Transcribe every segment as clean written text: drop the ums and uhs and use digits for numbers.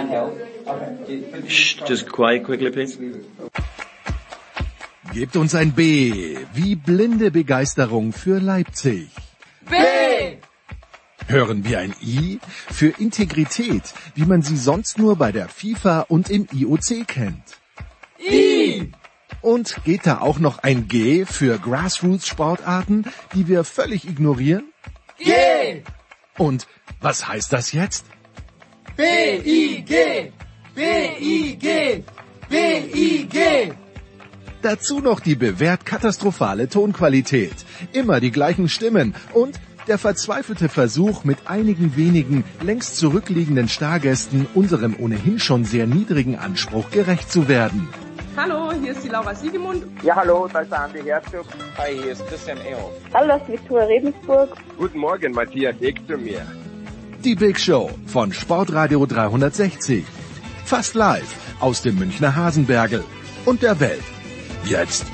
Just quiet quickly, please. Gebt uns ein B, wie blinde Begeisterung für Leipzig. B! Hören wir ein I für Integrität, wie man sie sonst nur bei der FIFA und im IOC kennt. I! Und geht da auch noch ein G für Grassroots-Sportarten, die wir völlig ignorieren? G! Und was heißt das jetzt? B-I-G! B-I-G! B-I-G! Dazu noch die bewährt katastrophale Tonqualität, immer die gleichen Stimmen und der verzweifelte Versuch, mit einigen wenigen längst zurückliegenden Stargästen unserem ohnehin schon sehr niedrigen Anspruch gerecht zu werden. Hallo, hier ist die Laura Siegemund. Ja, hallo, da ist der Andi Herzog. Hi, hier ist Christian Ehoff. Hallo, das ist Viktoria Rebensburg. Guten Morgen, Matthias Ekström. Die Big Show von Sportradio 360. Fast live aus dem Münchner Hasenbergel und der Welt. Jetzt.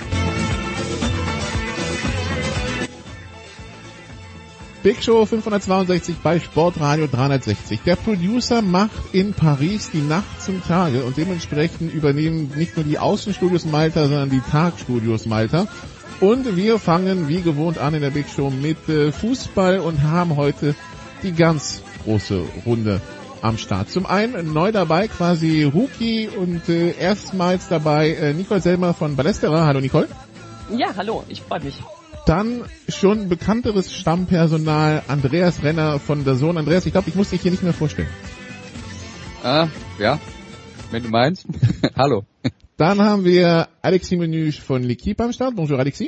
Big Show 562 bei Sportradio 360. Der Producer macht in Paris die Nacht zum Tage und dementsprechend übernehmen nicht nur die Außenstudios Malta, sondern die Tagstudios Malta. Und wir fangen wie gewohnt an in der Big Show mit Fußball und haben heute die ganz große Runde am Start. Zum einen neu dabei quasi Rookie und erstmals dabei Nicole Selmer von Ballesterer. Hallo Nicole. Ja, hallo, ich freue mich. Dann schon bekannteres Stammpersonal Andreas Renner von der Sohn. Andreas, ich glaube, ich muss dich hier nicht mehr vorstellen. Ja, wenn du meinst. Hallo. Dann haben wir Alexis Menüsch von L'Equipe am Start. Bonjour Alexis.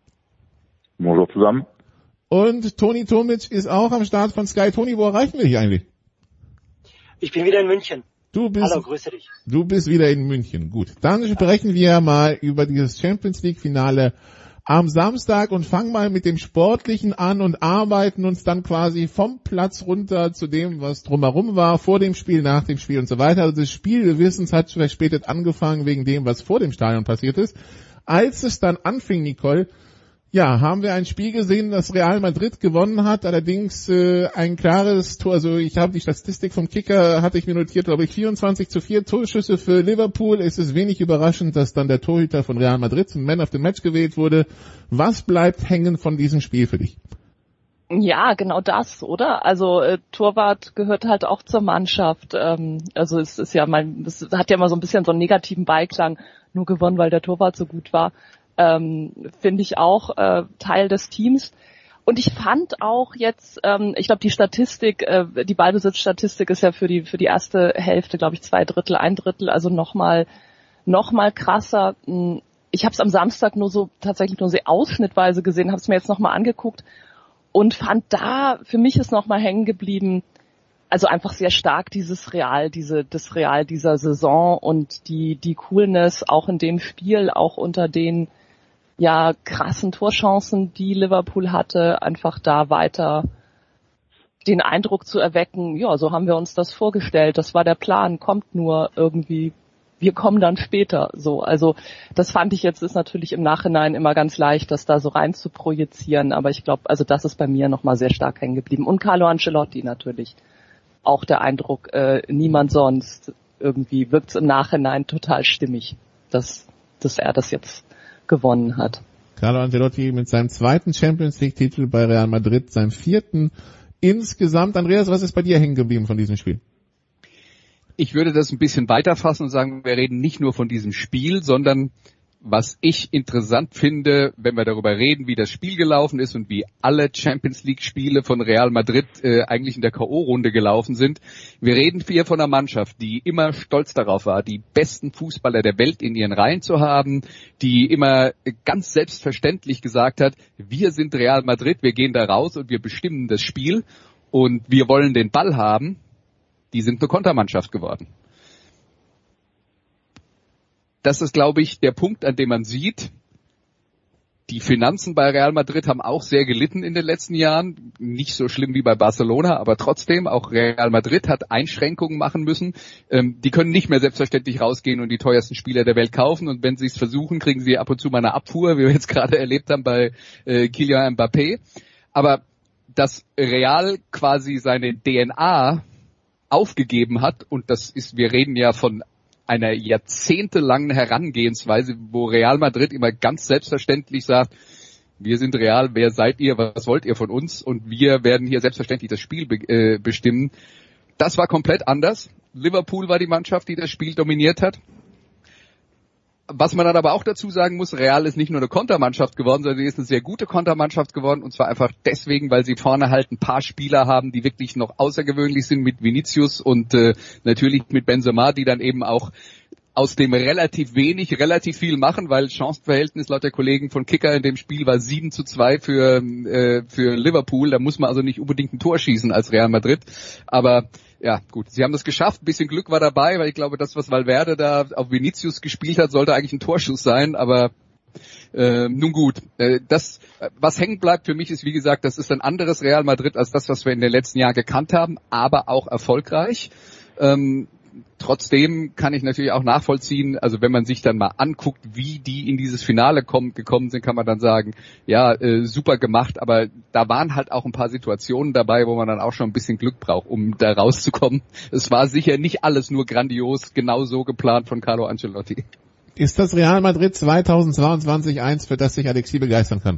Bonjour zusammen. Und Toni Tomic ist auch am Start von Sky. Toni, wo erreichen wir dich eigentlich? Ich bin wieder in München. Hallo, grüße dich. Du bist wieder in München. Gut, dann sprechen wir mal über dieses Champions League Finale am Samstag und fangen mal mit dem Sportlichen an und arbeiten uns dann quasi vom Platz runter zu dem, was drumherum war, vor dem Spiel, nach dem Spiel und so weiter. Also das Spiel, wir wissen, es hat verspätet angefangen wegen dem, was vor dem Stadion passiert ist. Als es dann anfing, Nicole, ja, haben wir ein Spiel gesehen, das Real Madrid gewonnen hat, allerdings ein klares Tor, also ich habe die Statistik vom Kicker, hatte ich mir notiert, glaube ich, 24:4 Torschüsse für Liverpool. Es ist wenig überraschend, dass dann der Torhüter von Real Madrid zum Man of the Match gewählt wurde. Was bleibt hängen von diesem Spiel für dich? Ja, genau das, oder? Also Torwart gehört halt auch zur Mannschaft. Also es ist ja es hat ja immer so ein bisschen so einen negativen Beiklang, nur gewonnen, weil der Torwart so gut war. Finde ich auch Teil des Teams. Und ich fand auch jetzt, ich glaube die Statistik, die Ballbesitzstatistik ist ja für die erste Hälfte, glaube ich, 2/3, 1/3, also noch mal krasser. Ich habe es am Samstag tatsächlich nur sehr ausschnittweise gesehen, habe es mir jetzt noch mal angeguckt und fand da, für mich ist noch mal hängen geblieben, also einfach sehr stark das Real dieser Saison und die Coolness auch in dem Spiel, auch unter den krassen Torchancen, die Liverpool hatte, einfach da weiter den Eindruck zu erwecken, ja, so haben wir uns das vorgestellt, das war der Plan, kommt nur irgendwie, wir kommen dann später, so. Also, das fand ich jetzt, ist natürlich im Nachhinein immer ganz leicht, das da so rein zu projizieren, aber ich glaube, also das ist bei mir nochmal sehr stark hängen geblieben. Und Carlo Ancelotti natürlich. Auch der Eindruck, niemand sonst, irgendwie wirkt's im Nachhinein total stimmig, dass er das jetzt gewonnen hat. Carlo Ancelotti mit seinem zweiten Champions League Titel bei Real Madrid, seinem 4. insgesamt. Andreas, was ist bei dir hängen geblieben von diesem Spiel? Ich würde das ein bisschen weiterfassen und sagen, wir reden nicht nur von diesem Spiel, sondern was ich interessant finde, wenn wir darüber reden, wie das Spiel gelaufen ist und wie alle Champions League Spiele von Real Madrid eigentlich in der K.O.-Runde gelaufen sind. Wir reden hier von einer Mannschaft, die immer stolz darauf war, die besten Fußballer der Welt in ihren Reihen zu haben, die immer ganz selbstverständlich gesagt hat, wir sind Real Madrid, wir gehen da raus und wir bestimmen das Spiel und wir wollen den Ball haben. Die sind eine Kontermannschaft geworden. Das ist, glaube ich, der Punkt, an dem man sieht, die Finanzen bei Real Madrid haben auch sehr gelitten in den letzten Jahren. Nicht so schlimm wie bei Barcelona, aber trotzdem, auch Real Madrid hat Einschränkungen machen müssen. Die können nicht mehr selbstverständlich rausgehen und die teuersten Spieler der Welt kaufen. Und wenn sie es versuchen, kriegen sie ab und zu mal eine Abfuhr, wie wir jetzt gerade erlebt haben bei Kylian Mbappé. Aber dass Real quasi seine DNA aufgegeben hat, und wir reden ja von einer jahrzehntelangen Herangehensweise, wo Real Madrid immer ganz selbstverständlich sagt, wir sind Real, wer seid ihr, was wollt ihr von uns, und wir werden hier selbstverständlich das Spiel bestimmen. Das war komplett anders. Liverpool war die Mannschaft, die das Spiel dominiert hat. Was man dann aber auch dazu sagen muss, Real ist nicht nur eine Kontermannschaft geworden, sondern sie ist eine sehr gute Kontermannschaft geworden, und zwar einfach deswegen, weil sie vorne halt ein paar Spieler haben, die wirklich noch außergewöhnlich sind, mit Vinicius und natürlich mit Benzema, die dann eben auch aus dem relativ wenig relativ viel machen, weil Chancenverhältnis laut der Kollegen von Kicker in dem Spiel war 7:2 für Liverpool. Da muss man also nicht unbedingt ein Tor schießen als Real Madrid, aber ja, gut, sie haben das geschafft, ein bisschen Glück war dabei, weil ich glaube, das, was Valverde da auf Vinicius gespielt hat, sollte eigentlich ein Torschuss sein, aber nun gut. Das, was hängen bleibt für mich, ist, wie gesagt, das ist ein anderes Real Madrid als das, was wir in den letzten Jahren gekannt haben, aber auch erfolgreich. Trotzdem kann ich natürlich auch nachvollziehen, also wenn man sich dann mal anguckt, wie die in dieses Finale gekommen sind, kann man dann sagen, ja, super gemacht, aber da waren halt auch ein paar Situationen dabei, wo man dann auch schon ein bisschen Glück braucht, um da rauszukommen. Es war sicher nicht alles nur grandios, genau so geplant von Carlo Ancelotti. Ist das Real Madrid 2022 eins, für das sich Alexis begeistern kann?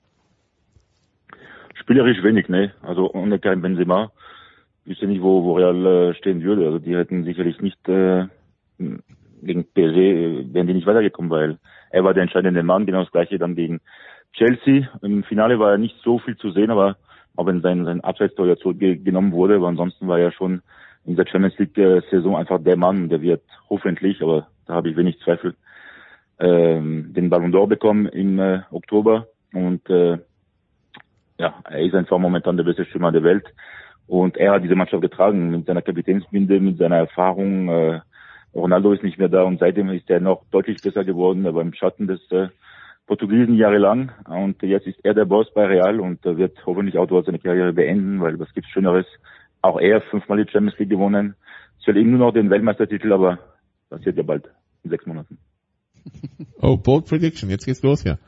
Spielerisch wenig, ne? Also ohne kein Benzema. Ich wüsste nicht, wo Real stehen würde. Also die hätten sicherlich nicht gegen PSG, wären die nicht weitergekommen, weil er war der entscheidende Mann. Genau das Gleiche dann gegen Chelsea. Im Finale war ja nicht so viel zu sehen, aber auch wenn sein Abseitstor ja zurückgenommen wurde, aber ansonsten war er schon in der Champions League-Saison einfach der Mann, der wird hoffentlich, aber da habe ich wenig Zweifel, den Ballon d'Or bekommen im Oktober. Und ja, er ist einfach momentan der beste Stürmer der Welt. Und er hat diese Mannschaft getragen mit seiner Kapitänsbinde, mit seiner Erfahrung. Ronaldo ist nicht mehr da und seitdem ist er noch deutlich besser geworden. Er war im Schatten des Portugiesen jahrelang und jetzt ist er der Boss bei Real und wird hoffentlich auch dort seine Karriere beenden, weil was gibt's Schöneres? Auch er 5-mal die Champions League gewonnen. Es fehlt ihm nur noch den Weltmeistertitel, aber passiert ja bald in 6 Monaten. Oh, bold prediction, jetzt geht's los hier.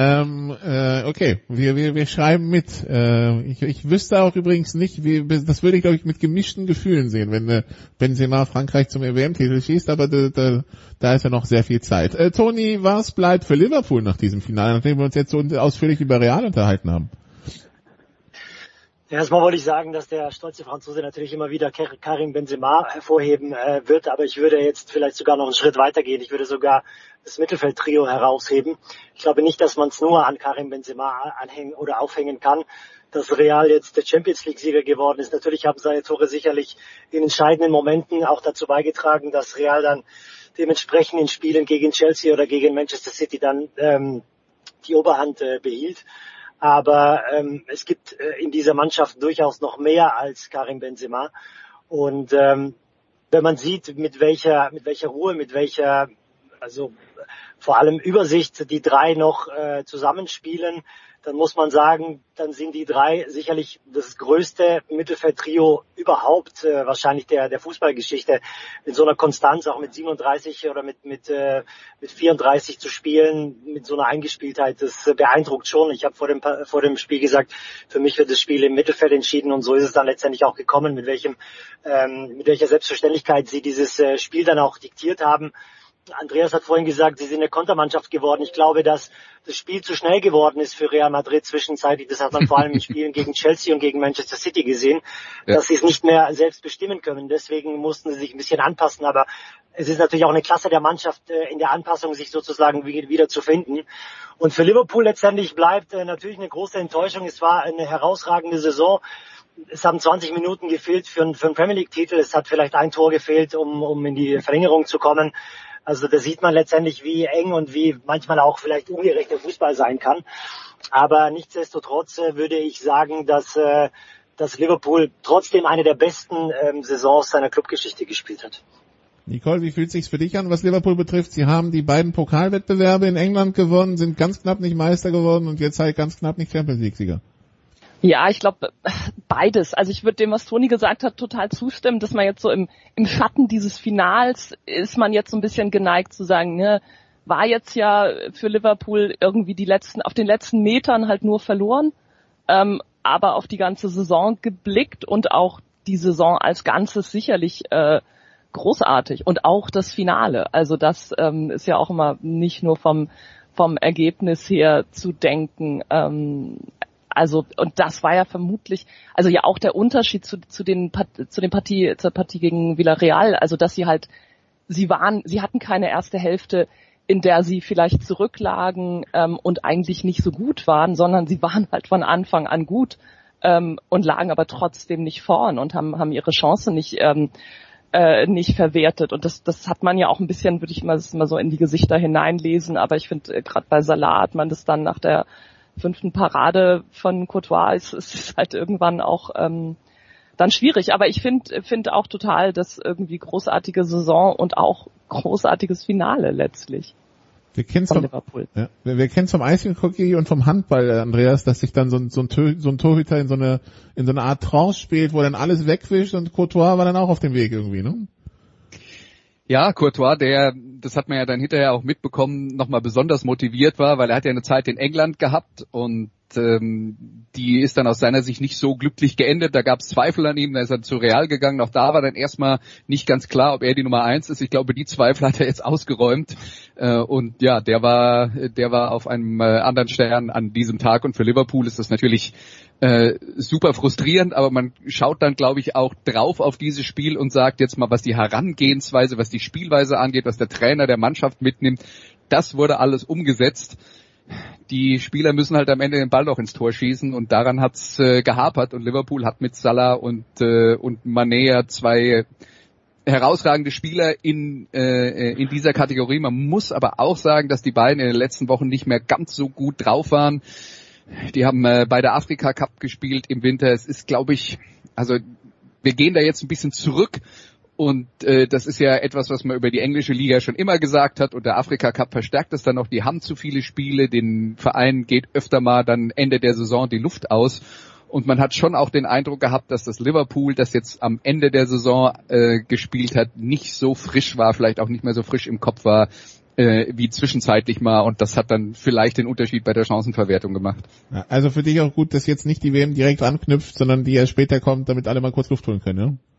Okay, wir schreiben mit. Ich wüsste auch übrigens nicht, das würde ich glaube ich mit gemischten Gefühlen sehen, wenn Benzema Frankreich zum WM-Titel schießt, aber da ist ja noch sehr viel Zeit. Toni, was bleibt für Liverpool nach diesem Finale, nachdem wir uns jetzt so ausführlich über Real unterhalten haben? Erstmal wollte ich sagen, dass der stolze Franzose natürlich immer wieder Karim Benzema hervorheben wird, aber ich würde jetzt vielleicht sogar noch einen Schritt weitergehen. Ich würde sogar das Mittelfeldtrio herausheben. Ich glaube nicht, dass man es nur an Karim Benzema anhängen oder aufhängen kann, dass Real jetzt der Champions-League-Sieger geworden ist. Natürlich haben seine Tore sicherlich in entscheidenden Momenten auch dazu beigetragen, dass Real dann dementsprechend in Spielen gegen Chelsea oder gegen Manchester City dann die Oberhand behielt. Aber es gibt in dieser Mannschaft durchaus noch mehr als Karim Benzema. Und wenn man sieht, mit welcher Ruhe, mit welcher, also vor allem Übersicht die drei noch zusammenspielen, dann muss man sagen, dann sind die drei sicherlich das größte Mittelfeldtrio überhaupt, wahrscheinlich der Fußballgeschichte, in so einer Konstanz, auch mit 37 oder mit 34 zu spielen, mit so einer Eingespieltheit, das beeindruckt schon. Ich habe vor dem Spiel gesagt, für mich wird das Spiel im Mittelfeld entschieden und so ist es dann letztendlich auch gekommen, mit welcher Selbstverständlichkeit sie dieses Spiel dann auch diktiert haben. Andreas hat vorhin gesagt, sie sind eine Kontermannschaft geworden. Ich glaube, dass das Spiel zu schnell geworden ist für Real Madrid zwischenzeitlich. Das hat man vor allem in Spielen gegen Chelsea und gegen Manchester City gesehen, dass sie es nicht mehr selbst bestimmen können. Deswegen mussten sie sich ein bisschen anpassen. Aber es ist natürlich auch eine Klasse der Mannschaft, in der Anpassung sich sozusagen wieder zu finden. Und für Liverpool letztendlich bleibt natürlich eine große Enttäuschung. Es war eine herausragende Saison. Es haben 20 Minuten gefehlt für einen Premier League-Titel. Es hat vielleicht ein Tor gefehlt, um in die Verlängerung zu kommen. Also da sieht man letztendlich, wie eng und wie manchmal auch vielleicht ungerecht der Fußball sein kann. Aber nichtsdestotrotz würde ich sagen, dass Liverpool trotzdem eine der besten Saisons seiner Clubgeschichte gespielt hat. Nicole, wie fühlt es sich für dich an, was Liverpool betrifft? Sie haben die beiden Pokalwettbewerbe in England gewonnen, sind ganz knapp nicht Meister geworden und jetzt halt ganz knapp nicht Champions League-Sieger. Ja, ich glaube beides. Also ich würde dem, was Toni gesagt hat, total zustimmen, dass man jetzt so im Schatten dieses Finals ist man jetzt so ein bisschen geneigt zu sagen, ne, war jetzt ja für Liverpool irgendwie auf den letzten Metern halt nur verloren, aber auf die ganze Saison geblickt und auch die Saison als Ganzes sicherlich großartig und auch das Finale. Also das ist ja auch immer nicht nur vom Ergebnis her zu denken. Also und das war ja vermutlich, also ja auch der Unterschied zur Partie gegen Villarreal. Also dass sie hatten keine erste Hälfte, in der sie vielleicht zurücklagen und eigentlich nicht so gut waren, sondern sie waren halt von Anfang an gut und lagen aber trotzdem nicht vorn und haben ihre Chance nicht verwertet. Und das hat man ja auch ein bisschen, würde ich mal so in die Gesichter hineinlesen, aber ich finde, gerade bei Salah hat man das dann nach der 5. Parade von Courtois ist halt irgendwann auch dann schwierig. Aber ich finde auch total, dass irgendwie großartige Saison und auch großartiges Finale letztlich. Wir kennen es vom Eishockey und vom Handball, Andreas, dass sich dann so ein Torhüter in so eine Art Trance spielt, wo dann alles wegwischt, und Courtois war dann auch auf dem Weg irgendwie, ne? Ja, Courtois, das hat man ja dann hinterher auch mitbekommen, nochmal besonders motiviert war, weil er hat ja eine Zeit in England gehabt und die ist dann aus seiner Sicht nicht so glücklich geendet. Da gab es Zweifel an ihm, da ist er zu Real gegangen. Auch da war dann erstmal nicht ganz klar, ob er die Nummer 1 ist. Ich glaube, die Zweifel hat er jetzt ausgeräumt. Und ja, der war auf einem anderen Stern an diesem Tag. Und für Liverpool ist das natürlich super frustrierend, aber man schaut dann, glaube ich, auch drauf auf dieses Spiel und sagt jetzt mal, was die Herangehensweise, was die Spielweise angeht, was der Trainer der Mannschaft mitnimmt, das wurde alles umgesetzt. Die Spieler müssen halt am Ende den Ball noch ins Tor schießen und daran hat's gehapert, und Liverpool hat mit Salah und Mané ja zwei herausragende Spieler in dieser Kategorie. Man muss aber auch sagen, dass die beiden in den letzten Wochen nicht mehr ganz so gut drauf waren. Die haben bei der Afrika Cup gespielt im Winter. Es ist, glaube ich, also wir gehen da jetzt ein bisschen zurück. Und das ist ja etwas, was man über die englische Liga schon immer gesagt hat, und der Afrika Cup verstärkt es dann noch. Die haben zu viele Spiele, den Vereinen geht öfter mal dann Ende der Saison die Luft aus. Und man hat schon auch den Eindruck gehabt, dass das Liverpool, das jetzt am Ende der Saison gespielt hat, nicht so frisch war, vielleicht auch nicht mehr so frisch im Kopf war, wie zwischenzeitlich mal. Und das hat dann vielleicht den Unterschied bei der Chancenverwertung gemacht. Ja, also für dich auch gut, dass jetzt nicht die WM direkt anknüpft, sondern die erst später kommt, damit alle mal kurz Luft holen können, ne?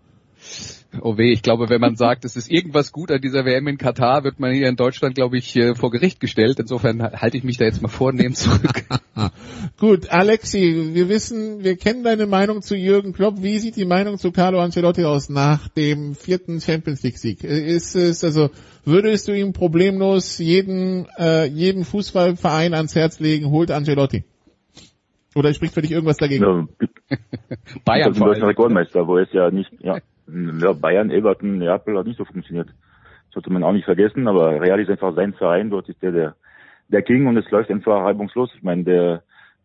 Oh weh, ich glaube, wenn man sagt, es ist irgendwas gut an dieser WM in Katar, wird man hier in Deutschland, glaube ich, vor Gericht gestellt. Insofern halte ich mich da jetzt mal vornehm zurück. Gut, Alexi, wir kennen deine Meinung zu Jürgen Klopp. Wie sieht die Meinung zu Carlo Ancelotti aus nach dem 4. Champions League Sieg? Würdest du ihm problemlos jeden Fußballverein ans Herz legen, holt Ancelotti? Oder spricht für dich irgendwas dagegen? Ja, Bayern ist ein Rekordmeister, wo es ja nicht, Bayern, Everton, Neapel hat nicht so funktioniert. Das sollte man auch nicht vergessen, aber Real ist einfach sein Verein, dort ist der King, und es läuft einfach reibungslos. Ich meine,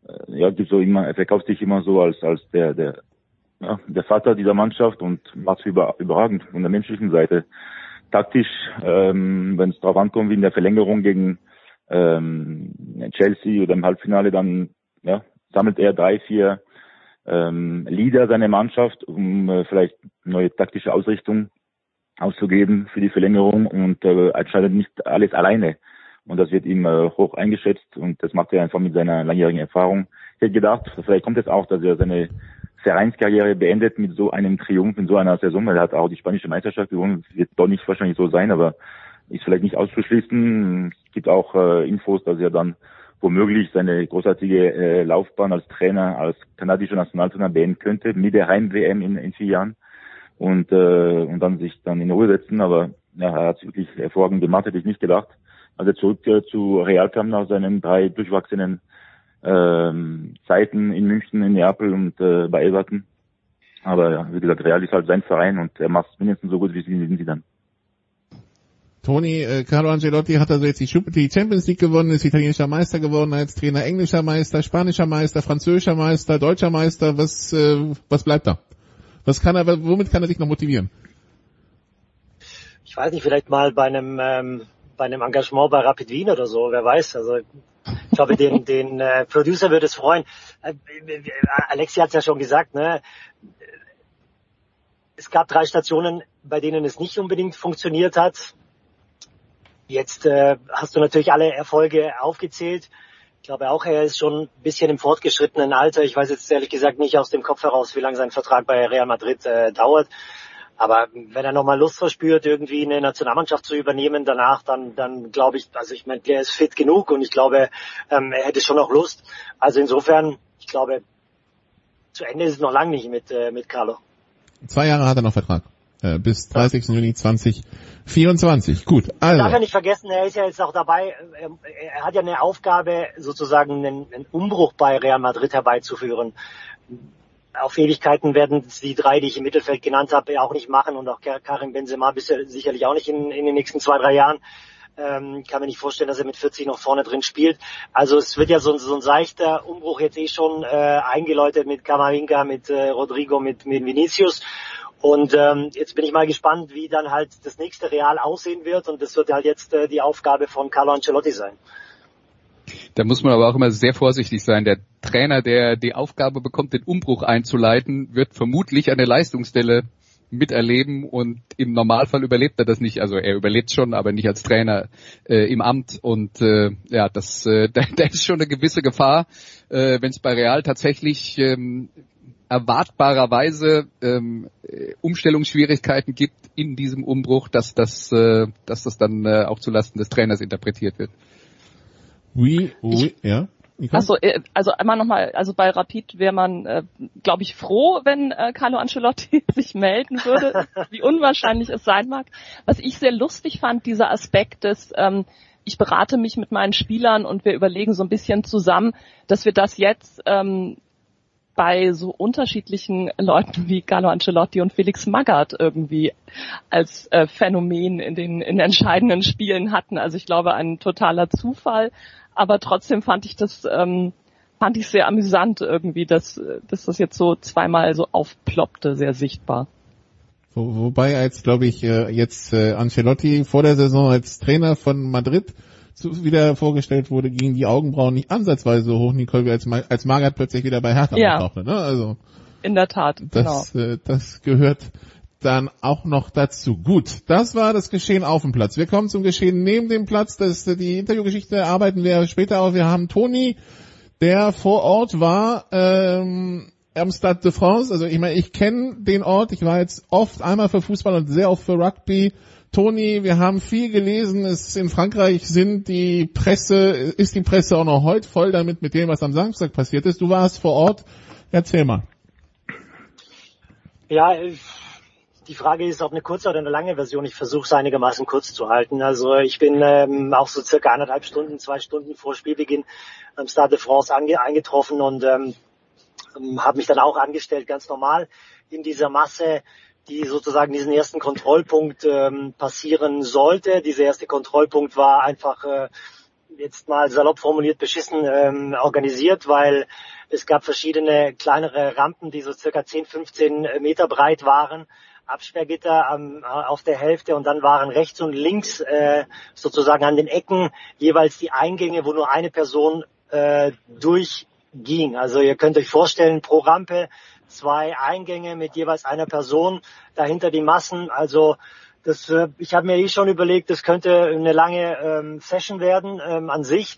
er verkauft sich immer so als der Vater dieser Mannschaft und macht es überragend von der menschlichen Seite. Taktisch, wenn es drauf ankommt, wie in der Verlängerung gegen Chelsea oder im Halbfinale, dann sammelt er 3-4 Leader seiner Mannschaft, um vielleicht neue taktische Ausrichtung auszugeben für die Verlängerung, und entscheidet nicht alles alleine. Und das wird ihm hoch eingeschätzt, und das macht er einfach mit seiner langjährigen Erfahrung. Ich hätte gedacht, vielleicht kommt es auch, dass er seine Vereinskarriere beendet mit so einem Triumph in so einer Saison. Er hat auch die spanische Meisterschaft gewonnen, wird doch nicht wahrscheinlich so sein, aber ist vielleicht nicht auszuschließen. Es gibt auch Infos, dass er dann womöglich seine großartige Laufbahn als Trainer, als kanadischer Nationaltrainer beenden könnte, mit der Heim-WM in 4 Jahren, und dann sich dann in Ruhe setzen. Aber er hat es wirklich hervorragend gemacht, hätte ich nicht gedacht. Als er zurück zu Real kam nach seinen 3 durchwachsenen Zeiten in München, in Neapel und bei Everton. Aber wie gesagt, Real ist halt sein Verein, und er macht es mindestens so gut, wie sie dann. Toni, Carlo Ancelotti hat also jetzt die Champions League gewonnen, ist italienischer Meister geworden als Trainer, englischer Meister, spanischer Meister, französischer Meister, deutscher Meister. Was bleibt da? Womit kann er sich noch motivieren? Ich weiß nicht, vielleicht mal bei einem Engagement bei Rapid Wien oder so, wer weiß. Also ich glaube, den Producer würde es freuen. Alexi hat es ja schon gesagt, ne? Es gab 3 Stationen, bei denen es nicht unbedingt funktioniert hat. Jetzt hast du natürlich alle Erfolge aufgezählt. Ich glaube auch, er ist schon ein bisschen im fortgeschrittenen Alter. Ich weiß jetzt ehrlich gesagt nicht aus dem Kopf heraus, wie lange sein Vertrag bei Real Madrid dauert. Aber wenn er nochmal Lust verspürt, irgendwie eine Nationalmannschaft zu übernehmen danach, dann glaube ich, also ich meine, der ist fit genug und ich glaube, er hätte schon noch Lust. Also insofern, ich glaube, zu Ende ist es noch lange nicht mit Carlo. 2 Jahre hat er noch Vertrag. Bis 30. Juni 2024. Gut, also. Man darf ja nicht vergessen, er ist ja jetzt auch dabei, er hat ja eine Aufgabe, sozusagen einen Umbruch bei Real Madrid herbeizuführen. Auf Ewigkeiten werden die 3, die ich im Mittelfeld genannt habe, ja auch nicht machen und auch Karim Benzema sicherlich auch nicht in den nächsten 2-3 Jahren. Kann mir nicht vorstellen, dass er mit 40 noch vorne drin spielt. Also es wird ja so ein seichter Umbruch jetzt schon eingeläutet mit Camavinga, mit Rodrigo, mit Vinicius. Und jetzt bin ich mal gespannt, wie dann halt das nächste Real aussehen wird. Und das wird halt jetzt die Aufgabe von Carlo Ancelotti sein. Da muss man aber auch immer sehr vorsichtig sein. Der Trainer, der die Aufgabe bekommt, den Umbruch einzuleiten, wird vermutlich eine Leistungsstelle miterleben und im Normalfall überlebt er das nicht. Also er überlebt schon, aber nicht als Trainer im Amt. Und da ist schon eine gewisse Gefahr, wenn es bei Real tatsächlich erwartbarerweise Umstellungsschwierigkeiten gibt in diesem Umbruch, dass das dann auch zulasten des Trainers interpretiert wird. Ja. Achso, also einmal nochmal, also bei Rapid wäre man, glaube ich, froh, wenn Carlo Ancelotti sich melden würde, wie unwahrscheinlich es sein mag. Was ich sehr lustig fand, dieser Aspekt des, ich berate mich mit meinen Spielern und wir überlegen so ein bisschen zusammen, dass wir das jetzt bei so unterschiedlichen Leuten wie Carlo Ancelotti und Felix Magath irgendwie als Phänomen in den entscheidenden Spielen hatten. Also ich glaube, ein totaler Zufall, aber trotzdem fand ich sehr amüsant irgendwie, dass das jetzt so zweimal so aufploppte, sehr sichtbar. Wobei als, glaube ich, Ancelotti vor der Saison als Trainer von Madrid wieder vorgestellt wurde, gingen die Augenbrauen nicht ansatzweise so hoch, Nicole, wie als Magath plötzlich wieder bei Hertha auftauchte, ne? Also. In der Tat, genau. Das gehört dann auch noch dazu. Gut, das war das Geschehen auf dem Platz. Wir kommen zum Geschehen neben dem Platz. Die Interviewgeschichte arbeiten wir später auf. Wir haben Toni, der vor Ort war, am Stade de France. Also ich meine, ich kenne den Ort. Ich war jetzt oft einmal für Fußball und sehr oft für Rugby. Toni, wir haben viel gelesen. In Frankreich ist die Presse auch noch heute voll damit, mit dem, was am Samstag passiert ist. Du warst vor Ort. Erzähl mal. Ja, die Frage ist, ob eine kurze oder eine lange Version. Ich versuche es einigermaßen kurz zu halten. Also ich bin auch so circa 1,5 Stunden, 2 Stunden vor Spielbeginn am Stade de France eingetroffen und habe mich dann auch angestellt, ganz normal in dieser Masse, die sozusagen diesen ersten Kontrollpunkt passieren sollte. Dieser erste Kontrollpunkt war einfach jetzt mal salopp formuliert beschissen organisiert, weil es gab verschiedene kleinere Rampen, die so circa 10, 15 Meter breit waren, Absperrgitter auf der Hälfte und dann waren rechts und links sozusagen an den Ecken jeweils die Eingänge, wo nur eine Person durchging. Also ihr könnt euch vorstellen, pro Rampe 2 Eingänge mit jeweils einer Person, dahinter die Massen. Also ich habe mir schon überlegt, das könnte eine lange Session werden an sich.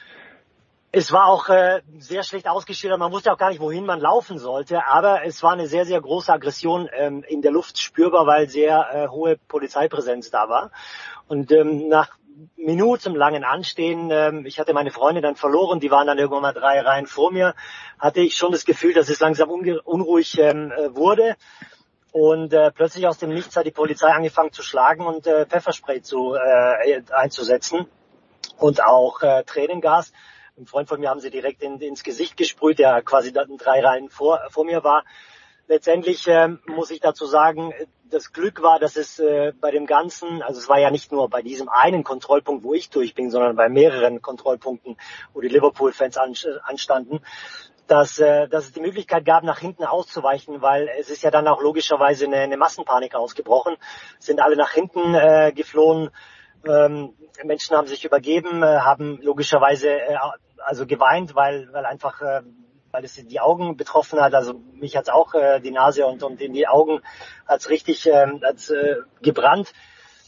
Es war auch sehr schlecht ausgeschildert, man wusste auch gar nicht, wohin man laufen sollte, aber es war eine sehr, sehr große Aggression in der Luft spürbar, weil sehr hohe Polizeipräsenz da war. Und nach minutenlangen Anstehen, ich hatte meine Freunde dann verloren, die waren dann irgendwann mal 3 Reihen vor mir, hatte ich schon das Gefühl, dass es langsam unruhig wurde. Und plötzlich aus dem Nichts hat die Polizei angefangen zu schlagen und Pfefferspray einzusetzen und auch Tränengas. Ein Freund von mir haben sie direkt ins Gesicht gesprüht, der quasi 3 Reihen vor mir war. Letztendlich muss ich dazu sagen, das Glück war, dass es bei dem Ganzen, also es war ja nicht nur bei diesem einen Kontrollpunkt, wo ich durch bin, sondern bei mehreren Kontrollpunkten, wo die Liverpool-Fans anstanden, dass es die Möglichkeit gab, nach hinten auszuweichen, weil es ist ja dann auch logischerweise eine Massenpanik ausgebrochen, sind alle nach hinten geflohen, Menschen haben sich übergeben, haben logischerweise also geweint, weil einfach weil es die Augen betroffen hat, also mich hat's auch die Nase und in die Augen hat's richtig gebrannt.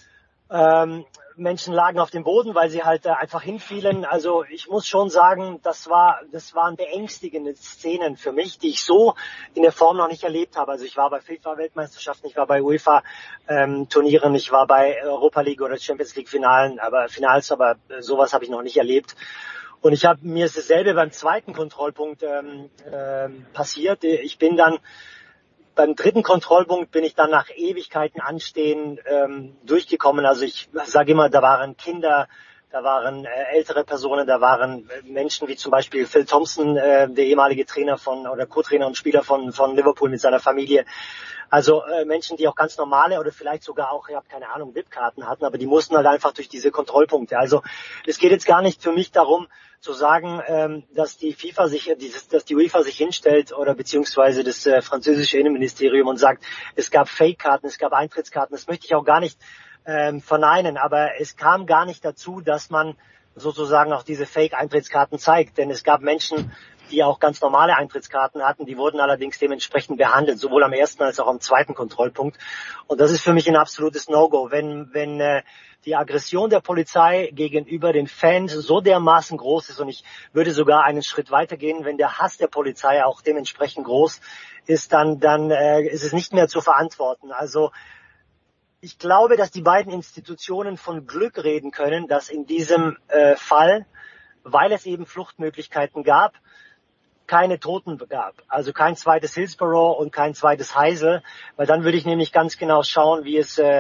Menschen lagen auf dem Boden, weil sie halt einfach hinfielen. Also ich muss schon sagen, das waren beängstigende Szenen für mich, die ich so in der Form noch nicht erlebt habe. Also ich war bei FIFA-Weltmeisterschaften, ich war bei UEFA-Turnieren, ich war bei Europa League oder Champions League Finals, aber sowas habe ich noch nicht erlebt. Und mir ist dasselbe beim zweiten Kontrollpunkt passiert. Ich bin dann beim dritten Kontrollpunkt bin ich dann nach Ewigkeiten Anstehen durchgekommen. Also ich sage immer, da waren Kinder, da waren ältere Personen, da waren Menschen wie zum Beispiel Phil Thompson, der ehemalige Trainer oder Co-Trainer und Spieler von Liverpool mit seiner Familie. Also Menschen, die auch ganz normale oder vielleicht sogar auch, ich habe keine Ahnung, VIP-Karten hatten, aber die mussten halt einfach durch diese Kontrollpunkte. Also es geht jetzt gar nicht für mich darum zu sagen, dass die UEFA sich hinstellt oder beziehungsweise das französische Innenministerium und sagt, es gab Fake-Karten, es gab Eintrittskarten. Das möchte ich auch gar nicht verneinen, aber es kam gar nicht dazu, dass man sozusagen auch diese Fake-Eintrittskarten zeigt, denn es gab Menschen, die auch ganz normale Eintrittskarten hatten, die wurden allerdings dementsprechend behandelt, sowohl am ersten als auch am zweiten Kontrollpunkt. Und das ist für mich ein absolutes No-Go. Wenn die Aggression der Polizei gegenüber den Fans so dermaßen groß ist, und ich würde sogar einen Schritt weitergehen, wenn der Hass der Polizei auch dementsprechend groß ist, dann ist es nicht mehr zu verantworten. Also ich glaube, dass die beiden Institutionen von Glück reden können, dass in diesem Fall, weil es eben Fluchtmöglichkeiten gab, keine Toten gab. Also kein zweites Hillsborough und kein zweites Heysel, weil dann würde ich nämlich ganz genau schauen, wie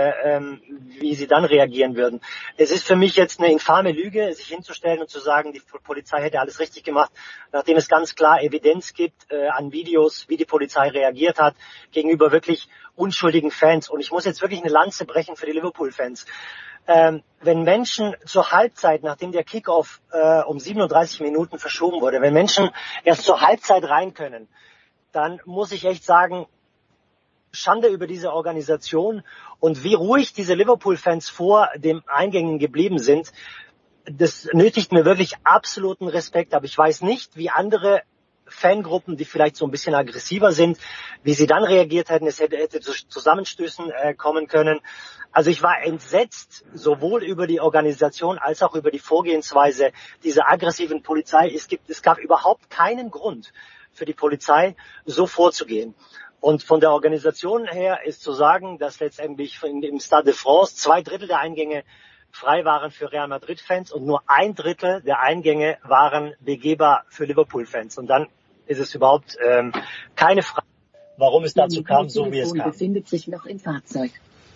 sie dann reagieren würden. Es ist für mich jetzt eine infame Lüge, sich hinzustellen und zu sagen, die Polizei hätte alles richtig gemacht, nachdem es ganz klar Evidenz gibt an Videos, wie die Polizei reagiert hat gegenüber wirklich unschuldigen Fans. Und ich muss jetzt wirklich eine Lanze brechen für die Liverpool-Fans. Wenn Menschen zur Halbzeit, nachdem der Kickoff um 37 Minuten verschoben wurde, wenn Menschen erst zur Halbzeit rein können, dann muss ich echt sagen, Schande über diese Organisation und wie ruhig diese Liverpool-Fans vor den Eingängen geblieben sind, das nötigt mir wirklich absoluten Respekt. Aber ich weiß nicht, wie andere Fangruppen, die vielleicht so ein bisschen aggressiver sind, wie sie dann reagiert hätten. Es hätte zu Zusammenstößen kommen können. Also ich war entsetzt, sowohl über die Organisation als auch über die Vorgehensweise dieser aggressiven Polizei. Es gab überhaupt keinen Grund für die Polizei, so vorzugehen. Und von der Organisation her ist zu sagen, dass letztendlich im Stade de France 2/3 der Eingänge frei waren für Real Madrid-Fans und nur 1/3 der Eingänge waren begehbar für Liverpool-Fans. Und dann ist es überhaupt keine Frage, warum es dazu kam, so wie es kam. Befindet sich noch im Fahrzeug.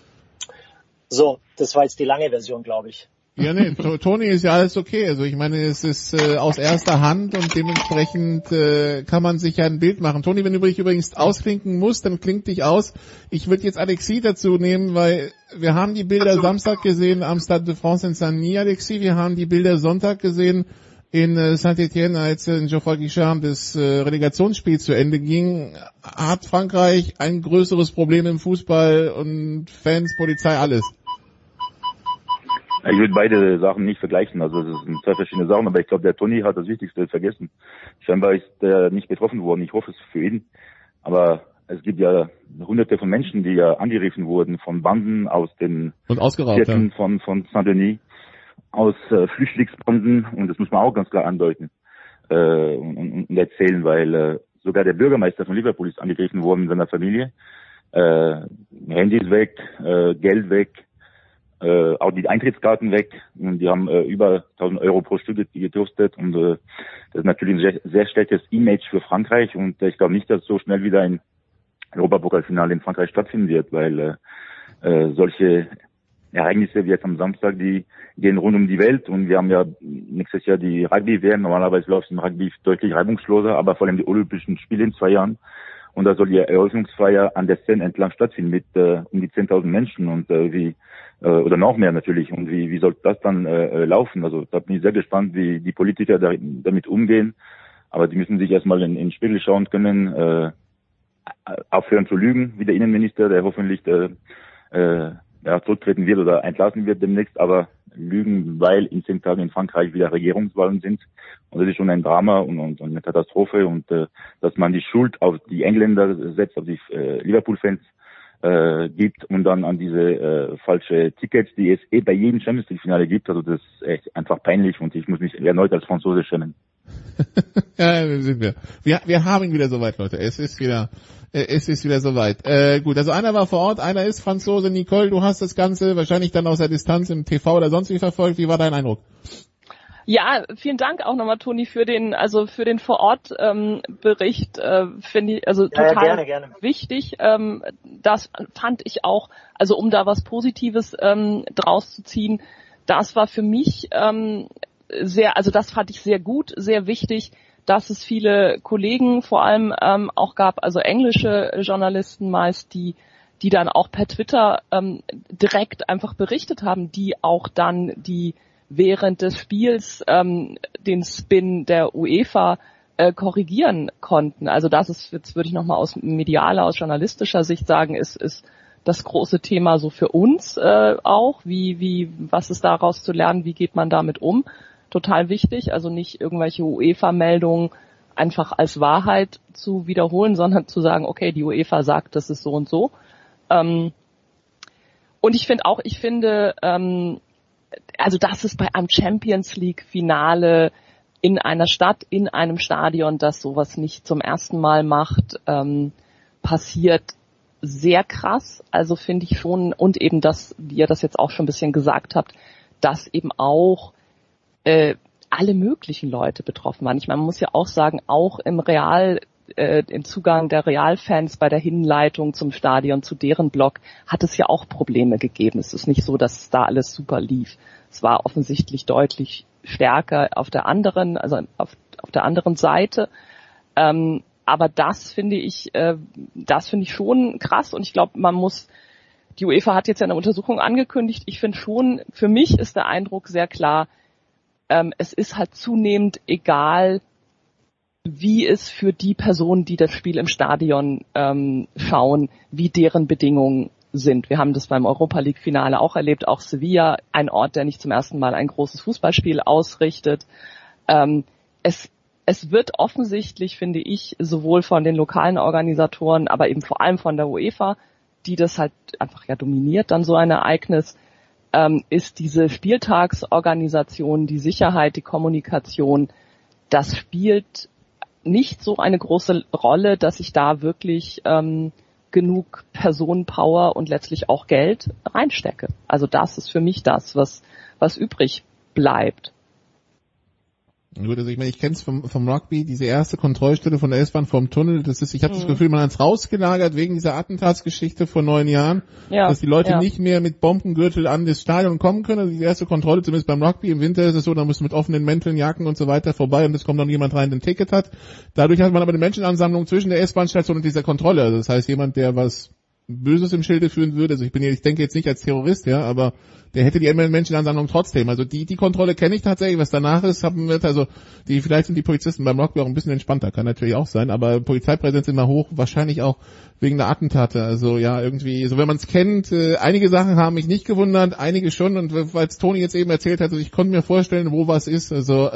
So, das war jetzt die lange Version, glaube ich. Ja, nee, Toni, ist ja alles okay. Also ich meine, es ist aus erster Hand und dementsprechend kann man sich ja ein Bild machen. Toni, wenn du dich übrigens ausklinken musst, dann klingt dich aus. Ich würde jetzt Alexis dazu nehmen, weil wir haben die Bilder Samstag gesehen am Stade de France in Saint-Denis, Alexis. Wir haben die Bilder Sonntag gesehen in Saint-Etienne, als in Geoffroy Guichard das Relegationsspiel zu Ende ging. Hat Frankreich ein größeres Problem im Fußball und Fans, Polizei, alles? Ich würde beide Sachen nicht vergleichen, also das sind zwei verschiedene Sachen, aber ich glaube, der Toni hat das Wichtigste vergessen. Scheinbar ist er nicht betroffen worden, ich hoffe es für ihn, aber es gibt ja hunderte von Menschen, die ja angegriffen wurden von Banden aus den Vierteln von Saint-Denis, aus Flüchtlingsbanden, und das muss man auch ganz klar andeuten und erzählen, weil sogar der Bürgermeister von Liverpool ist angegriffen worden mit seiner Familie, Handys weg, Geld weg, auch die Eintrittskarten weg, und die haben über 1.000 Euro pro Stück gekostet, und das ist natürlich ein sehr, sehr schlechtes Image für Frankreich, und ich glaube nicht, dass so schnell wieder ein Europapokalfinale in Frankreich stattfinden wird, weil solche Ereignisse wie jetzt am Samstag, die gehen rund um die Welt, und wir haben ja nächstes Jahr die Rugby-WM, normalerweise läuft es im Rugby deutlich reibungsloser, aber vor allem die Olympischen Spiele in 2 Jahren. Und da soll die Eröffnungsfeier an der Seine entlang stattfinden mit um die 10.000 Menschen, und oder noch mehr natürlich. Und wie soll das dann laufen? Also da bin ich sehr gespannt, wie die Politiker damit umgehen. Aber die müssen sich erstmal in den Spiegel schauen können, aufhören zu lügen, wie der Innenminister, der hoffentlich zurücktreten wird oder entlassen wird demnächst, aber lügen, weil in 10 Tagen in Frankreich wieder Regierungswahlen sind. Und das ist schon ein Drama und eine Katastrophe. Und dass man die Schuld auf die Engländer setzt, auf die Liverpool-Fans, gibt und dann an diese falsche Tickets, die es bei jedem Champions League Finale gibt. Also das ist echt einfach peinlich und ich muss mich erneut als Franzose schämen. Ja, sind wir. Wir haben ihn wieder soweit, Leute. Es ist wieder soweit. Gut, also einer war vor Ort, einer ist Franzose. Nicole, du hast das Ganze wahrscheinlich dann aus der Distanz im TV oder sonst wie verfolgt. Wie war dein Eindruck? Ja, vielen Dank auch nochmal, Toni, für den Vor-Ort Bericht, finde ich also total gerne. Wichtig. Das fand ich auch, also um da was Positives draus zu ziehen, das war für mich das fand ich sehr gut, sehr wichtig, dass es viele Kollegen vor allem auch gab, also englische Journalisten meist, die dann auch per Twitter direkt einfach berichtet haben, die auch dann während des Spiels den Spin der UEFA korrigieren konnten. Also das ist, jetzt würde ich nochmal aus journalistischer Sicht sagen, ist das große Thema so für uns auch, was ist daraus zu lernen, wie geht man damit um? Total wichtig, also nicht irgendwelche UEFA-Meldungen einfach als Wahrheit zu wiederholen, sondern zu sagen, okay, die UEFA sagt, das ist so und so. Und ich finde, also dass es bei einem Champions League Finale in einer Stadt, in einem Stadion, das sowas nicht zum ersten Mal macht, passiert, sehr krass. Also finde ich schon, und eben das, wie ihr das jetzt auch schon ein bisschen gesagt habt, dass eben auch alle möglichen Leute betroffen waren. Man muss ja auch sagen, auch im Zugang der Realfans bei der Hinleitung zum Stadion, zu deren Block, hat es ja auch Probleme gegeben. Es ist nicht so, dass da alles super lief. Es war offensichtlich deutlich stärker auf der anderen, also auf der anderen Seite. Aber das finde ich schon krass und ich glaube, die UEFA hat jetzt ja eine Untersuchung angekündigt. Ich finde schon, für mich ist der Eindruck sehr klar, es ist halt zunehmend egal, wie es für die Personen, die das Spiel im Stadion schauen, wie deren Bedingungen sind. Wir haben das beim Europa League Finale auch erlebt, auch Sevilla, ein Ort, der nicht zum ersten Mal ein großes Fußballspiel ausrichtet. Es wird offensichtlich, finde ich, sowohl von den lokalen Organisatoren, aber eben vor allem von der UEFA, die das halt einfach ja dominiert, dann so ein Ereignis, ist diese Spieltagsorganisation, die Sicherheit, die Kommunikation, das spielt nicht so eine große Rolle, dass ich da wirklich genug Personenpower und letztlich auch Geld reinstecke. Also das ist für mich das, was übrig bleibt. Gut, also ich meine, ich kenne es vom Rugby, diese erste Kontrollstelle von der S-Bahn vom Tunnel, ich habe das Gefühl, man hat es rausgelagert wegen dieser Attentatsgeschichte vor 9 Jahren, dass die Leute nicht mehr mit Bombengürtel an das Stadion kommen können. Also die erste Kontrolle, zumindest beim Rugby, im Winter ist es so, da muss mit offenen Mänteln, Jacken und so weiter vorbei und es kommt dann jemand rein, der ein Ticket hat. Dadurch hat man aber eine Menschenansammlung zwischen der S-Bahn-Station und dieser Kontrolle. Also das heißt, jemand, der was Böses im Schilde führen würde, also ich denke jetzt nicht als Terrorist, ja, aber der hätte die Menschenansammlung trotzdem. Also die Kontrolle kenne ich tatsächlich, was danach ist, vielleicht sind die Polizisten beim Rugby auch ein bisschen entspannter, kann natürlich auch sein, aber Polizeipräsenz immer hoch, wahrscheinlich auch wegen der Attentate. Also ja, irgendwie, so wenn man es kennt, einige Sachen haben mich nicht gewundert, einige schon, und weil es Toni jetzt eben erzählt hat, also ich konnte mir vorstellen, wo was ist, also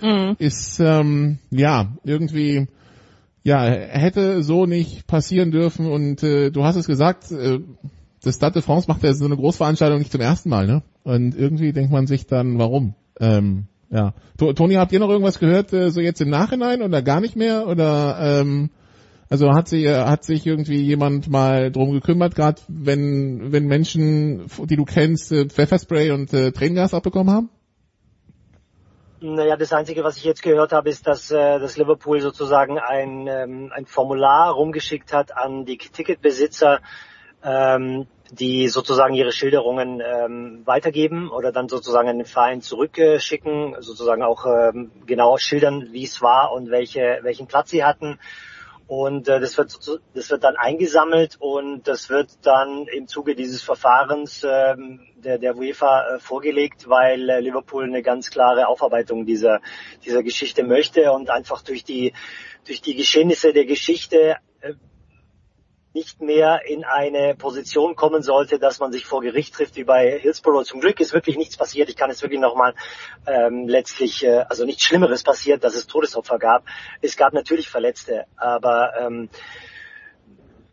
irgendwie, ja, hätte so nicht passieren dürfen und du hast es gesagt, das Stade de France macht ja so eine Großveranstaltung nicht zum ersten Mal, ne? Und irgendwie denkt man sich dann, warum? Ja. Toni, habt ihr noch irgendwas gehört, so jetzt im Nachhinein oder gar nicht mehr? Oder also hat sich irgendwie jemand mal drum gekümmert, gerade wenn Menschen, die du kennst, Pfefferspray und Tränengas abbekommen haben? Naja, das Einzige, was ich jetzt gehört habe, ist, dass Liverpool sozusagen ein Formular rumgeschickt hat an die Ticketbesitzer, die sozusagen ihre Schilderungen weitergeben oder dann sozusagen an den Verein zurückschicken, sozusagen auch genau schildern, wie es war und welchen Platz sie hatten. Und das wird dann eingesammelt und das wird dann im Zuge dieses Verfahrens der UEFA vorgelegt, weil Liverpool eine ganz klare Aufarbeitung dieser Geschichte möchte und einfach durch die Geschehnisse der Geschichte nicht mehr in eine Position kommen sollte, dass man sich vor Gericht trifft wie bei Hillsborough. Zum Glück ist wirklich nichts passiert. Ich kann es wirklich nochmal also nichts Schlimmeres passiert, dass es Todesopfer gab. Es gab natürlich Verletzte, aber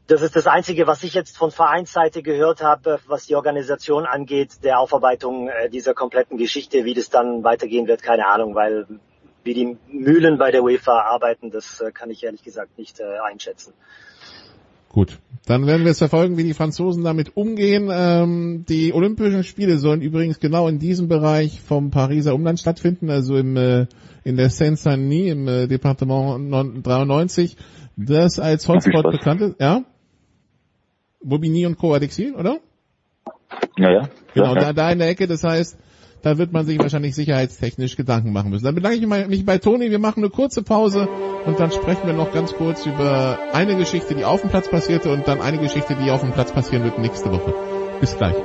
Das ist das Einzige, was ich jetzt von Vereinsseite gehört habe, was die Organisation angeht, der Aufarbeitung dieser kompletten Geschichte. Wie das dann weitergehen wird, keine Ahnung, weil wie die Mühlen bei der UEFA arbeiten, das kann ich ehrlich gesagt nicht einschätzen. Gut, dann werden wir es verfolgen, wie die Franzosen damit umgehen. Die Olympischen Spiele sollen übrigens genau in diesem Bereich vom Pariser Umland stattfinden, also in der Seine-Saint-Denis, im Departement 93, das als Hotspot bekannt ist. Ja? Bobigny und Co. Adixi, oder? Ja. Genau, da in der Ecke, das heißt, da wird man sich wahrscheinlich sicherheitstechnisch Gedanken machen müssen. Dann bedanke ich mich bei Toni, wir machen eine kurze Pause und dann sprechen wir noch ganz kurz über eine Geschichte, die auf dem Platz passierte und dann eine Geschichte, die auf dem Platz passieren wird nächste Woche. Bis gleich.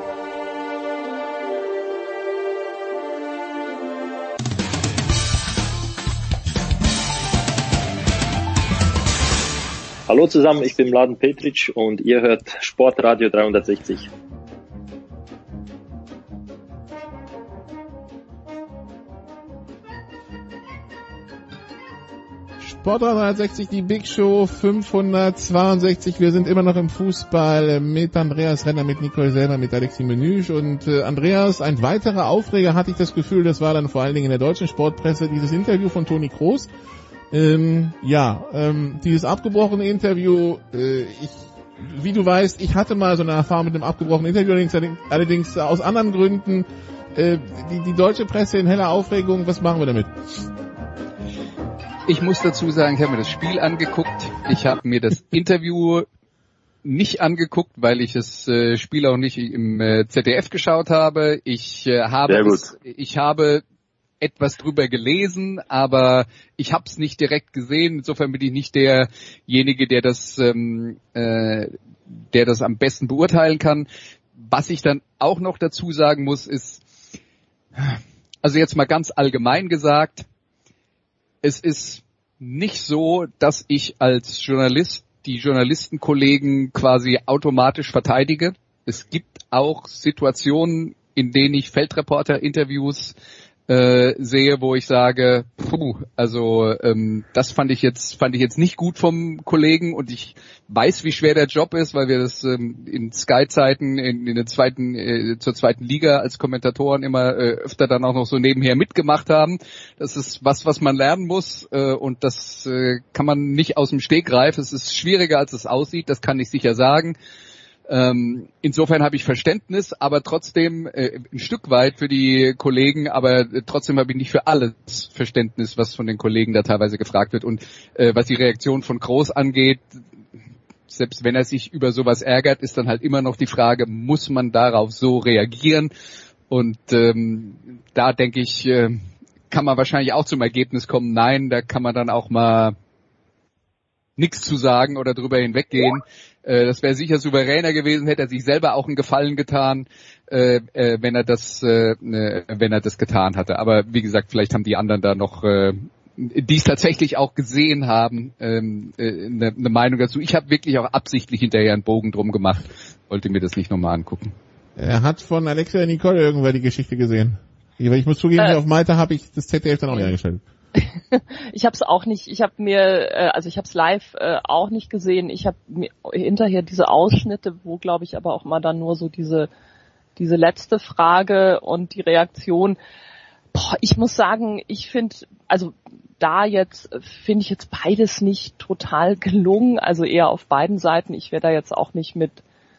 Hallo zusammen, ich bin Mladen Petric und ihr hört Sportradio 360. Sportradio 360, die Big Show 562. Wir sind immer noch im Fußball mit Andreas Renner, mit Nicole Selmer, mit Alexis Menüsch und Andreas, ein weiterer Aufreger hatte ich das Gefühl, das war dann vor allen Dingen in der deutschen Sportpresse, dieses Interview von Toni Kroos. Dieses abgebrochene Interview, wie du weißt, ich hatte mal so eine Erfahrung mit einem abgebrochenen Interview, allerdings aus anderen Gründen. Die deutsche Presse in heller Aufregung, was machen wir damit? Ich muss dazu sagen, ich habe mir das Spiel angeguckt, ich habe mir das Interview nicht angeguckt, weil ich das Spiel auch nicht im ZDF geschaut habe. Ich habe etwas drüber gelesen, aber ich habe es nicht direkt gesehen. Insofern bin ich nicht derjenige, der das am besten beurteilen kann. Was ich dann auch noch dazu sagen muss, ist, also jetzt mal ganz allgemein gesagt, es ist nicht so, dass ich als Journalist die Journalistenkollegen quasi automatisch verteidige. Es gibt auch Situationen, in denen ich Feldreporter-Interviews sehe, wo ich sage, das fand ich jetzt nicht gut vom Kollegen und ich weiß, wie schwer der Job ist, weil wir das in Sky-Zeiten zur zweiten Liga als Kommentatoren immer öfter dann auch noch so nebenher mitgemacht haben. Das ist was man lernen muss und das kann man nicht aus dem Stegreif. Es ist schwieriger, als es aussieht, das kann ich sicher sagen. Insofern habe ich Verständnis, aber trotzdem ein Stück weit für die Kollegen, aber trotzdem habe ich nicht für alles Verständnis, was von den Kollegen da teilweise gefragt wird. Und was die Reaktion von Kroos angeht, selbst wenn er sich über sowas ärgert, ist dann halt immer noch die Frage, muss man darauf so reagieren? Und da denke ich, kann man wahrscheinlich auch zum Ergebnis kommen, nein, da kann man dann auch mal nichts zu sagen oder drüber hinweggehen. Das wäre sicher souveräner gewesen, hätte er sich selber auch einen Gefallen getan, wenn er das getan hatte. Aber wie gesagt, vielleicht haben die anderen da noch, die es tatsächlich auch gesehen haben, eine Meinung dazu. Ich habe wirklich auch absichtlich hinterher einen Bogen drum gemacht, wollte mir das nicht nochmal angucken. Er hat von Alexia Nicole irgendwer die Geschichte gesehen. Ich muss zugeben, auf Malta habe ich das ZDF dann auch nicht eingestellt. Ich habe es auch nicht, ich habe es live auch nicht gesehen. Ich habe mir hinterher diese Ausschnitte, wo glaube ich aber auch mal dann nur so diese letzte Frage und die Reaktion. Ich muss sagen, ich finde ich jetzt beides nicht total gelungen, also eher auf beiden Seiten. Ich wäre da jetzt auch nicht mit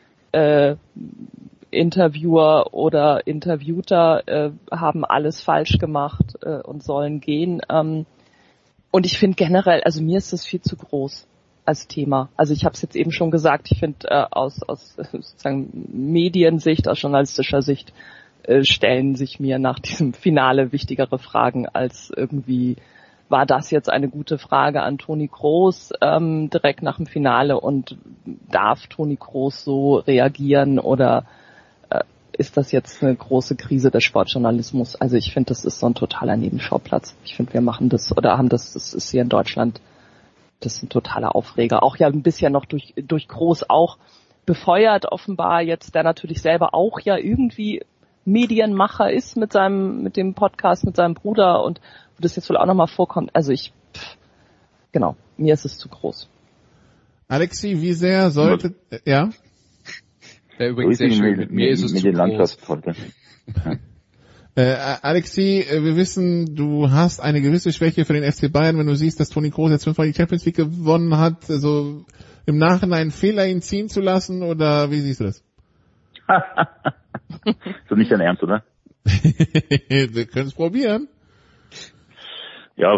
Interviewer oder Interviewter haben alles falsch gemacht und sollen gehen. Und ich finde generell, also mir ist das viel zu groß als Thema. Also ich habe es jetzt eben schon gesagt, ich finde aus sozusagen Mediensicht, aus journalistischer Sicht stellen sich mir nach diesem Finale wichtigere Fragen als irgendwie, war das jetzt eine gute Frage an Toni Kroos direkt nach dem Finale und darf Toni Kroos so reagieren oder ist das jetzt eine große Krise des Sportjournalismus? Also ich finde, das ist so ein totaler Nebenschauplatz. Ich finde, wir machen das oder haben das ist hier in Deutschland, das ist ein totaler Aufreger. Auch ja ein bisschen noch durch Kroos auch befeuert offenbar jetzt, der natürlich selber auch ja irgendwie Medienmacher ist mit dem Podcast mit seinem Bruder und wo das jetzt wohl auch nochmal vorkommt. Also mir ist es zu groß. Alexi, wie sehr sollte, ja? Der übrigens sehr schön. Mit mir ist es zu groß. Alexi, wir wissen, du hast eine gewisse Schwäche für den FC Bayern, wenn du siehst, dass Toni Kroos jetzt 5-mal die Champions League gewonnen hat, also im Nachhinein Fehler ihn ziehen zu lassen, oder wie siehst du das? So nicht dein Ernst, oder? Wir können es probieren. Ja,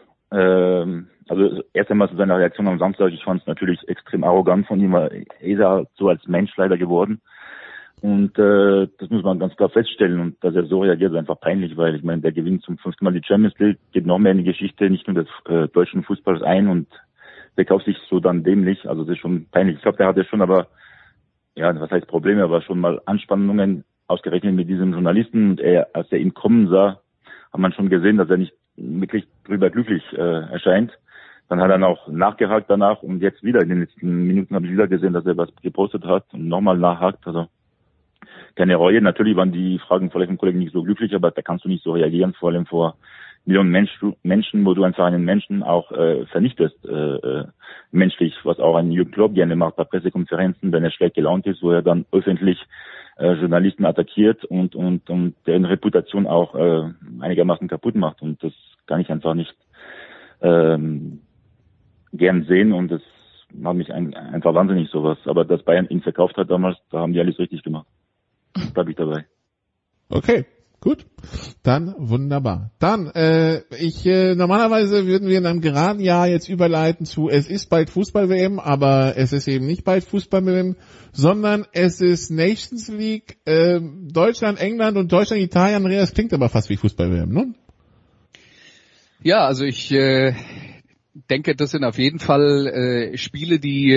also erst einmal zu seiner Reaktion am Samstag, ich fand es natürlich extrem arrogant von ihm, weil er ist ja so als Mensch leider geworden. Und das muss man ganz klar feststellen. Und dass er so reagiert, ist einfach peinlich, weil ich meine, der gewinnt zum 5. Mal die Champions League, geht noch mehr in die Geschichte, nicht nur des deutschen Fußballs ein und verkauft sich so dann dämlich. Also das ist schon peinlich. Ich glaube, der hatte schon aber, ja, was heißt Probleme, aber schon mal Anspannungen ausgerechnet mit diesem Journalisten. Und als er ihn kommen sah, hat man schon gesehen, dass er nicht wirklich drüber glücklich erscheint. Dann hat er auch nachgehakt danach und jetzt wieder in den letzten Minuten habe ich wieder gesehen, dass er was gepostet hat und nochmal nachhakt. Also keine Reue. Natürlich waren die Fragen vielleicht vom Kollegen nicht so glücklich, aber da kannst du nicht so reagieren, vor allem vor Millionen Menschen, wo du einfach einen Menschen auch vernichtest, menschlich, was auch ein Jürgen Klopp gerne macht bei Pressekonferenzen, wenn er schlecht gelaunt ist, wo er dann öffentlich Journalisten attackiert und deren Reputation auch einigermaßen kaputt macht. Und das kann ich einfach nicht gern sehen und das macht mich einfach wahnsinnig sowas. Aber dass Bayern ihn verkauft hat damals, da haben die alles richtig gemacht. Bleib ich dabei. Okay, gut. Dann wunderbar. Dann, normalerweise würden wir in einem geraden Jahr jetzt überleiten zu, es ist bald Fußball-WM, aber es ist eben nicht bald Fußball-WM, sondern es ist Nations League, Deutschland, England und Deutschland, Italien. Andreas, klingt aber fast wie Fußball-WM, ne? Ja, also ich denke, das sind auf jeden Fall Spiele,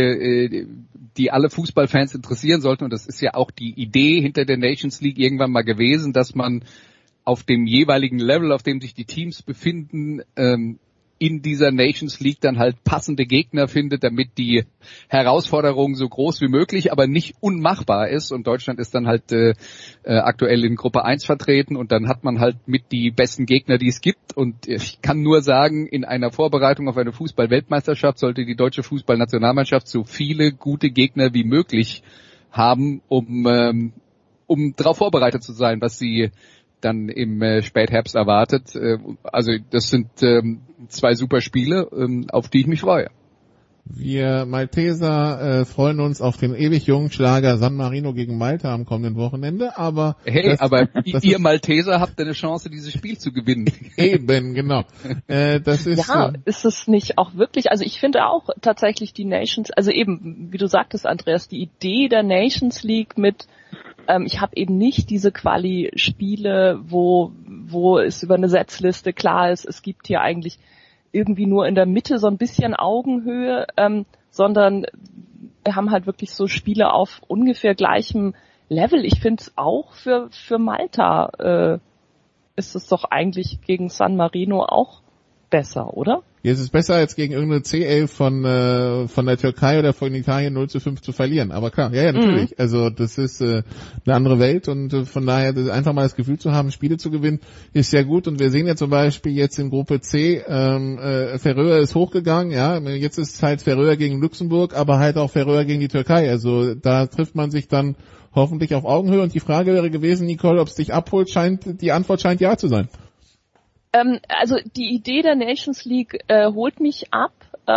die alle Fußballfans interessieren sollten. Und das ist ja auch die Idee hinter der Nations League irgendwann mal gewesen, dass man auf dem jeweiligen Level, auf dem sich die Teams befinden, in dieser Nations League dann halt passende Gegner findet, damit die Herausforderung so groß wie möglich, aber nicht unmachbar ist. Und Deutschland ist dann halt aktuell in Gruppe 1 vertreten und dann hat man halt mit die besten Gegner, die es gibt. Und ich kann nur sagen, in einer Vorbereitung auf eine Fußball-Weltmeisterschaft sollte die deutsche Fußballnationalmannschaft so viele gute Gegner wie möglich haben, um darauf vorbereitet zu sein, was sie dann im Spätherbst erwartet. Also das sind 2 super Spiele, auf die ich mich freue. Wir Malteser freuen uns auf den ewig jungen Schlager San Marino gegen Malta am kommenden Wochenende, aber... Hey, ihr Malteser habt eine Chance, dieses Spiel zu gewinnen. Eben, genau. Das ist... Ja, ist es nicht auch wirklich, also ich finde auch tatsächlich die Nations, also eben, wie du sagtest, Andreas, die Idee der Nations League mit ich habe eben nicht diese Quali-Spiele, wo es über eine Setzliste klar ist, es gibt hier eigentlich irgendwie nur in der Mitte so ein bisschen Augenhöhe, sondern wir haben halt wirklich so Spiele auf ungefähr gleichem Level. Ich finde es auch für Malta ist es doch eigentlich gegen San Marino auch besser, oder? Ja, es ist besser, als gegen irgendeine C11 von der Türkei oder von Italien 0-5 zu verlieren. Aber klar, ja, natürlich. Mhm. Also das ist eine andere Welt und von daher einfach mal das Gefühl zu haben, Spiele zu gewinnen, ist sehr gut. Und wir sehen ja zum Beispiel jetzt in Gruppe C, Färöer ist hochgegangen, ja. Jetzt ist es halt Färöer gegen Luxemburg, aber halt auch Färöer gegen die Türkei. Also da trifft man sich dann hoffentlich auf Augenhöhe. Und die Frage wäre gewesen, Nicole, ob es dich abholt, die Antwort scheint ja zu sein. Also die Idee der Nations League holt mich ab,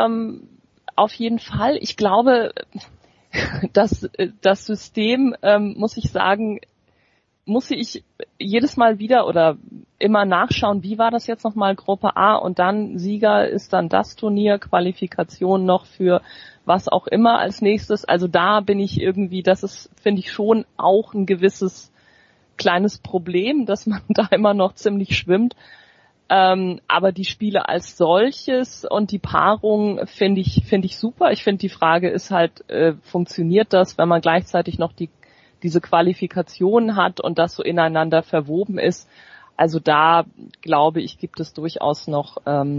auf jeden Fall. Ich glaube, dass das System, muss ich sagen, muss ich jedes Mal wieder oder immer nachschauen, wie war das jetzt nochmal Gruppe A und dann Sieger ist dann das Turnier, Qualifikation noch für was auch immer als nächstes. Also da bin ich irgendwie, das ist, finde ich, schon auch ein gewisses kleines Problem, dass man da immer noch ziemlich schwimmt. Aber die Spiele als solches und die Paarung finde ich super. Ich finde, die Frage ist halt, funktioniert das, wenn man gleichzeitig noch diese Qualifikation hat und das so ineinander verwoben ist. Also da, glaube ich, gibt es durchaus noch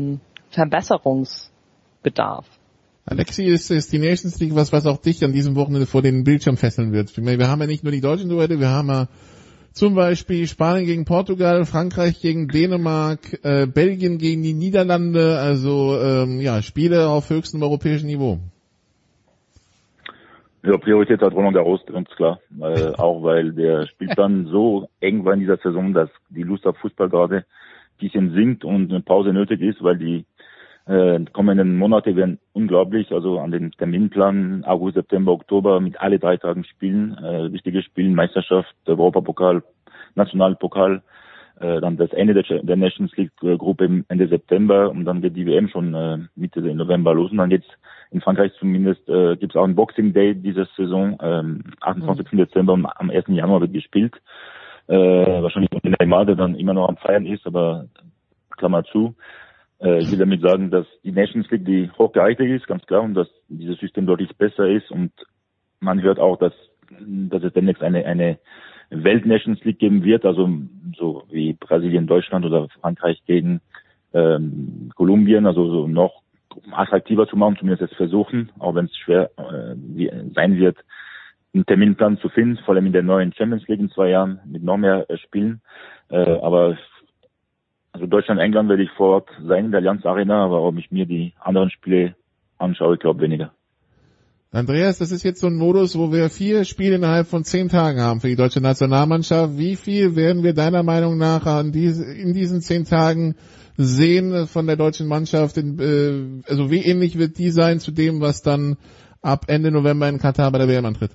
Verbesserungsbedarf. Alexi, ist die Nations League was auch dich an diesem Wochenende vor den Bildschirm fesseln wird? Wir haben ja nicht nur die deutschen Duelle, wir haben ja zum Beispiel Spanien gegen Portugal, Frankreich gegen Dänemark, Belgien gegen die Niederlande, also Spiele auf höchstem europäischen Niveau. Ja, Priorität hat Roland Garros, ganz klar. Auch weil der Spielplan so eng war in dieser Saison, dass die Lust auf Fußball gerade ein bisschen sinkt und eine Pause nötig ist, weil die kommenden Monate werden unglaublich. Also an den Terminplan August, September, Oktober mit alle 3 Tagen Spielen, wichtige Spielen, Meisterschaft, Europapokal, Nationalpokal, dann das Ende der Nations League Gruppe Ende September und dann geht die WM schon Mitte November los und dann geht's in Frankreich zumindest, gibt's auch einen Boxing Day diese Saison, 28. Dezember und am 1. Januar wird gespielt. Wahrscheinlich in Neymar, der dann immer noch am Feiern ist, aber Klammer zu. Ich will damit sagen, dass die Nations League die hochgeeignet ist, ganz klar, und dass dieses System deutlich besser ist und man hört auch, dass es demnächst eine Welt-Nations League geben wird, also so wie Brasilien, Deutschland oder Frankreich gegen Kolumbien, also so noch attraktiver zu machen, zumindest jetzt versuchen, auch wenn es schwer sein wird, einen Terminplan zu finden, vor allem in der neuen Champions League in 2 Jahren mit noch mehr Spielen. Aber also Deutschland, England werde ich vor Ort sein in der Allianz Arena, aber ob ich mir die anderen Spiele anschaue, ich glaube weniger. Andreas, das ist jetzt so ein Modus, wo wir 4 Spiele innerhalb von 10 Tagen haben für die deutsche Nationalmannschaft. Wie viel werden wir deiner Meinung nach in diesen 10 Tagen sehen von der deutschen Mannschaft? Also wie ähnlich wird die sein zu dem, was dann ab Ende November in Katar bei der WM antritt?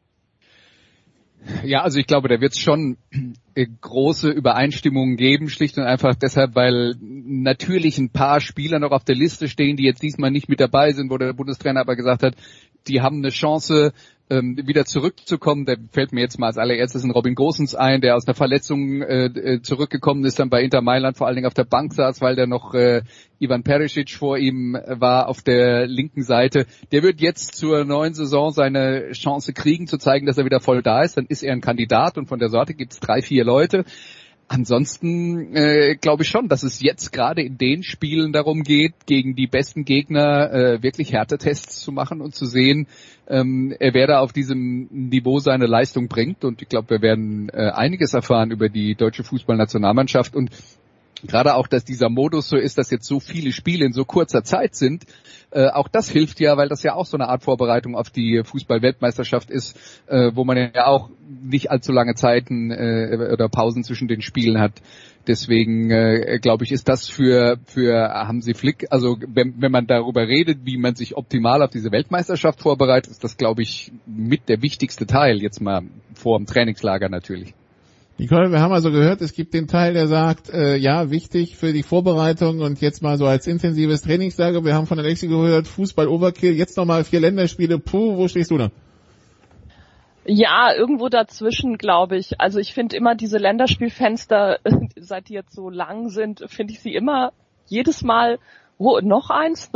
Ja, also ich glaube, da wird es schon große Übereinstimmungen geben, schlicht und einfach deshalb, weil natürlich ein paar Spieler noch auf der Liste stehen, die jetzt diesmal nicht mit dabei sind, wo der Bundestrainer aber gesagt hat, die haben eine Chance, wieder zurückzukommen. Da fällt mir jetzt mal als allererstes ein Robin Gosens ein, der aus einer Verletzung zurückgekommen ist, dann bei Inter Mailand vor allen Dingen auf der Bank saß, weil da noch Ivan Perisic vor ihm war auf der linken Seite. Der wird jetzt zur neuen Saison seine Chance kriegen, zu zeigen, dass er wieder voll da ist. Dann ist er ein Kandidat und von der Sorte gibt es 3, 4 Leute. Ansonsten glaube ich schon, dass es jetzt gerade in den Spielen darum geht, gegen die besten Gegner wirklich Härtetests zu machen und zu sehen, wer da auf diesem Niveau seine Leistung bringt. Und ich glaube, wir werden einiges erfahren über die deutsche Fußballnationalmannschaft und gerade auch, dass dieser Modus so ist, dass jetzt so viele Spiele in so kurzer Zeit sind. Auch das hilft ja, weil das ja auch so eine Art Vorbereitung auf die Fußball-Weltmeisterschaft ist, wo man ja auch nicht allzu lange Zeiten oder Pausen zwischen den Spielen hat. Deswegen glaube ich, ist das für Hansi Flick, also wenn man darüber redet, wie man sich optimal auf diese Weltmeisterschaft vorbereitet, ist das, glaube ich, mit der wichtigste Teil, jetzt mal vor dem Trainingslager natürlich. Nicole, wir haben also gehört, es gibt den Teil, der sagt, ja, wichtig für die Vorbereitung und jetzt mal so als intensives Trainingslager. Wir haben von Alexi gehört, Fußball Overkill, jetzt nochmal 4 Länderspiele. Puh, wo stehst du da? Ja, irgendwo dazwischen, glaube ich. Also ich finde immer diese Länderspielfenster, seit die jetzt so lang sind, finde ich sie immer jedes Mal, noch eins.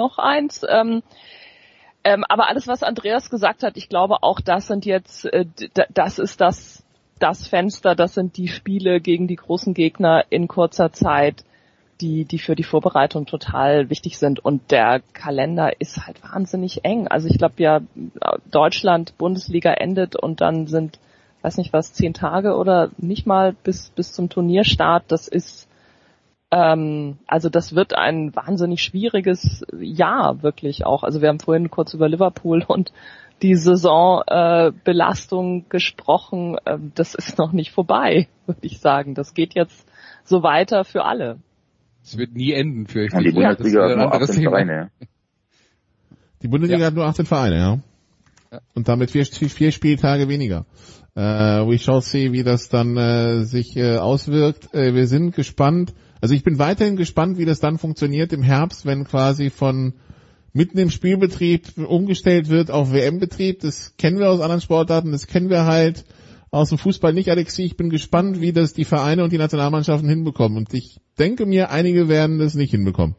Aber alles, was Andreas gesagt hat, ich glaube auch, das sind jetzt, das ist das Fenster, das sind die Spiele gegen die großen Gegner in kurzer Zeit, die für die Vorbereitung total wichtig sind. Und der Kalender ist halt wahnsinnig eng. Also ich glaube ja, Deutschland, Bundesliga endet und dann sind, weiß nicht was, 10 Tage oder nicht mal bis zum Turnierstart. Das ist, also das wird ein wahnsinnig schwieriges Jahr wirklich auch. Also wir haben vorhin kurz über Liverpool und die Saisonbelastung gesprochen. Das ist noch nicht vorbei, würde ich sagen. Das geht jetzt so weiter für alle. Es wird nie enden, fürchte ich. Die Bundesliga hat nur 18 Vereine. Die Bundesliga hat nur 18 Vereine, ja. Und damit 4 Spieltage weniger. We shall see, wie das dann sich auswirkt. Wir sind gespannt. Also ich bin weiterhin gespannt, wie das dann funktioniert im Herbst, wenn quasi von mitten im Spielbetrieb umgestellt wird auf WM-Betrieb. Das kennen wir aus anderen Sportarten, das kennen wir halt aus dem Fußball nicht, Alexi. Ich bin gespannt, wie das die Vereine und die Nationalmannschaften hinbekommen. Und ich denke mir, einige werden das nicht hinbekommen.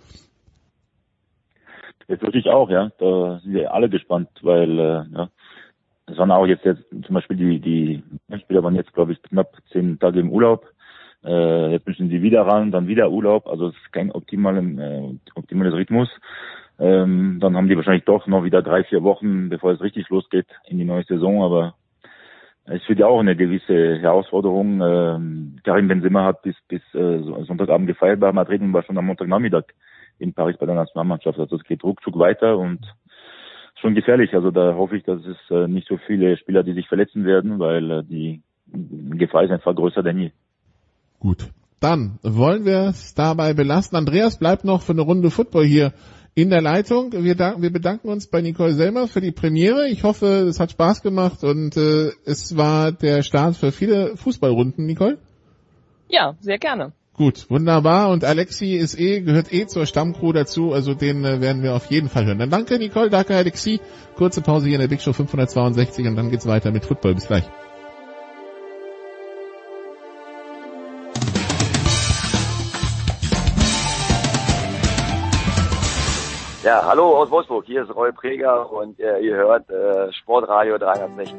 Jetzt wirklich auch, ja. Da sind wir alle gespannt, weil ja, es waren auch jetzt zum Beispiel die Spieler waren jetzt, glaube ich, knapp 10 Tage im Urlaub. Jetzt müssen sie wieder ran, dann wieder Urlaub. Also es ist kein optimales Rhythmus. Dann haben die wahrscheinlich doch noch wieder 3-4 Wochen, bevor es richtig losgeht in die neue Saison. Aber es wird ja auch eine gewisse Herausforderung. Karim Benzema hat bis Sonntagabend gefeiert bei Madrid und war schon am Montagnachmittag in Paris bei der Nationalmannschaft. Also es geht ruckzuck weiter und schon gefährlich. Also da hoffe ich, dass es nicht so viele Spieler, die sich verletzen werden, weil die Gefahr ist einfach größer denn je. Gut. Dann wollen wir es dabei belassen. Andreas bleibt noch für eine Runde Football hier in der Leitung. Wir bedanken uns bei Nicole Selmer für die Premiere. Ich hoffe, es hat Spaß gemacht und es war der Start für viele Fußballrunden, Nicole. Ja, sehr gerne. Gut, wunderbar. Und Alexi gehört zur Stammcrew dazu, also den werden wir auf jeden Fall hören. Dann danke Nicole, danke Alexi. Kurze Pause hier in der Big Show 562 und dann geht's weiter mit Football. Bis gleich. Ja, hallo aus Wolfsburg, hier ist Roy Preger und ihr hört Sportradio 360.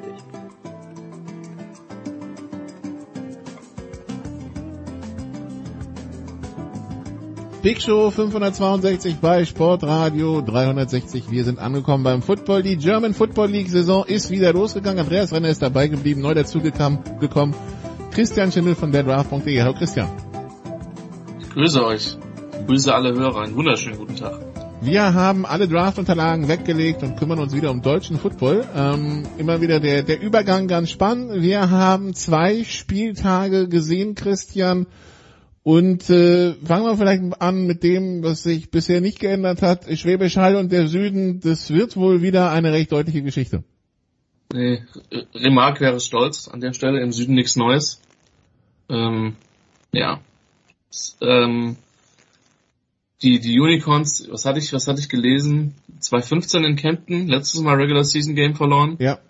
Big Show 562 bei Sportradio 360. Wir sind angekommen beim Football. Die German Football League Saison ist wieder losgegangen. Andreas Renner ist dabei geblieben, neu dazugekommen. Christian Schimmel von derdraft.de. Hallo Christian. Ich grüße euch. Ich grüße alle Hörer. Einen wunderschönen guten Tag. Wir haben alle Draftunterlagen weggelegt und kümmern uns wieder um deutschen Football. Immer wieder der Übergang ganz spannend. Wir haben 2 Spieltage gesehen, Christian. Und fangen wir vielleicht an mit dem, was sich bisher nicht geändert hat. Schwäbisch Hall und der Süden, das wird wohl wieder eine recht deutliche Geschichte. Nee, Remarque wäre stolz. An der Stelle im Süden nichts Neues. Ja. Die Unicorns, was hatte ich gelesen? 2015 in Kempten, letztes Mal Regular Season Game verloren. Ja.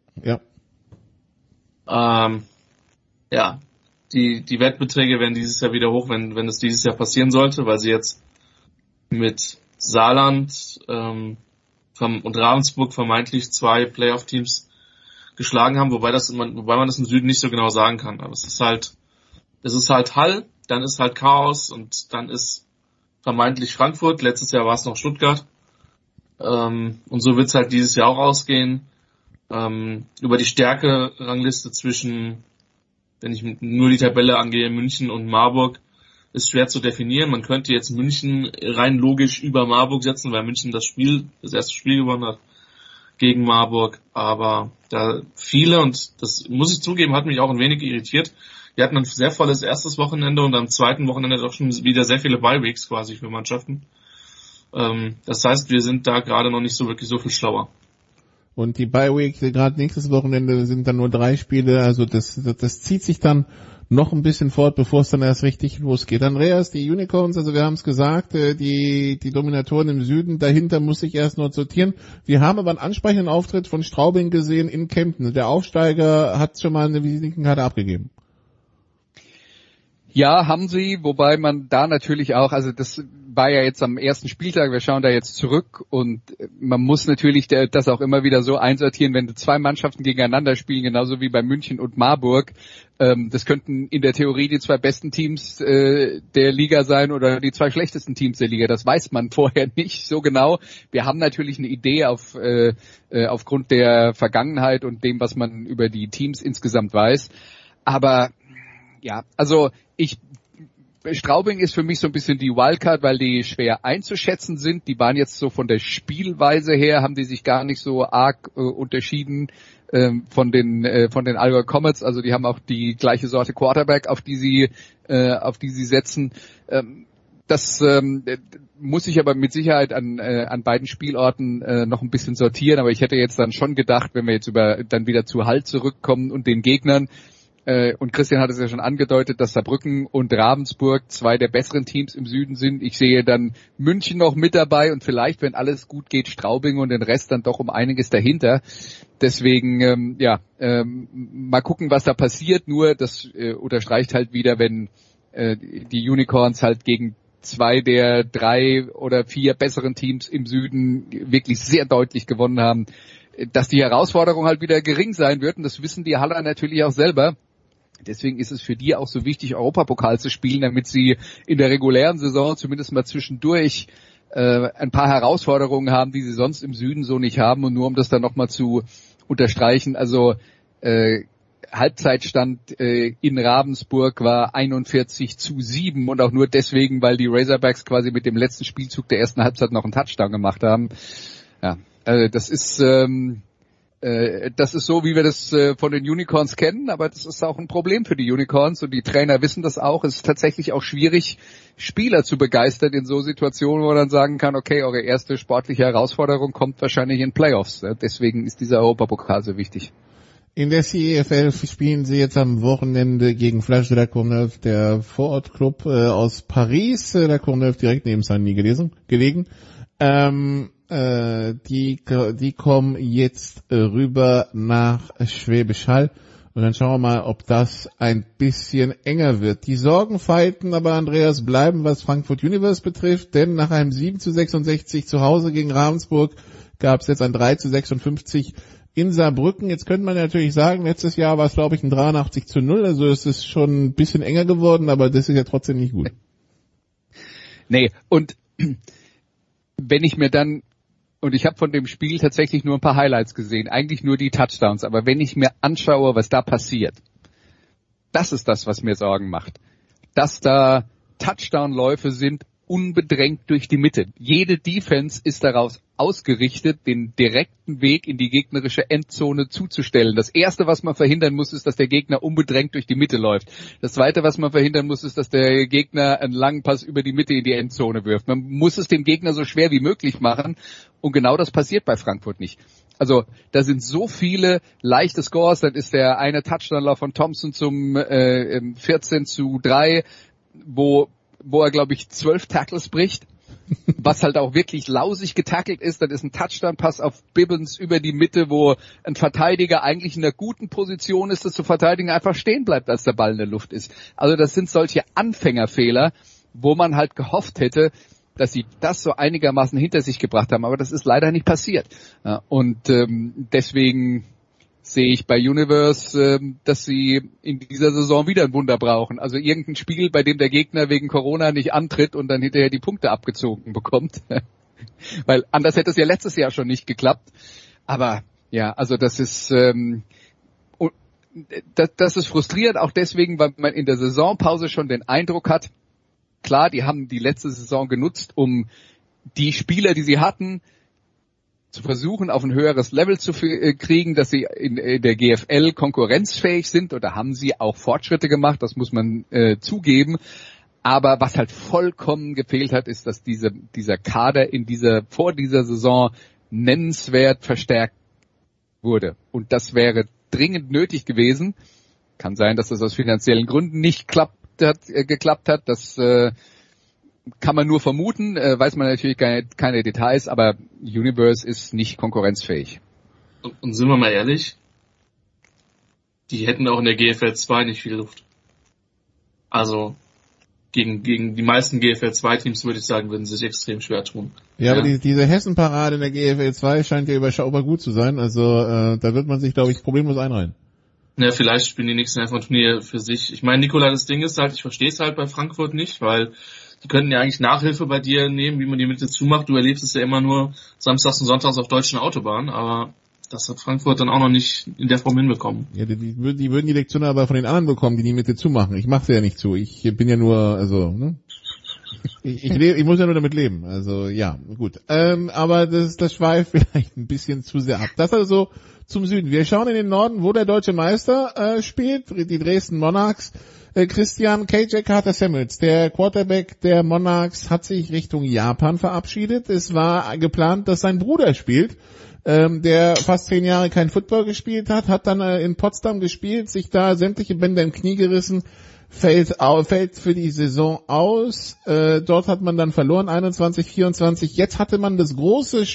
Ja. Die Wettbeträge werden dieses Jahr wieder hoch, wenn es dieses Jahr passieren sollte, weil sie jetzt mit Saarland und Ravensburg vermeintlich 2 Playoff-Teams geschlagen haben, wobei man das im Süden nicht so genau sagen kann. Aber es ist halt Hall, dann ist halt Chaos und dann ist vermeintlich Frankfurt. Letztes Jahr war es noch Stuttgart. Und so wird es halt dieses Jahr auch ausgehen. Über die Stärke-Rangliste zwischen, wenn ich nur die Tabelle angehe, München und Marburg, ist schwer zu definieren. Man könnte jetzt München rein logisch über Marburg setzen, weil München das erste Spiel gewonnen hat gegen Marburg. Aber da viele, und das muss ich zugeben, hat mich auch ein wenig irritiert. Die hatten ein sehr volles erstes Wochenende und am zweiten Wochenende doch schon wieder sehr viele Bye-Weeks quasi für Mannschaften. Das heißt, wir sind da gerade noch nicht so wirklich so viel schlauer. Und die Bye-Week, gerade nächstes Wochenende sind dann nur 3 Spiele, also das zieht sich dann noch ein bisschen fort, bevor es dann erst richtig losgeht. Andreas, die Unicorns, also wir haben es gesagt, die Dominatoren im Süden, dahinter muss ich erst noch sortieren. Wir haben aber einen ansprechenden Auftritt von Straubing gesehen in Kempten. Der Aufsteiger hat schon mal eine Visitenkarte abgegeben. Ja, haben sie, wobei man da natürlich auch, also das war ja jetzt am ersten Spieltag, wir schauen da jetzt zurück und man muss natürlich das auch immer wieder so einsortieren, wenn 2 Mannschaften gegeneinander spielen, genauso wie bei München und Marburg. Das könnten in der Theorie die 2 besten Teams der Liga sein oder die 2 schlechtesten Teams der Liga. Das weiß man vorher nicht so genau. Wir haben natürlich eine Idee aufgrund der Vergangenheit und dem, was man über die Teams insgesamt weiß. Aber ja, also Straubing ist für mich so ein bisschen die Wildcard, weil die schwer einzuschätzen sind. Die waren jetzt so von der Spielweise her, haben die sich gar nicht so arg unterschieden von den Allgäu Comets. Also die haben auch die gleiche Sorte Quarterback, auf die sie setzen. Das muss ich aber mit Sicherheit an beiden Spielorten noch ein bisschen sortieren. Aber ich hätte jetzt dann schon gedacht, wenn wir jetzt dann wieder zu Hall zurückkommen und den Gegnern, und Christian hat es ja schon angedeutet, dass Saarbrücken und Ravensburg 2 der besseren Teams im Süden sind. Ich sehe dann München noch mit dabei und vielleicht, wenn alles gut geht, Straubing und den Rest dann doch um einiges dahinter. Deswegen, mal gucken, was da passiert. Nur, das unterstreicht halt wieder, wenn die Unicorns halt gegen 2 der 3 oder 4 besseren Teams im Süden wirklich sehr deutlich gewonnen haben, dass die Herausforderung halt wieder gering sein wird. Und das wissen die Haller natürlich auch selber. Deswegen ist es für die auch so wichtig, Europapokal zu spielen, damit sie in der regulären Saison zumindest mal zwischendurch ein paar Herausforderungen haben, die sie sonst im Süden so nicht haben. Und nur um das dann nochmal zu unterstreichen, also Halbzeitstand in Ravensburg war 41-7 und auch nur deswegen, weil die Razorbacks quasi mit dem letzten Spielzug der ersten Halbzeit noch einen Touchdown gemacht haben. Ja, Das ist so, wie wir das von den Unicorns kennen, aber das ist auch ein Problem für die Unicorns und die Trainer wissen das auch. Es ist tatsächlich auch schwierig, Spieler zu begeistern in so Situationen, wo man dann sagen kann, okay, eure erste sportliche Herausforderung kommt wahrscheinlich in Playoffs. Deswegen ist dieser Europapokal so wichtig. In der CEFL spielen sie jetzt am Wochenende gegen Flash de la Courneuve, der Vorortclub aus Paris. La Courneuve direkt neben Saint-Denis gelegen. Die kommen jetzt rüber nach Schwäbisch Hall und dann schauen wir mal, ob das ein bisschen enger wird. Die Sorgenfalten aber, Andreas, bleiben, was Frankfurt Universe betrifft, denn nach einem 7:66 zu Hause gegen Ravensburg gab es jetzt ein 3:56 in Saarbrücken. Jetzt könnte man natürlich sagen, letztes Jahr war es, glaube ich, ein 83:0, also es ist schon ein bisschen enger geworden, aber das ist ja trotzdem nicht gut. Nee, und wenn ich mir dann, und ich habe von dem Spiel tatsächlich nur ein paar Highlights gesehen, eigentlich nur die Touchdowns, aber wenn ich mir anschaue, was da passiert, das ist das, was mir Sorgen macht. Dass da Touchdown-Läufe sind, unbedrängt durch die Mitte. Jede Defense ist daraus ausgerichtet, den direkten Weg in die gegnerische Endzone zuzustellen. Das Erste, was man verhindern muss, ist, dass der Gegner unbedrängt durch die Mitte läuft. Das Zweite, was man verhindern muss, ist, dass der Gegner einen langen Pass über die Mitte in die Endzone wirft. Man muss es dem Gegner so schwer wie möglich machen und genau das passiert bei Frankfurt nicht. Also da sind so viele leichte Scores, dann ist der eine Touchdown-Lauf von Thompson zum 14:3, wo er, glaube ich, 12 Tackles bricht, was halt auch wirklich lausig getackelt ist. Dann ist ein Touchdown-Pass auf Bibbins über die Mitte, wo ein Verteidiger eigentlich in einer guten Position ist, das zu verteidigen, einfach stehen bleibt, als der Ball in der Luft ist. Also das sind solche Anfängerfehler, wo man halt gehofft hätte, dass sie das so einigermaßen hinter sich gebracht haben, aber das ist leider nicht passiert. Ja, und deswegen sehe ich bei Universe, dass sie in dieser Saison wieder ein Wunder brauchen. Also irgendein Spiel, bei dem der Gegner wegen Corona nicht antritt und dann hinterher die Punkte abgezogen bekommt. Weil anders hätte es ja letztes Jahr schon nicht geklappt. Aber ja, also das ist frustrierend, auch deswegen, weil man in der Saisonpause schon den Eindruck hat, klar, die haben die letzte Saison genutzt, um die Spieler, die sie hatten, zu versuchen, auf ein höheres Level zu kriegen, dass sie in der GFL konkurrenzfähig sind, oder haben sie auch Fortschritte gemacht, das muss man zugeben. Aber was halt vollkommen gefehlt hat, ist, dass dieser Kader vor dieser Saison nennenswert verstärkt wurde. Und das wäre dringend nötig gewesen. Kann sein, dass das aus finanziellen Gründen nicht geklappt hat. Das kann man nur vermuten, weiß man natürlich keine Details, aber Universe ist nicht konkurrenzfähig. Und sind wir mal ehrlich, die hätten auch in der GFL 2 nicht viel Luft. Also gegen die meisten GFL 2 Teams würde ich sagen, würden sie sich extrem schwer tun. Ja, aber diese Hessen-Parade in der GFL 2 scheint ja überschaubar gut zu sein, also da wird man sich, glaube ich, problemlos einreihen. Ja, vielleicht spielen die nächsten einfach Turnier für sich. Ich meine, Nikola, das Ding ist halt, ich verstehe es halt bei Frankfurt nicht, weil die könnten ja eigentlich Nachhilfe bei dir nehmen, wie man die Mitte zumacht. Du erlebst es ja immer nur samstags und sonntags auf deutschen Autobahnen, aber das hat Frankfurt dann auch noch nicht in der Form hinbekommen. Ja, die würden die Lektion aber von den anderen bekommen, die Mitte zumachen. Ich mache sie ja nicht zu. Ich bin ja nur, also, ne? Ich muss ja nur damit leben. Also, ja, gut. Aber das schweift vielleicht ein bisschen zu sehr ab. Das also zum Süden. Wir schauen in den Norden, wo der deutsche Meister spielt, die Dresden Monarchs. Christian, KJ Carter-Samuels, der Quarterback der Monarchs, hat sich Richtung Japan verabschiedet. Es war geplant, dass sein Bruder spielt, der fast 10 Jahre kein Football gespielt hat dann in Potsdam gespielt, sich da sämtliche Bänder im Knie gerissen, fällt für die Saison aus. Dort hat man dann verloren, 21-24. Jetzt hatte man das große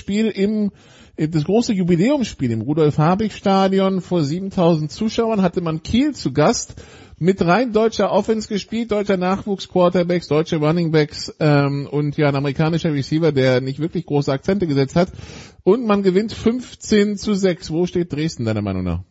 Jubiläumsspiel im Rudolf-Habich-Stadion vor 7000 Zuschauern, hatte man Kiel zu Gast, mit rein deutscher Offense gespielt, deutscher Nachwuchs-Quarterbacks, deutsche Runningbacks und ja ein amerikanischer Receiver, der nicht wirklich große Akzente gesetzt hat. Und man gewinnt 15-6. Wo steht Dresden deiner Meinung nach?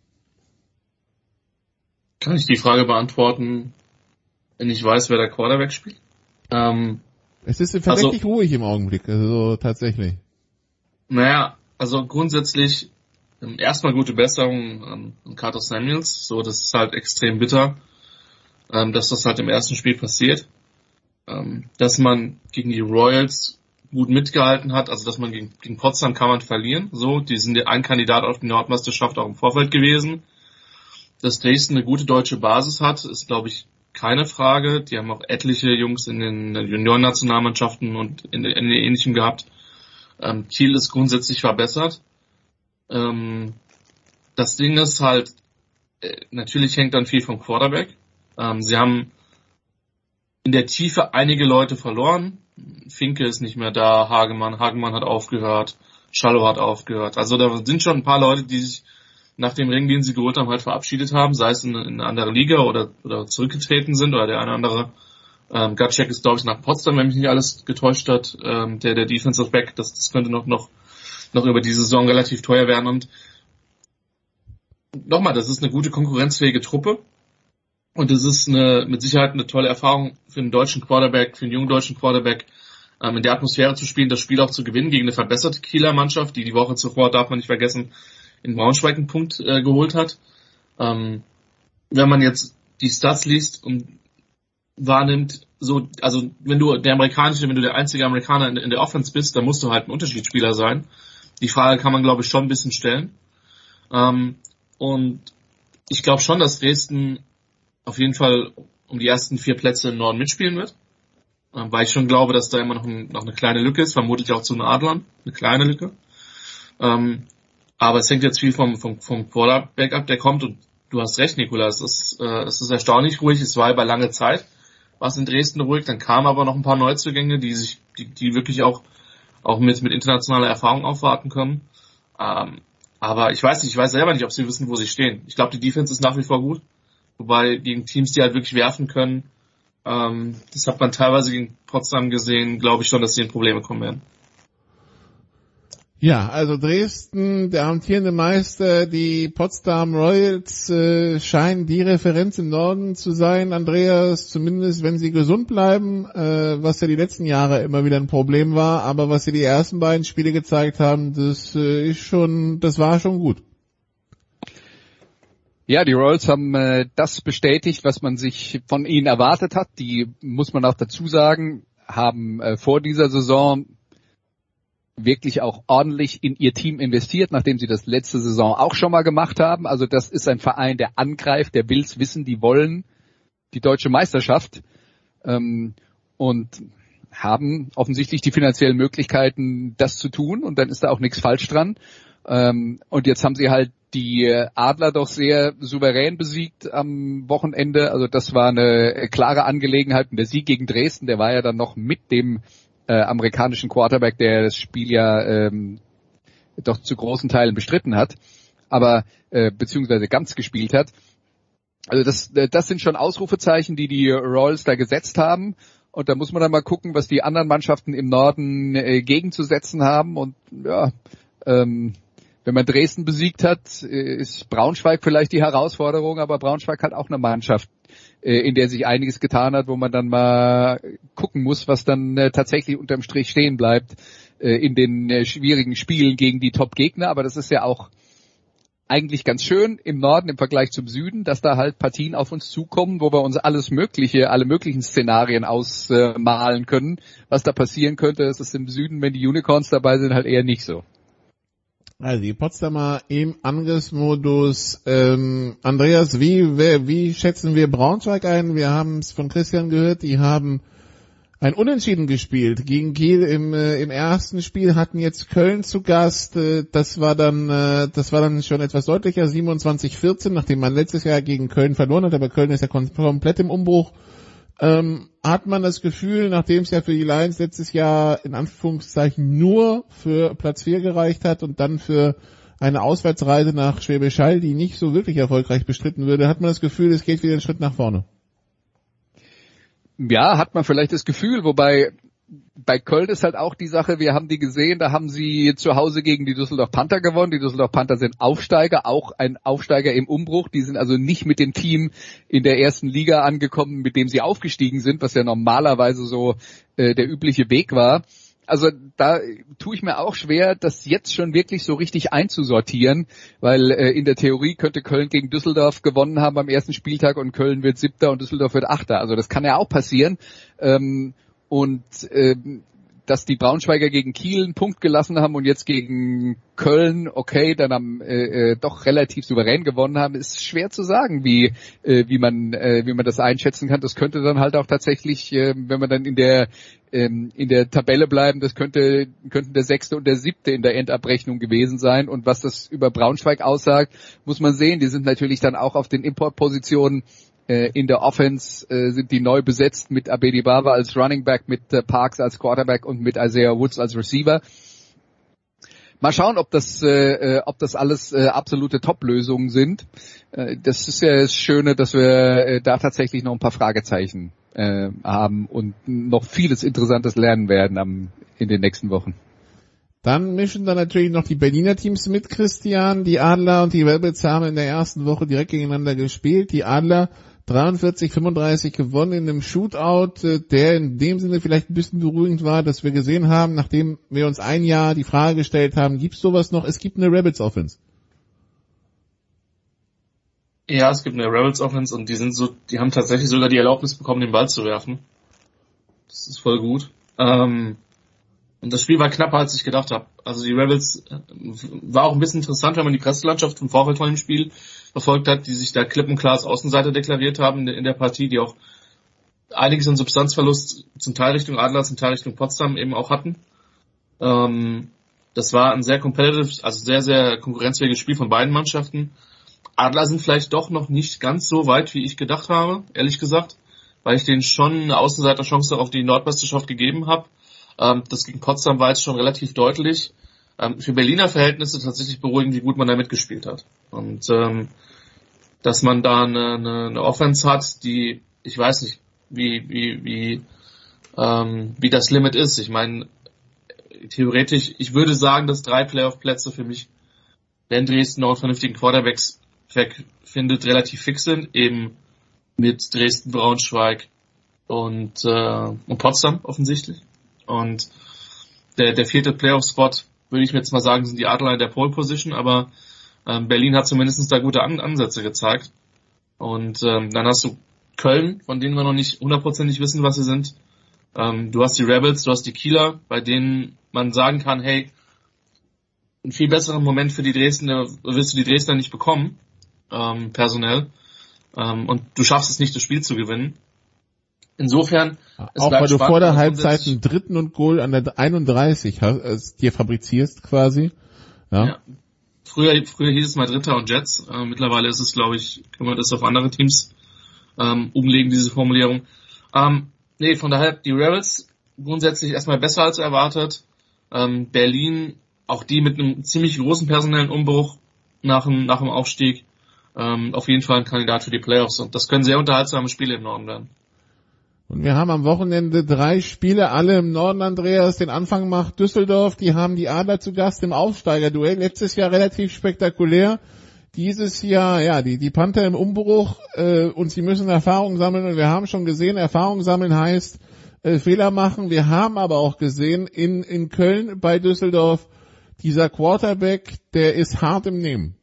Kann ich die Frage beantworten, wenn ich weiß, wer der Quarterback spielt? Es ist verdächtig ruhig im Augenblick, also tatsächlich. Naja, also grundsätzlich erstmal gute Besserung an Carter Samuels, so das ist halt extrem bitter, dass das halt im ersten Spiel passiert. Dass man gegen die Royals gut mitgehalten hat, also dass man gegen Potsdam kann man verlieren, so, die sind ein Kandidat auf die Nordmeisterschaft auch im Vorfeld gewesen. Dass Dresden eine gute deutsche Basis hat, ist, glaube ich, keine Frage. Die haben auch etliche Jungs in den Juniorennationalmannschaften und in Ähnlichem gehabt. Kiel ist grundsätzlich verbessert. Das Ding ist halt, natürlich hängt dann viel vom Quarterback. Sie haben in der Tiefe einige Leute verloren. Finke ist nicht mehr da, Hagemann hat aufgehört, Schallow hat aufgehört. Also da sind schon ein paar Leute, die sich nach dem Ring, den sie geholt haben, halt verabschiedet haben, sei es in eine andere Liga oder zurückgetreten sind, oder der eine oder andere. Gatschek ist, glaube ich, nach Potsdam, wenn mich nicht alles getäuscht hat, der Defensive Back, das könnte noch über die Saison relativ teuer werden. Und nochmal, das ist eine gute konkurrenzfähige Truppe. Und es ist mit Sicherheit eine tolle Erfahrung für einen deutschen Quarterback, für einen jungen deutschen Quarterback, in der Atmosphäre zu spielen, das Spiel auch zu gewinnen gegen eine verbesserte Kieler Mannschaft, die Woche zuvor, darf man nicht vergessen, in Braunschweig einen Punkt geholt hat. Wenn man jetzt die Stats liest und wahrnimmt, so, also wenn du der einzige Amerikaner in der Offense bist, dann musst du halt ein Unterschiedsspieler sein. Die Frage kann man, glaube ich, schon ein bisschen stellen. Und ich glaube schon, dass Dresden auf jeden Fall um die ersten 4 Plätze im Norden mitspielen wird. Weil ich schon glaube, dass da immer noch eine kleine Lücke ist, vermutlich auch zu den Adlern, eine kleine Lücke. Aber es hängt jetzt viel vom Quarterback ab, der kommt, und du hast recht, Nikolas, es ist erstaunlich ruhig, es war über lange Zeit, war es in Dresden ruhig, dann kamen aber noch ein paar Neuzugänge, die wirklich auch mit internationaler Erfahrung aufwarten können. Aber ich weiß selber nicht, ob sie wissen, wo sie stehen. Ich glaube, die Defense ist nach wie vor gut, wobei gegen Teams, die halt wirklich werfen können, das hat man teilweise gegen Potsdam gesehen, glaube ich schon, dass sie in Probleme kommen werden. Ja, also Dresden, der amtierende Meister, die Potsdam Royals scheinen die Referenz im Norden zu sein. Andreas, zumindest wenn sie gesund bleiben, was ja die letzten Jahre immer wieder ein Problem war, aber was sie die ersten beiden Spiele gezeigt haben, das war schon gut. Ja, die Royals haben das bestätigt, was man sich von ihnen erwartet hat. Die, muss man auch dazu sagen, haben vor dieser Saison wirklich auch ordentlich in ihr Team investiert, nachdem sie das letzte Saison auch schon mal gemacht haben. Also das ist ein Verein, der angreift, der will's wissen, die wollen die deutsche Meisterschaft und haben offensichtlich die finanziellen Möglichkeiten, das zu tun, und dann ist da auch nichts falsch dran. Und jetzt haben sie halt die Adler doch sehr souverän besiegt am Wochenende. Also das war eine klare Angelegenheit. Und der Sieg gegen Dresden, der war ja dann noch mit dem amerikanischen Quarterback, der das Spiel ja doch zu großen Teilen bestritten hat, aber beziehungsweise ganz gespielt hat. Also das sind schon Ausrufezeichen, die Royals da gesetzt haben. Und da muss man dann mal gucken, was die anderen Mannschaften im Norden gegenzusetzen haben. Und ja, wenn man Dresden besiegt hat, ist Braunschweig vielleicht die Herausforderung, aber Braunschweig hat auch eine Mannschaft, in der sich einiges getan hat, wo man dann mal gucken muss, was dann tatsächlich unterm Strich stehen bleibt in den schwierigen Spielen gegen die Top-Gegner. Aber das ist ja auch eigentlich ganz schön im Norden im Vergleich zum Süden, dass da halt Partien auf uns zukommen, wo wir uns alle möglichen Szenarien ausmalen können, was da passieren könnte. Das ist im Süden, wenn die Unicorns dabei sind, halt eher nicht so. Also die Potsdamer im Angriffsmodus. Andreas, wie schätzen wir Braunschweig ein? Wir haben es von Christian gehört, die haben ein Unentschieden gespielt gegen Kiel im ersten Spiel, hatten jetzt Köln zu Gast. Das war dann schon etwas deutlicher, 27-14, nachdem man letztes Jahr gegen Köln verloren hat, aber Köln ist ja komplett im Umbruch. Hat man das Gefühl, nachdem es ja für die Lions letztes Jahr in Anführungszeichen nur für Platz 4 gereicht hat und dann für eine Auswärtsreise nach Schwäbisch Hall, die nicht so wirklich erfolgreich bestritten würde, hat man das Gefühl, es geht wieder einen Schritt nach vorne? Ja, hat man vielleicht das Gefühl, wobei bei Köln ist halt auch die Sache, wir haben die gesehen, da haben sie zu Hause gegen die Düsseldorf Panther gewonnen. Die Düsseldorf Panther sind Aufsteiger, auch ein Aufsteiger im Umbruch. Die sind also nicht mit dem Team in der ersten Liga angekommen, mit dem sie aufgestiegen sind, was ja normalerweise so der übliche Weg war. Also da tue ich mir auch schwer, das jetzt schon wirklich so richtig einzusortieren, weil in der Theorie könnte Köln gegen Düsseldorf gewonnen haben am ersten Spieltag und Köln wird 7. und Düsseldorf wird 8. Also das kann ja auch passieren. Und dass die Braunschweiger gegen Kiel einen Punkt gelassen haben und jetzt gegen Köln, okay, dann haben doch relativ souverän gewonnen haben, ist schwer zu sagen, wie man das einschätzen kann. Das könnte dann halt auch tatsächlich, wenn man dann in der Tabelle bleiben, das könnten der 6. und der 7. in der Endabrechnung gewesen sein. Und was das über Braunschweig aussagt, muss man sehen. Die sind natürlich dann auch auf den Importpositionen. In der Offense sind die neu besetzt mit Abedi Bava als Running Back, mit Parks als Quarterback und mit Isaiah Woods als Receiver. Mal schauen, ob das alles absolute Top-Lösungen sind. Das ist ja das Schöne, dass wir da tatsächlich noch ein paar Fragezeichen haben und noch vieles Interessantes lernen werden in den nächsten Wochen. Dann mischen da natürlich noch die Berliner Teams mit, Christian. Die Adler und die Rebels haben in der ersten Woche direkt gegeneinander gespielt. Die Adler 43-35 gewonnen in einem Shootout, der in dem Sinne vielleicht ein bisschen beruhigend war, dass wir gesehen haben, nachdem wir uns ein Jahr die Frage gestellt haben, gibt's sowas noch? Es gibt eine Rebels Offense. Ja, es gibt eine Rebels Offense und die haben tatsächlich sogar die Erlaubnis bekommen, den Ball zu werfen. Das ist voll gut. Und das Spiel war knapper, als ich gedacht habe. Also die Rebels war auch ein bisschen interessant, wenn man die Presselandschaft im Vorfeld von dem Spiel verfolgt hat, die sich da klipp und klar als Außenseiter deklariert haben in der Partie, die auch einiges an Substanzverlust zum Teil Richtung Adler, zum Teil Richtung Potsdam eben auch hatten. Das war ein sehr competitive, also sehr, sehr konkurrenzfähiges Spiel von beiden Mannschaften. Adler sind vielleicht doch noch nicht ganz so weit, wie ich gedacht habe, ehrlich gesagt, weil ich denen schon eine Außenseiterchance auf die Nordmeisterschaft gegeben habe. Das gegen Potsdam war jetzt schon relativ deutlich. Für Berliner Verhältnisse tatsächlich beruhigend, wie gut man da mitgespielt hat. Und dass man da eine Offense hat, die, ich weiß nicht, wie das Limit ist. Ich meine, theoretisch, ich würde sagen, dass 3 Playoff-Plätze für mich, wenn Dresden noch einen vernünftigen Quarterbacks findet, relativ fix sind, eben mit Dresden, Braunschweig und Potsdam offensichtlich. Und der 4. Playoff-Spot, würde ich mir jetzt mal sagen, sind die Adler in der Pole-Position, aber Berlin hat zumindest da gute Ansätze gezeigt. Und dann hast du Köln, von denen wir noch nicht hundertprozentig wissen, was sie sind. Du hast die Rebels, du hast die Kieler, bei denen man sagen kann, hey, einen viel besseren Moment für die Dresdner wirst du die Dresdner nicht bekommen, personell. Und du schaffst es nicht, das Spiel zu gewinnen. Insofern, auch weil du vor der Halbzeit einen 3. und Goal an der 31 dir fabrizierst quasi. Ja. Früher hieß es mal Dritter und Jets. Mittlerweile ist es, glaube ich, kann man das auf andere Teams umlegen, diese Formulierung. Von daher, die Rebels grundsätzlich erstmal besser als erwartet. Berlin, auch die mit einem ziemlich großen personellen Umbruch nach dem Aufstieg. Auf jeden Fall ein Kandidat für die Playoffs. Und das können sehr unterhaltsame Spiele im Norden werden. Und wir haben am Wochenende 3 Spiele, alle im Norden, Andreas. Den Anfang macht Düsseldorf, die haben die Adler zu Gast im Aufsteigerduell. Letztes Jahr relativ spektakulär. Dieses Jahr, ja, die Panther im Umbruch und sie müssen Erfahrung sammeln. Und wir haben schon gesehen, Erfahrung sammeln heißt Fehler machen. Wir haben aber auch gesehen, in Köln bei Düsseldorf, dieser Quarterback, der ist hart im Nehmen.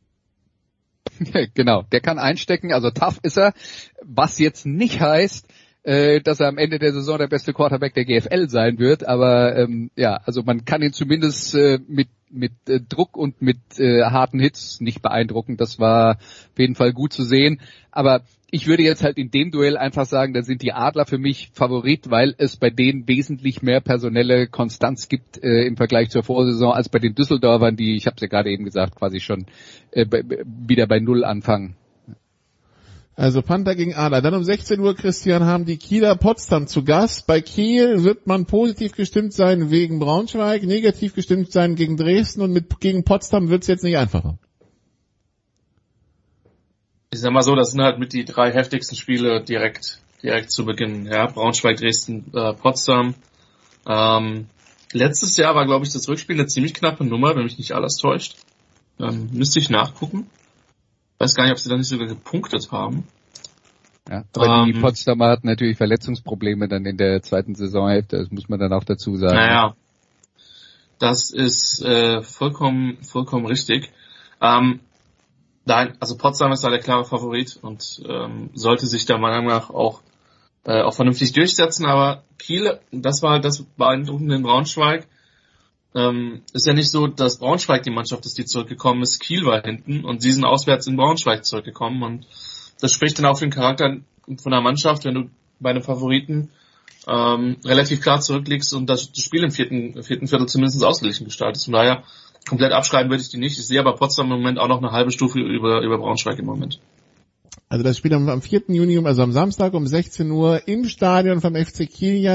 Genau, der kann einstecken, also tough ist er. Was jetzt nicht heißt, dass er am Ende der Saison der beste Quarterback der GFL sein wird, aber also man kann ihn zumindest mit Druck und mit harten Hits nicht beeindrucken. Das war auf jeden Fall gut zu sehen. Aber ich würde jetzt halt in dem Duell einfach sagen, da sind die Adler für mich Favorit, weil es bei denen wesentlich mehr personelle Konstanz gibt im Vergleich zur Vorsaison als bei den Düsseldorfern, die, ich habe es ja gerade eben gesagt, quasi schon wieder bei Null anfangen. Also Panther gegen Adler. Dann um 16 Uhr, Christian, haben die Kieler Potsdam zu Gast. Bei Kiel wird man positiv gestimmt sein wegen Braunschweig, negativ gestimmt sein gegen Dresden und gegen Potsdam wird es jetzt nicht einfacher. Ich sag mal so, das sind halt mit die 3 heftigsten Spiele direkt zu Beginn. Ja, Braunschweig, Dresden, Potsdam. Letztes Jahr war, glaube ich, das Rückspiel eine ziemlich knappe Nummer, wenn mich nicht alles täuscht. Müsste ich nachgucken. Weiß gar nicht, ob sie da nicht sogar gepunktet haben. Ja, aber die Potsdamer hatten natürlich Verletzungsprobleme dann in der zweiten Saisonhälfte, das muss man dann auch dazu sagen. Naja, das ist vollkommen richtig. Also Potsdam ist da der klare Favorit und sollte sich da meiner Meinung nach auch auch vernünftig durchsetzen, aber Kiel, das war halt das Beeindruckende in Braunschweig, ist ja nicht so, dass Braunschweig die Mannschaft ist, die zurückgekommen ist, Kiel war hinten und sie sind auswärts in Braunschweig zurückgekommen und das spricht dann auch für den Charakter von der Mannschaft, wenn du bei einem Favoriten relativ klar zurückliegst und das Spiel im vierten Viertel zumindest ausgeglichen gestaltest. Von daher, komplett abschreiben würde ich die nicht. Ich sehe aber Potsdam im Moment auch noch eine halbe Stufe über Braunschweig im Moment. Also das Spiel am 4. Juni, also am Samstag um 16 Uhr im Stadion vom FC Kiel. Ja,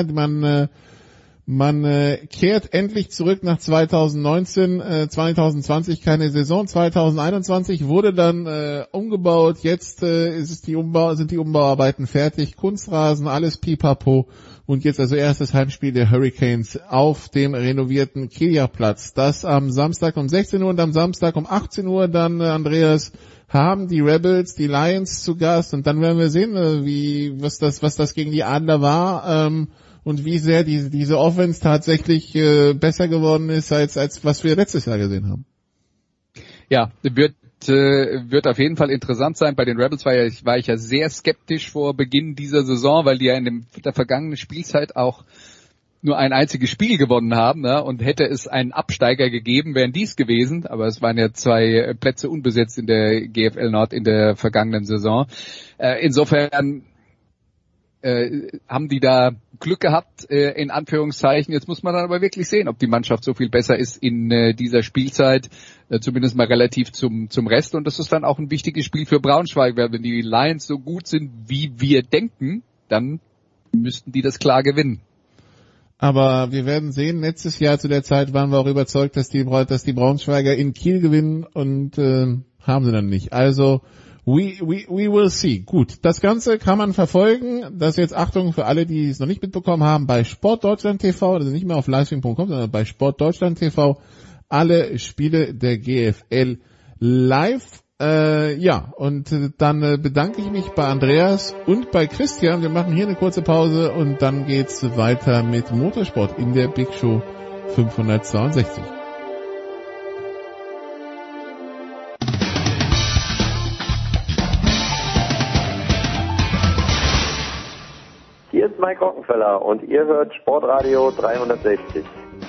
man kehrt endlich zurück nach 2019, 2020 keine Saison, 2021 wurde dann umgebaut, jetzt sind die Umbauarbeiten fertig, Kunstrasen, alles pipapo und jetzt also erstes Heimspiel der Hurricanes auf dem renovierten Kieler Platz. Das am Samstag um 16 Uhr und am Samstag um 18 Uhr dann, Andreas, haben die Rebels die Lions zu Gast und dann werden wir sehen, was das gegen die Adler war, und wie sehr diese Offense tatsächlich besser geworden ist, als was wir letztes Jahr gesehen haben. Ja, wird auf jeden Fall interessant sein. Bei den Rebels war ich ja sehr skeptisch vor Beginn dieser Saison, weil die ja in der vergangenen Spielzeit auch nur ein einziges Spiel gewonnen haben, ne? Und hätte es einen Absteiger gegeben, wären dies gewesen. Aber es waren ja 2 Plätze unbesetzt in der GFL Nord in der vergangenen Saison. Insofern haben die da Glück gehabt, in Anführungszeichen. Jetzt muss man dann aber wirklich sehen, ob die Mannschaft so viel besser ist in dieser Spielzeit, zumindest mal relativ zum Rest. Und das ist dann auch ein wichtiges Spiel für Braunschweig, weil wenn die Lions so gut sind, wie wir denken, dann müssten die das klar gewinnen. Aber wir werden sehen, letztes Jahr zu der Zeit waren wir auch überzeugt, dass die Braunschweiger in Kiel gewinnen und haben sie dann nicht. Also we will see. Gut, das Ganze kann man verfolgen. Das jetzt Achtung für alle, die es noch nicht mitbekommen haben, bei Sportdeutschland TV, also nicht mehr auf livestream.com, sondern bei Sportdeutschland TV, alle Spiele der GFL live. Ja, und dann bedanke ich mich bei Andreas und bei Christian. Wir machen hier eine kurze Pause und dann geht's weiter mit Motorsport in der Big Show 562. Hier ist Mike Rockenfeller und ihr hört Sportradio 360.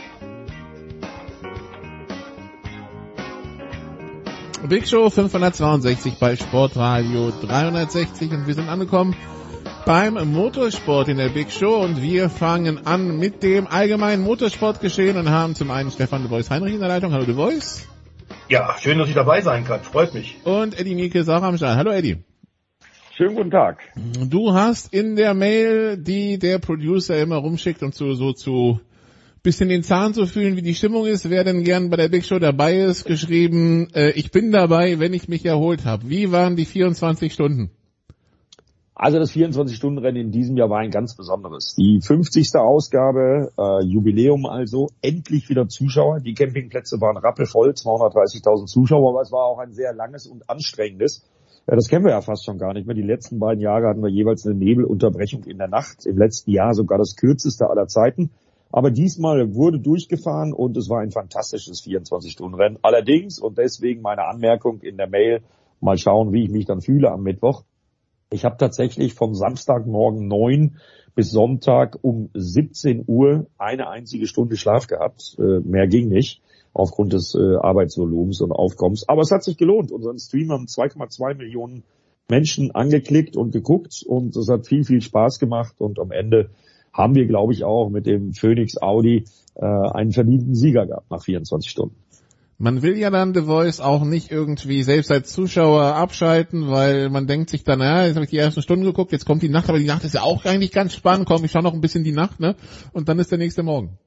Big Show 562 bei Sportradio 360 und wir sind angekommen beim Motorsport in der Big Show und wir fangen an mit dem allgemeinen Motorsportgeschehen und haben zum einen Stefan de Vois Heinrich in der Leitung. Hallo de Vois. Ja, schön, dass ich dabei sein kann. Freut mich. Und Eddie Mielke ist auch am Start. Hallo Eddie. Schönen guten Tag. Du hast in der Mail, die der Producer immer rumschickt, um zu bisschen den Zahn zu fühlen, wie die Stimmung ist, wer denn gern bei der Big Show dabei ist, geschrieben, ich bin dabei, wenn ich mich erholt habe. Wie waren die 24 Stunden? Also das 24-Stunden-Rennen in diesem Jahr war ein ganz besonderes. Die 50. Ausgabe, Jubiläum also, endlich wieder Zuschauer. Die Campingplätze waren rappelvoll, 230.000 Zuschauer, aber es war auch ein sehr langes und anstrengendes. Ja, das kennen wir ja fast schon gar nicht mehr. Die letzten beiden Jahre hatten wir jeweils eine Nebelunterbrechung in der Nacht. Im letzten Jahr sogar das kürzeste aller Zeiten. Aber diesmal wurde durchgefahren und es war ein fantastisches 24-Stunden-Rennen. Allerdings, und deswegen meine Anmerkung in der Mail, mal schauen, wie ich mich dann fühle am Mittwoch. Ich habe tatsächlich vom Samstagmorgen 9 bis Sonntag um 17 Uhr eine einzige Stunde Schlaf gehabt. Mehr ging nicht aufgrund des Arbeitsvolumens und Aufkommens. Aber es hat sich gelohnt. Unseren Stream haben 2,2 Millionen Menschen angeklickt und geguckt und es hat viel, viel Spaß gemacht und am Ende haben wir, glaube ich, auch mit dem Phoenix Audi einen verdienten Sieger gehabt nach 24 Stunden. Man will ja dann The Voice auch nicht irgendwie selbst als Zuschauer abschalten, weil man denkt sich dann, ja, jetzt habe ich die ersten Stunden geguckt, jetzt kommt die Nacht, aber die Nacht ist ja auch eigentlich ganz spannend, komm, ich schaue noch ein bisschen die Nacht, ne? Und dann ist der nächste Morgen.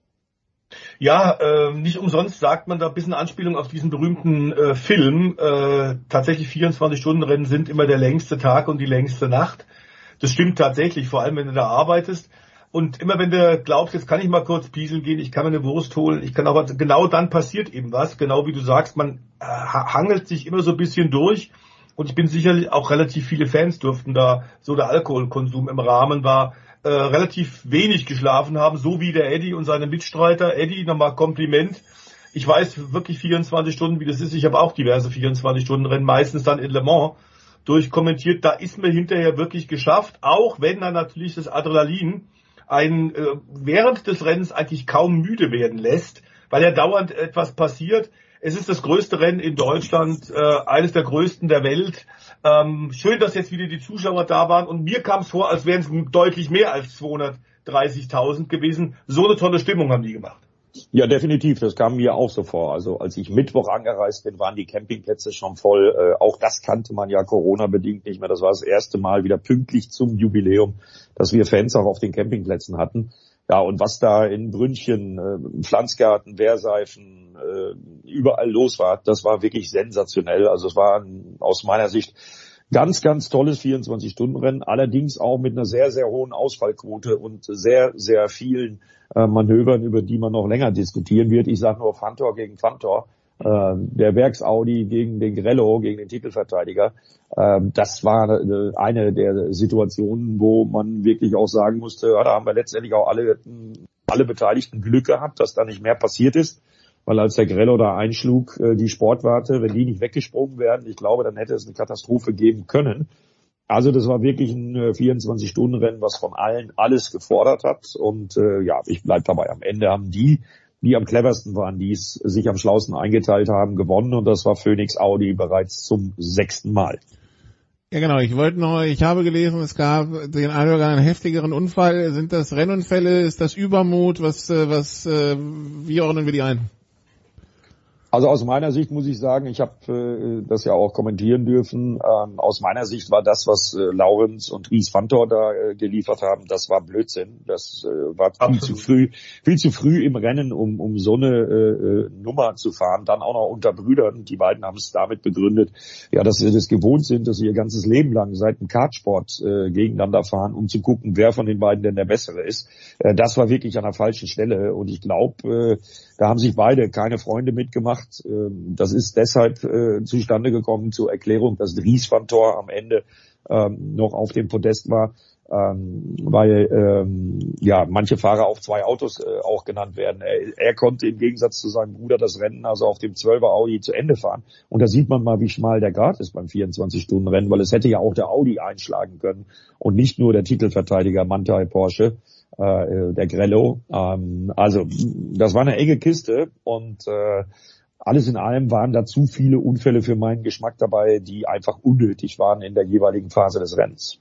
Ja, nicht umsonst sagt man da ein bisschen Anspielung auf diesen berühmten Film. Tatsächlich 24-Stunden-Rennen sind immer der längste Tag und die längste Nacht. Das stimmt tatsächlich, vor allem wenn du da arbeitest. Und immer wenn du glaubst, jetzt kann ich mal kurz pieseln gehen, ich kann mir eine Wurst holen, ich kann auch was, genau dann passiert eben was, genau wie du sagst, man hangelt sich immer so ein bisschen durch und ich bin sicherlich auch relativ viele Fans durften da, so der Alkoholkonsum im Rahmen war, relativ wenig geschlafen haben, so wie der Eddie und seine Mitstreiter. Eddie, nochmal Kompliment. Ich weiß wirklich 24 Stunden, wie das ist. Ich habe auch diverse 24-Stunden-Rennen, meistens dann in Le Mans durchkommentiert. Da ist mir hinterher wirklich geschafft, auch wenn dann natürlich das Adrenalin einen während des Rennens eigentlich kaum müde werden lässt, weil ja dauernd etwas passiert. Es ist das größte Rennen in Deutschland, eines der größten der Welt. Schön, dass jetzt wieder die Zuschauer da waren und mir kam es vor, als wären es deutlich mehr als 230.000 gewesen. So eine tolle Stimmung haben die gemacht. Ja, definitiv. Das kam mir auch so vor. Also als ich Mittwoch angereist bin, waren die Campingplätze schon voll. Auch das kannte man ja Corona-bedingt nicht mehr. Das war das erste Mal wieder pünktlich zum Jubiläum, dass wir Fans auch auf den Campingplätzen hatten. Ja, und was da in Brünnchen, Pflanzgarten, Wehrseifen, überall los war, das war wirklich sensationell. Also es war aus meiner Sicht ganz, ganz tolles 24-Stunden-Rennen, allerdings auch mit einer sehr, sehr hohen Ausfallquote und sehr, sehr vielen Manövern, über die man noch länger diskutieren wird. Ich sage nur Fantor gegen Fantor, der Werks-Audi gegen den Grello, gegen den Titelverteidiger. Das war eine der Situationen, wo man wirklich auch sagen musste, ja, da haben wir letztendlich auch alle Beteiligten Glück gehabt, dass da nicht mehr passiert ist. Weil als der Grello da einschlug, die Sportwarte, wenn die nicht weggesprungen wären, ich glaube, dann hätte es eine Katastrophe geben können. Also das war wirklich ein 24-Stunden-Rennen, was von allen alles gefordert hat. Und ja, ich bleib dabei. Am Ende haben die am cleversten waren, die es sich am schlausten eingeteilt haben, gewonnen. Und das war Phoenix Audi bereits zum 6. Mal. Ja genau, ich habe gelesen, es gab den einen oder anderen heftigeren Unfall. Sind das Rennunfälle? Ist das Übermut? Wie ordnen wir die ein? Also aus meiner Sicht muss ich sagen, ich habe das ja auch kommentieren dürfen, aus meiner Sicht war das, was Laurenz und Ries Fantor da geliefert haben, das war Blödsinn. Das war viel zu früh im Rennen, um so eine Nummer zu fahren, dann auch noch unter Brüdern. Die beiden haben es damit begründet, ja, dass sie das gewohnt sind, dass sie ihr ganzes Leben lang seit dem Kartsport gegeneinander fahren, um zu gucken, wer von den beiden denn der Bessere ist. Das war wirklich an der falschen Stelle und ich glaube, da haben sich beide keine Freunde mitgemacht. Das ist deshalb zustande gekommen zur Erklärung, dass Ries Fantor am Ende noch auf dem Podest war, weil ja manche Fahrer auf 2 Autos auch genannt werden. Er konnte im Gegensatz zu seinem Bruder das Rennen also auf dem 12er Audi zu Ende fahren. Und da sieht man mal, wie schmal der Grat ist beim 24-Stunden-Rennen, weil es hätte ja auch der Audi einschlagen können und nicht nur der Titelverteidiger Manthey Porsche. Der Grello. Also das war eine enge Kiste und alles in allem waren da zu viele Unfälle für meinen Geschmack dabei, die einfach unnötig waren in der jeweiligen Phase des Rennens.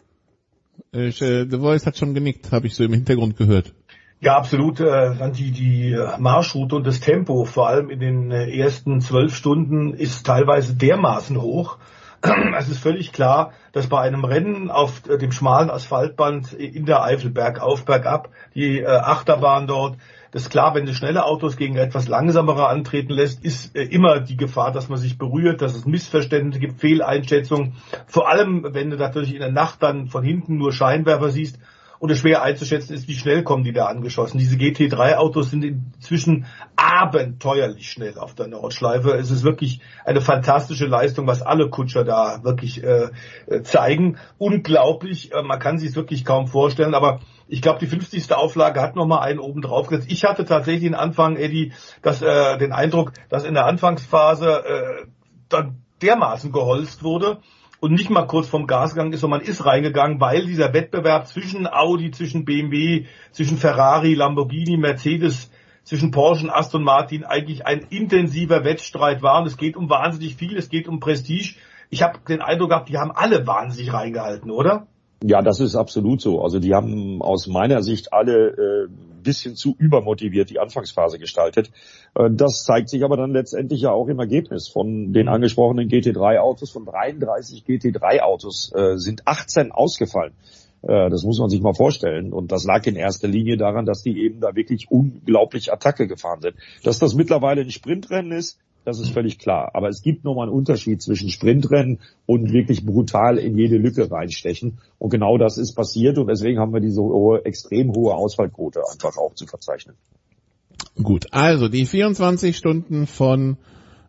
The Voice hat schon genickt, habe ich so im Hintergrund gehört. Ja, absolut. Dann die Marschroute und das Tempo, vor allem in den ersten 12 Stunden, ist teilweise dermaßen hoch. Es ist völlig klar, dass bei einem Rennen auf dem schmalen Asphaltband in der Eifel bergauf, bergab, die Achterbahn dort, das ist klar, wenn du schnelle Autos gegen etwas langsamere antreten lässt, ist immer die Gefahr, dass man sich berührt, dass es Missverständnisse gibt, Fehleinschätzungen. Vor allem, wenn du natürlich in der Nacht dann von hinten nur Scheinwerfer siehst. Und es schwer einzuschätzen ist, wie schnell kommen die da angeschossen. Diese GT3-Autos sind inzwischen abenteuerlich schnell auf der Nordschleife. Es ist wirklich eine fantastische Leistung, was alle Kutscher da wirklich zeigen. Unglaublich, man kann sich es wirklich kaum vorstellen, aber ich glaube, die 50. Auflage hat nochmal einen oben drauf gesetzt. Ich hatte tatsächlich den Anfang, Eddie, den Eindruck, dass in der Anfangsphase dann dermaßen geholzt wurde, und nicht mal kurz vom Gas gegangen ist, sondern man ist reingegangen, weil dieser Wettbewerb zwischen Audi, zwischen BMW, zwischen Ferrari, Lamborghini, Mercedes, zwischen Porsche und Aston Martin eigentlich ein intensiver Wettstreit war. Und es geht um wahnsinnig viel, es geht um Prestige. Ich habe den Eindruck gehabt, die haben alle wahnsinnig reingehalten, oder? Ja, das ist absolut so. Also die haben aus meiner Sicht alle bisschen zu übermotiviert die Anfangsphase gestaltet. Das zeigt sich aber dann letztendlich ja auch im Ergebnis. Von den angesprochenen GT3-Autos, von 33 GT3-Autos sind 18 ausgefallen. Das muss man sich mal vorstellen. Und das lag in erster Linie daran, dass die eben da wirklich unglaublich Attacke gefahren sind. Dass das mittlerweile ein Sprintrennen ist, das ist völlig klar. Aber es gibt nochmal einen Unterschied zwischen Sprintrennen und wirklich brutal in jede Lücke reinstechen. Und genau das ist passiert. Und deswegen haben wir diese extrem hohe Ausfallquote einfach auch zu verzeichnen. Gut, also die 24 Stunden vom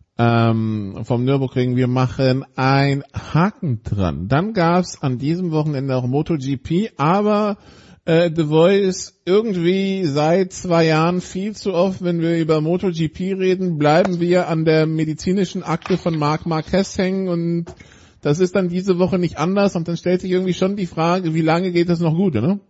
Nürburgring, wir machen ein Haken dran. Dann gab's an diesem Wochenende auch MotoGP, aber The Voice irgendwie seit 2 Jahren viel zu oft, wenn wir über MotoGP reden, bleiben wir an der medizinischen Akte von Marc Marquez hängen und Das ist dann diese Woche nicht anders und dann stellt sich irgendwie schon die Frage, wie lange geht das noch gut, ne?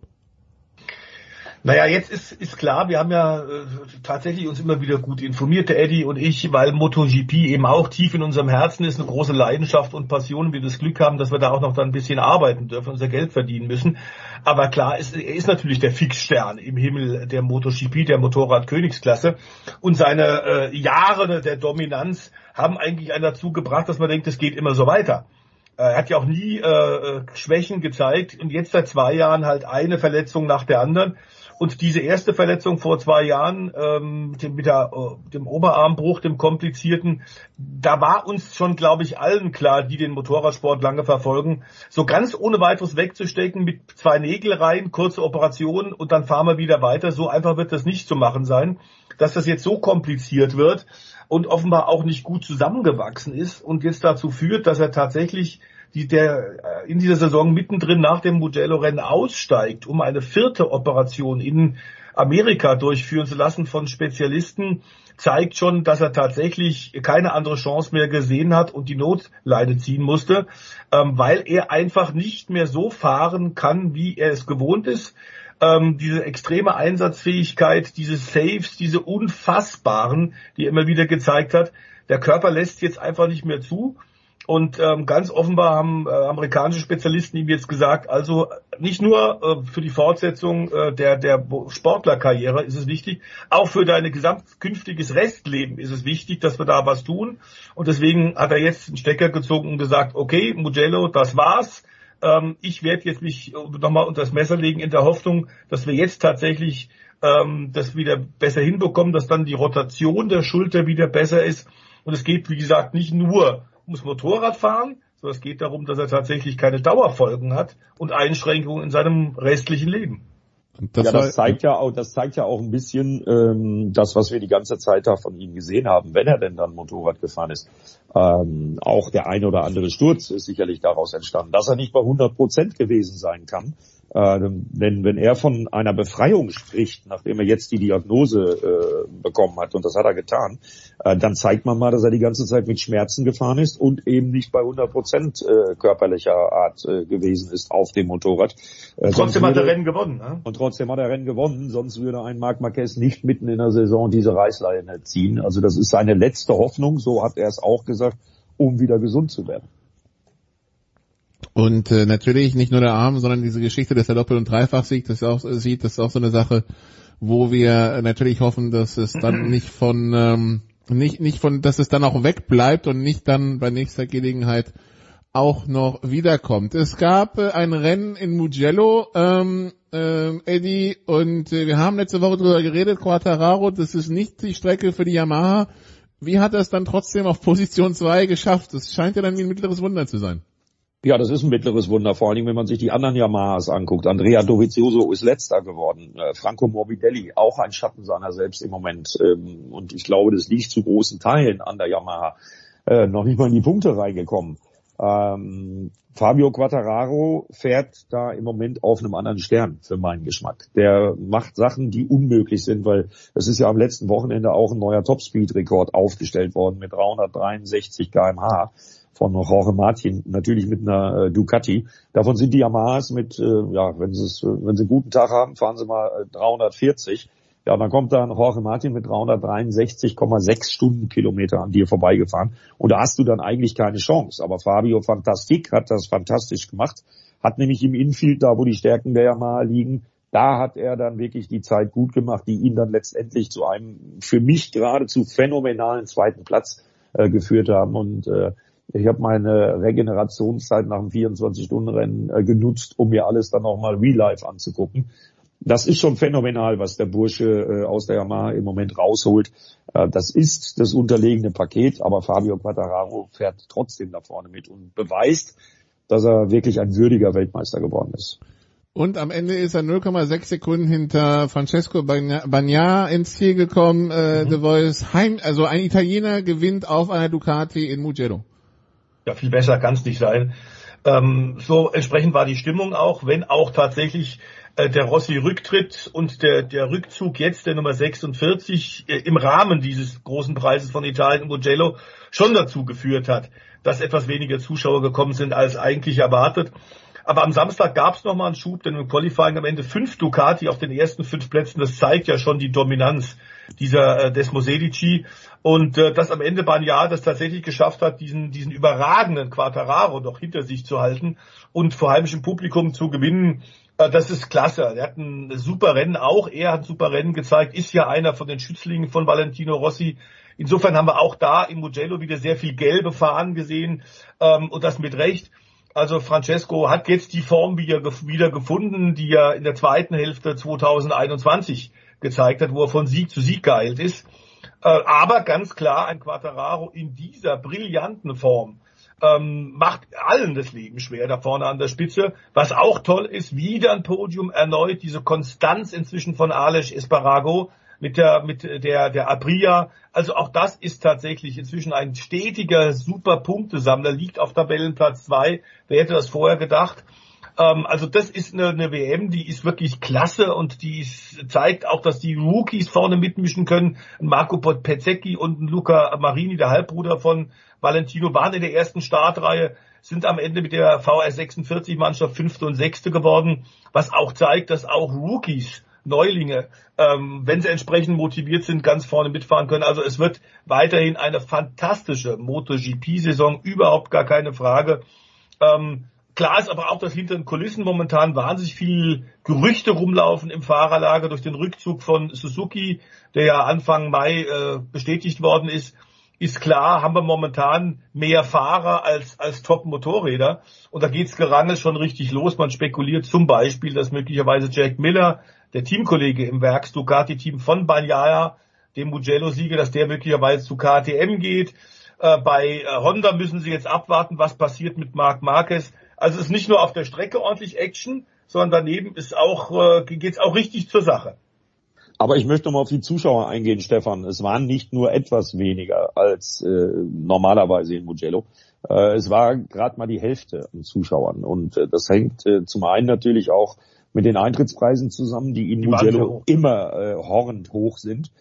Naja, jetzt ist klar, wir haben ja tatsächlich uns immer wieder gut informiert, der Eddie und ich, weil MotoGP eben auch tief in unserem Herzen ist, eine große Leidenschaft und Passion. Wir das Glück haben, dass wir da auch noch dann ein bisschen arbeiten dürfen, unser Geld verdienen müssen. Aber klar, er ist natürlich der Fixstern im Himmel der MotoGP, der Motorrad-Königsklasse. Und seine Jahre der Dominanz haben eigentlich einen dazu gebracht, dass man denkt, es geht immer so weiter. Er hat ja auch nie Schwächen gezeigt und jetzt seit 2 Jahren halt eine Verletzung nach der anderen. Und diese erste Verletzung vor 2 Jahren mit dem Oberarmbruch, dem komplizierten, da war uns schon, glaube ich, allen klar, die den Motorradsport lange verfolgen, so ganz ohne weiteres wegzustecken mit 2 Nägelreihen, kurze Operationen und dann fahren wir wieder weiter. So einfach wird das nicht zu machen sein. Dass das jetzt so kompliziert wird und offenbar auch nicht gut zusammengewachsen ist und jetzt dazu führt, dass er tatsächlich in dieser Saison mittendrin nach dem Mugello-Rennen aussteigt, um eine 4. Operation in Amerika durchführen zu lassen von Spezialisten, zeigt schon, dass er tatsächlich keine andere Chance mehr gesehen hat und die Notleine ziehen musste, weil er einfach nicht mehr so fahren kann, wie er es gewohnt ist. Diese extreme Einsatzfähigkeit, diese Saves, diese unfassbaren, die er immer wieder gezeigt hat, der Körper lässt jetzt einfach nicht mehr zu. Und ganz offenbar haben amerikanische Spezialisten ihm jetzt gesagt, also nicht nur für die Fortsetzung der Sportlerkarriere ist es wichtig, auch für dein künftiges Restleben ist es wichtig, dass wir da was tun. Und deswegen hat er jetzt einen Stecker gezogen und gesagt, okay, Mugello, das war's. Ich werde jetzt mich nochmal unter das Messer legen in der Hoffnung, dass wir jetzt tatsächlich das wieder besser hinbekommen, dass dann die Rotation der Schulter wieder besser ist. Und es geht, wie gesagt, nicht nur ums Motorradfahren, sondern es geht darum, dass er tatsächlich keine Dauerfolgen hat und Einschränkungen in seinem restlichen Leben. Das zeigt ja auch ein bisschen das, was wir die ganze Zeit da von ihm gesehen haben, wenn er denn dann Motorrad gefahren ist. Auch der ein oder andere Sturz ist sicherlich daraus entstanden, dass er nicht bei 100% gewesen sein kann. Denn wenn er von einer Befreiung spricht, nachdem er jetzt die Diagnose bekommen hat, und das hat er getan, dann zeigt man mal, dass er die ganze Zeit mit Schmerzen gefahren ist und eben nicht bei 100% körperlicher Art gewesen ist auf dem Motorrad. Trotzdem hat er Rennen gewonnen. Ne? Und trotzdem hat er Rennen gewonnen, sonst würde ein Marc Marquez nicht mitten in der Saison diese Reißleine ziehen. Also das ist seine letzte Hoffnung, so hat er es auch gesagt, um wieder gesund zu werden. Und natürlich nicht nur der Arm, sondern diese Geschichte, dass er Doppel- und Dreifach-Sieg, das ist auch so eine Sache, wo wir natürlich hoffen, dass es dann nicht von, dass es dann auch wegbleibt und nicht dann bei nächster Gelegenheit auch noch wiederkommt. Es gab ein Rennen in Mugello, Eddie, und wir haben letzte Woche drüber geredet, Quartararo, das ist nicht die Strecke für die Yamaha. Wie hat er es dann trotzdem auf Position 2 geschafft? Das scheint ja dann wie ein mittleres Wunder zu sein. Ja, das ist ein mittleres Wunder, vor allen Dingen, wenn man sich die anderen Yamahas anguckt. Andrea Dovizioso ist Letzter geworden. Franco Morbidelli, auch ein Schatten seiner selbst im Moment. Und ich glaube, das liegt zu großen Teilen an der Yamaha. Noch nicht mal in die Punkte reingekommen. Fabio Quartararo fährt da im Moment auf einem anderen Stern für meinen Geschmack. Der macht Sachen, die unmöglich sind, weil es ist ja am letzten Wochenende auch ein neuer Topspeed-Rekord aufgestellt worden mit 363 km/h. Von Jorge Martin, natürlich mit einer Ducati. Davon sind die Yamahas mit, wenn sie einen guten Tag haben, fahren sie mal 340. Ja, dann kommt dann Jorge Martin mit 363,6 Stundenkilometer an dir vorbeigefahren. Und da hast du dann eigentlich keine Chance. Aber Fabio Fantastic hat das fantastisch gemacht. Hat nämlich im Infield, da wo die Stärken der Yamaha liegen, da hat er dann wirklich die Zeit gut gemacht, die ihn dann letztendlich zu einem für mich geradezu phänomenalen 2. Platz geführt haben. Und ich habe meine Regenerationszeit nach dem 24-Stunden-Rennen genutzt, um mir alles dann nochmal real life anzugucken. Das ist schon phänomenal, was der Bursche aus der Yamaha im Moment rausholt. Das ist das unterlegene Paket, aber Fabio Quartararo fährt trotzdem da vorne mit und beweist, dass er wirklich ein würdiger Weltmeister geworden ist. Und am Ende ist er 0,6 Sekunden hinter Francesco Bagnaia ins Ziel gekommen. The Voice also ein Italiener gewinnt auf einer Ducati in Mugello. Ja, viel besser kann es nicht sein. So entsprechend war die Stimmung auch, wenn auch tatsächlich der Rossi-Rücktritt und der Rückzug jetzt der Nummer 46 im Rahmen dieses großen Preises von Italien, Mugello, schon dazu geführt hat, dass etwas weniger Zuschauer gekommen sind als eigentlich erwartet. Aber am Samstag gab es nochmal einen Schub, denn im Qualifying am Ende 5 Ducati auf den ersten 5 Plätzen. Das zeigt ja schon die Dominanz des Moselici. Und dass am Ende Bagnaia das tatsächlich geschafft hat, diesen überragenden Quartararo noch hinter sich zu halten und vor heimischem Publikum zu gewinnen, das ist klasse. Er hat ein super Rennen, auch er hat ein super Rennen gezeigt, ist ja einer von den Schützlingen von Valentino Rossi. Insofern haben wir auch da im Mugello wieder sehr viel gelbe Fahnen gesehen, und das mit Recht. Also Francesco hat jetzt die Form wieder gefunden, die er in der zweiten Hälfte 2021 gezeigt hat, wo er von Sieg zu Sieg geeilt ist. Aber ganz klar, ein Quartararo in dieser brillanten Form macht allen das Leben schwer da vorne an der Spitze. Was auch toll ist, wieder ein Podium, erneut diese Konstanz inzwischen von Aleix Espargaro mit der Aprilia. Also auch das ist tatsächlich inzwischen ein stetiger Super-Punktesammler, liegt auf Tabellenplatz 2. Wer hätte das vorher gedacht? Also das ist eine WM, die ist wirklich klasse und zeigt auch, dass die Rookies vorne mitmischen können. Marco Pezzecchi und Luca Marini, der Halbbruder von Valentino, waren in der ersten Startreihe, sind am Ende mit der VR46-Mannschaft 5. und 6. geworden, was auch zeigt, dass auch Rookies, Neulinge, wenn sie entsprechend motiviert sind, ganz vorne mitfahren können. Also es wird weiterhin eine fantastische MotoGP-Saison, überhaupt gar keine Frage. Klar ist aber auch, dass hinter den Kulissen momentan wahnsinnig viel Gerüchte rumlaufen im Fahrerlager durch den Rückzug von Suzuki, der ja Anfang Mai bestätigt worden ist. Ist klar, haben wir momentan mehr Fahrer als Top-Motorräder. Und da geht's Gerangel schon richtig los. Man spekuliert zum Beispiel, dass möglicherweise Jack Miller, der Teamkollege im Werks Ducati-Team von Bagnaia, dem Mugello-Sieger, dass der möglicherweise zu KTM geht. Bei Honda müssen sie jetzt abwarten, was passiert mit Marc Marquez. Also es ist nicht nur auf der Strecke ordentlich Action, sondern daneben geht's auch richtig zur Sache. Aber ich möchte mal auf die Zuschauer eingehen, Stefan. Es waren nicht nur etwas weniger als normalerweise in Mugello. Es war gerade mal die Hälfte an Zuschauern. Und das hängt zum einen natürlich auch mit den Eintrittspreisen zusammen, die in Mugello immer horrend hoch sind.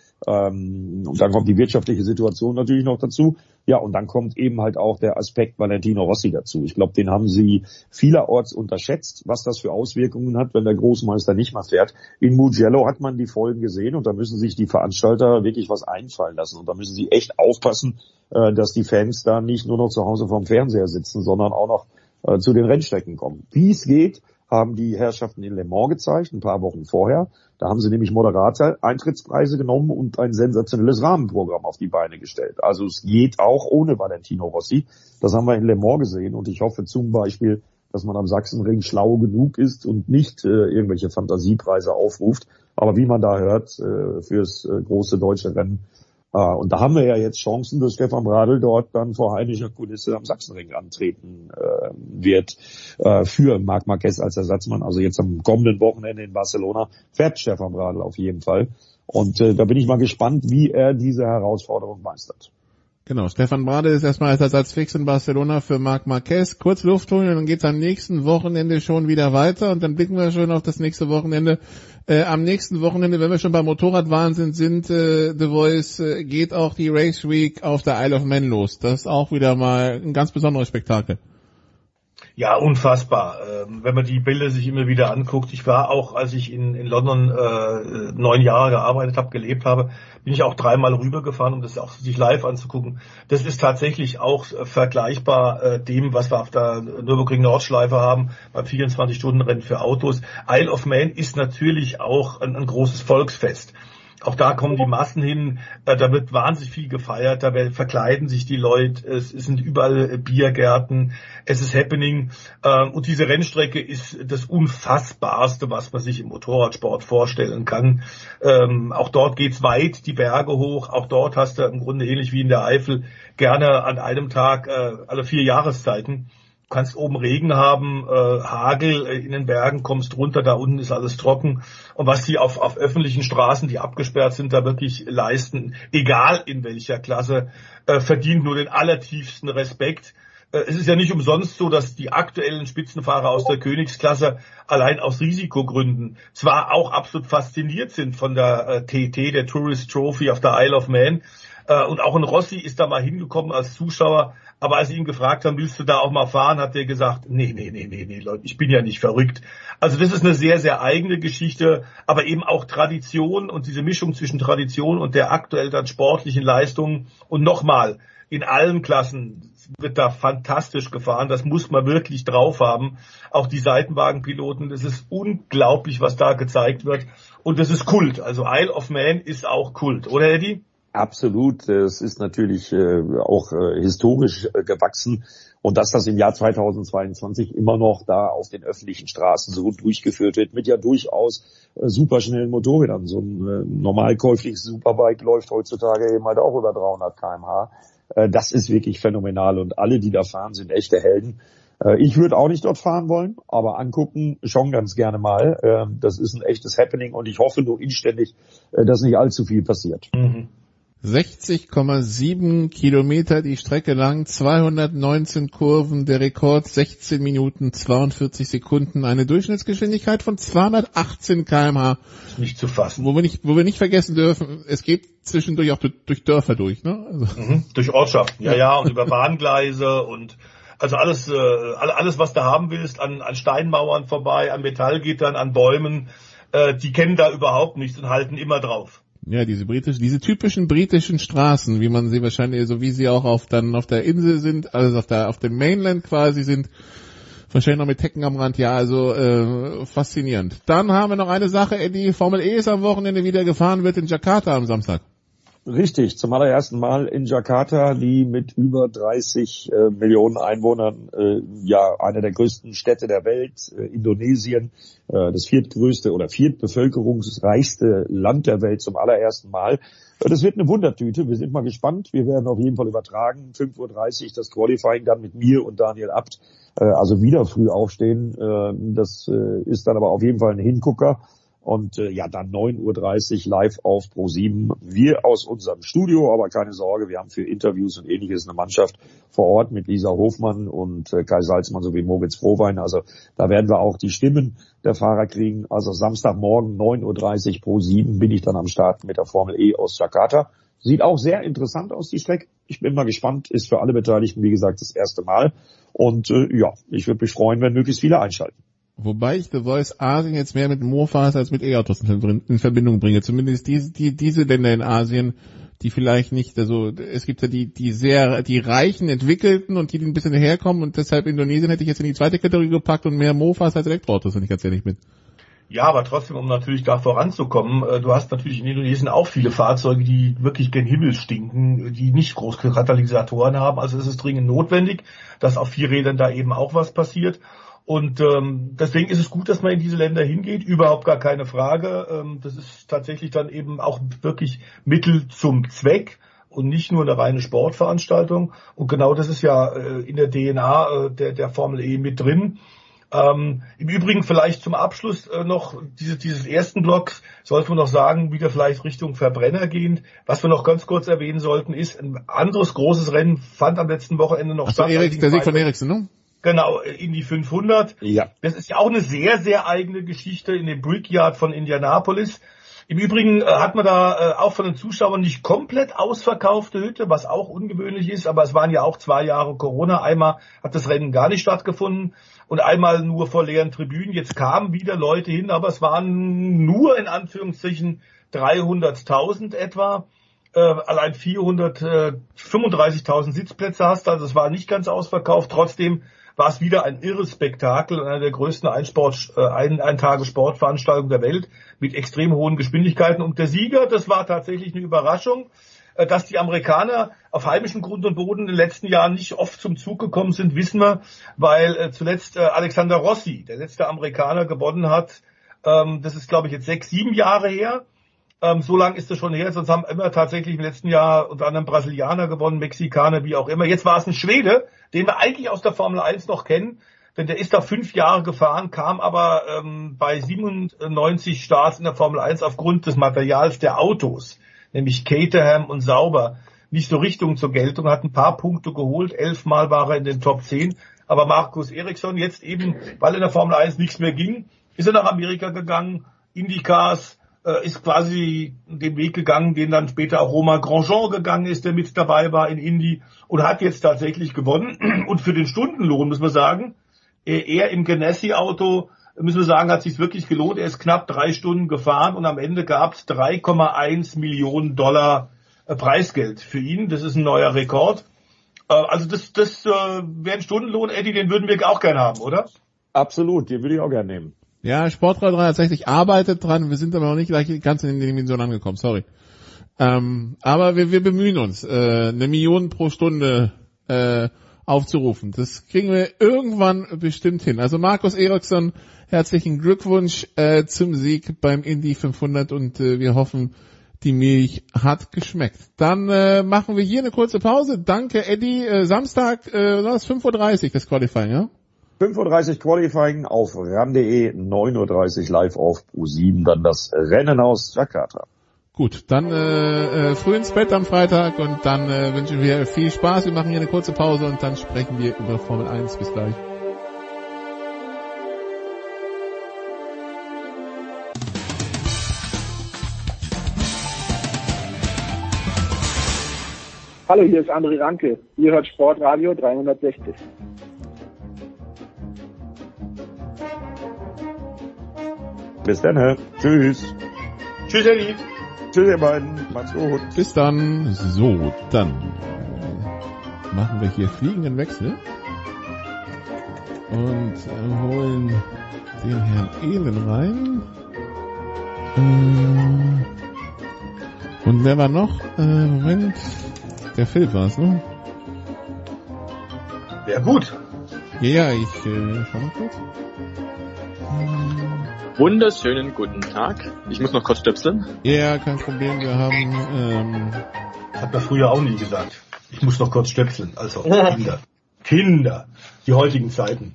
Und dann kommt die wirtschaftliche Situation natürlich noch dazu. Ja, und dann kommt eben halt auch der Aspekt Valentino Rossi dazu. Ich glaube, den haben sie vielerorts unterschätzt, was das für Auswirkungen hat, wenn der Großmeister nicht mehr fährt. In Mugello hat man die Folgen gesehen und da müssen sich die Veranstalter wirklich was einfallen lassen. Und da müssen sie echt aufpassen, dass die Fans da nicht nur noch zu Hause vorm Fernseher sitzen, sondern auch noch zu den Rennstrecken kommen. Wie es geht, haben die Herrschaften in Le Mans gezeigt, ein paar Wochen vorher. Da haben sie nämlich moderate Eintrittspreise genommen und ein sensationelles Rahmenprogramm auf die Beine gestellt. Also es geht auch ohne Valentino Rossi. Das haben wir in Le Mans gesehen und ich hoffe zum Beispiel, dass man am Sachsenring schlau genug ist und nicht irgendwelche Fantasiepreise aufruft. Aber wie man da hört, fürs große deutsche Rennen. Und da haben wir ja jetzt Chancen, dass Stefan Bradl dort dann vor heimischer Kulisse am Sachsenring antreten wird für Marc Marquez als Ersatzmann. Also jetzt am kommenden Wochenende in Barcelona fährt Stefan Bradl auf jeden Fall. Und da bin ich mal gespannt, wie er diese Herausforderung meistert. Genau, Stefan Bradl ist erstmal als Ersatz fix in Barcelona für Marc Marquez. Kurz Luft holen und dann geht's am nächsten Wochenende schon wieder weiter und dann blicken wir schon auf das nächste Wochenende. Am nächsten Wochenende, wenn wir schon beim Motorradwahnsinn sind, The Voice, geht auch die Race Week auf der Isle of Man los. Das ist auch wieder mal ein ganz besonderes Spektakel. Ja, unfassbar. Wenn man die Bilder sich immer wieder anguckt. Ich war auch, als ich in London 9 Jahre gearbeitet habe, gelebt habe, bin ich auch 3-mal rübergefahren, um das auch sich live anzugucken. Das ist tatsächlich auch vergleichbar dem, was wir auf der Nürburgring Nordschleife haben, beim 24-Stunden-Rennen für Autos. Isle of Man ist natürlich auch ein großes Volksfest. Auch da kommen die Massen hin, da wird wahnsinnig viel gefeiert, da verkleiden sich die Leute, es sind überall Biergärten, es ist Happening und diese Rennstrecke ist das Unfassbarste, was man sich im Motorradsport vorstellen kann. Auch dort geht's weit die Berge hoch, auch dort hast du im Grunde ähnlich wie in der Eifel gerne an einem Tag alle 4 Jahreszeiten. Du kannst oben Regen haben, Hagel in den Bergen, kommst runter, da unten ist alles trocken. Und was die auf öffentlichen Straßen, die abgesperrt sind, da wirklich leisten, egal in welcher Klasse, verdient nur den allertiefsten Respekt. Es ist ja nicht umsonst so, dass die aktuellen Spitzenfahrer aus der Königsklasse allein aus Risikogründen zwar auch absolut fasziniert sind von der TT, der Tourist Trophy auf der Isle of Man, und auch ein Rossi ist da mal hingekommen als Zuschauer, aber als sie ihn gefragt haben, willst du da auch mal fahren, hat er gesagt, nee, Leute, ich bin ja nicht verrückt. Also das ist eine sehr, sehr eigene Geschichte, aber eben auch Tradition und diese Mischung zwischen Tradition und der aktuell dann sportlichen Leistung. Und nochmal, in allen Klassen wird da fantastisch gefahren, das muss man wirklich drauf haben. Auch die Seitenwagenpiloten, das ist unglaublich, was da gezeigt wird. Und das ist Kult, also Isle of Man ist auch Kult, oder Eddie? Absolut, es ist natürlich auch historisch gewachsen und dass das im Jahr 2022 immer noch da auf den öffentlichen Straßen so durchgeführt wird, mit ja durchaus superschnellen Motorrädern. So ein normal käufliches Superbike läuft heutzutage eben halt auch über 300 km/h. Das ist wirklich phänomenal und alle, die da fahren, sind echte Helden. Ich würde auch nicht dort fahren wollen, aber angucken schon ganz gerne mal. Das ist ein echtes Happening und ich hoffe nur inständig, dass nicht allzu viel passiert. 60,7 Kilometer die Strecke lang, 219 Kurven, der Rekord 16 Minuten 42 Sekunden, eine Durchschnittsgeschwindigkeit von 218 km/h. Nicht zu fassen. Wo wir nicht vergessen dürfen, es geht zwischendurch auch durch Dörfer durch, ne? Also. Durch Ortschaften, ja, und über Bahngleise und also alles, was du haben willst, an Steinmauern vorbei, an Metallgittern, an Bäumen, die kennen da überhaupt nichts und halten immer drauf. Ja, diese typischen britischen Straßen, wie man sie wahrscheinlich, so wie sie auch auf der Insel sind, also auf dem Mainland quasi sind, wahrscheinlich noch mit Hecken am Rand, ja, also faszinierend. Dann haben wir noch eine Sache, die Formel E ist am Wochenende wieder gefahren, wird in Jakarta am Samstag. Richtig, zum allerersten Mal in Jakarta, die mit über 30 Millionen Einwohnern, eine der größten Städte der Welt, Indonesien, das viertgrößte oder viertbevölkerungsreichste Land der Welt zum allerersten Mal. Das wird eine Wundertüte, wir sind mal gespannt, wir werden auf jeden Fall übertragen, 5:30 Uhr das Qualifying dann mit mir und Daniel Abt, also wieder früh aufstehen, das ist dann aber auf jeden Fall ein Hingucker. Und dann 9:30 Uhr live auf Pro7. Wir aus unserem Studio, aber keine Sorge, wir haben für Interviews und ähnliches eine Mannschaft vor Ort mit Lisa Hofmann und Kai Salzmann sowie Moritz Frohwein. Also da werden wir auch die Stimmen der Fahrer kriegen. Also Samstagmorgen 9:30 Uhr Pro7 bin ich dann am Start mit der Formel E aus Jakarta. Sieht auch sehr interessant aus, die Strecke. Ich bin mal gespannt, ist für alle Beteiligten, wie gesagt, das erste Mal. Und ich würde mich freuen, wenn möglichst viele einschalten. Wobei ich The Voice Asien jetzt mehr mit Mofas als mit E-Autos in Verbindung bringe. Zumindest diese Länder in Asien, die vielleicht nicht, also es gibt ja die reichen, entwickelten und die ein bisschen herkommen und deshalb Indonesien hätte ich jetzt in die zweite Kategorie gepackt und mehr Mofas als Elektroautos, wenn ich ganz ehrlich bin. Ja, aber trotzdem, um natürlich da voranzukommen, du hast natürlich in Indonesien auch viele Fahrzeuge, die wirklich gen Himmel stinken, die nicht große Katalysatoren haben. Also es ist dringend notwendig, dass auf 4 Rädern da eben auch was passiert. Und deswegen ist es gut, dass man in diese Länder hingeht, überhaupt gar keine Frage. Das ist tatsächlich dann eben auch wirklich Mittel zum Zweck und nicht nur eine reine Sportveranstaltung. Und genau das ist ja in der DNA der Formel E mit drin. Im Übrigen vielleicht zum Abschluss noch dieses ersten Blocks sollten wir noch sagen, wieder vielleicht Richtung Verbrenner gehend. Was wir noch ganz kurz erwähnen sollten, ist ein anderes großes Rennen fand am letzten Wochenende noch statt. Der Sieg von Eriksen, ne? Genau, Indy 500. Ja. Das ist ja auch eine sehr, sehr eigene Geschichte in dem Brickyard von Indianapolis. Im Übrigen hat man da auch von den Zuschauern nicht komplett ausverkaufte Hütte, was auch ungewöhnlich ist, aber es waren ja auch 2 Jahre Corona. Einmal hat das Rennen gar nicht stattgefunden und einmal nur vor leeren Tribünen. Jetzt kamen wieder Leute hin, aber es waren nur in Anführungszeichen 300.000 etwa. Allein 435.000 Sitzplätze hast, also es war nicht ganz ausverkauft. Trotzdem war es wieder ein irres Spektakel und eine der größten Ein-Tage-Sportveranstaltungen der Welt mit extrem hohen Geschwindigkeiten. Und der Sieger, das war tatsächlich eine Überraschung, dass die Amerikaner auf heimischem Grund und Boden in den letzten Jahren nicht oft zum Zug gekommen sind, wissen wir, weil zuletzt Alexander Rossi, der letzte Amerikaner, gewonnen hat. Das ist, glaube ich, jetzt 6, 7 Jahre her. So lang ist das schon her, sonst haben immer tatsächlich im letzten Jahr unter anderem Brasilianer gewonnen, Mexikaner, wie auch immer. Jetzt war es ein Schwede, den wir eigentlich aus der Formel 1 noch kennen, denn der ist da 5 Jahre gefahren, kam aber bei 97 Starts in der Formel 1 aufgrund des Materials der Autos, nämlich Caterham und Sauber, nicht so Richtung zur Geltung, hat ein paar Punkte geholt, 11 Mal war er in den Top 10, aber Marcus Ericsson jetzt eben, weil in der Formel 1 nichts mehr ging, ist er nach Amerika gegangen, IndyCars, ist quasi den Weg gegangen, den dann später auch Romain Grosjean gegangen ist, der mit dabei war in Indy und hat jetzt tatsächlich gewonnen. Und für den Stundenlohn muss man sagen, er im Ganassi-Auto, müssen wir sagen, hat sich wirklich gelohnt. Er ist knapp 3 Stunden gefahren und am Ende gab es $3,1 Millionen Preisgeld für ihn. Das ist ein neuer Rekord. Also das wäre ein Stundenlohn, Eddie, den würden wir auch gerne haben, oder? Absolut, den würde ich auch gerne nehmen. Ja, Sportradio 3 tatsächlich arbeitet dran, wir sind aber noch nicht gleich ganz in den Dimensionen angekommen, sorry. Aber wir bemühen uns, 1 Million pro Stunde aufzurufen. Das kriegen wir irgendwann bestimmt hin. Also Marcus Ericsson, herzlichen Glückwunsch zum Sieg beim Indy 500 und wir hoffen, die Milch hat geschmeckt. Dann machen wir hier eine kurze Pause. Danke, Eddie. Samstag, 5:30 Uhr das Qualifying, ja? 5:30 Uhr Qualifying auf RAN.de, 9:30 Uhr live auf Pro7, dann das Rennen aus Jakarta. Gut, dann früh ins Bett am Freitag und dann wünschen wir viel Spaß. Wir machen hier eine kurze Pause und dann sprechen wir über Formel 1. Bis gleich. Hallo, hier ist André Ranke. Ihr hört Sportradio 360. Bis dann, tschüss. Tschüss, Eddie. Tschüss, ihr beiden. Macht's gut. Bis dann. So, dann machen wir hier fliegenden Wechsel und holen den Herrn Ehlen rein. Und wer war noch? Moment. Der Philipp war es, ne? Ja, gut. Ja, ich schau mal kurz. Wunderschönen guten Tag. Ich muss noch kurz stöpseln. Ja, kein Problem. Wir haben... Hat man früher auch nie gesagt. Ich muss noch kurz stöpseln. Also, Kinder. Die heutigen Zeiten.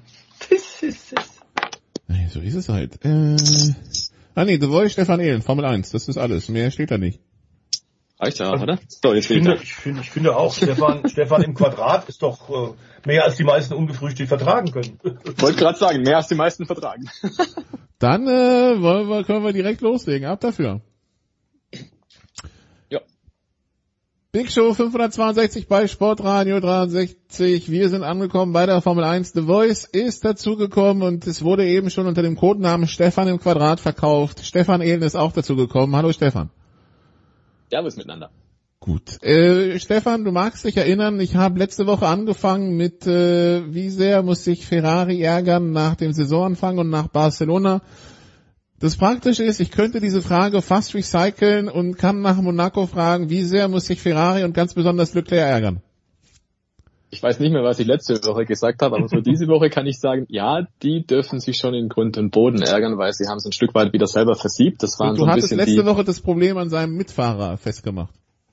Nee, so ist es halt. Nee, The Voice, Stefan Ehlen, Formel 1. Das ist alles. Mehr steht da nicht. Reicht ja, oder? So, jetzt ich finde auch, Stefan im Quadrat ist doch mehr als die meisten ungefrühstückt vertragen können. Wollte gerade sagen, mehr als die meisten vertragen. Dann können wir direkt loslegen. Ab dafür. Ja. Big Show 562 bei Sportradio 63. Wir sind angekommen bei der Formel 1. The Voice ist dazugekommen und es wurde eben schon unter dem Codenamen Stefan im Quadrat verkauft. Stefan Ehlen ist auch dazugekommen. Hallo Stefan. Servus miteinander. Gut. Stefan, du magst dich erinnern, ich habe letzte Woche angefangen mit, wie sehr muss sich Ferrari ärgern nach dem Saisonanfang und nach Barcelona. Das Praktische ist, ich könnte diese Frage fast recyceln und kann nach Monaco fragen, wie sehr muss sich Ferrari und ganz besonders Leclerc ärgern? Ich weiß nicht mehr, was ich letzte Woche gesagt habe, aber für diese Woche kann ich sagen, ja, die dürfen sich schon in Grund und Boden ärgern, weil sie haben es ein Stück weit wieder selber versiebt. Das waren so ein bisschen. Du hattest letzte Woche das Problem an seinem Mitfahrer festgemacht.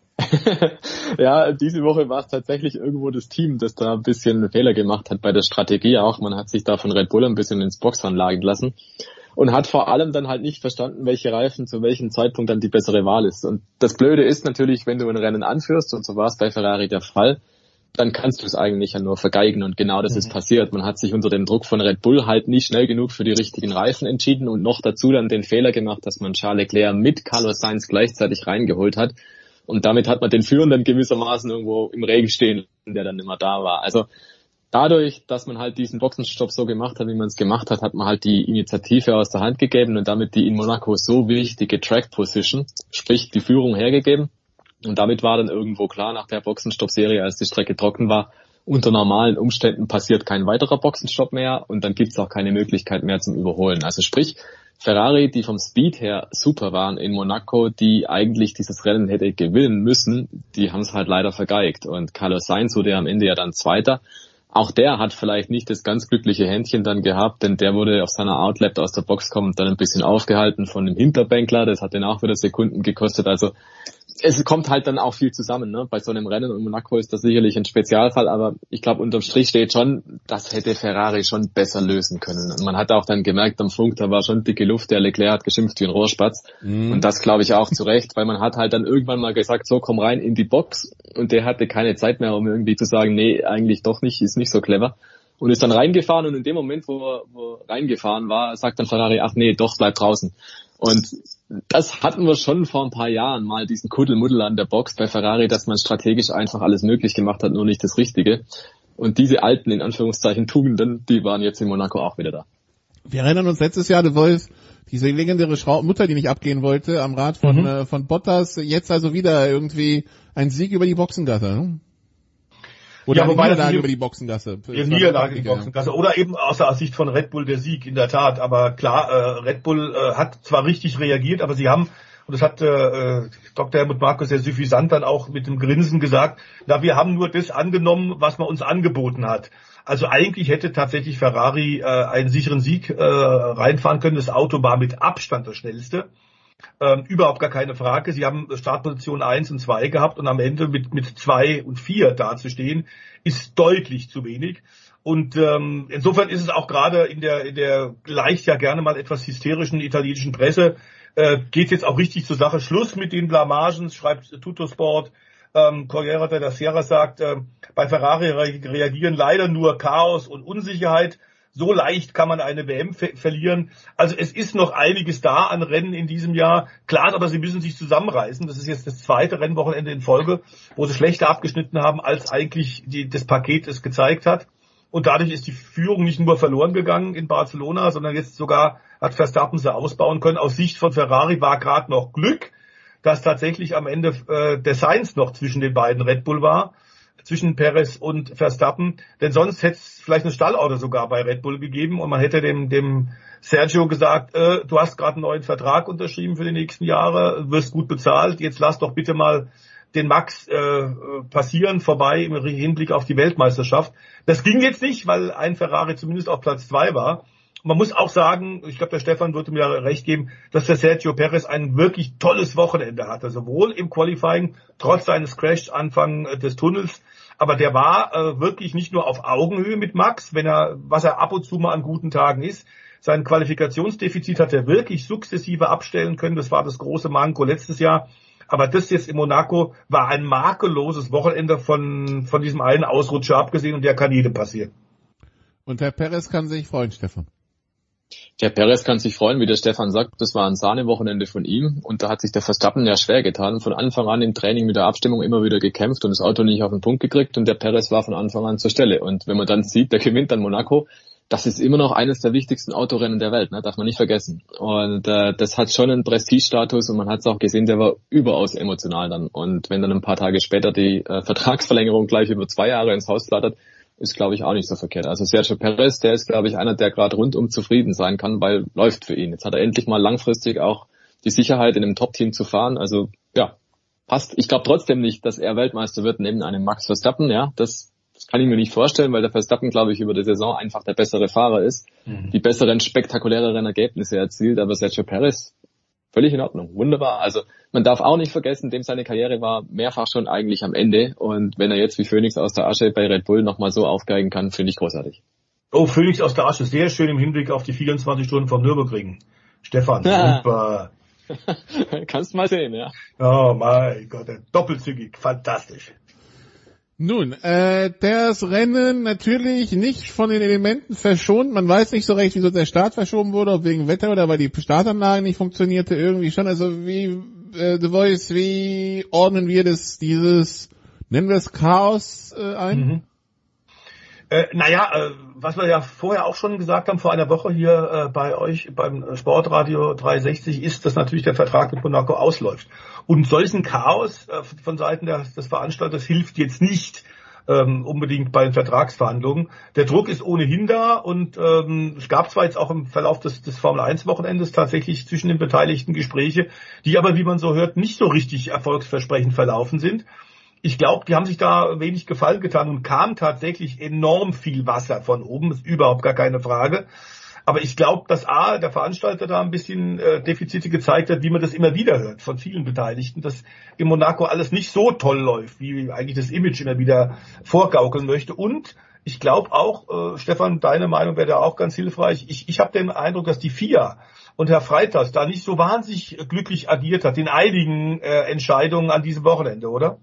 Ja, diese Woche war es tatsächlich irgendwo das Team, das da ein bisschen Fehler gemacht hat bei der Strategie auch. Man hat sich da von Red Bull ein bisschen ins Boxhorn lagen lassen und hat vor allem dann halt nicht verstanden, welche Reifen zu welchem Zeitpunkt dann die bessere Wahl ist. Und das Blöde ist natürlich, wenn du ein Rennen anführst, und so war es bei Ferrari der Fall, dann kannst du es eigentlich ja nur vergeigen und genau das ist passiert. Man hat sich unter dem Druck von Red Bull halt nicht schnell genug für die richtigen Reifen entschieden und noch dazu dann den Fehler gemacht, dass man Charles Leclerc mit Carlos Sainz gleichzeitig reingeholt hat und damit hat man den Führenden gewissermaßen irgendwo im Regen stehen, der dann immer da war. Also dadurch, dass man halt diesen Boxenstopp so gemacht hat, wie man es gemacht hat, hat man halt die Initiative aus der Hand gegeben und damit die in Monaco so wichtige Track Position, sprich die Führung hergegeben. Und damit war dann irgendwo klar, nach der Boxenstopp-Serie, als die Strecke trocken war, unter normalen Umständen passiert kein weiterer Boxenstopp mehr und dann gibt's auch keine Möglichkeit mehr zum Überholen. Also sprich, Ferrari, die vom Speed her super waren in Monaco, die eigentlich dieses Rennen hätte gewinnen müssen, die haben es halt leider vergeigt. Und Carlos Sainz wurde am Ende ja dann Zweiter. Auch der hat vielleicht nicht das ganz glückliche Händchen dann gehabt, denn der wurde auf seiner Outlap aus der Box kommen dann ein bisschen aufgehalten von dem Hinterbänkler. Das hat den auch wieder Sekunden gekostet. Also es kommt halt dann auch viel zusammen, ne? Bei so einem Rennen, und Monaco ist das sicherlich ein Spezialfall, aber ich glaube, unterm Strich steht schon, das hätte Ferrari schon besser lösen können. Und man hat auch dann gemerkt am Funk, da war schon dicke Luft, der Leclerc hat geschimpft wie ein Rohrspatz. Und das glaube ich auch zu Recht, weil man hat halt dann irgendwann mal gesagt, so komm rein in die Box, und der hatte keine Zeit mehr, um irgendwie zu sagen, nee, eigentlich doch nicht, ist nicht so clever. Und ist dann reingefahren, und in dem Moment, wo er reingefahren war, sagt dann Ferrari, ach nee, doch, bleib draußen. Und das hatten wir schon vor ein paar Jahren mal, diesen Kuddelmuddel an der Box bei Ferrari, dass man strategisch einfach alles möglich gemacht hat, nur nicht das Richtige. Und diese alten, in Anführungszeichen, Tugenden, die waren jetzt in Monaco auch wieder da. Wir erinnern uns letztes Jahr, De Wolf, diese legendäre Mutter, die nicht abgehen wollte, am Rad von Bottas, jetzt also wieder irgendwie ein Sieg über die Boxengasse, ne? Oder eine Niederlage über die Boxengasse. Niederlage über die Boxengasse. Oder eben aus der Sicht von Red Bull der Sieg, in der Tat. Aber klar, Red Bull hat zwar richtig reagiert, aber sie haben, und das hat Dr. Helmut Marko sehr suffisant dann auch mit dem Grinsen gesagt, na, wir haben nur das angenommen, was man uns angeboten hat. Also eigentlich hätte tatsächlich Ferrari einen sicheren Sieg reinfahren können. Das Auto war mit Abstand das schnellste. Überhaupt gar keine Frage. Sie haben Startposition 1 und 2 gehabt, und am Ende mit 2 und 4 dazustehen, ist deutlich zu wenig. Und insofern ist es auch gerade in der leicht ja gerne mal etwas hysterischen italienischen Presse, geht jetzt auch richtig zur Sache. Schluss mit den Blamagen, schreibt Tuttosport. Corriere della Sera sagt, bei Ferrari reagieren leider nur Chaos und Unsicherheit. So leicht kann man eine WM verlieren. Also es ist noch einiges da an Rennen in diesem Jahr. Klar, aber sie müssen sich zusammenreißen. Das ist jetzt das zweite Rennwochenende in Folge, wo sie schlechter abgeschnitten haben, als eigentlich das Paket es gezeigt hat. Und dadurch ist die Führung nicht nur verloren gegangen in Barcelona, sondern jetzt sogar hat Verstappen sie ausbauen können. Aus Sicht von Ferrari war gerade noch Glück, dass tatsächlich am Ende der Sainz noch zwischen den beiden Red Bull war, zwischen Perez und Verstappen, denn sonst hätte es vielleicht ein Stallauto sogar bei Red Bull gegeben, und man hätte dem Sergio gesagt, du hast gerade einen neuen Vertrag unterschrieben für die nächsten Jahre, wirst gut bezahlt, jetzt lass doch bitte mal den Max passieren, vorbei im Hinblick auf die Weltmeisterschaft. Das ging jetzt nicht, weil ein Ferrari zumindest auf Platz 2 war. Man muss auch sagen, ich glaube, der Stefan würde mir recht geben, dass der Sergio Perez ein wirklich tolles Wochenende hatte, sowohl im Qualifying, trotz seines Crashs Anfang des Tunnels, aber der war wirklich nicht nur auf Augenhöhe mit Max, was er ab und zu mal an guten Tagen ist. Sein Qualifikationsdefizit hat er wirklich sukzessive abstellen können, das war das große Manko letztes Jahr. Aber das jetzt in Monaco war ein makelloses Wochenende von diesem einen Ausrutscher abgesehen, und der kann jedem passieren. Und Herr Perez kann sich freuen, Stefan. Der Perez kann sich freuen, wie der Stefan sagt, das war ein Sahnewochenende von ihm, und da hat sich der Verstappen ja schwer getan, von Anfang an im Training mit der Abstimmung immer wieder gekämpft und das Auto nicht auf den Punkt gekriegt, und der Perez war von Anfang an zur Stelle. Und wenn man dann sieht, der gewinnt dann Monaco, das ist immer noch eines der wichtigsten Autorennen der Welt, ne? Darf man nicht vergessen. Und das hat schon einen Prestigestatus, und man hat es auch gesehen, der war überaus emotional dann. Und wenn dann ein paar Tage später die Vertragsverlängerung gleich über 2 Jahre ins Haus flattert, ist, glaube ich, auch nicht so verkehrt. Also Sergio Perez, der ist, glaube ich, einer, der gerade rundum zufrieden sein kann, weil läuft für ihn. Jetzt hat er endlich mal langfristig auch die Sicherheit, in einem Top-Team zu fahren. Also ja, passt. Ich glaube trotzdem nicht, dass er Weltmeister wird neben einem Max Verstappen. Ja, das kann ich mir nicht vorstellen, weil der Verstappen, glaube ich, über die Saison einfach der bessere Fahrer ist, die besseren, spektakuläreren Ergebnisse erzielt. Aber Sergio Perez, völlig in Ordnung, wunderbar. Also man darf auch nicht vergessen, dem seine Karriere war mehrfach schon eigentlich am Ende, und wenn er jetzt wie Phoenix aus der Asche bei Red Bull nochmal so aufgeigen kann, finde ich großartig. Oh, Phoenix aus der Asche, sehr schön im Hinblick auf die 24 Stunden vom Nürburgring. Stefan, super. Kannst mal sehen, ja. Oh mein Gott, doppelzügig, fantastisch. Nun, das Rennen natürlich nicht von den Elementen verschont. Man weiß nicht so recht, wieso der Start verschoben wurde, ob wegen Wetter oder weil die Startanlage nicht funktionierte, irgendwie schon. Also The Voice, wie ordnen wir dieses, nennen wir es Chaos ein? Was wir ja vorher auch schon gesagt haben, vor einer Woche hier bei euch beim Sportradio 360, ist, dass natürlich der Vertrag mit Monaco ausläuft. Und solchen Chaos von Seiten des Veranstalters hilft jetzt nicht unbedingt bei den Vertragsverhandlungen. Der Druck ist ohnehin da, und es gab zwar jetzt auch im Verlauf des Formel-1-Wochenendes tatsächlich zwischen den Beteiligten Gespräche, die aber, wie man so hört, nicht so richtig erfolgsversprechend verlaufen sind. Ich glaube, die haben sich da wenig Gefallen getan und kam tatsächlich enorm viel Wasser von oben, ist überhaupt gar keine Frage. Aber ich glaube, dass der Veranstalter da ein bisschen Defizite gezeigt hat, wie man das immer wieder hört von vielen Beteiligten, dass in Monaco alles nicht so toll läuft, wie eigentlich das Image immer wieder vorgaukeln möchte. Und ich glaube auch, Stefan, deine Meinung wäre da auch ganz hilfreich. Ich habe den Eindruck, dass die FIA und Herr Freitas da nicht so wahnsinnig glücklich agiert hat in einigen Entscheidungen an diesem Wochenende, oder?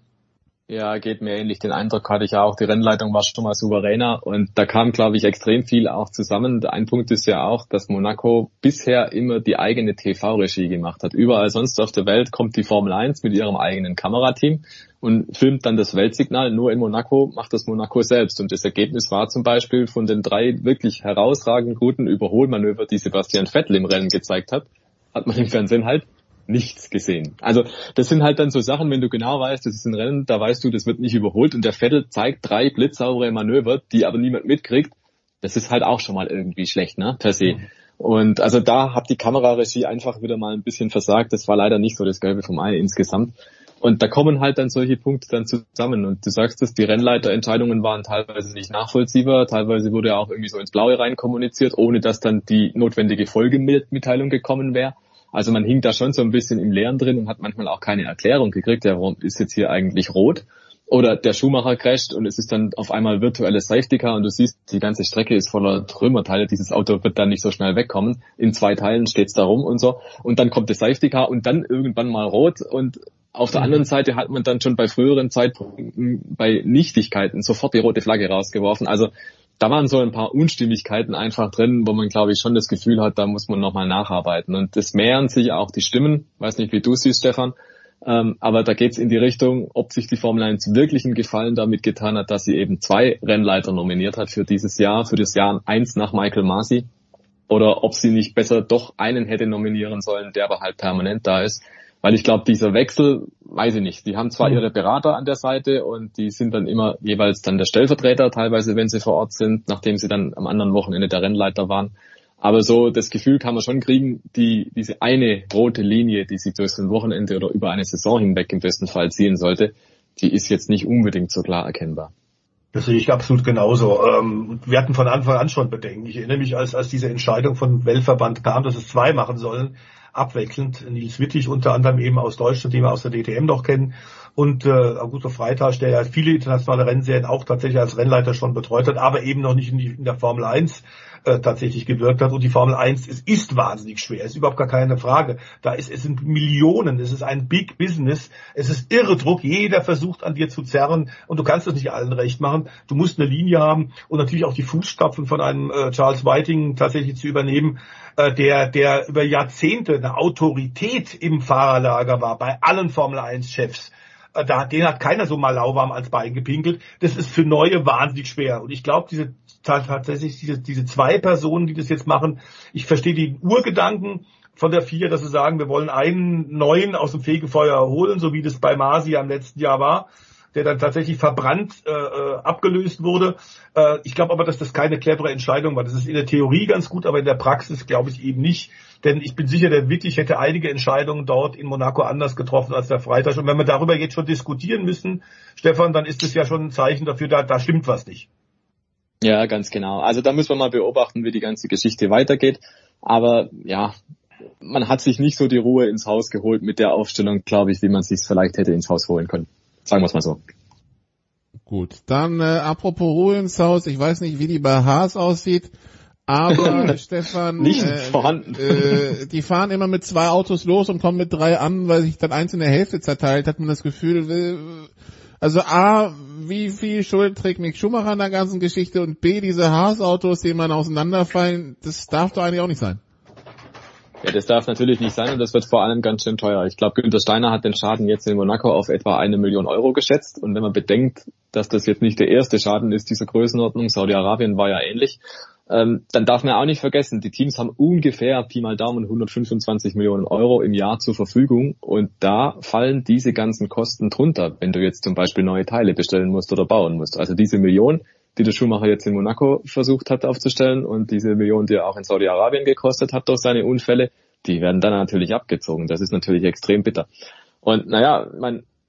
Ja, geht mir ähnlich. Den Eindruck hatte ich auch. Die Rennleitung war schon mal souveräner und da kam, glaube ich, extrem viel auch zusammen. Ein Punkt ist ja auch, dass Monaco bisher immer die eigene TV-Regie gemacht hat. Überall sonst auf der Welt kommt die Formel 1 mit ihrem eigenen Kamerateam und filmt dann das Weltsignal. Nur in Monaco macht das Monaco selbst. Und das Ergebnis war zum Beispiel von den 3 wirklich herausragend guten Überholmanöver, die Sebastian Vettel im Rennen gezeigt hat man im Fernsehen halt nichts gesehen. Also das sind halt dann so Sachen, wenn du genau weißt, das ist ein Rennen, da weißt du, das wird nicht überholt und der Vettel zeigt 3 blitzsaubere Manöver, die aber niemand mitkriegt. Das ist halt auch schon mal irgendwie schlecht, ne, per se. Und also da hat die Kameraregie einfach wieder mal ein bisschen versagt. Das war leider nicht so das Gelbe vom Ei insgesamt. Und da kommen halt dann solche Punkte dann zusammen. Und du sagst es, die Rennleiterentscheidungen waren teilweise nicht nachvollziehbar. Teilweise wurde ja auch irgendwie so ins Blaue rein kommuniziert, ohne dass dann die notwendige Folgemitteilung gekommen wäre. Also man hing da schon so ein bisschen im Leeren drin und hat manchmal auch keine Erklärung gekriegt, ja, warum ist jetzt hier eigentlich rot? Oder der Schumacher crasht und es ist dann auf einmal virtuelles Safety Car und du siehst, die ganze Strecke ist voller Trümmerteile, dieses Auto wird dann nicht so schnell wegkommen. In 2 Teilen steht's da rum und so. Und dann kommt das Safety Car und dann irgendwann mal rot und auf der anderen Seite hat man dann schon bei früheren Zeitpunkten bei Nichtigkeiten sofort die rote Flagge rausgeworfen. Also da waren so ein paar Unstimmigkeiten einfach drin, wo man, glaube ich, schon das Gefühl hat, da muss man nochmal nacharbeiten. Und das mehren sich auch die Stimmen. Weiß nicht, wie du siehst, Stefan. Aber da geht's in die Richtung, ob sich die Formel 1 wirklich einen Gefallen damit getan hat, dass sie eben 2 Rennleiter nominiert hat für dieses Jahr, für das Jahr 1 nach Michael Masi. Oder ob sie nicht besser doch einen hätte nominieren sollen, der aber halt permanent da ist. Weil ich glaube, dieser Wechsel, weiß ich nicht, die haben zwar ihre Berater an der Seite und die sind dann immer jeweils dann der Stellvertreter, teilweise wenn sie vor Ort sind, nachdem sie dann am anderen Wochenende der Rennleiter waren. Aber so das Gefühl kann man schon kriegen, diese eine rote Linie, die sie durch ein Wochenende oder über eine Saison hinweg im besten Fall ziehen sollte, die ist jetzt nicht unbedingt so klar erkennbar. Das sehe ich absolut genauso. Wir hatten von Anfang an schon Bedenken. Ich erinnere mich, als diese Entscheidung von Weltverband kam, dass es 2 machen sollen, abwechselnd. Nils Wittig unter anderem eben aus Deutschland, den wir aus der DTM noch kennen. Und Augusto Freitas, der ja viele internationale Rennserien auch tatsächlich als Rennleiter schon betreut hat, aber eben noch nicht in der Formel 1 tatsächlich gewirkt hat. Und die Formel 1 ist wahnsinnig schwer, ist überhaupt gar keine Frage. Es sind Millionen, es ist ein Big Business, es ist irre Druck, jeder versucht an dir zu zerren und du kannst es nicht allen recht machen. Du musst eine Linie haben und natürlich auch die Fußstapfen von einem Charles Whiting tatsächlich zu übernehmen, der über Jahrzehnte eine Autorität im Fahrerlager war, bei allen Formel 1 Chefs. Den hat keiner so mal lauwarm als Bein gepinkelt. Das ist für Neue wahnsinnig schwer. Und ich glaube, diese 2 Personen, die das jetzt machen, ich verstehe den Urgedanken von der FIA, dass sie sagen, wir wollen einen neuen aus dem Fegefeuer holen, so wie das bei Masi am letzten Jahr war, der dann tatsächlich verbrannt abgelöst wurde. Ich glaube aber, dass das keine clevere Entscheidung war. Das ist in der Theorie ganz gut, aber in der Praxis glaube ich eben nicht. Denn ich bin sicher, der Wittig hätte einige Entscheidungen dort in Monaco anders getroffen als der Freitag. Und wenn wir darüber jetzt schon diskutieren müssen, Stefan, dann ist das ja schon ein Zeichen dafür, da stimmt was nicht. Ja, ganz genau. Also da müssen wir mal beobachten, wie die ganze Geschichte weitergeht. Aber ja, man hat sich nicht so die Ruhe ins Haus geholt mit der Aufstellung, glaube ich, wie man sich vielleicht hätte ins Haus holen können. Sagen wir es mal so. Gut, dann apropos Ruhe ins Haus, ich weiß nicht, wie die bei Haas aussieht, aber Stefan, nicht vorhanden. Die fahren immer mit 2 Autos los und kommen mit 3 an, weil sich dann eins in der Hälfte zerteilt, hat man das Gefühl, also A, wie viel Schuld trägt Mick Schumacher an der ganzen Geschichte und B, diese Haas-Autos, die man auseinanderfallen, das darf doch eigentlich auch nicht sein. Ja, das darf natürlich nicht sein und das wird vor allem ganz schön teuer. Ich glaube, Günther Steiner hat den Schaden jetzt in Monaco auf etwa 1 Million Euro geschätzt und wenn man bedenkt, dass das jetzt nicht der erste Schaden ist dieser Größenordnung, Saudi-Arabien war ja ähnlich, dann darf man auch nicht vergessen, die Teams haben ungefähr Pi mal Daumen 125 Millionen Euro im Jahr zur Verfügung und da fallen diese ganzen Kosten drunter, wenn du jetzt zum Beispiel neue Teile bestellen musst oder bauen musst. Also diese Million, die der Schumacher jetzt in Monaco versucht hat aufzustellen und diese Million, die er auch in Saudi-Arabien gekostet hat durch seine Unfälle, die werden dann natürlich abgezogen. Das ist natürlich extrem bitter. Und naja,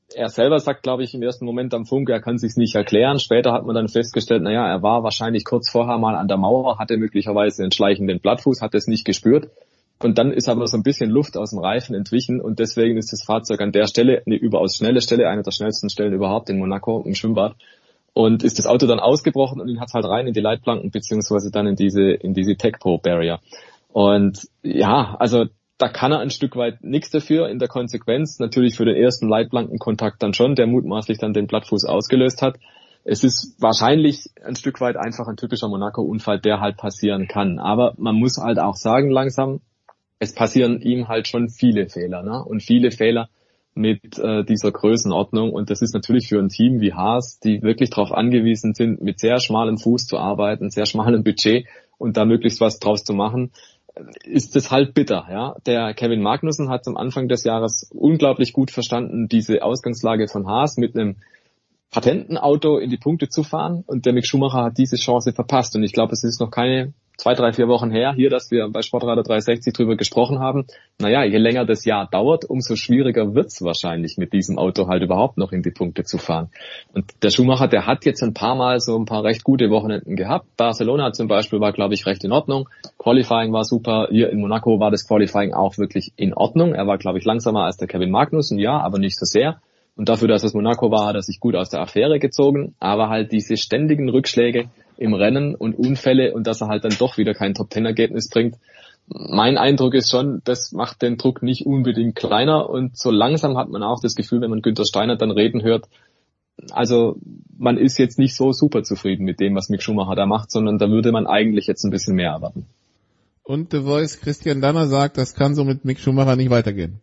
er selber sagt, glaube ich, im ersten Moment am Funk, er kann sich's nicht erklären. Später hat man dann festgestellt, er war wahrscheinlich kurz vorher mal an der Mauer, hatte möglicherweise einen schleichenden Plattfuß, hat es nicht gespürt. Und dann ist aber so ein bisschen Luft aus dem Reifen entwichen und deswegen ist das Fahrzeug an der Stelle eine überaus schnelle Stelle, eine der schnellsten Stellen überhaupt in Monaco im Schwimmbad. Und ist das Auto dann ausgebrochen und ihn hat's halt rein in die Leitplanken beziehungsweise dann in diese Tech-Pro-Barrier. Und ja, also da kann er ein Stück weit nichts dafür. In der Konsequenz natürlich für den ersten Leitplankenkontakt dann schon, der mutmaßlich dann den Plattfuß ausgelöst hat. Es ist wahrscheinlich ein Stück weit einfach ein typischer Monaco-Unfall, der halt passieren kann. Aber man muss halt auch sagen langsam, es passieren ihm halt schon viele Fehler, ne? Und viele Fehler mit dieser Größenordnung. Und das ist natürlich für ein Team wie Haas, die wirklich darauf angewiesen sind, mit sehr schmalem Fuß zu arbeiten, sehr schmalem Budget und da möglichst was draus zu machen, ist es halt bitter, ja. Der Kevin Magnussen hat am Anfang des Jahres unglaublich gut verstanden, diese Ausgangslage von Haas mit einem Patentenauto in die Punkte zu fahren und der Mick Schumacher hat diese Chance verpasst. Und ich glaube, es ist noch keine 2, 3, 4 Wochen her hier, dass wir bei Sportradio 360 drüber gesprochen haben. Je länger das Jahr dauert, umso schwieriger wird's wahrscheinlich mit diesem Auto halt überhaupt noch in die Punkte zu fahren. Und der Schumacher, der hat jetzt ein paar Mal so ein paar recht gute Wochenenden gehabt. Barcelona zum Beispiel war, glaube ich, recht in Ordnung. Qualifying war super. Hier in Monaco war das Qualifying auch wirklich in Ordnung. Er war, glaube ich, langsamer als der Kevin Magnussen, ja, aber nicht so sehr. Und dafür, dass es Monaco war, hat er sich gut aus der Affäre gezogen. Aber halt diese ständigen Rückschläge im Rennen und Unfälle und dass er halt dann doch wieder kein Top-10-Ergebnis bringt. Mein Eindruck ist schon, das macht den Druck nicht unbedingt kleiner und so langsam hat man auch das Gefühl, wenn man Günther Steiner dann reden hört, also man ist jetzt nicht so super zufrieden mit dem, was Mick Schumacher da macht, sondern da würde man eigentlich jetzt ein bisschen mehr erwarten. Und The Voice Christian Danner sagt, das kann so mit Mick Schumacher nicht weitergehen.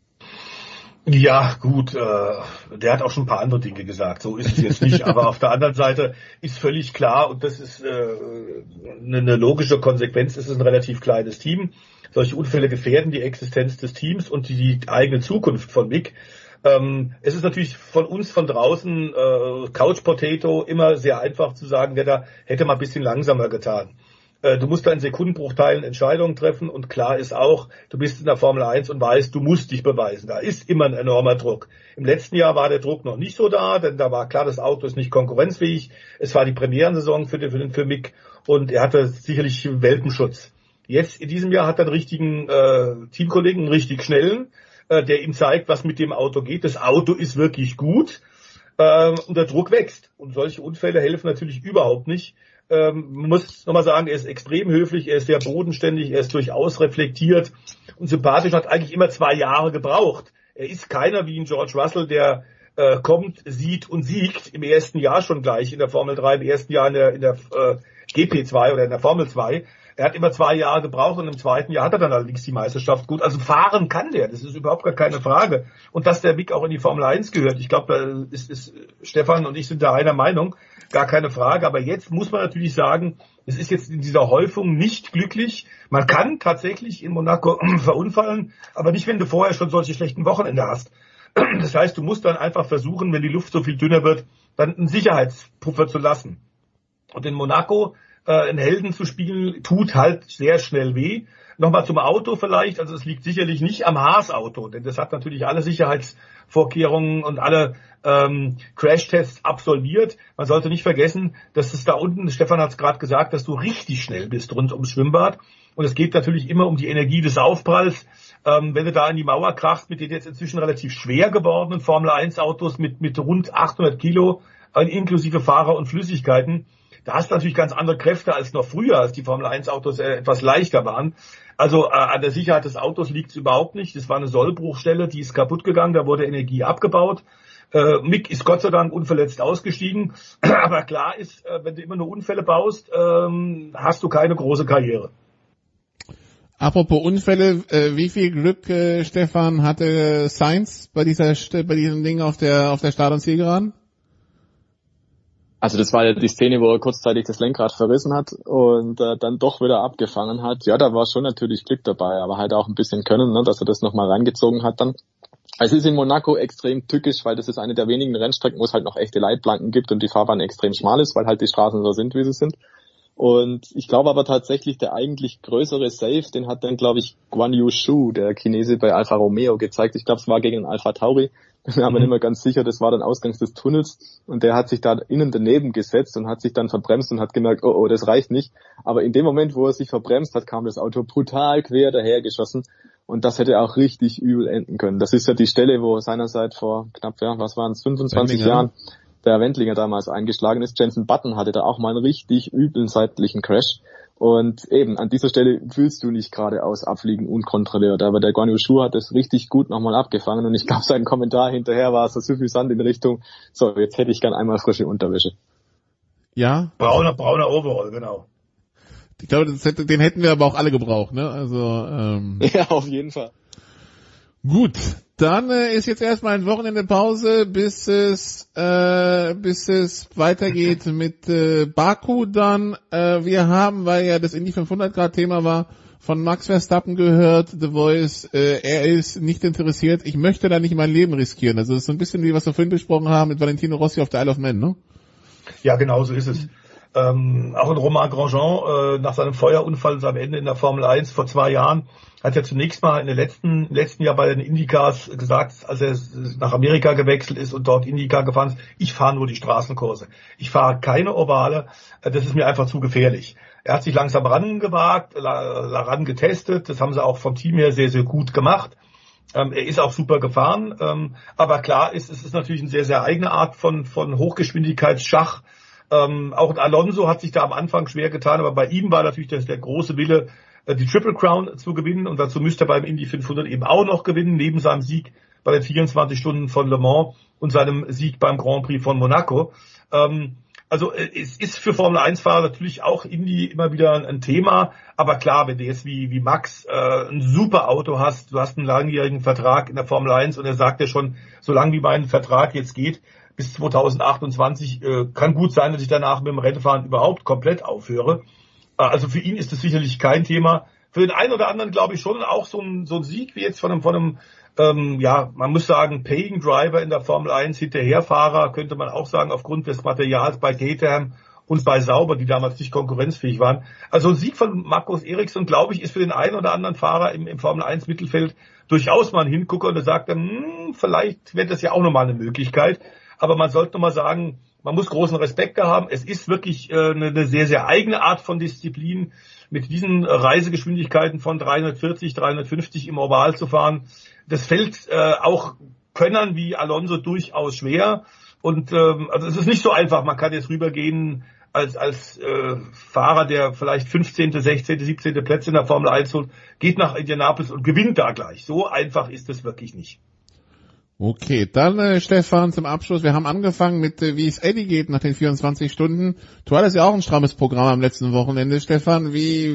Ja, gut, der hat auch schon ein paar andere Dinge gesagt, so ist es jetzt nicht, aber auf der anderen Seite ist völlig klar, und das ist eine logische Konsequenz, es ist ein relativ kleines Team, solche Unfälle gefährden die Existenz des Teams und die eigene Zukunft von Mick. Es ist natürlich von uns von draußen, Couch Potato, immer sehr einfach zu sagen, der hätte mal ein bisschen langsamer getan. Du musst da in Sekundenbruchteilen Entscheidungen treffen und klar ist auch, du bist in der Formel 1 und weißt, du musst dich beweisen. Da ist immer ein enormer Druck. Im letzten Jahr war der Druck noch nicht so da, denn da war klar, das Auto ist nicht konkurrenzfähig. Es war die Premierensaison für Mick und er hatte sicherlich Welpenschutz. Jetzt in diesem Jahr hat er einen richtigen Teamkollegen, einen richtig schnellen, der ihm zeigt, was mit dem Auto geht. Das Auto ist wirklich gut und der Druck wächst. Und solche Unfälle helfen natürlich überhaupt nicht. Man muss nochmal sagen, er ist extrem höflich, er ist sehr bodenständig, er ist durchaus reflektiert und sympathisch, hat eigentlich immer 2 Jahre gebraucht. Er ist keiner wie ein George Russell, der kommt, sieht und siegt im ersten Jahr schon gleich in der Formel 3, im ersten Jahr in der GP2 oder in der Formel 2. Er hat immer 2 Jahre gebraucht und im zweiten Jahr hat er dann allerdings die Meisterschaft gut. Also fahren kann der, das ist überhaupt gar keine Frage. Und dass der Mick auch in die Formel 1 gehört, ich glaube, da ist Stefan und ich sind da einer Meinung, gar keine Frage. Aber jetzt muss man natürlich sagen, es ist jetzt in dieser Häufung nicht glücklich. Man kann tatsächlich in Monaco verunfallen, aber nicht, wenn du vorher schon solche schlechten Wochenende hast. Das heißt, du musst dann einfach versuchen, wenn die Luft so viel dünner wird, dann einen Sicherheitspuffer zu lassen. Und in Monaco einen Helden zu spielen, tut halt sehr schnell weh. Nochmal zum Auto vielleicht, also es liegt sicherlich nicht am Haas-Auto, denn das hat natürlich alle Sicherheitsvorkehrungen und alle Crashtests absolviert. Man sollte nicht vergessen, dass es da unten, Stefan hat es gerade gesagt, dass du richtig schnell bist rund ums Schwimmbad. Und es geht natürlich immer um die Energie des Aufpralls. Wenn du da in die Mauer krachst mit den jetzt inzwischen relativ schwer gewordenen Formel-1-Autos mit rund 800 Kilo, inklusive Fahrer und Flüssigkeiten, da hast du natürlich ganz andere Kräfte als noch früher, als die Formel-1-Autos etwas leichter waren. Also an der Sicherheit des Autos liegt es überhaupt nicht. Das war eine Sollbruchstelle, die ist kaputt gegangen, da wurde Energie abgebaut. Mick ist Gott sei Dank unverletzt ausgestiegen. Aber klar ist, wenn du immer nur Unfälle baust, hast du keine große Karriere. Apropos Unfälle, wie viel Glück, Stefan, hatte Sainz bei diesem Ding auf der Start- und Zielgeraden? Also das war ja die Szene, wo er kurzzeitig das Lenkrad verrissen hat und dann doch wieder abgefangen hat. Ja, da war schon natürlich Glück dabei, aber halt auch ein bisschen Können, ne, dass er das nochmal reingezogen hat dann. Es ist in Monaco extrem tückisch, weil das ist eine der wenigen Rennstrecken, wo es halt noch echte Leitplanken gibt und die Fahrbahn extrem schmal ist, weil halt die Straßen so sind, wie sie sind. Und ich glaube aber tatsächlich, der eigentlich größere Save, den hat dann, glaube ich, Guan Yu Shu, der Chinese bei Alfa Romeo, gezeigt. Ich glaube, es war gegen Alfa Tauri. Ich bin mir nicht mehr ganz sicher, das war dann Ausgangs des Tunnels. Und der hat sich da innen daneben gesetzt und hat sich dann verbremst und hat gemerkt, oh, das reicht nicht. Aber in dem Moment, wo er sich verbremst hat, kam das Auto brutal quer dahergeschossen. Und das hätte auch richtig übel enden können. Das ist ja die Stelle, wo seinerzeit vor knapp, 25 Jahren der Wendlinger damals eingeschlagen ist. Jenson Button hatte da auch mal einen richtig üblen seitlichen Crash. Und eben, an dieser Stelle willst du nicht geradeaus abfliegen, unkontrolliert. Aber der Guan Yu Shu hat das richtig gut nochmal abgefangen. Und ich glaube, sein Kommentar hinterher war so suffisant in Richtung, so, jetzt hätte ich gern einmal frische Unterwäsche. Ja? Brauner Overall, genau. Ich glaube, den hätten wir aber auch alle gebraucht, ne? Also, ja, auf jeden Fall. Gut, dann ist jetzt erstmal ein Wochenende Pause, bis es weitergeht mit Baku dann. Wir haben, weil ja das Indy 500 Grad Thema war, von Max Verstappen gehört, The Voice, er ist nicht interessiert, ich möchte da nicht mein Leben riskieren. Also das ist so ein bisschen wie was wir vorhin besprochen haben mit Valentino Rossi auf der Isle of Man, ne? Ja, genau so ist es. Auch in Romain Grosjean, nach seinem Feuerunfall am Ende in der Formel 1 vor 2 Jahren, hat er zunächst mal in den letzten Jahr bei den IndyCars gesagt, als er nach Amerika gewechselt ist und dort IndyCar gefahren ist, ich fahre nur die Straßenkurse. Ich fahre keine Ovale, das ist mir einfach zu gefährlich. Er hat sich langsam rangewagt, rangetestet, das haben sie auch vom Team her sehr, sehr gut gemacht. Er ist auch super gefahren, aber klar, es ist natürlich eine sehr, sehr eigene Art von Hochgeschwindigkeitsschach. Auch Alonso hat sich da am Anfang schwer getan, aber bei ihm war natürlich der große Wille, die Triple Crown zu gewinnen, und dazu müsste er beim Indy 500 eben auch noch gewinnen, neben seinem Sieg bei den 24 Stunden von Le Mans und seinem Sieg beim Grand Prix von Monaco. Also es ist für Formel-1-Fahrer natürlich auch Indy immer wieder ein Thema, aber klar, wenn du jetzt wie Max ein super Auto hast, du hast einen langjährigen Vertrag in der Formel 1 und er sagt ja schon, solange wie mein Vertrag jetzt geht, bis 2028, kann gut sein, dass ich danach mit dem Rennfahren überhaupt komplett aufhöre. Also für ihn ist das sicherlich kein Thema. Für den einen oder anderen glaube ich schon auch so ein Sieg wie jetzt von einem man muss sagen, Paying Driver in der Formel 1, Hinterherfahrer, könnte man auch sagen, aufgrund des Materials bei Caterham und bei Sauber, die damals nicht konkurrenzfähig waren. Also ein Sieg von Markus Ericsson, glaube ich, ist für den einen oder anderen Fahrer im Formel 1 Mittelfeld durchaus mal ein Hingucker, und der sagt dann, vielleicht wäre das ja auch nochmal eine Möglichkeit. Aber man sollte nochmal sagen, man muss großen Respekt haben. Es ist wirklich eine sehr, sehr eigene Art von Disziplin, mit diesen Reisegeschwindigkeiten von 340, 350 im Oval zu fahren. Das fällt auch Könnern wie Alonso durchaus schwer. Und also es ist nicht so einfach. Man kann jetzt rübergehen als Fahrer, der vielleicht 15., 16., 17. Plätze in der Formel 1 holt, geht nach Indianapolis und gewinnt da gleich. So einfach ist es wirklich nicht. Okay, dann Stefan zum Abschluss. Wir haben angefangen mit, wie es Eddie geht nach den 24 Stunden. Du hattest ja auch ein strammes Programm am letzten Wochenende. Stefan,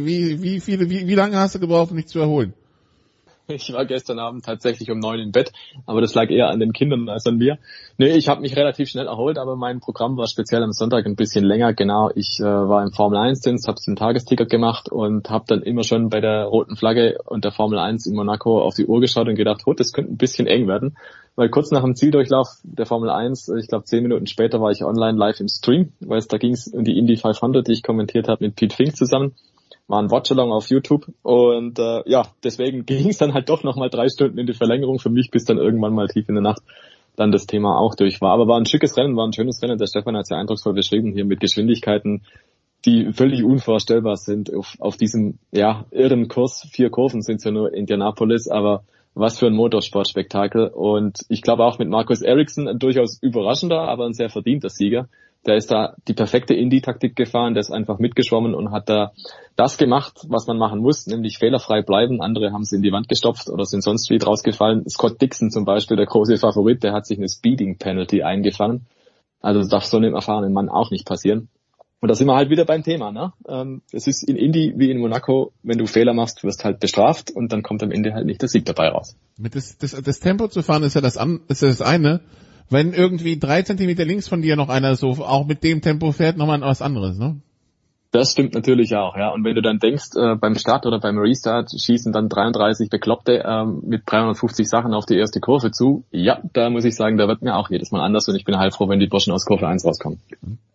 wie lange hast du gebraucht, um dich zu erholen? Ich war gestern Abend tatsächlich um 9 im Bett, aber das lag eher an den Kindern als an mir. Nee, ich habe mich relativ schnell erholt, aber mein Programm war speziell am Sonntag ein bisschen länger. Genau, ich war im Formel 1-Dienst, habe ein Tagesticket gemacht und habe dann immer schon bei der roten Flagge und der Formel 1 in Monaco auf die Uhr geschaut und gedacht, das könnte ein bisschen eng werden. Weil kurz nach dem Zieldurchlauf der Formel 1, ich glaube 10 Minuten später, war ich online live im Stream, weil da ging es um die Indy 500, die ich kommentiert habe mit Pete Fink zusammen. War ein Watchalong auf YouTube und deswegen ging es dann halt doch nochmal 3 Stunden in die Verlängerung für mich, bis dann irgendwann mal tief in der Nacht dann das Thema auch durch war. Aber war ein schickes Rennen, war ein schönes Rennen. Der Stefan hat es ja eindrucksvoll beschrieben, hier mit Geschwindigkeiten, die völlig unvorstellbar sind auf diesem irren Kurs. 4 Kurven sind es ja nur in Indianapolis, aber was für ein Motorsportspektakel. Und ich glaube auch mit Markus Ericsson ein durchaus überraschender, aber ein sehr verdienter Sieger. Der ist da die perfekte Indy-Taktik gefahren, der ist einfach mitgeschwommen und hat da das gemacht, was man machen muss, nämlich fehlerfrei bleiben. Andere haben sie in die Wand gestopft oder sind sonst wie rausgefallen. Scott Dixon zum Beispiel, der große Favorit, der hat sich eine Speeding-Penalty eingefangen. Also das darf so einem erfahrenen Mann auch nicht passieren. Und da sind wir halt wieder beim Thema, ne? Es ist in Indy wie in Monaco, wenn du Fehler machst, wirst halt bestraft und dann kommt am Ende halt nicht der Sieg dabei raus. Das Tempo zu fahren ist ja das eine. Wenn irgendwie 3 Zentimeter links von dir noch einer so auch mit dem Tempo fährt, nochmal was anderes, ne? Das stimmt natürlich auch, ja. Und wenn du dann denkst, beim Start oder beim Restart schießen dann 33 Bekloppte mit 350 Sachen auf die erste Kurve zu, ja, da muss ich sagen, da wird mir auch jedes Mal anders und ich bin heilfroh, wenn die Burschen aus Kurve 1 rauskommen.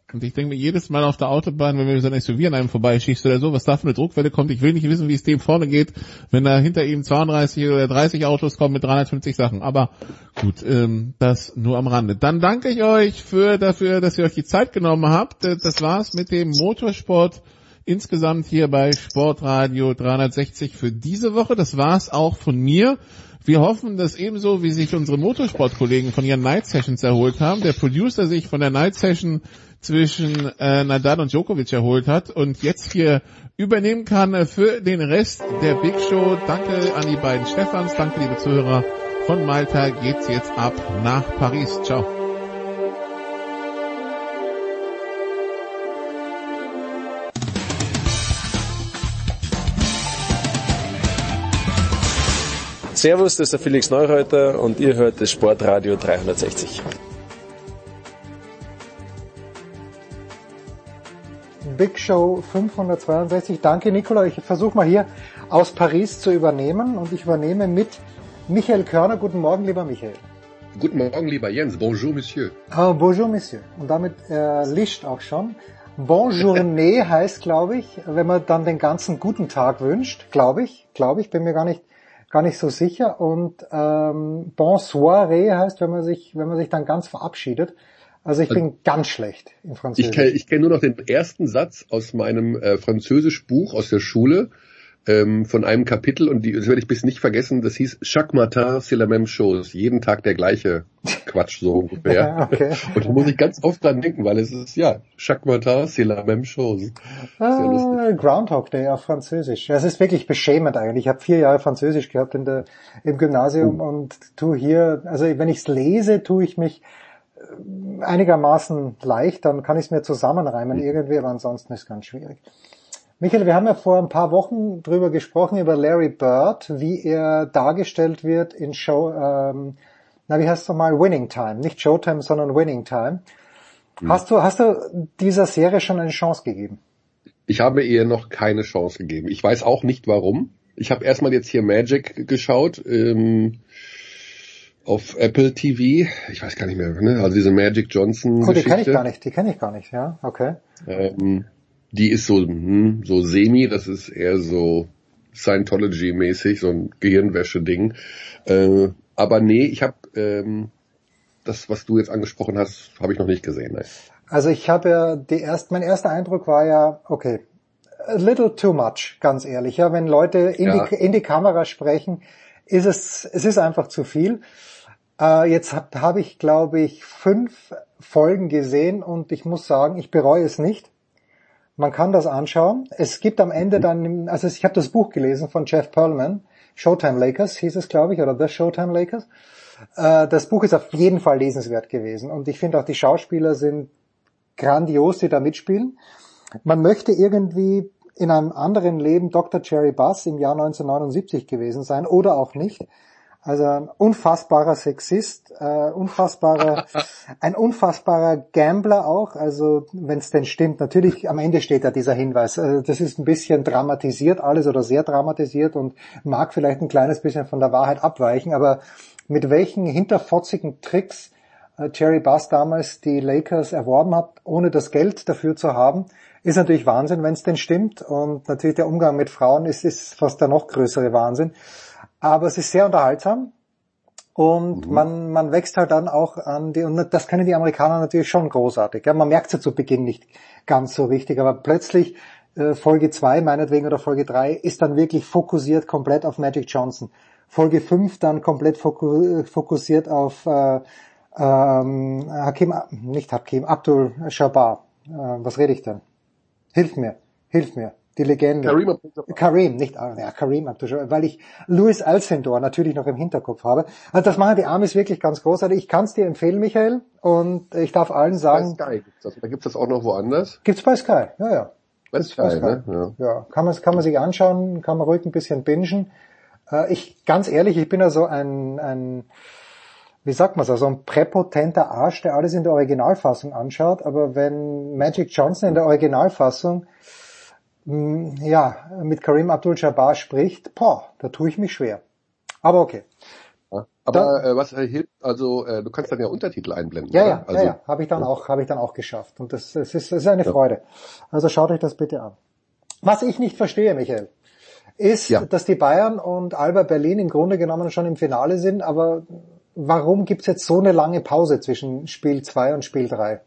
Und ich denke mir jedes Mal auf der Autobahn, wenn mir so ein SUV an einem vorbeischießt oder so, was da für eine Druckwelle kommt, ich will nicht wissen, wie es dem vorne geht, wenn da hinter ihm 32 oder 30 Autos kommen mit 350 Sachen. Aber gut, das nur am Rande. Dann danke ich euch dafür, dass ihr euch die Zeit genommen habt. Das war's mit dem Motorsport insgesamt hier bei Sportradio 360 für diese Woche. Das war's auch von mir. Wir hoffen, dass ebenso wie sich unsere Motorsportkollegen von ihren Night Sessions erholt haben, der Producer sich von der Night Session zwischen Nadal und Djokovic erholt hat und jetzt hier übernehmen kann für den Rest der Big Show. Danke an die beiden Stefans, danke liebe Zuhörer. Von Malta geht's jetzt ab nach Paris. Ciao. Servus, das ist der Felix Neureuter und ihr hört das Sportradio 360. Big Show 562. Danke, Nicola. Ich versuche mal hier aus Paris zu übernehmen und ich übernehme mit Michael Körner. Guten Morgen, lieber Michael. Guten Morgen, lieber Jens. Bonjour, Monsieur. Ah, bonjour, Monsieur. Und damit Licht auch schon. Bonjournée heißt, glaube ich, wenn man dann den ganzen guten Tag wünscht, glaube ich, bin mir gar nicht so sicher. Und Bonsoiré heißt, wenn man sich dann ganz verabschiedet. Also ich bin ganz schlecht im Französisch. Ich kenn nur noch den ersten Satz aus meinem Französischbuch aus der Schule, von einem Kapitel, und das werde ich bis nicht vergessen, das hieß Chaque matin c'est la même chose, jeden Tag der gleiche Quatsch, so ungefähr. Okay. Und da muss ich ganz oft dran denken, weil es ist, ja, Chaque matin c'est la même chose. Groundhog Day auf Französisch. Das ist wirklich beschämend eigentlich. Ich habe 4 Jahre Französisch gehabt im Gymnasium und tue hier, also wenn ich es lese, tue ich mich einigermaßen leicht, dann kann ich es mir zusammenreimen irgendwie, aber ansonsten ist es ganz schwierig. Michael, wir haben ja vor ein paar Wochen drüber gesprochen, über Larry Bird, wie er dargestellt wird in wie heißt es nochmal? Winning Time. Nicht Showtime, sondern Winning Time. Hast du dieser Serie schon eine Chance gegeben? Ich habe ihr noch keine Chance gegeben. Ich weiß auch nicht warum. Ich habe erstmal jetzt hier Magic geschaut, auf Apple TV. Ich weiß gar nicht mehr, ne? Also diese Magic Johnson Geschichte. Die kenne ich gar nicht, ja, okay. Die ist so semi, das ist eher so Scientology-mäßig, so ein Gehirnwäsche-Ding. Aber nee, ich habe das, was du jetzt angesprochen hast, habe ich noch nicht gesehen. Nein. Also ich habe ja mein erster Eindruck war ja, okay, a little too much, ganz ehrlich. Ja, wenn Leute in die Kamera sprechen, es ist einfach zu viel. Jetzt habe ich, glaube ich, 5 Folgen gesehen und ich muss sagen, ich bereue es nicht. Man kann das anschauen. Es gibt am Ende dann, also ich habe das Buch gelesen von Jeff Pearlman, Showtime Lakers hieß es, glaube ich, oder The Showtime Lakers. Das Buch ist auf jeden Fall lesenswert gewesen und ich finde auch die Schauspieler sind grandios, die da mitspielen. Man möchte irgendwie in einem anderen Leben Dr. Jerry Buss im Jahr 1979 gewesen sein oder auch nicht. Also ein unfassbarer Sexist, ein unfassbarer Gambler auch, also wenn es denn stimmt. Natürlich, am Ende steht da dieser Hinweis. Das ist ein bisschen dramatisiert alles oder sehr dramatisiert und mag vielleicht ein kleines bisschen von der Wahrheit abweichen, aber mit welchen hinterfotzigen Tricks Jerry Buss damals die Lakers erworben hat, ohne das Geld dafür zu haben, ist natürlich Wahnsinn, wenn es denn stimmt. Und natürlich der Umgang mit Frauen ist fast der noch größere Wahnsinn. Aber es ist sehr unterhaltsam und man wächst halt dann auch an und das können die Amerikaner natürlich schon großartig. Ja, man merkt es ja zu Beginn nicht ganz so richtig, aber plötzlich Folge 2 meinetwegen oder Folge 3 ist dann wirklich fokussiert komplett auf Magic Johnson. Folge 5 dann komplett fokussiert auf Abdul Jabbar. Was rede ich denn? Hilf mir. Die Legende. Kareem Abdul-Jabbar, weil ich Louis Alcindor natürlich noch im Hinterkopf habe. Also das machen die Amis wirklich ganz großartig. Ich kann es dir empfehlen, Michael, und ich darf allen sagen... Bei Sky gibt's das. Da gibt's das auch noch woanders? Gibt's bei Sky, ja. Bei Sky, ne? Ja, kann man sich anschauen, kann man ruhig ein bisschen bingen. Ganz ehrlich, ich bin ja so ein wie sagt man so ein präpotenter Arsch, der alles in der Originalfassung anschaut, aber wenn Magic Johnson in der Originalfassung mit Kareem Abdul-Jabbar spricht, da tue ich mich schwer. Aber okay. Aber was hilft, also du kannst dann ja Untertitel einblenden. Ja, oder? ja, habe ich dann auch geschafft. Und das ist eine Freude. Also schaut euch das bitte an. Was ich nicht verstehe, Michael, ist, dass die Bayern und Alba Berlin im Grunde genommen schon im Finale sind, aber warum gibt's jetzt so eine lange Pause zwischen Spiel 2 und Spiel 3?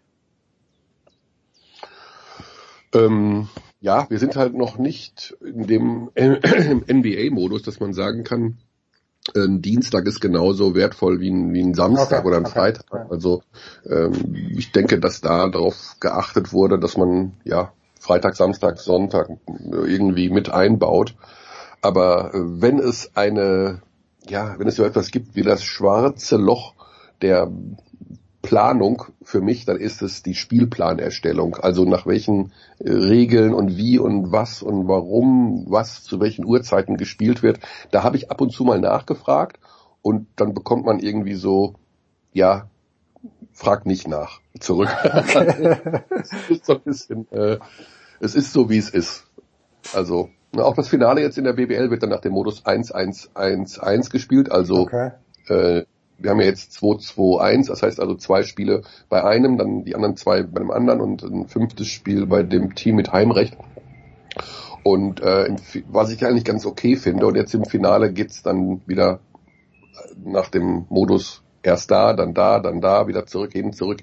Ja, wir sind halt noch nicht in dem NBA-Modus, dass man sagen kann, ein Dienstag ist genauso wertvoll wie ein Samstag oder ein Freitag. Okay. Also ich denke, dass da darauf geachtet wurde, dass man Freitag, Samstag, Sonntag irgendwie mit einbaut. Aber wenn es so etwas gibt wie das schwarze Loch der Planung für mich, dann ist es die Spielplanerstellung. Also nach welchen Regeln und wie und was und warum, was zu welchen Uhrzeiten gespielt wird. Da habe ich ab und zu mal nachgefragt und dann bekommt man irgendwie so, frag nicht nach, zurück. Es ist so ein bisschen, es ist so, wie es ist. Also auch das Finale jetzt in der BBL wird dann nach dem Modus 1-1-1-1 gespielt. Also wir haben ja jetzt 2-2-1, das heißt also 2 Spiele bei einem, dann die anderen 2 bei dem anderen und ein 5. Spiel bei dem Team mit Heimrecht. Und was ich eigentlich ganz okay finde, und jetzt im Finale geht's dann wieder nach dem Modus erst dann da, wieder zurück.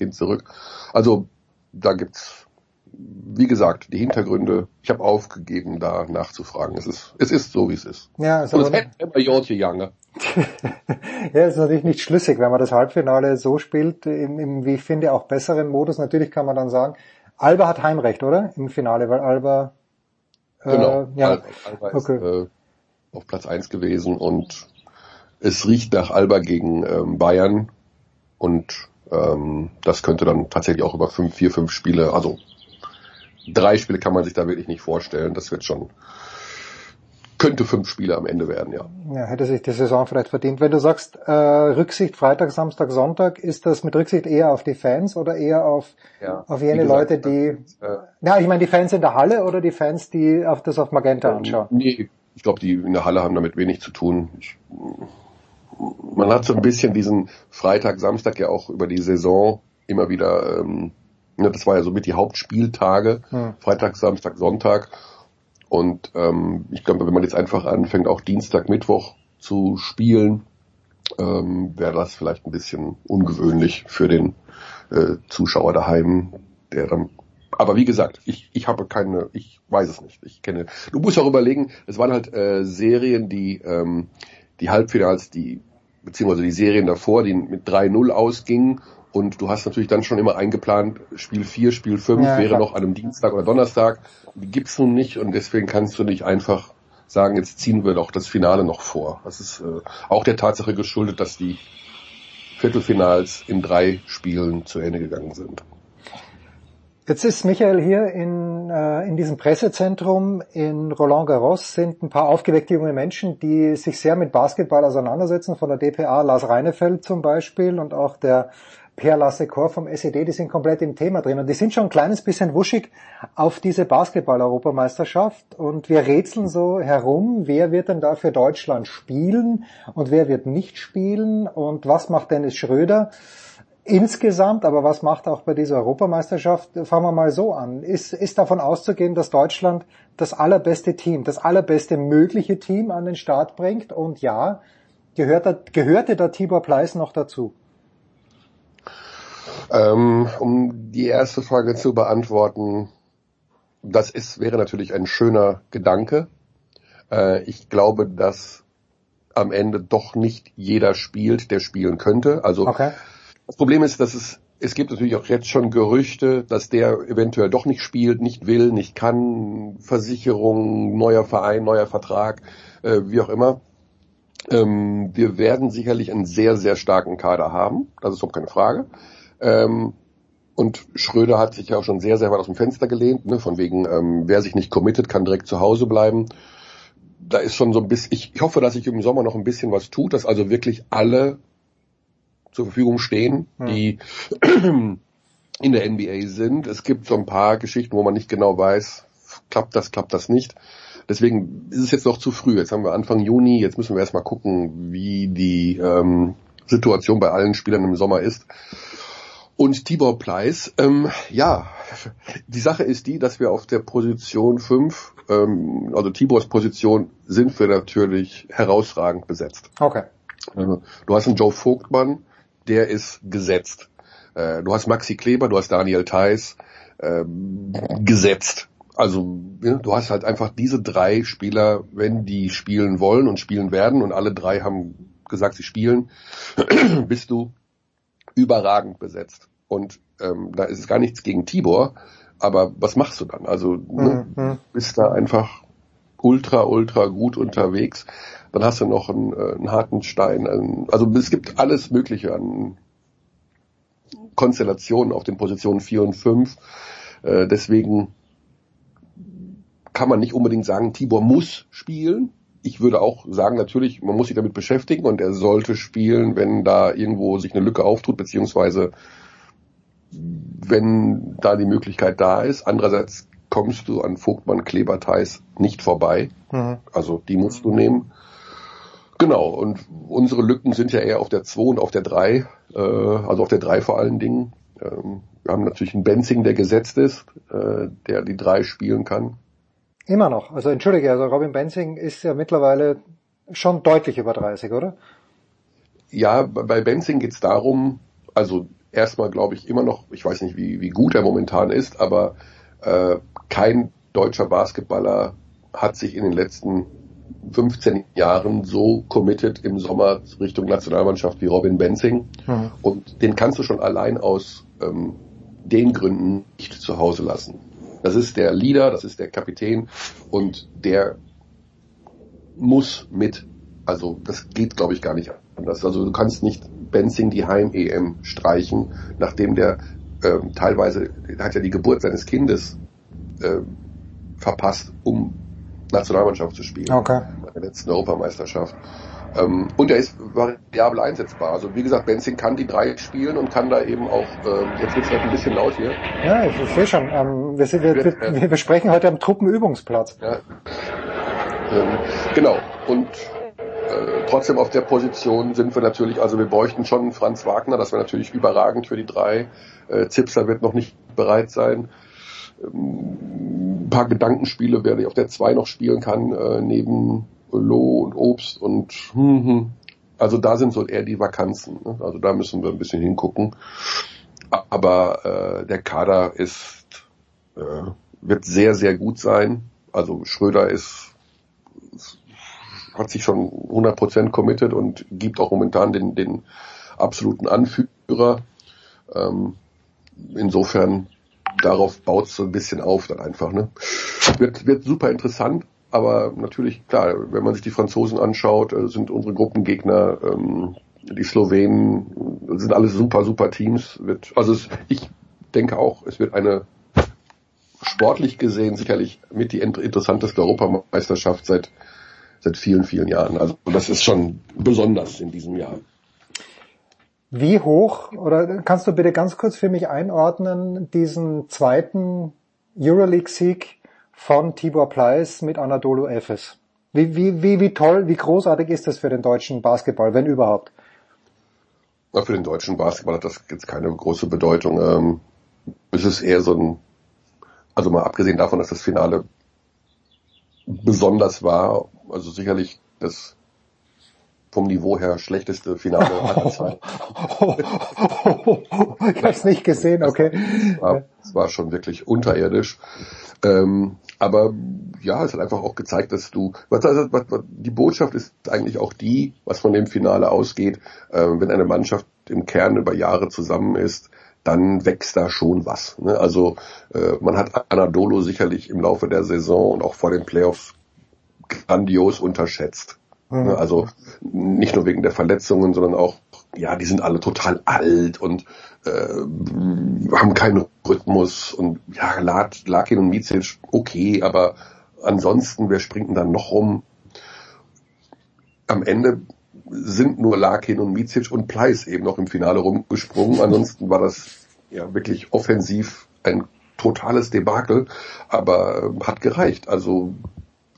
Also da gibt's, wie gesagt, die Hintergründe. Ich habe aufgegeben, da nachzufragen. Es ist so, wie es ist. Ja, und es hätte immer Jortje Jange. Ja, ist natürlich nicht schlüssig, wenn man das Halbfinale so spielt, im wie ich finde, auch besseren Modus. Natürlich kann man dann sagen, Alba hat Heimrecht, oder? Im Finale, weil Alba... Genau, Alba ist auf Platz 1 gewesen und es riecht nach Alba gegen Bayern und das könnte dann tatsächlich auch über 5 Spiele, also 3 Spiele kann man sich da wirklich nicht vorstellen. Das könnte 5 Spiele am Ende werden, ja. Ja, hätte sich die Saison vielleicht verdient. Wenn du sagst, Rücksicht Freitag, Samstag, Sonntag, ist das mit Rücksicht eher auf die Fans oder eher auf jene Leute, die... ich meine die Fans in der Halle oder die Fans, die das auf Magenta anschauen? Nee, ich glaube, die in der Halle haben damit wenig zu tun. Man hat so ein bisschen diesen Freitag, Samstag ja auch über die Saison immer wieder... das war ja so mit die Hauptspieltage, Freitag, Samstag, Sonntag. Und ich glaube, wenn man jetzt einfach anfängt, auch Dienstag, Mittwoch zu spielen, wäre das vielleicht ein bisschen ungewöhnlich für den Zuschauer daheim, der dann... Aber wie gesagt, ich weiß es nicht. Du musst auch überlegen, es waren halt Serien, die Halbfinals, beziehungsweise die Serien davor, die mit 3-0 ausgingen. Und du hast natürlich dann schon immer eingeplant, Spiel 4, Spiel 5 wäre noch an einem Dienstag oder Donnerstag. Die gibt's nun nicht und deswegen kannst du nicht einfach sagen, jetzt ziehen wir doch das Finale noch vor. Das ist auch der Tatsache geschuldet, dass die Viertelfinals in 3 Spielen zu Ende gegangen sind. Jetzt ist Michael hier in diesem Pressezentrum in Roland Garros sind ein paar aufgeweckte junge Menschen, die sich sehr mit Basketball auseinandersetzen, von der DPA Lars Reinefeld zum Beispiel und auch der Per Lassecor vom SED, die sind komplett im Thema drin und die sind schon ein kleines bisschen wuschig auf diese Basketball-Europameisterschaft und wir rätseln so herum, wer wird denn da für Deutschland spielen und wer wird nicht spielen und was macht Dennis Schröder insgesamt, aber was macht auch bei dieser Europameisterschaft? Fangen wir mal so an. Ist davon auszugehen, dass Deutschland das allerbeste Team, das allerbeste mögliche Team an den Start bringt und ja, gehörte da Tibor Pleiss noch dazu? Um die erste Frage zu beantworten, wäre natürlich ein schöner Gedanke. Ich glaube, dass am Ende doch nicht jeder spielt, der spielen könnte. Also Das Problem ist, dass es gibt natürlich auch jetzt schon Gerüchte, dass der eventuell doch nicht spielt, nicht will, nicht kann, Versicherung, neuer Verein, neuer Vertrag, wie auch immer. Wir werden sicherlich einen sehr, sehr starken Kader haben, das ist überhaupt keine Frage. Und Schröder hat sich ja auch schon sehr, sehr weit aus dem Fenster gelehnt, ne, von wegen, wer sich nicht committet, kann direkt zu Hause bleiben. Da ist schon so ein bisschen, ich hoffe, dass sich im Sommer noch ein bisschen was tut, dass also wirklich alle zur Verfügung stehen, die in der NBA sind. Es gibt so ein paar Geschichten, wo man nicht genau weiß, klappt das nicht. Deswegen ist es jetzt noch zu früh. Jetzt haben wir Anfang Juni, jetzt müssen wir erstmal gucken, wie die Situation bei allen Spielern im Sommer ist. Und Tibor Pleiss, die Sache ist die, dass wir auf der Position 5, also Tibors Position, sind wir natürlich herausragend besetzt. Okay. Du hast einen Joe Vogtmann, der ist gesetzt. Du hast Maxi Kleber, du hast Daniel Theiss, gesetzt. Also du hast halt einfach diese 3 Spieler, wenn die spielen wollen und spielen werden, und alle 3 haben gesagt, sie spielen, bist du überragend besetzt. Und da ist es gar nichts gegen Tibor, aber was machst du dann? Also bist da einfach ultra gut unterwegs. Dann hast du noch einen Hartenstein. Also es gibt alles Mögliche an Konstellationen auf den Positionen 4 und 5. Deswegen kann man nicht unbedingt sagen, Tibor muss spielen. Ich würde auch sagen, natürlich, man muss sich damit beschäftigen und er sollte spielen, wenn da irgendwo sich eine Lücke auftut, beziehungsweise wenn da die Möglichkeit da ist. Andererseits kommst du an Vogtmann, Kleber, Theiss nicht vorbei. Also die musst du nehmen. Genau, und unsere Lücken sind ja eher auf der 2 und auf der 3, also auf der 3 vor allen Dingen. Wir haben natürlich einen Benzing, der gesetzt ist, der die 3 spielen kann. Immer noch. Also entschuldige, also Robin Benzing ist ja mittlerweile schon deutlich über 30, oder? Ja, bei Benzing geht's darum, also erstmal glaube ich immer noch, ich weiß nicht, wie gut er momentan ist, aber kein deutscher Basketballer hat sich in den letzten 15 Jahren so committed im Sommer Richtung Nationalmannschaft wie Robin Benzing. Und den kannst du schon allein aus den Gründen nicht zu Hause lassen. Das ist der Leader, das ist der Kapitän und der muss mit. Also das geht, glaube ich, gar nicht anders. Also du kannst nicht Benzing die Heim-EM streichen, nachdem der teilweise, der hat ja die Geburt seines Kindes verpasst, um Nationalmannschaft zu spielen. Okay. Bei der letzten Europameisterschaft. Und er ist variabel einsetzbar. Also wie gesagt, Benzing kann die 3 spielen und kann da eben auch, jetzt wird's halt ein bisschen laut hier. Ja, ich sehe schon. Wir sprechen heute am Truppenübungsplatz. Ja. Genau. Und trotzdem auf der Position sind wir natürlich, also wir bräuchten schon Franz Wagner, das wäre natürlich überragend für die 3. Zipser wird noch nicht bereit sein. Ein paar Gedankenspiele, wer auf der 2 noch spielen kann, neben Loh und Obst und also da sind so eher die Vakanzen. Ne? Also da müssen wir ein bisschen hingucken. Aber der Kader wird sehr, sehr gut sein. Also Schröder hat sich schon 100% committed und gibt auch momentan den absoluten Anführer. Insofern darauf baut es so ein bisschen auf dann einfach. Ne? Wird super interessant. Aber natürlich, klar, wenn man sich die Franzosen anschaut, sind unsere Gruppengegner, die Slowenen, sind alles super Teams. Ich denke auch, es wird eine sportlich gesehen sicherlich mit die interessanteste Europameisterschaft seit vielen, vielen Jahren. Also das ist schon besonders in diesem Jahr. Wie hoch, oder kannst du bitte ganz kurz für mich einordnen, diesen 2. Euroleague-Sieg von Tibor Pleiss mit Anadolu Efes? Wie toll, wie großartig ist das für den deutschen Basketball, wenn überhaupt? Na, für den deutschen Basketball hat das jetzt keine große Bedeutung. Es ist eher also mal abgesehen davon, dass das Finale besonders war, also sicherlich das vom Niveau her schlechteste Finale aller Zeiten. Ich hab's nicht gesehen, okay. Es war schon wirklich unterirdisch. Aber ja, es hat einfach auch gezeigt, dass die Botschaft ist eigentlich auch die, was von dem Finale ausgeht, wenn eine Mannschaft im Kern über Jahre zusammen ist, dann wächst da schon was. Ne? Also man hat Anadolu sicherlich im Laufe der Saison und auch vor den Playoffs grandios unterschätzt. Ne? Also nicht nur wegen der Verletzungen, sondern auch, ja, die sind alle total alt und haben keinen Rhythmus und ja, Larkin und Micic, okay, aber ansonsten, wer springt denn dann noch rum? Am Ende sind nur Larkin und Micic und Pleiss eben noch im Finale rumgesprungen. Ansonsten war das ja wirklich offensiv ein totales Debakel, aber hat gereicht. Also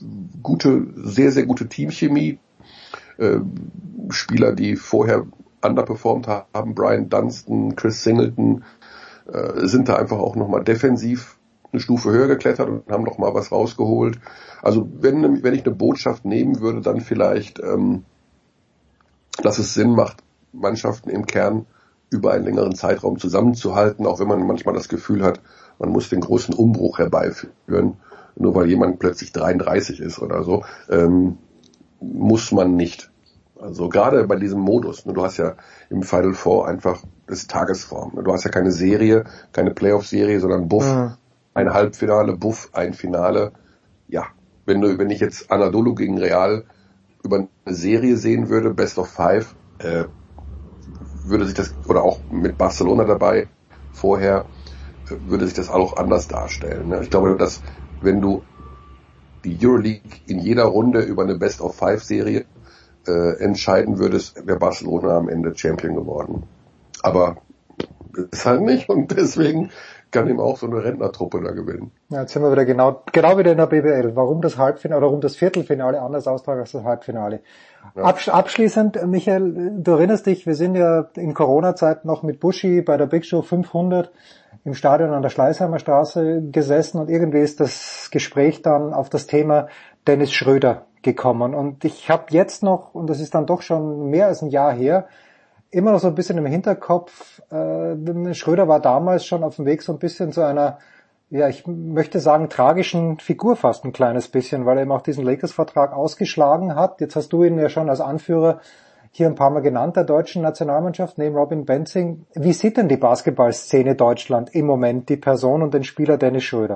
sehr, sehr gute Teamchemie. Spieler, die vorher underperformed haben, Brian Dunstan, Chris Singleton, sind da einfach auch nochmal defensiv eine Stufe höher geklettert und haben nochmal was rausgeholt. Also wenn ich eine Botschaft nehmen würde, dann vielleicht, dass es Sinn macht, Mannschaften im Kern über einen längeren Zeitraum zusammenzuhalten, auch wenn man manchmal das Gefühl hat, man muss den großen Umbruch herbeiführen, nur weil jemand plötzlich 33 ist oder so, muss man nicht. Also gerade bei diesem Modus, du hast ja im Final Four einfach das Tagesform. Du hast ja keine Serie, keine Playoff-Serie, sondern Buff, ein Halbfinale, Buff, ein Finale. Ja, wenn ich jetzt Anadolu gegen Real über eine Serie sehen würde, Best of Five, würde sich das, oder auch mit Barcelona dabei vorher, würde sich das auch anders darstellen. Ich glaube, dass wenn du die Euroleague in jeder Runde über eine Best of Five Serie entscheiden würdest, wäre Barcelona am Ende Champion geworden. Aber ist halt nicht und deswegen kann ihm auch so eine Rentnertruppe da gewinnen. Ja, jetzt sind wir wieder genau wieder in der BBL. Warum das Halbfinale oder warum das Viertelfinale anders austragen als das Halbfinale? Ja. Abschließend, Michael, du erinnerst dich, wir sind ja in Corona-Zeit noch mit Buschi bei der Big Show 500 im Stadion an der Schleißheimer Straße gesessen und irgendwie ist das Gespräch dann auf das Thema Dennis Schröder gekommen. Und ich habe jetzt noch, und das ist dann doch schon mehr als ein Jahr her, immer noch so ein bisschen im Hinterkopf, Schröder war damals schon auf dem Weg so ein bisschen zu einer, ja, ich möchte sagen, tragischen Figur fast ein kleines bisschen, weil er eben auch diesen Lakers-Vertrag ausgeschlagen hat. Jetzt hast du ihn ja schon als Anführer hier ein paar Mal genannt, der deutschen Nationalmannschaft, neben Robin Benzing. Wie sieht denn die Basketballszene Deutschland im Moment, die Person und den Spieler Dennis Schröder?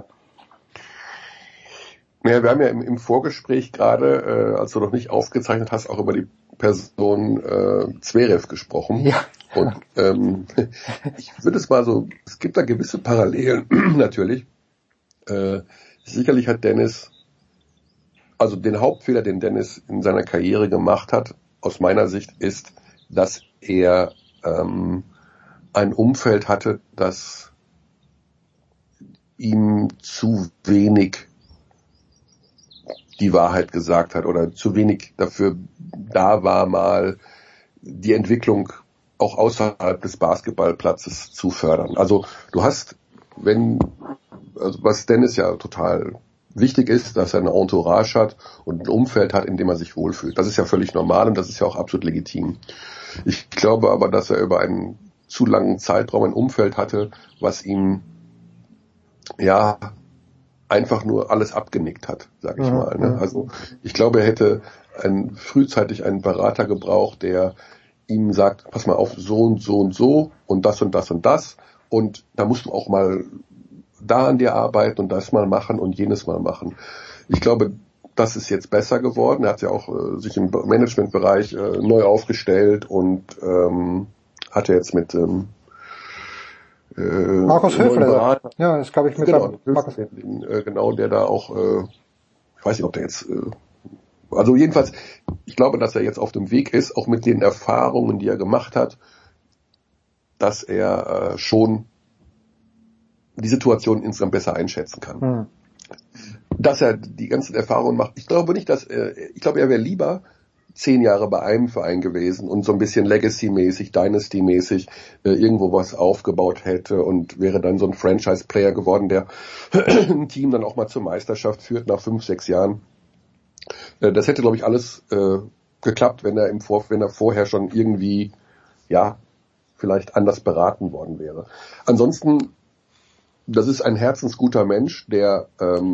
Ja, wir haben ja im Vorgespräch gerade, als du noch nicht aufgezeichnet hast, auch über die Person Zverev gesprochen. Ja. Und ich würde es mal so, es gibt da gewisse Parallelen natürlich. Sicherlich hat Dennis, also den Hauptfehler, den Dennis in seiner Karriere gemacht hat, aus meiner Sicht, ist, dass er ein Umfeld hatte, das ihm zu wenig die Wahrheit gesagt hat oder zu wenig dafür da war, mal die Entwicklung auch außerhalb des Basketballplatzes zu fördern. Also du hast, was Dennis ja total wichtig ist, dass er eine Entourage hat und ein Umfeld hat, in dem er sich wohlfühlt. Das ist ja völlig normal und das ist ja auch absolut legitim. Ich glaube aber, dass er über einen zu langen Zeitraum ein Umfeld hatte, was ihm ja einfach nur alles abgenickt hat, sag ich mal. Ne? Also ich glaube, er hätte frühzeitig einen Berater gebraucht, der ihm sagt, pass mal auf, so und so und so und das und das und das und da musst du auch mal da an dir arbeiten und das mal machen und jenes mal machen. Ich glaube, das ist jetzt besser geworden. Er hat ja auch sich im Managementbereich neu aufgestellt und hat ja jetzt mit Markus Höfler. Ja, das glaube ich mit Markus genau, der da auch, ich weiß nicht, ob der jetzt, also jedenfalls, ich glaube, dass er jetzt auf dem Weg ist, auch mit den Erfahrungen, die er gemacht hat, dass er schon die Situation insgesamt besser einschätzen kann. Dass er die ganzen Erfahrungen macht. Ich glaube nicht, ich glaube, er wäre lieber 10 Jahre bei einem Verein gewesen und so ein bisschen Legacy-mäßig, Dynasty-mäßig irgendwo was aufgebaut hätte und wäre dann so ein Franchise-Player geworden, der ein Team dann auch mal zur Meisterschaft führt nach 5, 6 Jahren. Das hätte, glaube ich, alles geklappt, wenn er vorher schon irgendwie, ja, vielleicht anders beraten worden wäre. Ansonsten, das ist ein herzensguter Mensch, der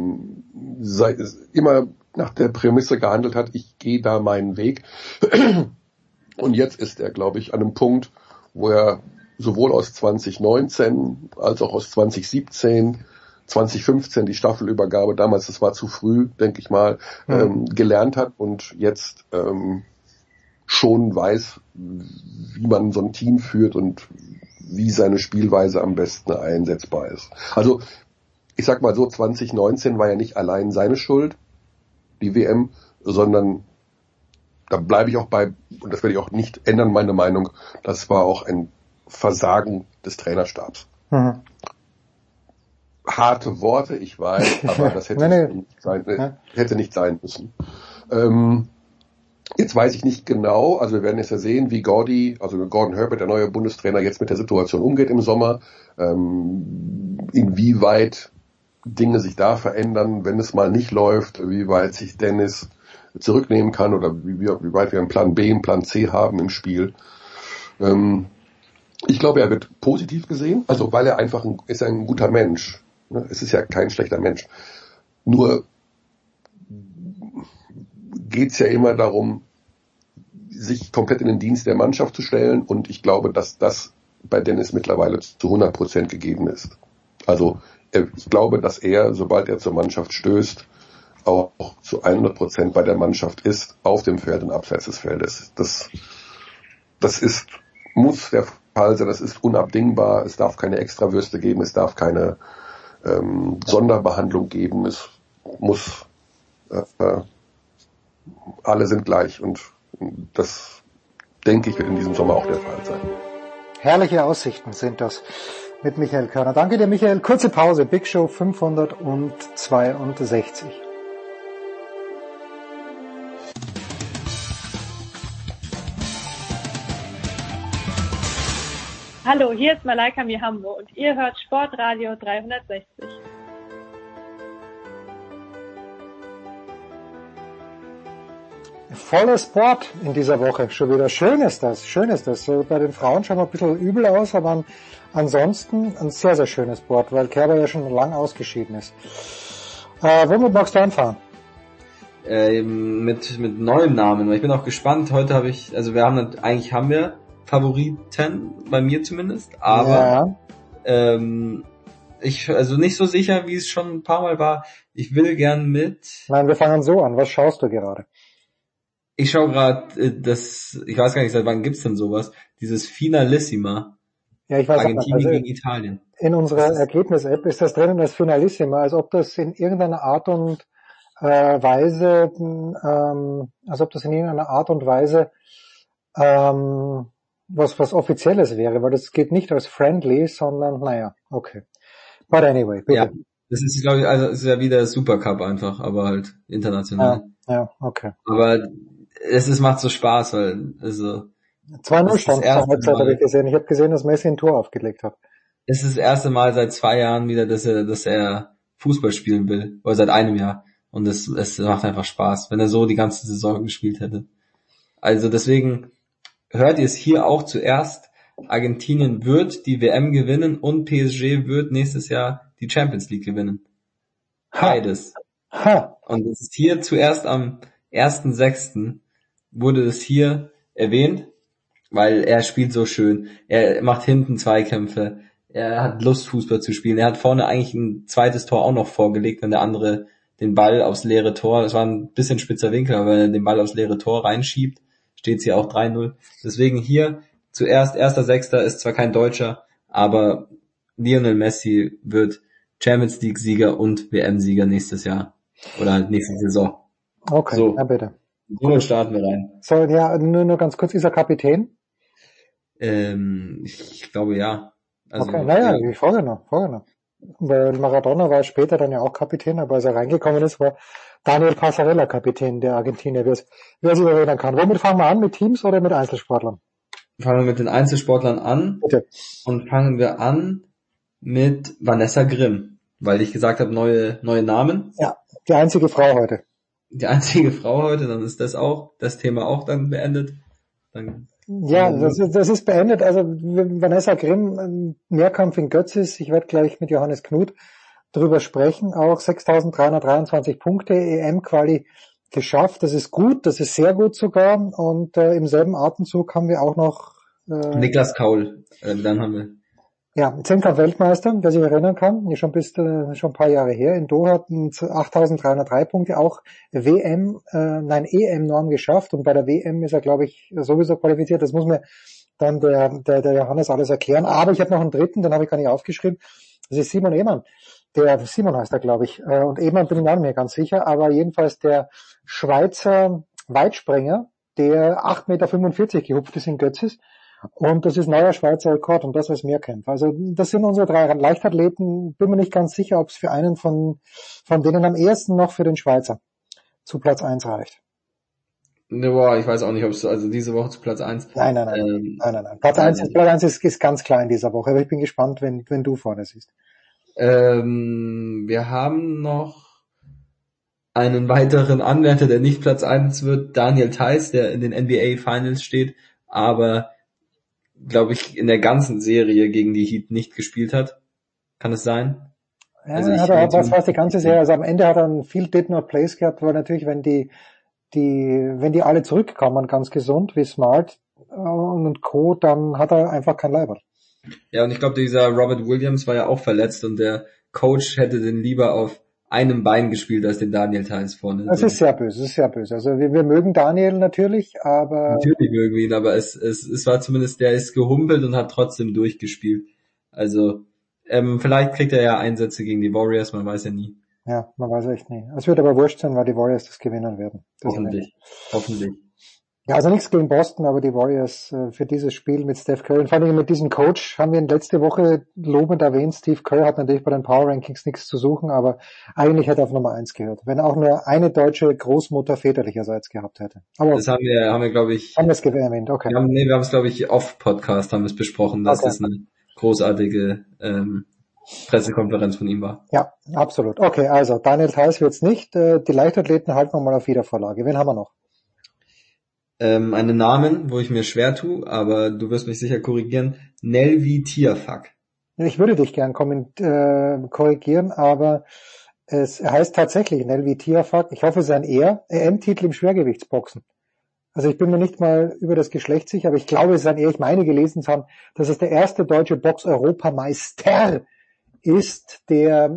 immer nach der Prämisse gehandelt hat, ich gehe da meinen Weg. Und jetzt ist er, glaube ich, an einem Punkt, wo er sowohl aus 2019 als auch aus 2017, 2015 die Staffelübergabe, damals, das war zu früh, denke ich mal, gelernt hat und jetzt schon weiß, wie man so ein Team führt und wie seine Spielweise am besten einsetzbar ist. Also ich sag mal so, 2019 war ja nicht allein seine Schuld, die WM, sondern da bleibe ich auch bei, und das werde ich auch nicht ändern, meine Meinung, das war auch ein Versagen des Trainerstabs. harte Worte, ich weiß, aber das hätte nicht sein müssen. Jetzt weiß ich nicht genau, also wir werden jetzt ja sehen, wie Gordon Herbert, der neue Bundestrainer, jetzt mit der Situation umgeht im Sommer, inwieweit Dinge sich da verändern, wenn es mal nicht läuft, wie weit sich Dennis zurücknehmen kann oder wie weit wir einen Plan B, einen Plan C haben im Spiel. Ich glaube, er wird positiv gesehen, also weil er einfach ist ein guter Mensch. Es ist ja kein schlechter Mensch. Nur geht's ja immer darum, sich komplett in den Dienst der Mannschaft zu stellen, und ich glaube, dass das bei Dennis mittlerweile zu 100% gegeben ist. Also ich glaube, dass er, sobald er zur Mannschaft stößt, auch zu 100% bei der Mannschaft ist, auf dem Feld und abseits des Feldes. Das muss der Fall sein, das ist unabdingbar, es darf keine Extrawürste geben, es darf keine Sonderbehandlung geben, es muss alle sind gleich, und das, denke ich, wird in diesem Sommer auch der Fall sein. Herrliche Aussichten sind das mit Michael Körner. Danke dir, Michael. Kurze Pause, Big Show 562. Hallo, hier ist Malaika Mihambo und ihr hört Sportradio 360. Voller Sport in dieser Woche schon wieder. Schön ist das. So, bei den Frauen schauen wir ein bisschen übel aus, aber ansonsten ein sehr, sehr schönes Sport, weil Kerber ja schon lang ausgeschieden ist. Womit magst du anfahren? Mit neuen Namen. Ich bin auch gespannt. Heute haben wir Favoriten, bei mir zumindest, aber ich nicht so sicher, wie es schon ein paar Mal war. Ich will gern mit... Nein, wir fangen so an. Was schaust du gerade? Ich schaue gerade ich weiß gar nicht, seit wann gibt's denn sowas? Dieses Finalissima. Ja, ich weiß Argentinien also gegen Italien. In unserer Ergebnis-App ist das drinnen als Finalissima, als ob das in irgendeiner Art und Weise was Offizielles wäre, weil das geht nicht als Friendly, sondern naja, okay. But anyway, bitte. Ja, das ist, glaube ich, es ist ja wie der Supercup einfach, aber halt international. Ja, okay. Aber macht so Spaß, weil 2-0 stand zur Halbzeit, habe ich gesehen. Ich habe gesehen, dass Messi ein Tor aufgelegt hat. Es ist das erste Mal seit 2 Jahren wieder, dass er Fußball spielen will, oder seit einem Jahr. Und es macht einfach Spaß, wenn er so die ganze Saison gespielt hätte. Also deswegen hört ihr es hier auch zuerst. Argentinien wird die WM gewinnen und PSG wird nächstes Jahr die Champions League gewinnen. Beides. Und es ist hier zuerst am 1.6. wurde es hier erwähnt, weil er spielt so schön. Er macht hinten Zweikämpfe. Er hat Lust, Fußball zu spielen. Er hat vorne eigentlich ein zweites Tor auch noch vorgelegt, wenn der andere den Ball aufs leere Tor, das war ein bisschen spitzer Winkel, aber wenn er den Ball aufs leere Tor reinschiebt, steht es hier auch 3-0. Deswegen hier zuerst 1.6. ist zwar kein Deutscher, aber Lionel Messi wird Champions League Sieger und WM-Sieger nächstes Jahr. Oder halt nächste Saison. Okay, so. Ja bitte. So starten wir rein. So, ja, nur ganz kurz, ist er Kapitän? Ich glaube ja. Also, okay, naja, ich frage noch. Weil Maradona war später dann ja auch Kapitän, aber als er reingekommen ist, war Daniel Passarella Kapitän der Argentinier, wer sich erinnern kann. Womit fangen wir an, mit Teams oder mit Einzelsportlern? Fangen wir mit den Einzelsportlern an. Bitte. Und fangen wir an mit Vanessa Grimm, weil ich gesagt habe, neue Namen. Ja, die einzige Frau heute. Dann ist das Thema auch dann beendet. Ja, das ist beendet. Also Vanessa Grimm, Mehrkampf in Götzis. Ich werde gleich mit Johannes Knut drüber sprechen. Auch 6.323 Punkte, EM-Quali geschafft. Das ist gut, das ist sehr gut sogar. Und im selben Atemzug haben wir auch noch Niklas Kaul. Dann haben wir Zehnkampf-Weltmeister, wer sich erinnern kann, schon ein paar Jahre her, in Doha 8.303 Punkte, auch EM-Norm geschafft, und bei der WM ist er, glaube ich, sowieso qualifiziert. Das muss mir dann der Johannes alles erklären. Aber ich habe noch einen dritten, den habe ich gar nicht aufgeschrieben. Das ist Simon Ehmann. Simon heißt er, glaube ich. Und Ehmann bin ich auch nicht mehr ganz sicher, aber jedenfalls der Schweizer Weitspringer, der 8,45 Meter gehupft ist in Götzis Und das ist neuer Schweizer Rekord und das als Mehrkämpfer. Also das sind unsere 3 Leichtathleten. Bin mir nicht ganz sicher, ob es für einen von denen am ehesten noch für den Schweizer zu Platz 1 reicht. Boah, ich weiß auch nicht, ob es also diese Woche zu Platz 1. Nein. Platz 1 ist ganz klar in dieser Woche, aber ich bin gespannt, wenn du vorne siehst. Wir haben noch einen weiteren Anwärter, der nicht Platz 1 wird, Daniel Theis, der in den NBA Finals steht, aber glaube ich in der ganzen Serie gegen die Heat nicht gespielt hat. Kann es sein? Ja, also was war die ganze Serie? Also am Ende hat er ein viel Did Not Plays gehabt, weil natürlich, wenn die alle zurückkommen, ganz gesund, wie Smart und Co., dann hat er einfach kein Leiberl. Ja, und ich glaube, dieser Robert Williams war ja auch verletzt und der Coach hätte den lieber auf einem Bein gespielt als den Daniel Theis vorne. Das ist sehr böse. Also wir mögen Daniel natürlich, aber... Natürlich mögen wir ihn, aber es war zumindest, der ist gehumpelt und hat trotzdem durchgespielt. Also, vielleicht kriegt er ja Einsätze gegen die Warriors, man weiß ja nie. Ja, man weiß echt nie. Es wird aber wurscht sein, weil die Warriors das gewinnen werden. Hoffentlich. Ja, also nichts gegen Boston, aber die Warriors für dieses Spiel mit Steph Curry und vor allem mit diesem Coach haben wir letzte Woche lobend erwähnt. Steve Kerr hat natürlich bei den Power Rankings nichts zu suchen, aber eigentlich hätte er auf Nummer 1 gehört, wenn auch nur eine deutsche Großmutter väterlicherseits gehabt hätte. Aber das haben wir glaube ich... Haben wir es erwähnt, okay. Wir haben es, glaube ich, off-Podcast haben wir es besprochen, dass das eine großartige Pressekonferenz von ihm war. Ja, absolut. Okay, also Daniel Theis wird's nicht. Die Leichtathleten halten wir mal auf Wiedervorlage. Wen haben wir noch? Einen Namen, wo ich mir schwer tue, aber du wirst mich sicher korrigieren. Nelvi Tiafak. Ich würde dich gern korrigieren, aber es heißt tatsächlich Nelvi Tiafak. Ich hoffe, es ist ein EM-Titel im Schwergewichtsboxen. Also ich bin mir nicht mal über das Geschlecht sicher, aber ich glaube, es ist ein Ich meine gelesen zu haben, dass es der erste deutsche Box-Europameister ist, der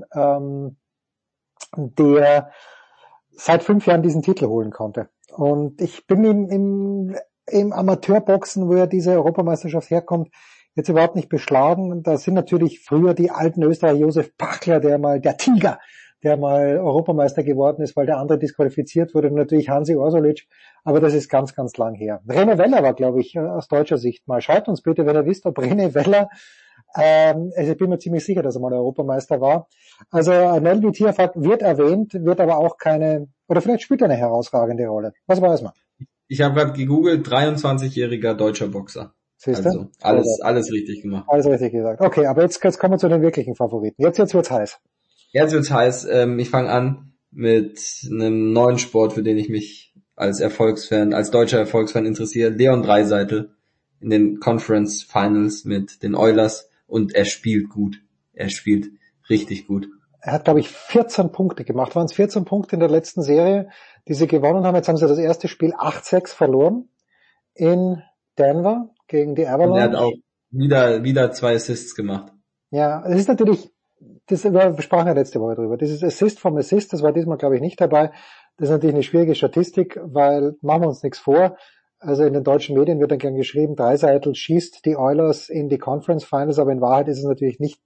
seit 5 Jahren diesen Titel holen konnte. Und ich bin im Amateurboxen, wo ja diese Europameisterschaft herkommt, jetzt überhaupt nicht beschlagen. Da sind natürlich früher die alten Österreicher, Josef Pachler, der Tiger, der mal Europameister geworden ist, weil der andere disqualifiziert wurde, und natürlich Hansi Orsulic, aber das ist ganz, ganz lang her. René Weller war, glaube ich, aus deutscher Sicht mal. Schreibt uns bitte, wenn ihr wisst, ob René Weller, also ich bin mir ziemlich sicher, dass er mal Europameister war. Also Nelvi Tiafak wird erwähnt, wird aber auch keine, oder vielleicht spielt er eine herausragende Rolle. Was weiß man? Ich habe gerade gegoogelt, 23-jähriger deutscher Boxer. Siehste? Also alles richtig gemacht. Alles richtig gesagt. Okay, aber jetzt kommen wir zu den wirklichen Favoriten. Jetzt wird's heiß. Jetzt wird's heiß. Ich fange an mit einem neuen Sport, für den ich mich als deutscher Erfolgsfan interessiere. Leon Dreiseitel in den Conference Finals mit den Oilers und er spielt gut. Er spielt richtig gut. Er hat, glaube ich, 14 Punkte gemacht. Waren es 14 Punkte in der letzten Serie, die sie gewonnen haben? Jetzt haben sie das erste Spiel 8-6 verloren in Denver gegen die Avalanche. Und er hat auch wieder 2 Assists gemacht. Ja, es ist natürlich, wir sprachen ja letzte Woche drüber, dieses Assist vom Assist, das war diesmal, glaube ich, nicht dabei. Das ist natürlich eine schwierige Statistik, weil, machen wir uns nichts vor, also in den deutschen Medien wird dann gern geschrieben, Dreiseitel schießt die Oilers in die Conference Finals, aber in Wahrheit ist es natürlich nicht,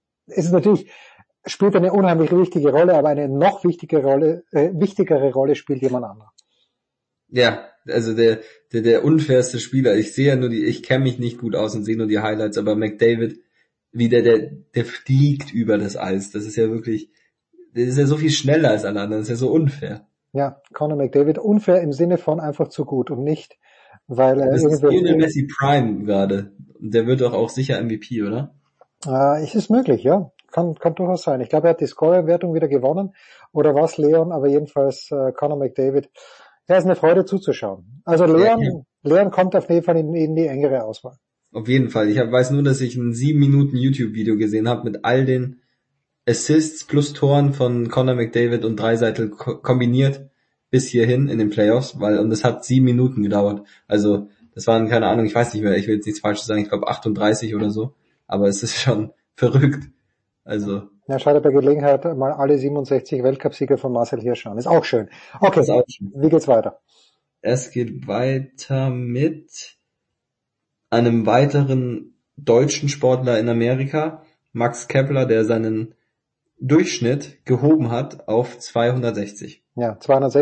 spielt eine unheimlich wichtige Rolle, aber eine noch wichtigere Rolle spielt jemand anderer. Ja, also der unfairste Spieler. Ich sehe ja nur ich kenne mich nicht gut aus und sehe nur die Highlights, aber McDavid, der fliegt über das Eis. Das ist ja wirklich, der ist ja so viel schneller als alle anderen. Das ist ja so unfair. Ja, Conor McDavid, unfair im Sinne von einfach zu gut und nicht, weil er das ist Lionel Messi Prime gerade. Der wird doch auch sicher MVP, oder? Es ist möglich, ja. Kann durchaus sein. Ich glaube, er hat die Scorer-Wertung wieder gewonnen. Oder was, Leon? Aber jedenfalls Conor McDavid. Ja, ist eine Freude zuzuschauen. Also Leon kommt auf jeden Fall in die engere Auswahl. Auf jeden Fall. Ich weiß nur, dass ich ein 7 Minuten YouTube-Video gesehen habe mit all den Assists plus Toren von Conor McDavid und Dreiseitel kombiniert bis hierhin in den Playoffs, und das hat 7 Minuten gedauert. Also das waren, keine Ahnung, ich weiß nicht mehr, ich will jetzt nichts Falsches sagen, ich glaube 38 oder so. Aber es ist schon verrückt. Also. Ja, schade, bei Gelegenheit mal alle 67 Weltcupsieger von Marcel Hirsch an. Ist auch schön. Okay, ist auch schön. Wie geht's weiter? Es geht weiter mit einem weiteren deutschen Sportler in Amerika, Max Kepler, der seinen Durchschnitt gehoben hat auf 260. Ja,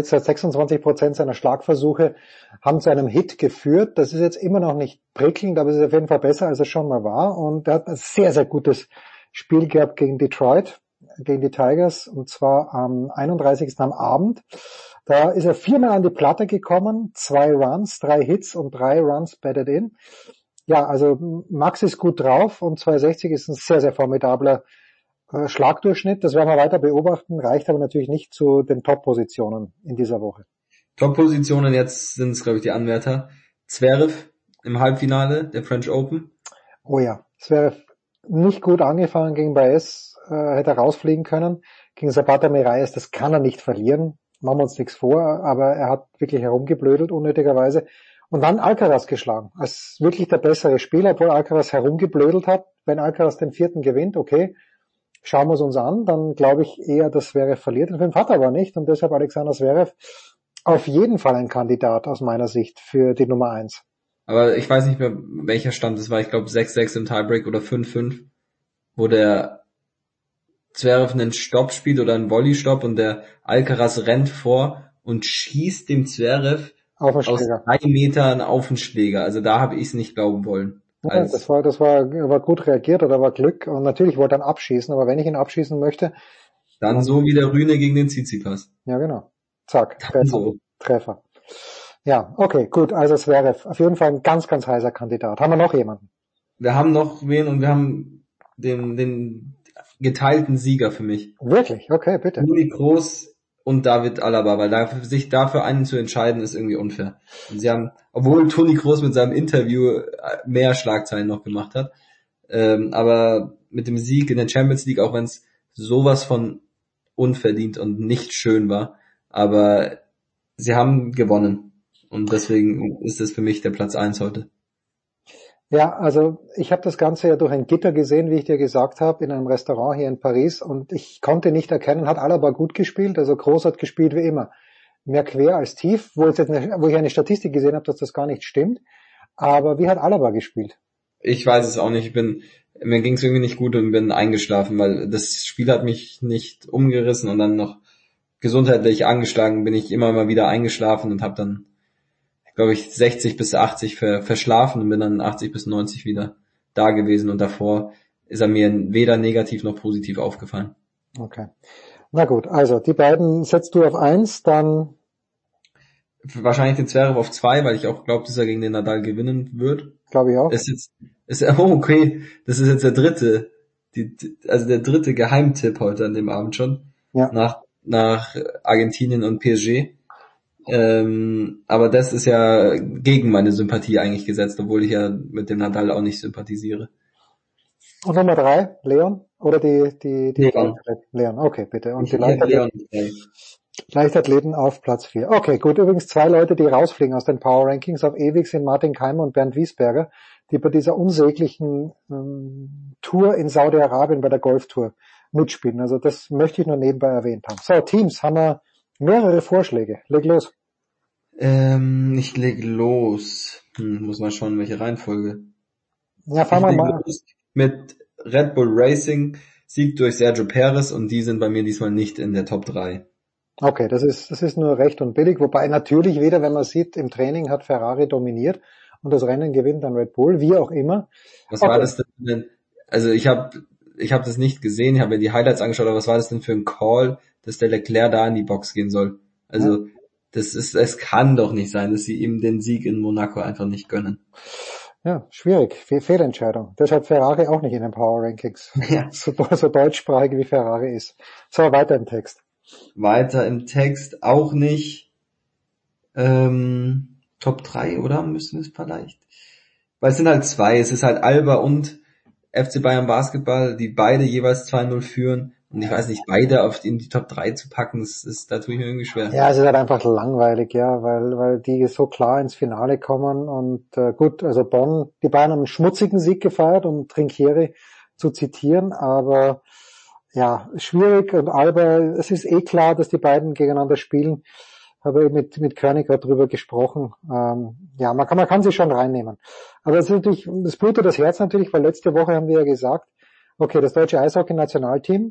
26% seiner Schlagversuche haben zu einem Hit geführt. Das ist jetzt immer noch nicht prickelnd, aber es ist auf jeden Fall besser, als es schon mal war. Und er hat ein sehr, sehr gutes Spiel gehabt gegen Detroit, gegen die Tigers, und zwar am 31. am Abend. Da ist er 4-mal an die Platte gekommen, 2 Runs, 3 Hits und 3 Runs batted in. Ja, also Max ist gut drauf und 260 ist ein sehr, sehr formidabler Schlagdurchschnitt. Das werden wir weiter beobachten, reicht aber natürlich nicht zu den Top-Positionen in dieser Woche. Top-Positionen jetzt sind es, glaube ich, die Anwärter. Zverev im Halbfinale der French Open. Oh ja, Zverev nicht gut angefangen gegen Baez, hätte rausfliegen können. Gegen Zapata Miralles, das kann er nicht verlieren. Machen wir uns nichts vor, aber er hat wirklich herumgeblödelt, unnötigerweise. Und dann Alcaraz geschlagen, als wirklich der bessere Spieler, obwohl Alcaraz herumgeblödelt hat. Wenn Alcaraz den 4. gewinnt, okay, schauen wir es uns an, dann glaube ich eher, dass Zverev verliert. Den 5 hat er aber nicht und deshalb Alexander Zverev auf jeden Fall ein Kandidat aus meiner Sicht für die Nummer 1. Aber ich weiß nicht mehr, welcher Stand es war. Ich glaube 6-6 im Tiebreak oder 5-5, wo der Zverev einen Stopp spielt oder einen Volley-Stopp und der Alcaraz rennt vor und schießt dem Zverev aus 3 Metern auf den Schläger. Also da habe ich es nicht glauben wollen. Ja, das war gut reagiert oder war Glück. Und natürlich wollte er ihn abschießen, aber wenn ich ihn abschießen möchte... Dann so wie der Rühne gegen den Tsitsipas. Ja, genau. Zack, So. Treffer. Ja, okay, gut. Also Zverev, auf jeden Fall ein ganz, ganz heißer Kandidat. Haben wir noch jemanden? Wir haben noch wen und wir haben den geteilten Sieger für mich. Wirklich? Okay, bitte. Toni Kroos und David Alaba, weil sich dafür einen zu entscheiden, ist irgendwie unfair. Und sie haben, obwohl Toni Kroos mit seinem Interview mehr Schlagzeilen noch gemacht hat, aber mit dem Sieg in der Champions League, auch wenn es sowas von unverdient und nicht schön war, aber sie haben gewonnen und deswegen ist es für mich der Platz 1 heute. Ja, also ich habe das Ganze ja durch ein Gitter gesehen, wie ich dir gesagt habe, in einem Restaurant hier in Paris und ich konnte nicht erkennen, hat Alaba gut gespielt, also Kroos hat gespielt wie immer. Mehr quer als tief, wo ich eine Statistik gesehen habe, dass das gar nicht stimmt. Aber wie hat Alaba gespielt? Ich weiß es auch nicht. Mir ging es irgendwie nicht gut und bin eingeschlafen, weil das Spiel hat mich nicht umgerissen und dann noch gesundheitlich angeschlagen bin ich immer mal wieder eingeschlafen und habe dann, glaube ich, 60 bis 80 verschlafen und bin dann 80 bis 90 wieder da gewesen und davor ist er mir weder negativ noch positiv aufgefallen. Okay. Na gut, also die beiden setzt du auf 1, dann wahrscheinlich den Zverev auf 2, weil ich auch glaube, dass er gegen den Nadal gewinnen wird. Glaube ich auch. Okay, das ist jetzt der dritte, der dritte Geheimtipp heute an dem Abend schon. Ja. Nach Argentinien und PSG. Aber das ist ja gegen meine Sympathie eigentlich gesetzt, obwohl ich ja mit dem Nadal auch nicht sympathisiere. Und Nummer 3, Leon? Oder die Leon, okay, bitte. Und die Leichtathleten auf Platz 4. Okay, gut. Übrigens 2 Leute, die rausfliegen aus den Power Rankings auf ewig sind Martin Keimer und Bernd Wiesberger, die bei dieser unsäglichen Tour in Saudi-Arabien bei der Golftour mitspielen. Also das möchte ich nur nebenbei erwähnt haben. So, Teams, haben wir mehrere Vorschläge. Leg los. Ich leg los. Muss mal schauen, welche Reihenfolge. Ja, fahren wir mal. Mit Red Bull Racing, Sieg durch Sergio Perez und die sind bei mir diesmal nicht in der Top 3. Okay, das ist nur recht und billig, wobei natürlich wieder, wenn man sieht, im Training hat Ferrari dominiert und das Rennen gewinnt dann Red Bull, wie auch immer. Was war das denn? Also ich habe das nicht gesehen, ich habe mir die Highlights angeschaut, aber was war das denn für ein Call, dass der Leclerc da in die Box gehen soll? Also es kann doch nicht sein, dass sie ihm den Sieg in Monaco einfach nicht gönnen. Ja, schwierig. Fehlentscheidung. Deshalb Ferrari auch nicht in den Power Rankings. Ja. So deutschsprachig wie Ferrari ist. So, weiter im Text. Weiter im Text auch nicht Top 3, oder? Müssen wir es vielleicht? Weil es sind halt 2. Es ist halt Alba und FC Bayern Basketball, die beide jeweils 2-0 führen. Und ich weiß nicht, beide in die Top 3 zu packen, da tue ich mir irgendwie schwer. Ja, es ist halt einfach langweilig, ja, weil die so klar ins Finale kommen und gut, also Bonn, die Bayern haben einen schmutzigen Sieg gefeiert, um Trinchieri zu zitieren, aber ja, schwierig und Alba, es ist eh klar, dass die beiden gegeneinander spielen. Habe ich mit Körnig gerade drüber gesprochen. Ja, man kann sie schon reinnehmen. Aber es ist natürlich, das blutet das Herz natürlich, weil letzte Woche haben wir ja gesagt, okay, das deutsche Eishockey-Nationalteam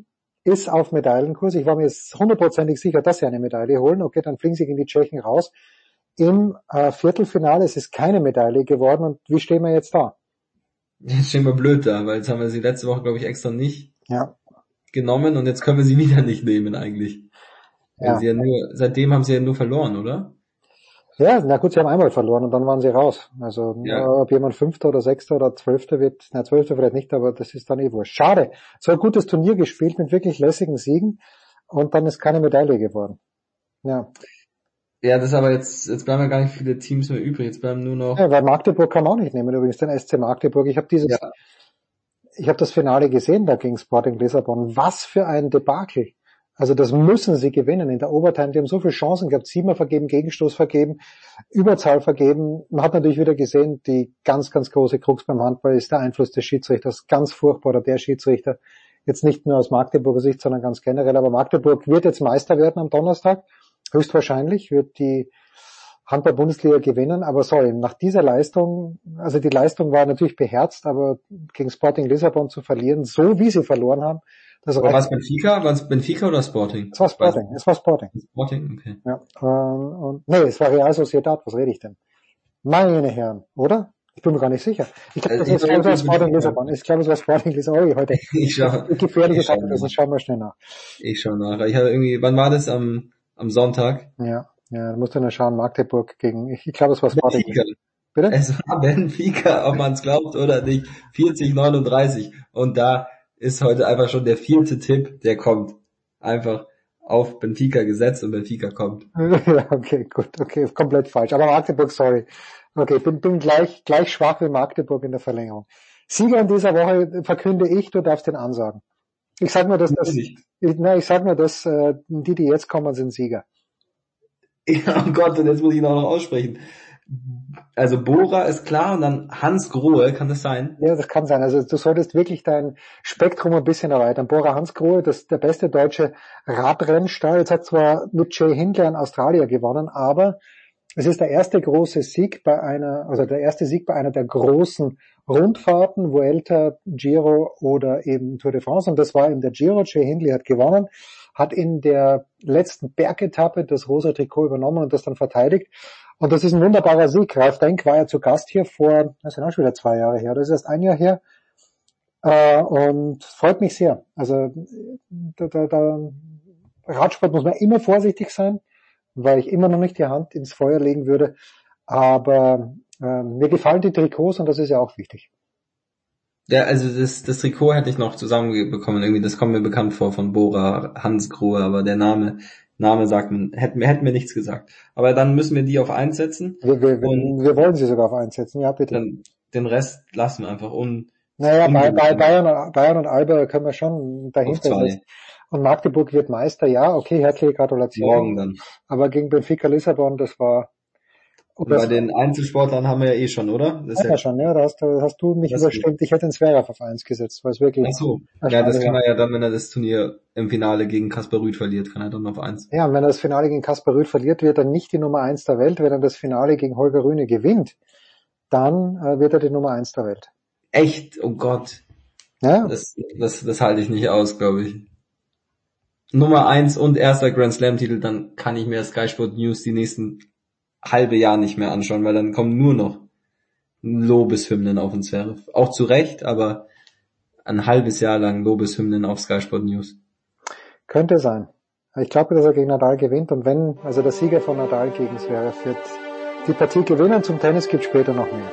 ist auf Medaillenkurs. Ich war mir jetzt 100% sicher, dass sie eine Medaille holen. Okay, dann fliegen sie gegen die Tschechen raus. Im Viertelfinale, es ist keine Medaille geworden. Und wie stehen wir jetzt da? Jetzt stehen wir blöd da, weil jetzt haben wir sie letzte Woche, glaube ich, extra nicht genommen und jetzt können wir sie wieder nicht nehmen eigentlich. Weil sie seitdem haben sie ja nur verloren, oder? Ja, na gut, sie haben einmal verloren und dann waren sie raus. Also ob jemand Fünfter oder Sechster oder Zwölfter wird, Zwölfter vielleicht nicht, aber das ist dann eh wurscht. Schade. So ein gutes Turnier gespielt mit wirklich lässigen Siegen und dann ist keine Medaille geworden. Ja. Ja, das ist aber jetzt bleiben ja gar nicht viele Teams mehr übrig. Jetzt bleiben nur noch... Ja, weil Magdeburg kann man auch nicht nehmen, übrigens den SC Magdeburg. Ich habe das Finale gesehen da gegen Sporting Lissabon. Was für ein Debakel. Also das müssen sie gewinnen in der Overtime. Die haben so viele Chancen gehabt, 7er vergeben, Gegenstoß vergeben, Überzahl vergeben. Man hat natürlich wieder gesehen, die ganz, ganz große Krux beim Handball ist der Einfluss des Schiedsrichters. Ganz furchtbar, oder der Schiedsrichter. Jetzt nicht nur aus Magdeburger Sicht, sondern ganz generell. Aber Magdeburg wird jetzt Meister werden am Donnerstag. Höchstwahrscheinlich wird die Handball-Bundesliga gewinnen. Aber sorry, nach dieser Leistung, also die Leistung war natürlich beherzt, aber gegen Sporting Lissabon zu verlieren, so wie sie verloren haben, war es Benfica? War es Benfica oder Sporting? Es war Sporting. Sporting, okay. Ja, es war Real Sociedad, was rede ich denn? Meine Herren, oder? Ich bin mir gar nicht sicher. Ich glaube, es war Sporting Lissabon. Ich glaube, es war Sporting Lissabon. Heute. Gefährliches Halbwissen, schauen wir schnell nach. Ich schaue nach. Ich hatte irgendwie, wann war das? Am Sonntag? Ja, da musst du nur schauen, Magdeburg gegen, ich glaube, es war Sporting. Benfica. Bitte? Es war Benfica, ob man es glaubt oder nicht. 40-39. Und da ist heute einfach schon der 4. Tipp, der kommt. Einfach auf Benfica gesetzt und Benfica kommt. Ja, okay, gut, okay, komplett falsch. Aber Magdeburg, sorry. Okay, bin gleich schwach wie Magdeburg in der Verlängerung. Sieger in dieser Woche verkünde ich, du darfst den ansagen. Ich sag nur, dass die jetzt kommen, sind Sieger. Ja, oh Gott, und jetzt muss ich ihn auch noch aussprechen. Also Bora ist klar und dann Hans Grohe, kann das sein? Ja, das kann sein. Also du solltest wirklich dein Spektrum ein bisschen erweitern. Bora Hans Grohe, das ist der beste deutsche Radrennstall. Jetzt hat zwar mit Jay Hindley ein Australier gewonnen, aber es ist der erste große Sieg der erste Sieg bei einer der großen Rundfahrten, Vuelta, Giro oder eben Tour de France. Und das war in der Giro. Jay Hindley hat gewonnen, hat in der letzten Bergetappe das rosa Trikot übernommen und das dann verteidigt. Und das ist ein wunderbarer Sieg. Ralf Denk war ja zu Gast hier vor, das ist ja auch schon wieder 2 Jahre her, das ist erst 1 Jahr her. Und freut mich sehr. Also Radsport muss man immer vorsichtig sein, weil ich immer noch nicht die Hand ins Feuer legen würde. Aber mir gefallen die Trikots und das ist ja auch wichtig. Ja, also das Trikot hätte ich noch zusammenbekommen. Irgendwie, das kommt mir bekannt vor von Bora Hans Grohe, aber der Name sagt man, hätten wir nichts gesagt. Aber dann müssen wir die auf 1 setzen. Wir wollen sie sogar auf 1 setzen, ja bitte. Dann den Rest lassen wir einfach Naja, bei Bayern und Alba können wir schon dahinter setzen. Und Magdeburg wird Meister, ja, okay, herzliche Gratulation. Morgen dann. Aber gegen Benfica Lissabon, das war... Und bei den Einzelsportlern haben wir ja eh schon, oder? Das ja schon, ja, da hast du mich überstimmt. Ich hätte den Zverev auf 1 gesetzt, weil es wirklich... Ach so. Ja, das kann er ja dann, wenn er das Turnier im Finale gegen Kasper Rüth verliert, kann er dann auf 1. Ja, und wenn er das Finale gegen Kasper Rüth verliert, wird er nicht die Nummer 1 der Welt. Wenn er das Finale gegen Holger Rune gewinnt, dann wird er die Nummer 1 der Welt. Echt? Oh Gott. Ja? Das halte ich nicht aus, glaube ich. Nummer 1 und erster Grand Slam Titel, dann kann ich mir Sky Sport News die nächsten halbe Jahr nicht mehr anschauen, weil dann kommen nur noch Lobeshymnen auf den Zverev. Auch zu Recht, aber ein halbes Jahr lang Lobeshymnen auf Sky Sport News. Könnte sein. Ich glaube, dass er gegen Nadal gewinnt und wenn, also der Sieger von Nadal gegen Zverev wird die Partie gewinnen. Zum Tennis gibt später noch mehr.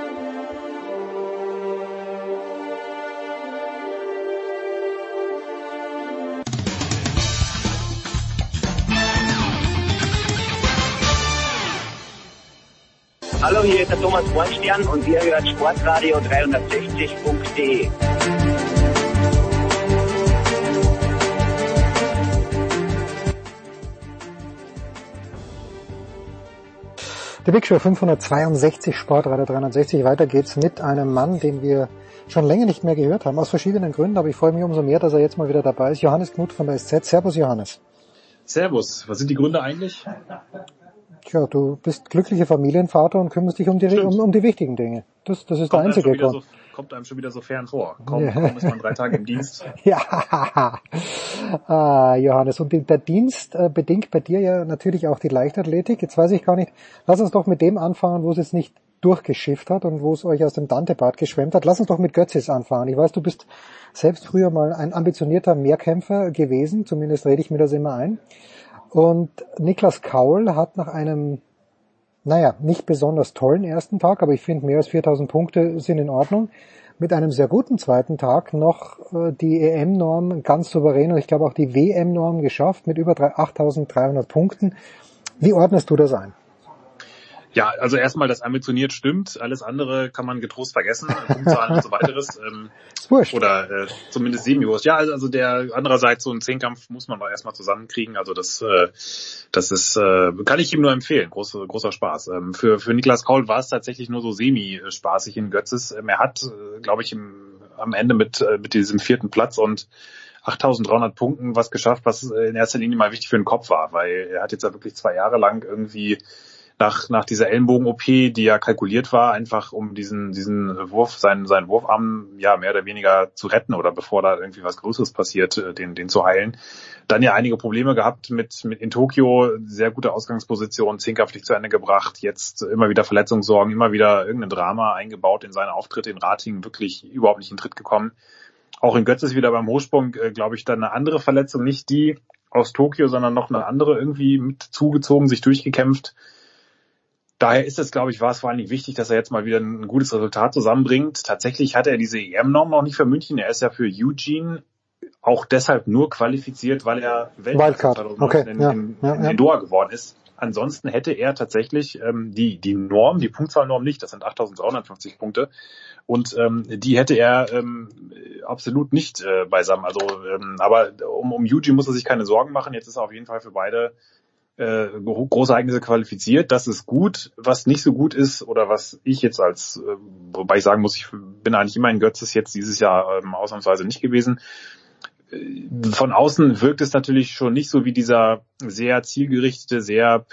Hallo, hier ist der Thomas Bornstern und ihr hört Sportradio 360.de. Die Big Show 562, Sportradio 360. Weiter geht's mit einem Mann, den wir schon länger nicht mehr gehört haben, aus verschiedenen Gründen, aber ich freue mich umso mehr, dass er jetzt mal wieder dabei ist. Johannes Knuth von der SZ. Servus, Johannes. Servus. Was sind die Gründe eigentlich? Tja, du bist glücklicher Familienvater und kümmerst dich um die wichtigen Dinge. Das ist der einzige Grund. Kommt einem schon wieder so fern vor. Kaum ist man 3 Tage im Dienst. Ja, Johannes, und der Dienst bedingt bei dir ja natürlich auch die Leichtathletik. Jetzt weiß ich gar nicht, lass uns doch mit dem anfangen, wo es jetzt nicht durchgeschifft hat und wo es euch aus dem Dantebad geschwemmt hat. Lass uns doch mit Götzis anfangen. Ich weiß, du bist selbst früher mal ein ambitionierter Mehrkämpfer gewesen, zumindest rede ich mir das immer ein. Und Niklas Kaul hat nach einem, nicht besonders tollen ersten Tag, aber ich finde, mehr als 4.000 Punkte sind in Ordnung, mit einem sehr guten zweiten Tag noch die EM-Norm ganz souverän und ich glaube auch die WM-Norm geschafft mit über 8.300 Punkten. Wie ordnest du das ein? Ja, also erstmal, das ambitioniert stimmt. Alles andere kann man getrost vergessen. Punktzahlen und so weiteres. Wurscht. Oder zumindest semi-wurscht. Ja, also der andererseits so einen Zehnkampf muss man doch erstmal zusammenkriegen. Also das ist kann ich ihm nur empfehlen. Großer Spaß. Für Niklas Kaul war es tatsächlich nur so semi-spaßig in Götzis. Er hat, glaube ich, am Ende mit diesem 4. Platz und 8.300 Punkten was geschafft, was in erster Linie mal wichtig für den Kopf war, weil er hat jetzt ja wirklich 2 Jahre lang irgendwie nach dieser Ellenbogen-OP, die ja kalkuliert war, einfach um diesen Wurf, seinen Wurfarm, ja, mehr oder weniger zu retten oder bevor da irgendwie was Größeres passiert, den zu heilen. Dann ja einige Probleme gehabt mit in Tokio, sehr gute Ausgangsposition, Zehnkampf nicht zu Ende gebracht, jetzt immer wieder Verletzungssorgen, immer wieder irgendein Drama eingebaut in seine Auftritte in Ratingen, wirklich überhaupt nicht in Tritt gekommen. Auch in Götzis wieder beim Hochsprung, glaube ich, dann eine andere Verletzung, nicht die aus Tokio, sondern noch eine andere irgendwie mit zugezogen, sich durchgekämpft. Daher ist es, glaube ich, war es vor allen Dingen wichtig, dass er jetzt mal wieder ein gutes Resultat zusammenbringt. Tatsächlich hat er diese EM-Norm noch nicht für München. Er ist ja für Eugene auch deshalb nur qualifiziert, weil er Weltmeister in Doha geworden ist. Ansonsten hätte er tatsächlich die Norm, die Punktzahlnorm nicht, das sind 8.350 Punkte. Und die hätte er absolut nicht beisammen. Also, aber um Eugene muss er sich keine Sorgen machen. Jetzt ist er auf jeden Fall für beide große Ereignisse qualifiziert. Das ist gut. Was nicht so gut ist oder was ich jetzt wobei ich sagen muss, ich bin eigentlich immer in Götzis jetzt dieses Jahr ausnahmsweise nicht gewesen. Von außen wirkt es natürlich schon nicht so wie dieser sehr zielgerichtete, sehr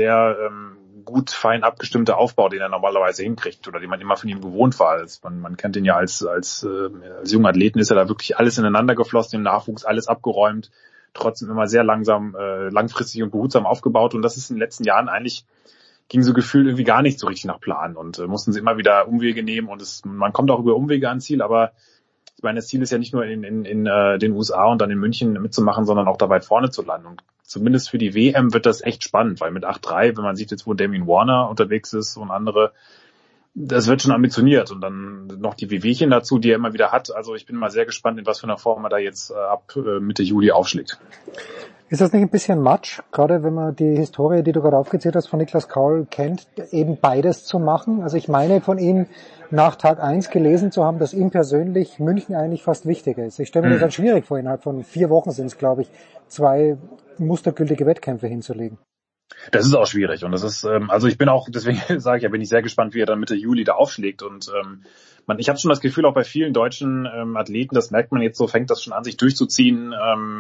gut fein abgestimmte Aufbau, den er normalerweise hinkriegt oder den man immer von ihm gewohnt war. Man kennt ihn ja als junger Athleten, ist er da wirklich alles ineinander geflossen, im Nachwuchs alles abgeräumt, trotzdem immer sehr langsam, langfristig und behutsam aufgebaut. Und das ist in den letzten Jahren eigentlich, ging so gefühlt irgendwie gar nicht so richtig nach Plan und mussten sie immer wieder Umwege nehmen und man kommt auch über Umwege ans Ziel, aber ich meine, das Ziel ist ja nicht nur in den USA und dann in München mitzumachen, sondern auch da weit vorne zu landen. Und zumindest für die WM wird das echt spannend, weil mit 8-3, wenn man sieht jetzt, wo Damien Warner unterwegs ist und andere, das wird schon ambitioniert. Und dann noch die Wehwehchen dazu, die er immer wieder hat. Also ich bin mal sehr gespannt, in was für einer Form er da jetzt ab Mitte Juli aufschlägt. Ist das nicht ein bisschen Matsch, gerade wenn man die Historie, die du gerade aufgezählt hast, von Niklas Kaul kennt, eben beides zu machen? Also ich meine von ihm nach Tag 1 gelesen zu haben, dass ihm persönlich München eigentlich fast wichtiger ist. Ich stelle mir das halt schwierig vor, innerhalb von 4 Wochen sind es, glaube ich, 2 mustergültige Wettkämpfe hinzulegen. Das ist auch schwierig und das ist, also ich bin auch, deswegen sage ich ja, bin ich sehr gespannt, wie er dann Mitte Juli da aufschlägt und ich habe schon das Gefühl, auch bei vielen deutschen Athleten, das merkt man jetzt so, fängt das schon an, sich durchzuziehen,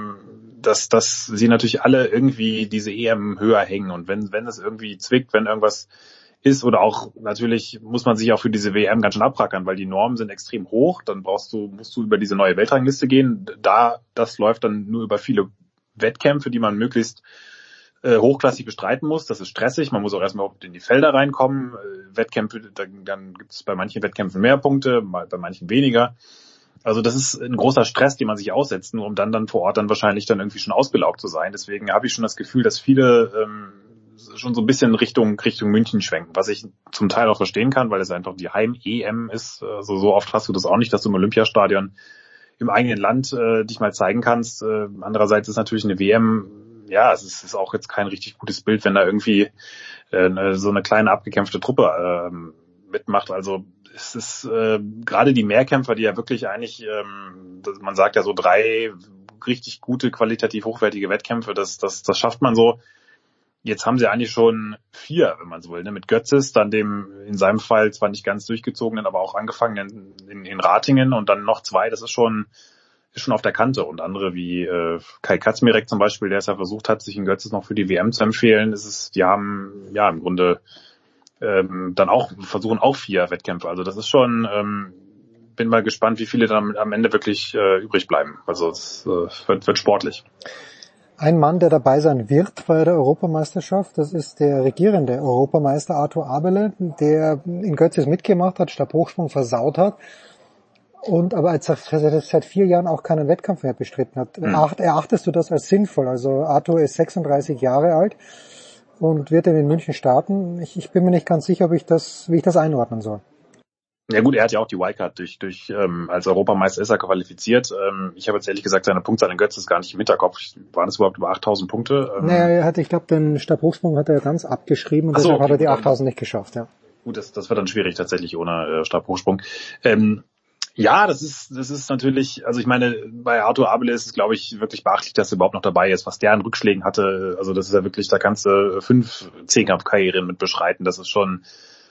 dass sie natürlich alle irgendwie diese EM höher hängen und wenn es irgendwie zwickt, wenn irgendwas ist oder auch natürlich muss man sich auch für diese WM ganz schön abrackern, weil die Normen sind extrem hoch, dann musst du über diese neue Weltrangliste gehen, das läuft dann nur über viele Wettkämpfe, die man möglichst hochklassig bestreiten muss. Das ist stressig. Man muss auch erstmal in die Felder reinkommen. Wettkämpfe, dann gibt es bei manchen Wettkämpfen mehr Punkte, bei manchen weniger. Also das ist ein großer Stress, den man sich aussetzt, nur um dann vor Ort dann wahrscheinlich dann irgendwie schon ausgelaugt zu sein. Deswegen habe ich schon das Gefühl, dass viele schon so ein bisschen Richtung München schwenken, was ich zum Teil auch verstehen kann, weil es einfach die Heim-EM ist. Also so oft hast du das auch nicht, dass du im Olympiastadion im eigenen Land dich mal zeigen kannst. Andererseits ist natürlich eine WM, ja, es ist auch jetzt kein richtig gutes Bild, wenn da irgendwie so eine kleine abgekämpfte Truppe mitmacht. Also es ist gerade die Mehrkämpfer, die ja wirklich eigentlich, man sagt ja so 3 richtig gute, qualitativ hochwertige Wettkämpfe, das schafft man so. Jetzt haben sie eigentlich schon 4, wenn man so will, ne? Mit Götzis, dann dem in seinem Fall zwar nicht ganz durchgezogenen, aber auch angefangenen in Ratingen und dann noch 2. Das ist schon ist schon auf der Kante. Und andere wie Kai Kaczmarek zum Beispiel, der es ja versucht hat, sich in Götzes noch für die WM zu empfehlen, die haben ja im Grunde dann auch versuchen auch 4 Wettkämpfe. Also das ist schon, bin mal gespannt, wie viele dann am Ende wirklich übrig bleiben. Also es wird sportlich. Ein Mann, der dabei sein wird bei der Europameisterschaft, das ist der regierende Europameister Arthur Abele, der in Götzis mitgemacht hat, Stabhochsprung versaut hat und aber seit 4 Jahren auch keinen Wettkampf mehr bestritten hat. Erachtest du das als sinnvoll? Also Arthur ist 36 Jahre alt und wird in München starten. Ich bin mir nicht ganz sicher, wie ich das einordnen soll. Ja gut, er hat ja auch die Wildcard als Europameister ist er qualifiziert. Ich habe jetzt ehrlich gesagt seine Punktzahl in Götzis gar nicht im Hinterkopf. Waren es überhaupt über 8.000 Punkte? Naja, ich glaube, den Stabhochsprung hat er ganz abgeschrieben und deshalb hat er die 8.000 nicht geschafft, ja. Gut, das wird dann schwierig tatsächlich ohne Stabhochsprung. Ja, das ist natürlich, also ich meine, bei Arthur Abele ist es, glaube ich, wirklich beachtlich, dass er überhaupt noch dabei ist, was der an Rückschlägen hatte. Also das ist ja wirklich, da kannst du 5 Zehnkampfkarrieren mit beschreiten. Das ist schon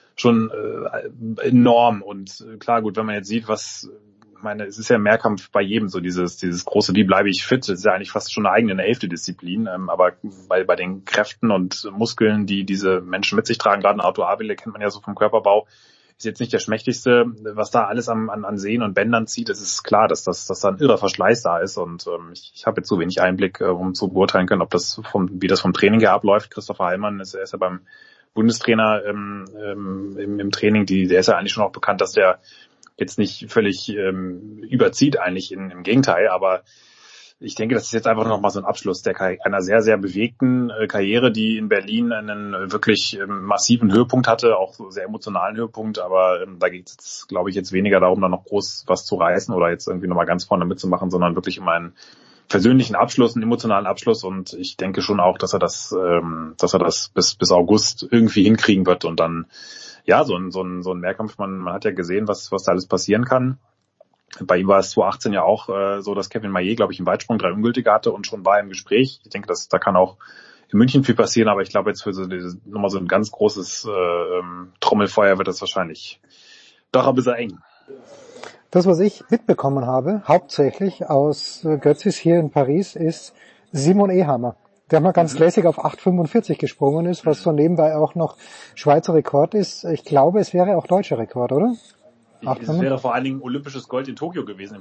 enorm. Und klar, gut, wenn man jetzt sieht, es ist ja Mehrkampf bei jedem, so dieses große, wie bleibe ich fit, das ist ja eigentlich fast schon eine eigene 11. Disziplin, aber bei den Kräften und Muskeln, die diese Menschen mit sich tragen, gerade Arthur Abele kennt man ja so vom Körperbau, ist jetzt nicht der schmächtigste, was da alles an Sehnen und Bändern zieht. Es ist klar, dass da ein irrer Verschleiß da ist und ich habe jetzt so wenig Einblick, um zu beurteilen können, wie das vom Training her abläuft. Christopher Heilmann er ist ja beim Bundestrainer im Training, der ist ja eigentlich schon auch bekannt, dass der jetzt nicht völlig überzieht eigentlich im Gegenteil, aber ich denke, das ist jetzt einfach nochmal so ein Abschluss einer sehr, sehr bewegten Karriere, die in Berlin einen wirklich massiven Höhepunkt hatte, auch so sehr emotionalen Höhepunkt, aber da geht es jetzt, glaube ich, jetzt weniger darum, da noch groß was zu reißen oder jetzt irgendwie nochmal ganz vorne mitzumachen, sondern wirklich um einen persönlichen Abschluss, einen emotionalen Abschluss und ich denke schon auch, dass er das bis August irgendwie hinkriegen wird und dann, ja, so ein Mehrkampf, man hat ja gesehen, was da alles passieren kann. Bei ihm war es 2018 ja auch so, dass Kevin Maillet, glaube ich, im Weitsprung 3 Ungültige hatte und schon war er im Gespräch. Ich denke, da kann auch in München viel passieren, aber ich glaube jetzt für nochmal so ein ganz großes Trommelfeuer wird das wahrscheinlich doch ein bisschen eng. Das, was ich mitbekommen habe, hauptsächlich aus Götzis hier in Paris, ist Simon Ehammer, der mal ganz lässig auf 8,45 gesprungen ist, was so nebenbei auch noch Schweizer Rekord ist. Ich glaube, es wäre auch deutscher Rekord, oder? Es wäre vor allen Dingen olympisches Gold in Tokio gewesen.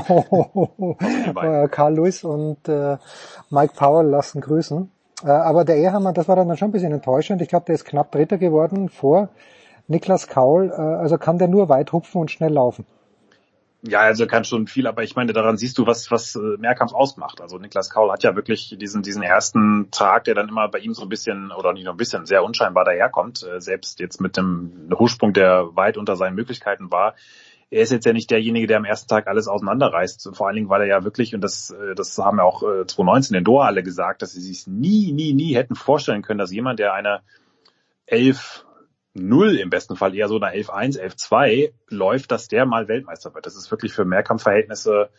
Carl Lewis und Mike Powell lassen grüßen. Aber der Ehammer, das war dann schon ein bisschen enttäuschend. Ich glaube, der ist knapp Dritter geworden vor Niklas Kaul. Also kann der nur weit hupfen und schnell laufen. Ja, also kann schon viel, aber ich meine, daran siehst du, was Mehrkampf ausmacht. Also Niklas Kaul hat ja wirklich diesen ersten Tag, der dann immer bei ihm so ein bisschen, oder nicht nur ein bisschen, sehr unscheinbar daherkommt, selbst jetzt mit dem Hochsprung, der weit unter seinen Möglichkeiten war. Er ist jetzt ja nicht derjenige, der am ersten Tag alles auseinanderreißt. Vor allen Dingen, weil er ja wirklich, und das haben ja auch 2019 in Doha alle gesagt, dass sie sich nie hätten vorstellen können, dass jemand, der eine 11-0 im besten Fall eher so eine 11-1, 11-2 läuft, dass der mal Weltmeister wird. Das ist wirklich für Mehrkampfverhältnisse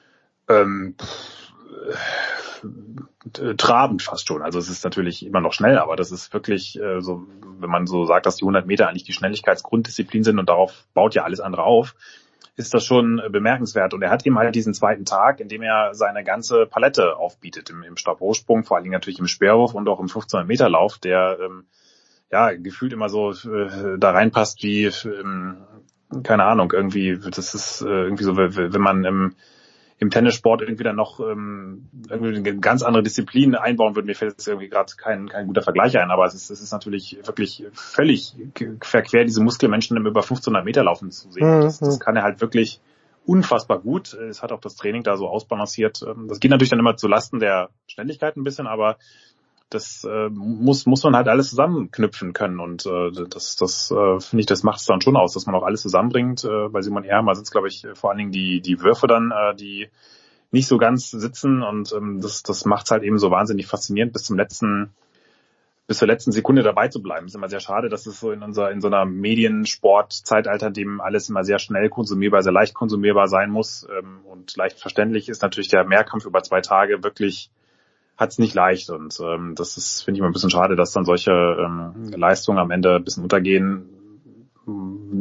trabend fast schon. Also es ist natürlich immer noch schnell, aber das ist wirklich so, wenn man so sagt, dass die 100 Meter eigentlich die Schnelligkeitsgrunddisziplin sind und darauf baut ja alles andere auf, ist das schon bemerkenswert. Und er hat eben halt diesen zweiten Tag, in dem er seine ganze Palette aufbietet im Stabhochsprung, vor allen Dingen natürlich im Speerwurf und auch im 1500 Meter Lauf, der gefühlt immer so da reinpasst wie, keine Ahnung, irgendwie, das ist irgendwie so, wenn man im Tennissport irgendwie dann noch irgendwie eine ganz andere Disziplin einbauen würde. Mir fällt jetzt irgendwie gerade kein guter Vergleich ein, aber es ist natürlich wirklich völlig verquer, diese Muskelmenschen im über 1500 Meter laufen zu sehen. Das kann er halt wirklich unfassbar gut. Es hat auch das Training da so ausbalanciert. Das geht natürlich dann immer zu Lasten der Schnelligkeit ein bisschen, aber das muss man halt alles zusammenknüpfen können und das finde ich, das macht es dann schon aus, dass man auch alles zusammenbringt. Bei Simon Ehammer sind es, glaube ich, vor allen Dingen die Würfe dann, die nicht so ganz sitzen und das macht es halt eben so wahnsinnig faszinierend, bis zur letzten Sekunde dabei zu bleiben. Es ist immer sehr schade, dass es so in so einer Mediensport-Zeitalter, in dem alles immer sehr schnell konsumierbar, sehr leicht konsumierbar sein muss und leicht verständlich ist natürlich der Mehrkampf über 2 Tage wirklich hat's nicht leicht und das ist, finde ich, immer ein bisschen schade, dass dann solche Leistungen am Ende ein bisschen untergehen.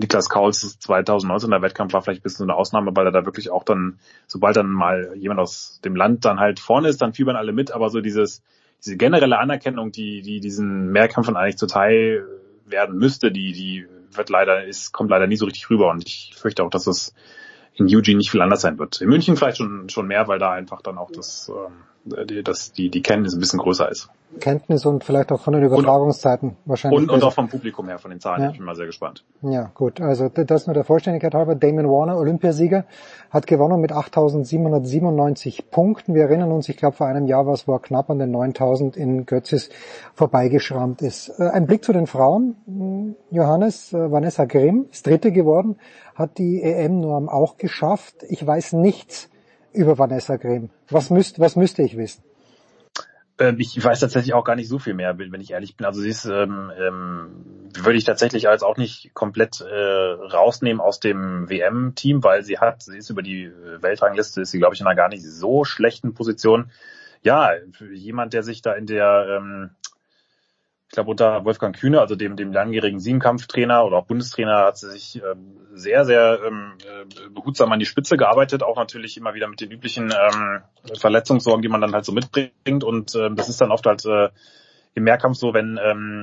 Niklas Kauls 2019er Wettkampf war vielleicht ein bisschen so eine Ausnahme, weil er da wirklich auch dann, sobald dann mal jemand aus dem Land dann halt vorne ist, dann fiebern alle mit, aber so diese generelle Anerkennung, die diesen Mehrkämpfern eigentlich zuteil werden müsste, die kommt leider nie so richtig rüber, und ich fürchte auch, dass es in Eugene nicht viel anders sein wird. In München vielleicht schon mehr, weil da einfach dann auch die Kenntnis ein bisschen größer ist. Kenntnis und vielleicht auch von den Übertragungszeiten wahrscheinlich. Und auch vom Publikum her, von den Zahlen. Ja. Ich bin mal sehr gespannt. Ja, gut. Also das nur der Vollständigkeit halber. Damon Warner, Olympiasieger, hat gewonnen mit 8.797 Punkten. Wir erinnern uns, ich glaube vor einem Jahr war es, wo er knapp an den 9.000 in Götzis vorbeigeschrammt ist. Ein Blick zu den Frauen. Johannes, Vanessa Grimm ist Dritte geworden, hat die EM-Norm auch geschafft. Ich weiß nichts über Vanessa Grimm. Was müsste ich wissen? Ich weiß tatsächlich auch gar nicht so viel mehr, wenn ich ehrlich bin. Also sie ist, würde ich tatsächlich als auch nicht komplett rausnehmen aus dem WM-Team, weil sie ist über die Weltrangliste, ist sie, glaube ich, in einer gar nicht so schlechten Position. Ja, jemand, der sich da in der, ich glaube unter Wolfgang Kühne, also dem langjährigen Siebenkampftrainer oder auch Bundestrainer, hat sie sich sehr, sehr behutsam an die Spitze gearbeitet, auch natürlich immer wieder mit den üblichen Verletzungssorgen, die man dann halt so mitbringt, und das ist dann oft halt im Mehrkampf so, wenn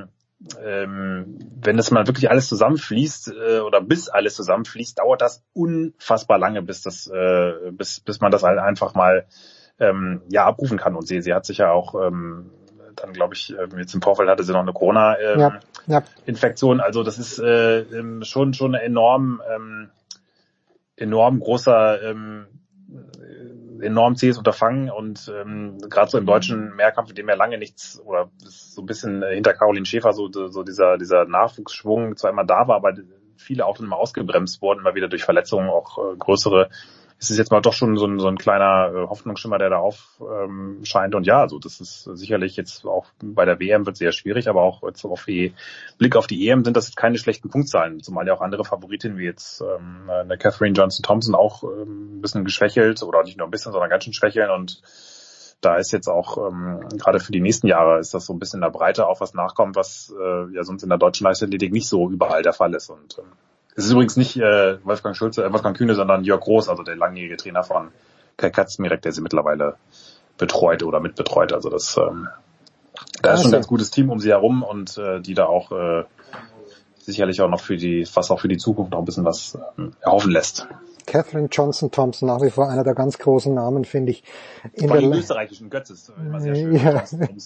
es mal wirklich alles zusammenfließt oder bis alles zusammenfließt, dauert das unfassbar lange, bis man das halt einfach mal abrufen kann, und sie hat sich ja auch dann, glaube ich, jetzt im Vorfeld hatte sie noch eine Corona-Infektion. Also das ist schon ein enorm großer, enorm zähes Unterfangen, und gerade so im deutschen Mehrkampf, in dem ja lange nichts, oder so ein bisschen hinter Caroline Schäfer so dieser Nachwuchsschwung zwar immer da war, aber viele auch dann mal ausgebremst wurden, immer wieder durch Verletzungen, auch größere. Es ist jetzt mal doch schon so ein kleiner Hoffnungsschimmer, der da aufscheint. Und ja, also das ist sicherlich jetzt auch bei der WM wird sehr schwierig, aber auch jetzt auf Blick auf die EM sind das keine schlechten Punktzahlen, zumal ja auch andere Favoritinnen wie jetzt eine Catherine Johnson-Thompson auch ein bisschen geschwächelt, oder nicht nur ein bisschen, sondern ganz schön schwächeln, und da ist jetzt auch gerade für die nächsten Jahre ist das so ein bisschen in der Breite auch was nachkommt, was ja sonst in der deutschen Leichtathletik nicht so überall der Fall ist. Und es ist übrigens nicht Wolfgang Kühne, sondern Jörg Groß, also der langjährige Trainer von Kai Katzmirek, der sie mittlerweile betreut oder mitbetreut. Also da ist schon ein ganz gutes Team um sie herum, und die da auch sicherlich auch noch für die Zukunft noch ein bisschen was erhoffen lässt. Catherine Johnson-Thompson, nach wie vor einer der ganz großen Namen, finde ich. Vor allem österreichischen Götzes, immer sehr schön. Ja.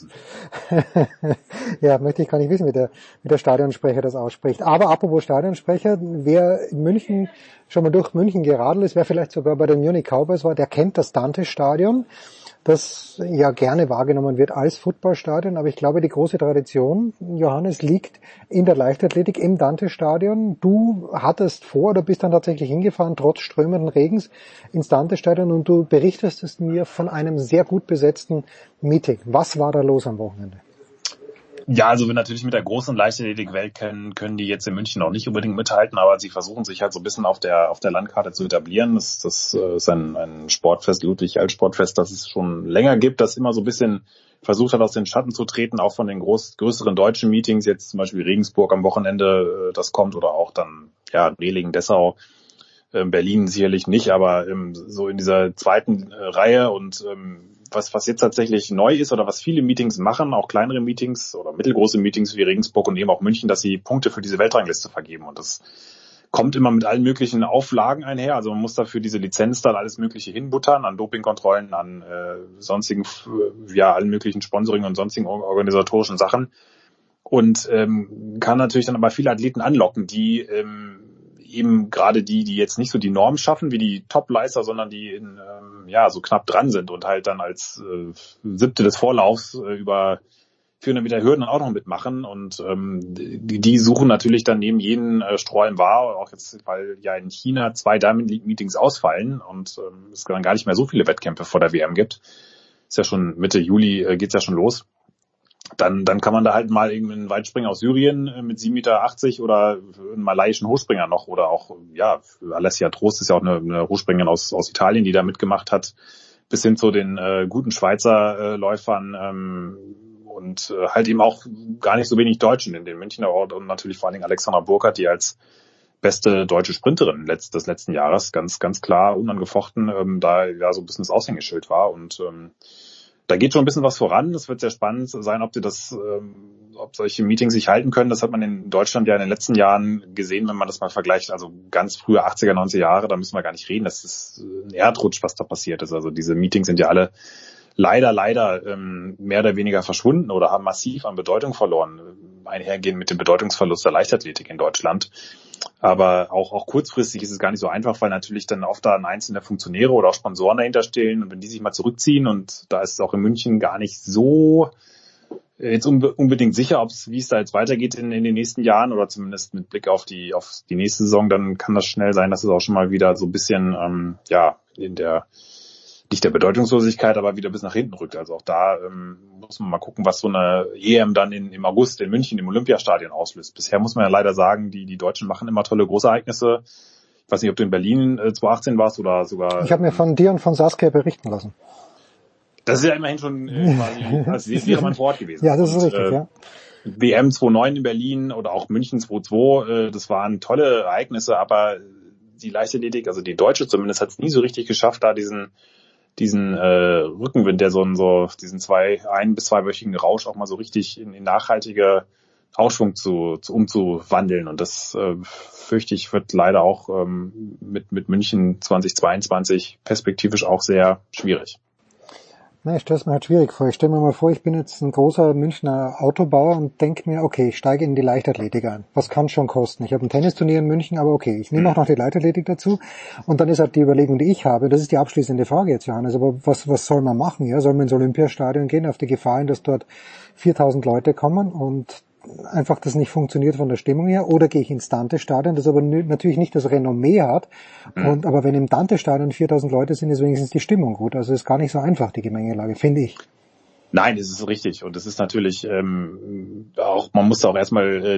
Ja, möchte ich gar nicht wissen, wie der Stadionsprecher das ausspricht. Aber apropos Stadionsprecher, wer in München schon mal durch München geradelt ist, wer vielleicht sogar bei den Munich Cowboys war, der kennt das Dante-Stadion, das ja gerne wahrgenommen wird als Footballstadion, aber ich glaube, die große Tradition, Johannes, liegt in der Leichtathletik im Dante-Stadion. Du hattest vor oder bist dann tatsächlich hingefahren, trotz strömenden Regens, ins Dante-Stadion, und du berichtest mir von einem sehr gut besetzten Meeting. Was war da los am Wochenende? Ja, also wir natürlich mit der großen Leichtathletik-Welt können die jetzt in München noch nicht unbedingt mithalten, aber sie versuchen sich halt so ein bisschen auf der Landkarte zu etablieren. Das ist ein Sportfest, Ludwig-Alt-Sportfest, das es schon länger gibt, das immer so ein bisschen versucht hat, aus den Schatten zu treten, auch von den größeren deutschen Meetings, jetzt zum Beispiel Regensburg am Wochenende, das kommt, oder auch dann Rehling, Dessau, Berlin sicherlich nicht, aber so in dieser zweiten Reihe. Und was jetzt tatsächlich neu ist oder was viele Meetings machen, auch kleinere Meetings oder mittelgroße Meetings wie Regensburg und eben auch München, dass sie Punkte für diese Weltrangliste vergeben. Und das kommt immer mit allen möglichen Auflagen einher. Also man muss dafür diese Lizenz dann alles Mögliche hinbuttern, an Dopingkontrollen, an sonstigen, allen möglichen Sponsoring und sonstigen organisatorischen Sachen. Und kann natürlich dann aber viele Athleten anlocken, die eben gerade die jetzt nicht so die Norm schaffen wie die Top-Leister, sondern die so knapp dran sind und halt dann als Siebte des Vorlaufs über 400 Meter Hürden auch noch mitmachen. Und die suchen natürlich dann neben jeden Stroh im Wahr, auch jetzt, weil ja in China 2 Diamond League Meetings ausfallen und es dann gar nicht mehr so viele Wettkämpfe vor der WM gibt. Ist ja schon Mitte Juli geht's ja schon los. Dann kann man da halt mal einen Weitspringer aus Syrien mit 7,80 Meter oder einen malaiischen Hochspringer noch, oder auch, Alessia Trost ist ja auch eine Hochspringerin aus Italien, die da mitgemacht hat, bis hin zu den guten Schweizer Läufern und halt eben auch gar nicht so wenig Deutschen in den Münchner Ort, und natürlich vor allen Dingen Alexandra Burkhardt, die als beste deutsche Sprinterin des letzten Jahres, ganz klar, unangefochten, da ja so ein bisschen das Aushängeschild war und da geht schon ein bisschen was voran. Es wird sehr spannend sein, ob solche Meetings sich halten können. Das hat man in Deutschland ja in den letzten Jahren gesehen, wenn man das mal vergleicht. Also ganz frühe 80er, 90er Jahre, da müssen wir gar nicht reden. Das ist ein Erdrutsch, was da passiert ist. Also diese Meetings sind ja alle leider mehr oder weniger verschwunden oder haben massiv an Bedeutung verloren, einhergehend mit dem Bedeutungsverlust der Leichtathletik in Deutschland. Aber auch kurzfristig ist es gar nicht so einfach, weil natürlich dann oft da einzelne Funktionäre oder auch Sponsoren dahinter stehen und wenn die sich mal zurückziehen und da ist es auch in München gar nicht so jetzt unbedingt sicher, wie es da jetzt weitergeht in den nächsten Jahren oder zumindest mit Blick auf die nächste Saison, dann kann das schnell sein, dass es auch schon mal wieder so ein bisschen in der nicht der Bedeutungslosigkeit, aber wieder bis nach hinten rückt. Also auch da muss man mal gucken, was so eine EM dann im August in München im Olympiastadion auslöst. Bisher muss man ja leider sagen, die Deutschen machen immer tolle Großereignisse. Ich weiß nicht, ob du in Berlin 2018 warst oder sogar... Ich habe mir von dir und von Saskia berichten lassen. Das ist ja immerhin schon quasi, als wäre man vor Ort gewesen. Ja, das ist richtig, ja. WM 2009 in Berlin oder auch München 2002, das waren tolle Ereignisse, aber die Leichtathletik, also die Deutsche zumindest, hat es nie so richtig geschafft, da diesen Rückenwind, der diesen 1- bis 2-wöchigen Rausch auch mal so richtig in nachhaltige Aufschwung umzuwandeln. Und das fürchte ich wird leider auch mit München 2022 perspektivisch auch sehr schwierig. Na, ich stelle es mir halt schwierig vor. Ich stelle mir mal vor, ich bin jetzt ein großer Münchner Autobauer und denke mir, okay, ich steige in die Leichtathletik ein. Was kann schon kosten? Ich habe ein Tennisturnier in München, aber okay, ich nehme auch noch die Leichtathletik dazu. Und dann ist halt die Überlegung, die ich habe, das ist die abschließende Frage jetzt, Johannes, aber was soll man machen? Ja, soll man ins Olympiastadion gehen, auf die Gefahr hin, dass dort 4.000 Leute kommen und einfach das nicht funktioniert von der Stimmung her, oder gehe ich ins Dante-Stadion, das aber natürlich nicht das Renommee hat, aber wenn im Dante-Stadion 4.000 Leute sind, ist wenigstens die Stimmung gut, also ist gar nicht so einfach, die Gemengelage, finde ich. Nein, das ist richtig und es ist natürlich auch, man muss auch erstmal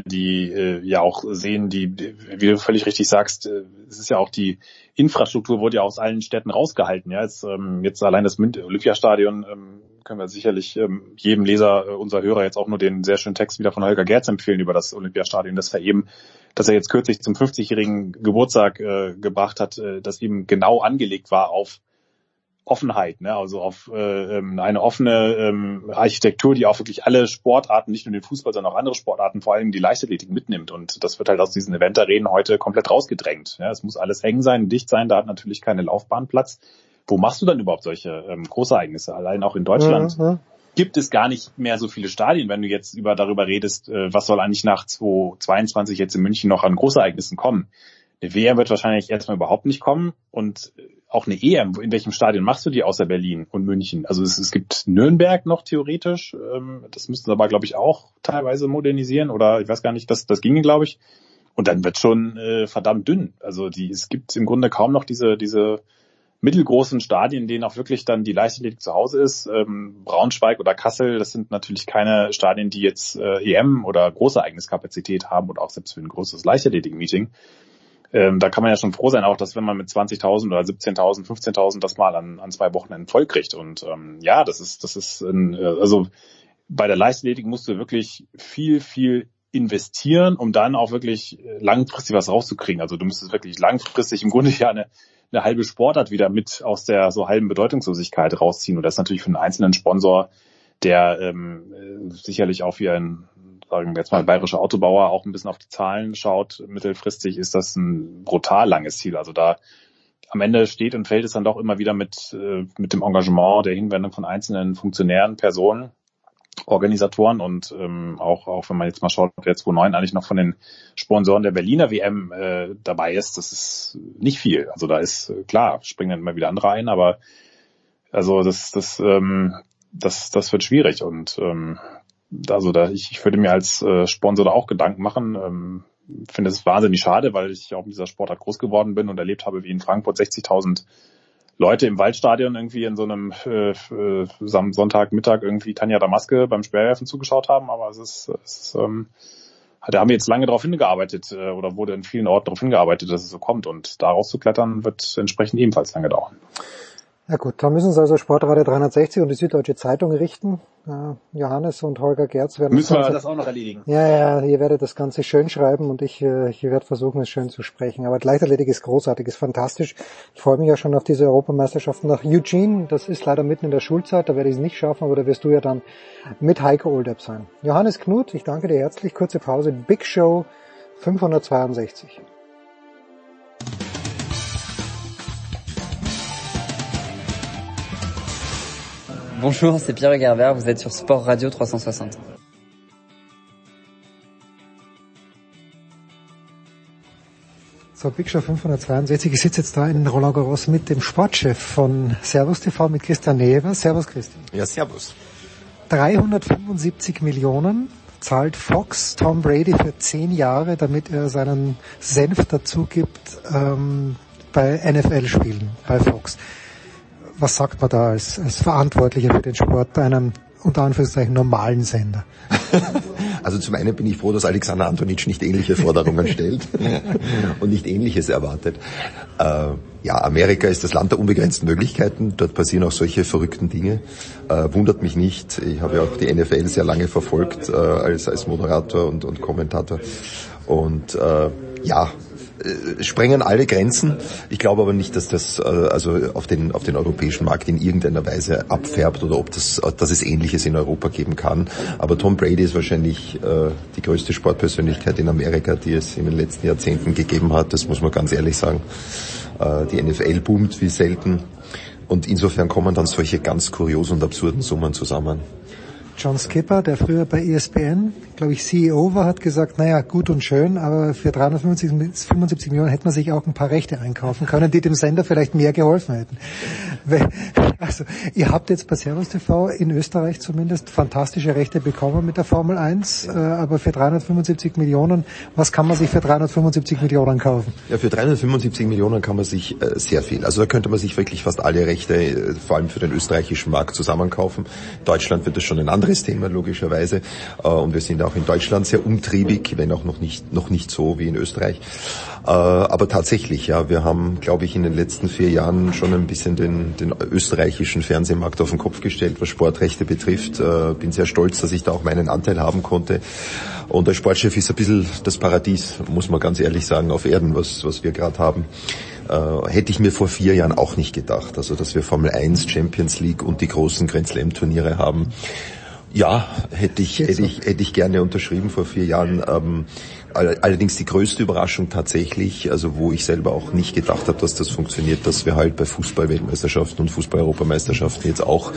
ja auch sehen, wie du völlig richtig sagst, es ist ja auch die Infrastruktur wurde ja aus allen Städten rausgehalten, ja, jetzt allein das Olympiastadion können wir sicherlich jedem Leser unserer Hörer jetzt auch nur den sehr schönen Text wieder von Holger Gerz empfehlen über das Olympiastadion, das Vereben, das er jetzt kürzlich zum 50-jährigen Geburtstag gebracht hat, das eben genau angelegt war auf Offenheit, ne? Also auf eine offene Architektur, die auch wirklich alle Sportarten, nicht nur den Fußball, sondern auch andere Sportarten, vor allem die Leichtathletik mitnimmt. Und das wird halt aus diesen Eventarenen heute komplett rausgedrängt. Ja? Es muss alles eng sein, dicht sein, da hat natürlich keine Laufbahn Platz. Wo machst du dann überhaupt solche Großereignisse? Allein auch in Deutschland gibt es gar nicht mehr so viele Stadien, wenn du jetzt darüber redest, was soll eigentlich nach 2022 jetzt in München noch an Großereignissen kommen. Eine WM wird wahrscheinlich erstmal überhaupt nicht kommen und auch eine EM, in welchem Stadion machst du die außer Berlin und München? Also es gibt Nürnberg noch theoretisch, das müssten sie aber, glaube ich, auch teilweise modernisieren oder ich weiß gar nicht, das ginge, glaube ich. Und dann wird schon verdammt dünn. Also es gibt im Grunde kaum noch diese mittelgroßen Stadien, in denen auch wirklich dann die Leichtathletik zu Hause ist. Braunschweig oder Kassel, das sind natürlich keine Stadien, die jetzt EM oder Großereigniskapazität haben oder auch selbst für ein großes Leichtathletik-Meeting. Da kann man ja schon froh sein, auch dass wenn man mit 20.000 oder 17.000, 15.000 das mal an 2 Wochenenden voll kriegt. Und ja, das ist also bei der Leichtathletik musst du wirklich viel investieren, um dann auch wirklich langfristig was rauszukriegen. Also du müsstest wirklich langfristig im Grunde ja eine halbe Sportart wieder mit aus der so halben Bedeutungslosigkeit rausziehen. Und das ist natürlich für einen einzelnen Sponsor, der sicherlich auch wie sagen wir jetzt mal bayerischer Autobauer auch ein bisschen auf die Zahlen schaut, mittelfristig ist das ein brutal langes Ziel. Also da am Ende steht und fällt es dann doch immer wieder mit dem Engagement, der Hinwendung von einzelnen Funktionären, Personen, Organisatoren und auch wenn man jetzt mal schaut, wer 2009 eigentlich noch von den Sponsoren der Berliner WM dabei ist, das ist nicht viel. Also da ist klar, springen dann immer wieder andere ein, aber also das wird schwierig und ich würde mir als Sponsor da auch Gedanken machen. Finde es wahnsinnig schade, weil ich auch in dieser Sportart groß geworden bin und erlebt habe, wie in Frankfurt 60.000 Leute im Waldstadion irgendwie in so einem Sonntagmittag irgendwie Tanja Damaske beim Speerwerfen zugeschaut haben. Aber da haben wir jetzt lange darauf hingearbeitet oder wurde in vielen Orten darauf hingearbeitet, dass es so kommt. Und daraus zu klettern wird entsprechend ebenfalls lange dauern. Ja gut, da müssen Sie also Sportradio 360 und die Süddeutsche Zeitung richten. Johannes und Holger Gerz werden müssen wir das auch noch erledigen. Ja, ihr werdet das Ganze schön schreiben und ich werde versuchen, es schön zu sprechen. Aber Leichtathletik ist großartig, ist fantastisch. Ich freue mich ja schon auf diese Europameisterschaften nach Eugene. Das ist leider mitten in der Schulzeit, da werde ich es nicht schaffen, aber da wirst du ja dann mit Heiko Olderb sein. Johannes Knut, ich danke dir herzlich. Kurze Pause, Big Show 562. Bonjour, c'est Pierre Gerber, vous êtes sur Sport Radio 360. So, Big Show 562. Ich sitze jetzt da in Roland Garros mit dem Sportchef von Servus TV, mit Christian Never. Servus, Christian. Ja, servus. 375 Millionen zahlt Fox Tom Brady für 10 Jahre, damit er seinen Senf dazu gibt bei NFL-Spielen bei Fox. Was sagt man da als Verantwortlicher für den Sport einem unter Anführungszeichen normalen Sender? Also zum einen bin ich froh, dass Alexander Antonitsch nicht ähnliche Forderungen stellt und nicht Ähnliches erwartet. Ja, Amerika ist das Land der unbegrenzten Möglichkeiten. Dort passieren auch solche verrückten Dinge. Wundert mich nicht. Ich habe ja auch die NFL sehr lange verfolgt als Moderator und Kommentator. Und ja, sprengen alle Grenzen. Ich glaube aber nicht, dass das also auf den europäischen Markt in irgendeiner Weise abfärbt oder dass es Ähnliches in Europa geben kann. Aber Tom Brady ist wahrscheinlich die größte Sportpersönlichkeit in Amerika, die es in den letzten Jahrzehnten gegeben hat. Das muss man ganz ehrlich sagen. Die NFL boomt wie selten. Und insofern kommen dann solche ganz kuriosen und absurden Summen zusammen. John Skipper, der früher bei ESPN, glaube ich, CEO war, hat gesagt, naja, gut und schön, aber für 375 Millionen hätte man sich auch ein paar Rechte einkaufen können, die dem Sender vielleicht mehr geholfen hätten. Also, ihr habt jetzt bei Servus TV in Österreich zumindest fantastische Rechte bekommen mit der Formel 1, aber für 375 Millionen, was kann man sich für 375 Millionen kaufen? Ja, für 375 Millionen kann man sich sehr viel. Also da könnte man sich wirklich fast alle Rechte, vor allem für den österreichischen Markt, zusammenkaufen. In Deutschland wird das schon ein anderes Thema, logischerweise. Und wir sind auch in Deutschland sehr umtriebig, wenn auch noch nicht so wie in Österreich. Aber tatsächlich, ja, wir haben, glaube ich, in den letzten 4 Jahren schon ein bisschen den österreichischen Fernsehmarkt auf den Kopf gestellt, was Sportrechte betrifft. Bin sehr stolz, dass ich da auch meinen Anteil haben konnte. Und der Sportchef ist ein bisschen das Paradies, muss man ganz ehrlich sagen, auf Erden, was wir gerade haben. Hätte ich mir vor 4 Jahren auch nicht gedacht. Also, dass wir Formel 1, Champions League und die großen Grand Slam Turniere haben. Ja, hätte ich gerne unterschrieben vor 4 Jahren. Allerdings die größte Überraschung tatsächlich, also wo ich selber auch nicht gedacht habe, dass das funktioniert, dass wir halt bei Fußball-Weltmeisterschaften und Fußball-Europameisterschaften jetzt auch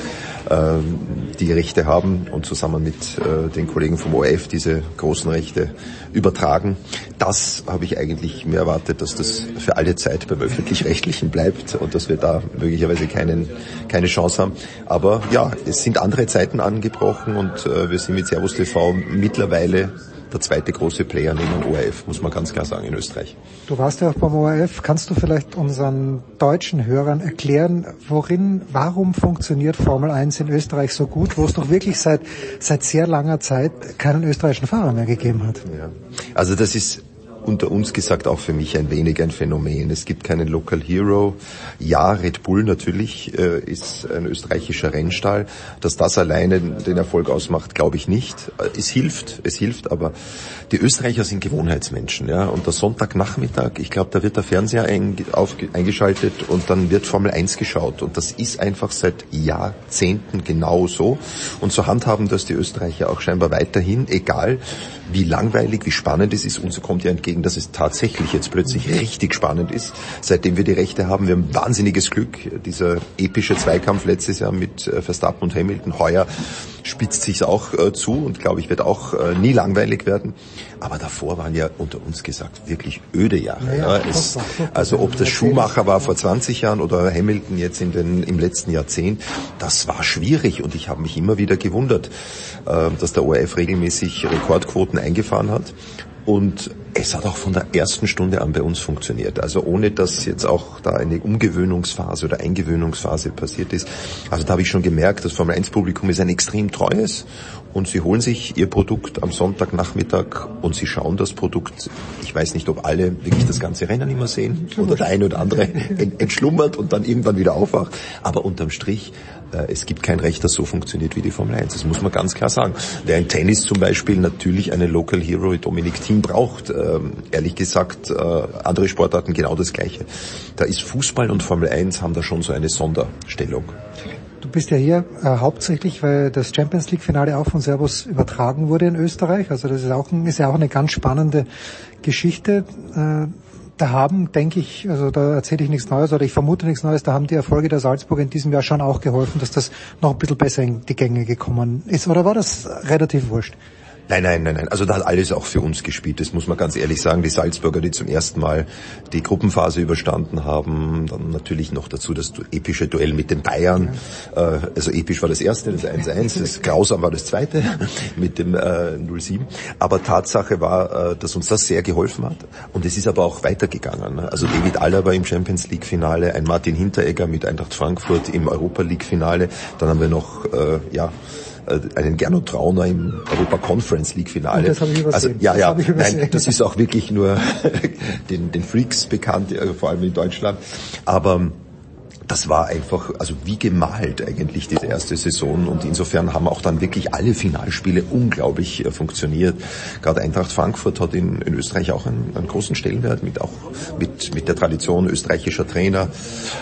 die Rechte haben und zusammen mit den Kollegen vom ORF diese großen Rechte übertragen. Das habe ich eigentlich mehr erwartet, dass das für alle Zeit beim Öffentlich-Rechtlichen bleibt und dass wir da möglicherweise keine Chance haben. Aber ja, es sind andere Zeiten angebrochen und wir sind mit Servus TV mittlerweile der zweite große Player neben dem ORF, muss man ganz klar sagen, in Österreich. Du warst ja auch beim ORF. Kannst du vielleicht unseren deutschen Hörern erklären, warum funktioniert Formel 1 in Österreich so gut, wo es doch wirklich seit sehr langer Zeit keinen österreichischen Fahrer mehr gegeben hat? Ja. Also das ist unter uns gesagt auch für mich ein wenig ein Phänomen. Es gibt keinen Local Hero. Ja, Red Bull natürlich ist ein österreichischer Rennstall. Dass das alleine den Erfolg ausmacht, glaube ich nicht. Es hilft, aber die Österreicher sind Gewohnheitsmenschen, ja. Und der Sonntagnachmittag, ich glaube, da wird der Fernseher eingeschaltet und dann wird Formel 1 geschaut. Und das ist einfach seit Jahrzehnten genau so. Und so handhaben das die Österreicher auch scheinbar weiterhin, egal wie langweilig, wie spannend es ist. Uns kommt ja entgegen, dass es tatsächlich jetzt plötzlich richtig spannend ist, seitdem wir die Rechte haben. Wir haben wahnsinniges Glück. Dieser epische Zweikampf letztes Jahr mit Verstappen und Hamilton, heuer spitzt sich's auch zu und glaube ich wird auch nie langweilig werden. Aber davor waren ja unter uns gesagt wirklich öde Jahre. Ja, also ob das Schumacher war vor 20 Jahren oder Hamilton jetzt im letzten Jahrzehnt, das war schwierig und ich habe mich immer wieder gewundert, dass der ORF regelmäßig Rekordquoten eingefahren hat. Und Es hat auch von der ersten Stunde an bei uns funktioniert. Also ohne, dass jetzt auch da eine Umgewöhnungsphase oder Eingewöhnungsphase passiert ist. Also da habe ich schon gemerkt, das Formel-1-Publikum ist ein extrem treues und sie holen sich ihr Produkt am Sonntagnachmittag und sie schauen das Produkt. Ich weiß nicht, ob alle wirklich das ganze Rennen immer sehen oder der eine oder andere entschlummert und dann irgendwann wieder aufwacht. Aber unterm Strich, es gibt kein Recht, das so funktioniert wie die Formel 1. Das muss man ganz klar sagen. Wer im Tennis zum Beispiel natürlich einen Local Hero wie Dominic Thiem braucht, ehrlich gesagt, andere Sportarten genau das Gleiche. Da ist Fußball und Formel 1 haben da schon so eine Sonderstellung. Du bist ja hier hauptsächlich, weil das Champions League Finale auch von Servus übertragen wurde in Österreich. Also das ist ja auch eine ganz spannende Geschichte. Da haben, denke ich, also da erzähle ich nichts Neues oder ich vermute nichts Neues, da haben die Erfolge der Salzburger in diesem Jahr schon auch geholfen, dass das noch ein bisschen besser in die Gänge gekommen ist. Oder war das relativ wurscht? Nein. Also da hat alles auch für uns gespielt. Das muss man ganz ehrlich sagen. Die Salzburger, die zum ersten Mal die Gruppenphase überstanden haben. Dann natürlich noch dazu das epische Duell mit den Bayern. Also episch war das erste, das 1-1. Das grausam war das zweite mit dem 0-7. Aber Tatsache war, dass uns das sehr geholfen hat. Und es ist aber auch weitergegangen. Also David Alaba im Champions League Finale, ein Martin Hinteregger mit Eintracht Frankfurt im Europa League Finale. Dann haben wir noch, einen Gernot Trauner im Europa Conference League Finale. Das habe ich übersehen. Also, nein, das ist auch wirklich nur den Freaks bekannt, vor allem in Deutschland. Aber das war einfach, also wie gemalt eigentlich diese erste Saison und insofern haben auch dann wirklich alle Finalspiele unglaublich funktioniert. Gerade Eintracht Frankfurt hat in Österreich auch einen großen Stellenwert mit der Tradition österreichischer Trainer.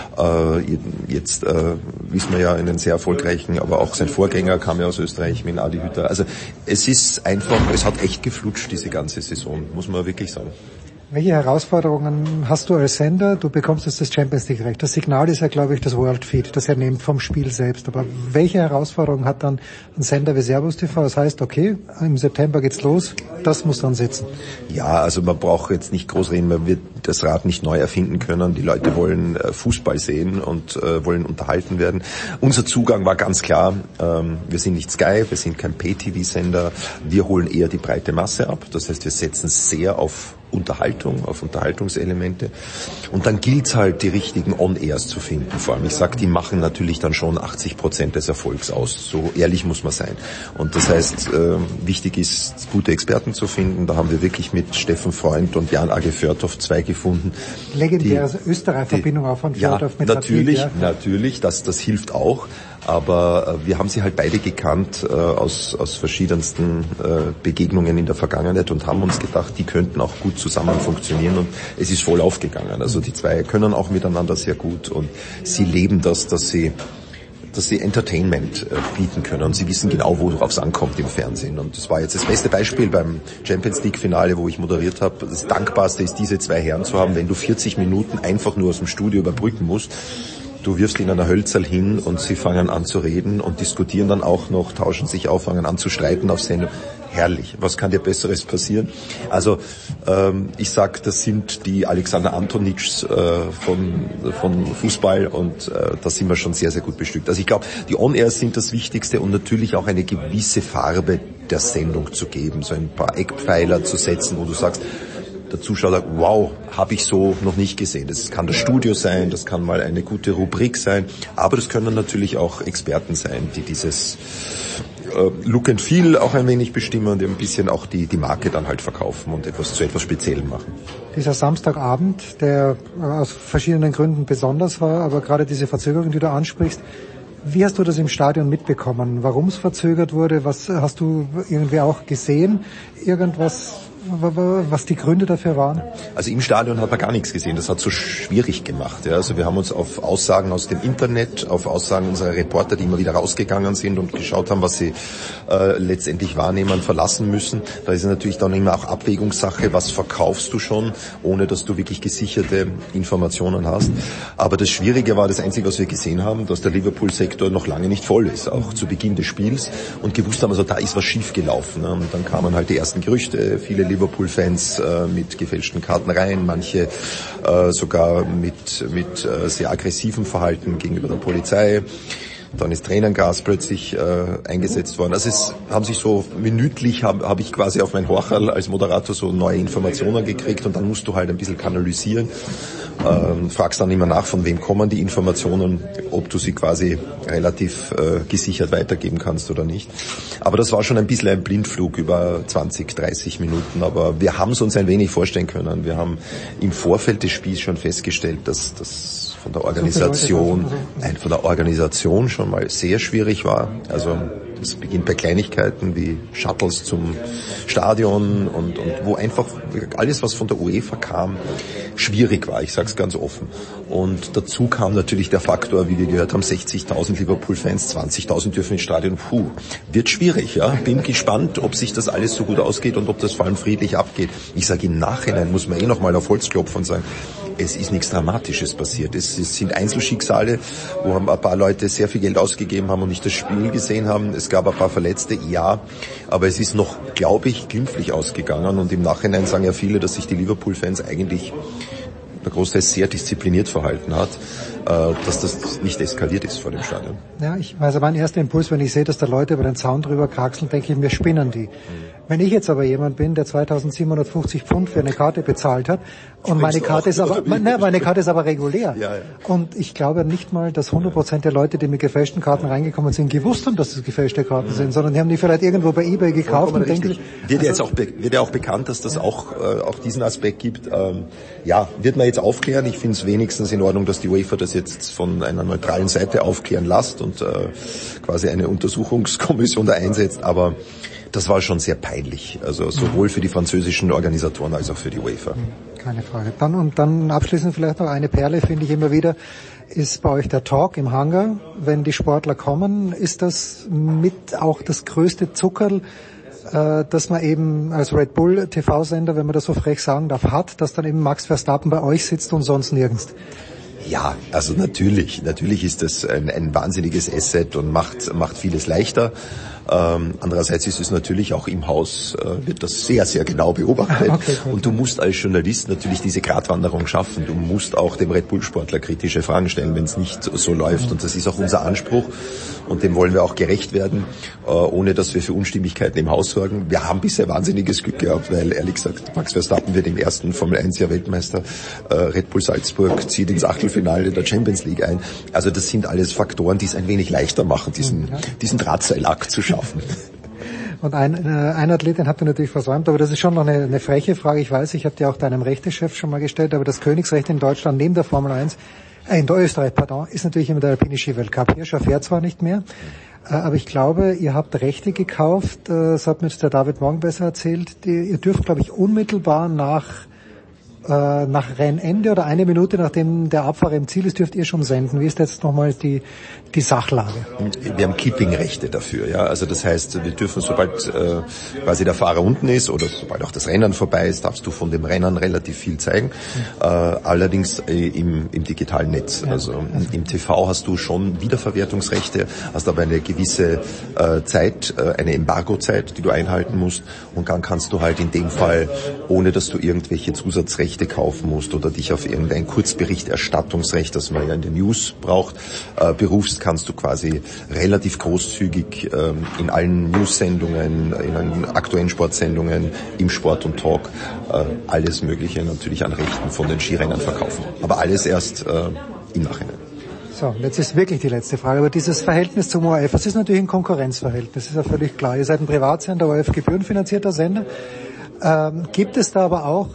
Jetzt wissen wir ja einen sehr erfolgreichen, aber auch sein Vorgänger kam ja aus Österreich mit Adi Hütter. Also es ist einfach, es hat echt geflutscht diese ganze Saison, muss man wirklich sagen. Welche Herausforderungen hast du als Sender? Du bekommst jetzt das Champions League Recht. Das Signal ist ja, glaube ich, das World Feed, das er nimmt vom Spiel selbst. Aber welche Herausforderungen hat dann ein Sender wie Servus TV? Das heißt, okay, im September geht's los, das muss dann sitzen. Ja, also man braucht jetzt nicht groß reden, man wird das Rad nicht neu erfinden können. Die Leute wollen Fußball sehen und wollen unterhalten werden. Unser Zugang war ganz klar, wir sind nicht Sky, wir sind kein Pay-TV-Sender, wir holen eher die breite Masse ab. Das heißt, wir setzen sehr auf Unterhaltung, auf Unterhaltungselemente. Und dann gilt's halt, die richtigen On-Airs zu finden. Vor allem, ich sag, die machen natürlich dann schon 80% des Erfolgs aus. So ehrlich muss man sein. Und das heißt, wichtig ist, gute Experten zu finden. Da haben wir wirklich mit Steffen Freund und Jan Age Fjørtoft zwei gefunden. Legendäre Österreich-Verbindung auch von Fjørtoft mit natürlich, Vertrieb, natürlich, das hilft auch. Aber wir haben sie halt beide gekannt aus verschiedensten Begegnungen in der Vergangenheit und haben uns gedacht, die könnten auch gut zusammen funktionieren und es ist voll aufgegangen. Also die zwei können auch miteinander sehr gut und sie leben das, dass sie Entertainment bieten können und sie wissen genau, worauf es ankommt im Fernsehen. Und das war jetzt das beste Beispiel beim Champions League Finale, wo ich moderiert habe. Das Dankbarste ist, diese zwei Herren zu haben, wenn du 40 Minuten einfach nur aus dem Studio überbrücken musst. Du wirfst ihnen eine Hölzerl hin und sie fangen an zu reden und diskutieren dann auch noch, tauschen sich auf, fangen an zu streiten auf Sendung. Herrlich. Was kann dir Besseres passieren? Also ich sag, das sind die Alexander Antonitschs von Fußball und da sind wir schon sehr, sehr gut bestückt. Also ich glaube, die On-Airs sind das Wichtigste und natürlich auch eine gewisse Farbe der Sendung zu geben, so ein paar Eckpfeiler zu setzen, wo du sagst, der Zuschauer sagt, wow, habe ich so noch nicht gesehen. Das kann das Studio sein, das kann mal eine gute Rubrik sein, aber das können natürlich auch Experten sein, die dieses Look and Feel auch ein wenig bestimmen und ein bisschen auch die Marke dann halt verkaufen und zu etwas Speziellem machen. Dieser Samstagabend, der aus verschiedenen Gründen besonders war, aber gerade diese Verzögerung, die du ansprichst, wie hast du das im Stadion mitbekommen? Warum es verzögert wurde? Was hast du irgendwie auch gesehen? Irgendwas, was die Gründe dafür waren? Also im Stadion hat man gar nichts gesehen. Das hat so schwierig gemacht. Ja. Also wir haben uns auf Aussagen aus dem Internet, auf Aussagen unserer Reporter, die immer wieder rausgegangen sind und geschaut haben, was sie letztendlich wahrnehmen, verlassen müssen. Da ist natürlich dann immer auch Abwägungssache, was verkaufst du schon, ohne dass du wirklich gesicherte Informationen hast. Aber das Schwierige war, das Einzige, was wir gesehen haben, dass der Liverpool-Sektor noch lange nicht voll ist, auch zu Beginn des Spiels. Und gewusst haben, also da ist was schief gelaufen. Und dann kamen halt die ersten Gerüchte, viele Liverpool-Fans mit gefälschten Karten rein, manche sogar mit sehr aggressivem Verhalten gegenüber der Polizei. Dann ist Tränengas plötzlich eingesetzt worden. Also es haben sich so minütlich, hab ich quasi auf mein Horcherl als Moderator so neue Informationen gekriegt und dann musst du halt ein bisschen kanalisieren. Fragst dann immer nach, von wem kommen die Informationen, ob du sie quasi relativ gesichert weitergeben kannst oder nicht. Aber das war schon ein bisschen ein Blindflug über 20, 30 Minuten. Aber wir haben es uns ein wenig vorstellen können. Wir haben im Vorfeld des Spiels schon festgestellt, dass das von der Organisation schon mal sehr schwierig war. Also es beginnt bei Kleinigkeiten wie Shuttles zum Stadion und wo einfach alles, was von der UEFA kam, schwierig war, ich sag's ganz offen. Und dazu kam natürlich der Faktor, wie wir gehört haben, 60.000 Liverpool-Fans, 20.000 dürfen ins Stadion. Wird schwierig, ja. Bin gespannt, ob sich das alles so gut ausgeht und ob das vor allem friedlich abgeht. Ich sage, im Nachhinein muss man noch mal auf Holz klopfen und sagen, es ist nichts Dramatisches passiert. Es sind Einzelschicksale, wo ein paar Leute sehr viel Geld ausgegeben haben und nicht das Spiel gesehen haben. Es gab ein paar Verletzte, ja, aber es ist noch, glaube ich, glimpflich ausgegangen. Und im Nachhinein sagen ja viele, dass sich die Liverpool-Fans eigentlich, der Großteil, sehr diszipliniert verhalten hat, dass das nicht eskaliert ist vor dem Stadion. Ja, also mein erster Impuls, wenn ich sehe, dass da Leute über den Zaun drüber kraxeln, denke ich mir, spinnen die. Wenn ich jetzt aber jemand bin, der 2.750 Pfund für eine Karte bezahlt hat und meine Karte ist aber regulär. Ja. Und ich glaube nicht mal, dass 100% der Leute, die mit gefälschten Karten reingekommen sind, gewusst haben, dass das gefälschte Karten sind, sondern die haben die vielleicht irgendwo bei eBay gekauft und denken... Wird ja auch bekannt, dass das auch diesen Aspekt gibt. Wird man jetzt aufklären. Ich finde es wenigstens in Ordnung, dass die UEFA das jetzt von einer neutralen Seite aufklären lässt und quasi eine Untersuchungskommission da einsetzt, aber das war schon sehr peinlich, also sowohl für die französischen Organisatoren als auch für die UEFA. Keine Frage. Dann abschließend vielleicht noch eine Perle, finde ich immer wieder, ist bei euch der Talk im Hangar, wenn die Sportler kommen. Ist das mit auch das größte Zuckerl, dass man eben als Red Bull TV-Sender, wenn man das so frech sagen darf, hat, dass dann eben Max Verstappen bei euch sitzt und sonst nirgends? Ja, also natürlich ist das ein wahnsinniges Asset und macht vieles leichter. Andererseits ist es natürlich auch im Haus, wird das sehr, sehr genau beobachtet. Okay, und du musst als Journalist natürlich diese Gratwanderung schaffen. Du musst auch dem Red Bull-Sportler kritische Fragen stellen, wenn es nicht so läuft. Und das ist auch unser Anspruch. Und dem wollen wir auch gerecht werden, ohne dass wir für Unstimmigkeiten im Haus sorgen. Wir haben bisher wahnsinniges Glück gehabt, weil ehrlich gesagt, Max Verstappen wird im ersten Formel-1-Jahr Weltmeister. Red Bull Salzburg zieht ins Achtelfinale der Champions League ein. Also das sind alles Faktoren, die es ein wenig leichter machen, diesen Drahtseilakt zu schaffen. Und ein Athlet, den habt ihr natürlich versäumt, aber das ist schon noch eine freche Frage. Ich weiß, ich habe dir auch deinem Rechtechef schon mal gestellt, aber das Königsrecht in Deutschland neben der Formel 1, in der Österreich, ist natürlich immer der Alpine Ski-Weltcup. Hirscher fährt zwar nicht mehr, aber ich glaube, ihr habt Rechte gekauft, das hat mir jetzt der David Morgen besser erzählt. Ihr dürft, glaube ich, unmittelbar nach Rennende oder eine Minute nachdem der Abfahrer im Ziel ist, dürft ihr schon senden. Wie ist jetzt nochmal die Sachlage? Wir haben Keeping-Rechte dafür, ja. Also das heißt, wir dürfen, sobald quasi der Fahrer unten ist oder sobald auch das Rennen vorbei ist, darfst du von dem Rennen relativ viel zeigen. Allerdings im digitalen Netz. Also im TV hast du schon Wiederverwertungsrechte, hast aber eine gewisse Zeit, eine Embargo-Zeit, die du einhalten musst. Und dann kannst du halt in dem Fall, ohne dass du irgendwelche Zusatzrechte kaufen musst oder dich auf irgendein Kurzberichterstattungsrecht, das man ja in den News braucht, berufst, kannst du quasi relativ großzügig in allen News-Sendungen, in allen aktuellen Sportsendungen, im Sport und Talk alles Mögliche natürlich an Rechten von den Skirennen verkaufen. Aber alles erst im Nachhinein. So, jetzt ist wirklich die letzte Frage. Aber dieses Verhältnis zum ORF, das ist natürlich ein Konkurrenzverhältnis, das ist ja völlig klar. Ihr seid ein Privatsender, ORF gebührenfinanzierter Sender. Gibt es da aber auch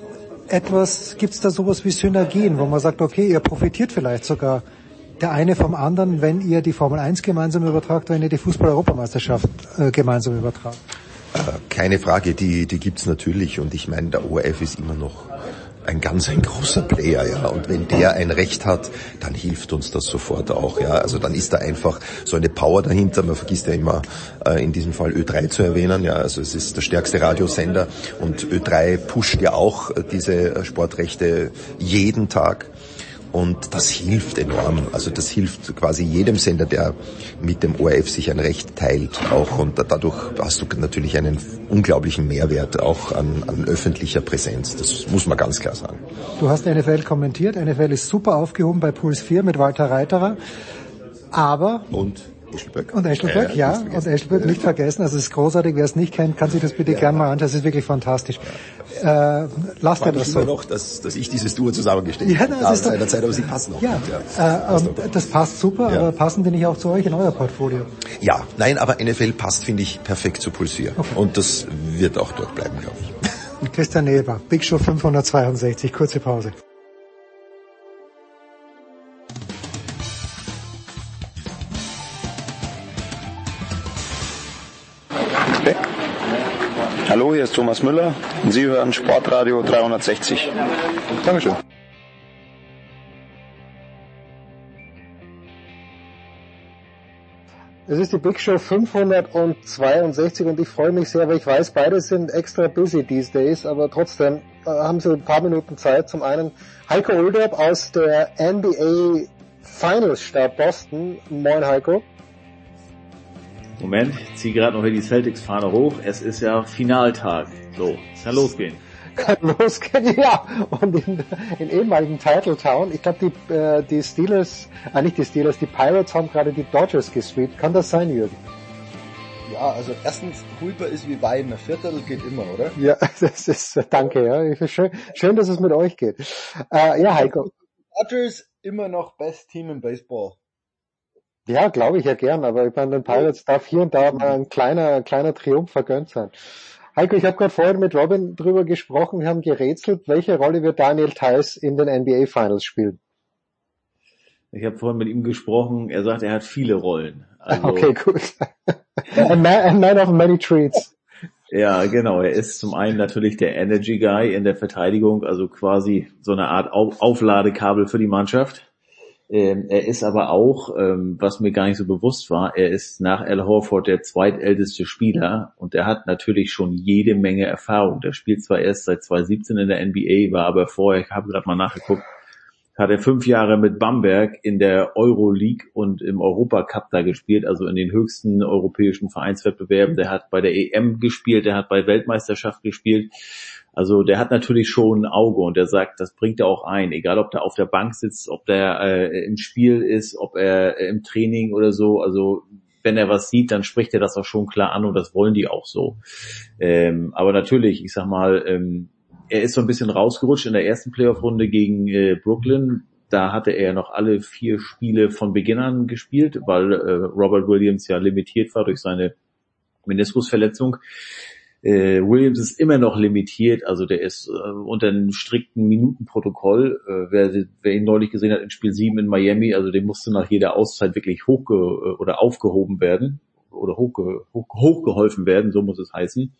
gibt es da sowas wie Synergien, wo man sagt, okay, ihr profitiert vielleicht sogar der eine vom anderen, wenn ihr die Formel 1 gemeinsam übertragt, wenn ihr die Fußball-Europameisterschaft gemeinsam übertragt? Keine Frage, die gibt's natürlich, und ich meine, der ORF ist immer noch ein großer Player, ja, und wenn der ein Recht hat, dann hilft uns das sofort auch, ja, also dann ist da einfach so eine Power dahinter. Man vergisst ja immer in diesem Fall Ö3 zu erwähnen, ja, also es ist der stärkste Radiosender und Ö3 pusht ja auch diese Sportrechte jeden Tag. Und das hilft enorm. Also das hilft quasi jedem Sender, der mit dem ORF sich ein Recht teilt auch. Und dadurch hast du natürlich einen unglaublichen Mehrwert auch an öffentlicher Präsenz. Das muss man ganz klar sagen. Du hast NFL kommentiert. NFL ist super aufgehoben bei Puls 4 mit Walter Reiterer. Aber und Eschelböck. Und Eschelböck, ja. Und Eschelböck nicht vergessen. Also es ist großartig. Wer es nicht kennt, kann sich das bitte gerne mal anschauen. Das ist wirklich fantastisch. Lasst ihr das so. Noch, dass ich dieses Duo zusammengestellt habe. Ja, das ist einer Zeit, aber sie passen auch. Ja, das passt super, aber passen die nicht auch zu euch in euer Portfolio? Ja, nein, aber NFL passt, finde ich, perfekt zu Pulsier. Okay. Und das wird auch dort bleiben, glaube ich. Christian Neber, Big Show 562, kurze Pause. Hallo, hier ist Thomas Müller und Sie hören Sportradio 360. Dankeschön. Es ist die Big Show 562 und ich freue mich sehr, weil ich weiß, beide sind extra busy these days, aber trotzdem haben Sie ein paar Minuten Zeit. Zum einen Heiko Olderb aus der NBA Finals Stab Boston. Moin Heiko. Moment, ich ziehe gerade noch hier die Celtics-Fahne hoch. Es ist ja Finaltag. So, es kann losgehen. Kann losgehen, ja. Und in ehemaligen Titletown, ich glaube die Steelers, nicht die Steelers, die Pirates haben gerade die Dodgers gesweept. Kann das sein, Jürgen? Ja, also erstens, Hulper ist wie Wein, ein Viertel geht immer, oder? Ja, das ist, danke, ja. Schön, dass es mit euch geht. Ja, Heiko. Dodgers immer noch Best Team im Baseball. Ja, glaube ich ja gern, aber ich meine, den Pirates darf hier und da mal ein kleiner Triumph vergönnt sein. Heiko, ich habe gerade vorhin mit Robin drüber gesprochen, wir haben gerätselt, welche Rolle wird Daniel Theis in den NBA Finals spielen? Ich habe vorhin mit ihm gesprochen, er sagt, er hat viele Rollen. Also, okay, gut. a man of many treats. Ja, genau, er ist zum einen natürlich der Energy Guy in der Verteidigung, also quasi so eine Art Aufladekabel für die Mannschaft. Er ist aber auch, was mir gar nicht so bewusst war, er ist nach Al Horford der zweitälteste Spieler und er hat natürlich schon jede Menge Erfahrung. Der spielt zwar erst seit 2017 in der NBA, war aber vorher, ich habe gerade mal nachgeguckt, hat er 5 Jahre mit Bamberg in der Euroleague und im Europacup da gespielt, also in den höchsten europäischen Vereinswettbewerben. Der hat bei der EM gespielt, der hat bei Weltmeisterschaft gespielt. Also der hat natürlich schon ein Auge und der sagt, das bringt er auch ein, egal ob der auf der Bank sitzt, ob der im Spiel ist, ob er im Training oder so. Also wenn er was sieht, dann spricht er das auch schon klar an und das wollen die auch so. Aber natürlich, ich sag mal, er ist so ein bisschen rausgerutscht in der ersten Playoff-Runde gegen Brooklyn. Da hatte er noch alle 4 Spiele von Beginn an gespielt, weil Robert Williams ja limitiert war durch seine Meniskusverletzung. Williams ist immer noch limitiert, also der ist unter einem strikten Minutenprotokoll. Wer ihn neulich gesehen hat in Spiel 7 in Miami, also dem musste nach jeder Auszeit wirklich aufgehoben werden oder hochgeholfen werden, so muss es heißen.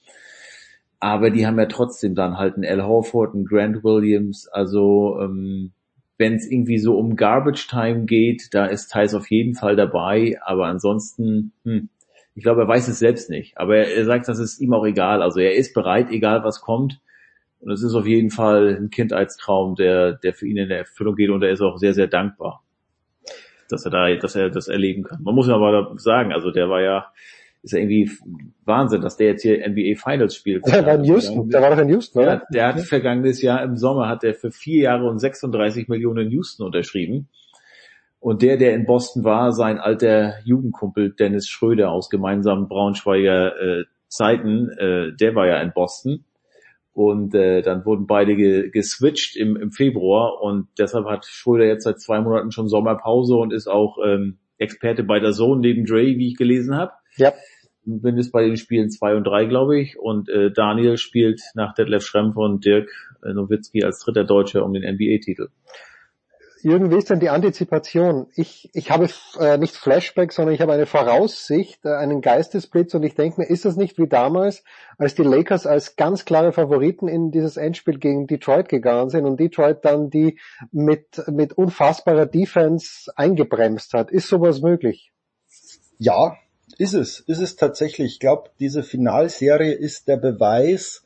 Aber die haben ja trotzdem dann halt einen Al Horford, einen Grant Williams, also wenn es irgendwie so um Garbage Time geht, da ist Theis auf jeden Fall dabei, aber ansonsten, ich glaube, er weiß es selbst nicht. Aber er sagt, das ist ihm auch egal. Also er ist bereit, egal was kommt. Und es ist auf jeden Fall ein Kindheitstraum, der für ihn in der Erfüllung geht. Und er ist auch sehr, sehr dankbar, dass er das erleben kann. Man muss ja aber sagen, also ist ja irgendwie Wahnsinn, dass der jetzt hier NBA Finals spielt. Der war in Houston. Der war doch in Houston, oder? Ja, der hat vergangenes Jahr im Sommer für 4 Jahre und 36 Millionen in Houston unterschrieben. Und der in Boston war, sein alter Jugendkumpel Dennis Schröder aus gemeinsamen Braunschweiger Zeiten, der war ja in Boston. Und dann wurden beide geswitcht im Februar und deshalb hat Schröder jetzt seit 2 Monaten schon Sommerpause und ist auch Experte bei der Zone neben Dre, wie ich gelesen habe. Ja. Mindestens bei den Spielen 2 und 3, glaube ich. Und Daniel spielt nach Detlef Schrempf und Dirk Nowitzki als 3. Deutscher um den NBA-Titel. Jürgen, wie ist denn die Antizipation? Ich habe nicht Flashback, sondern ich habe eine Voraussicht, einen Geistesblitz und ich denke mir, ist das nicht wie damals, als die Lakers als ganz klare Favoriten in dieses Endspiel gegen Detroit gegangen sind und Detroit dann die mit unfassbarer Defense eingebremst hat? Ist sowas möglich? Ja, ist es tatsächlich. Ich glaube, diese Finalserie ist der Beweis,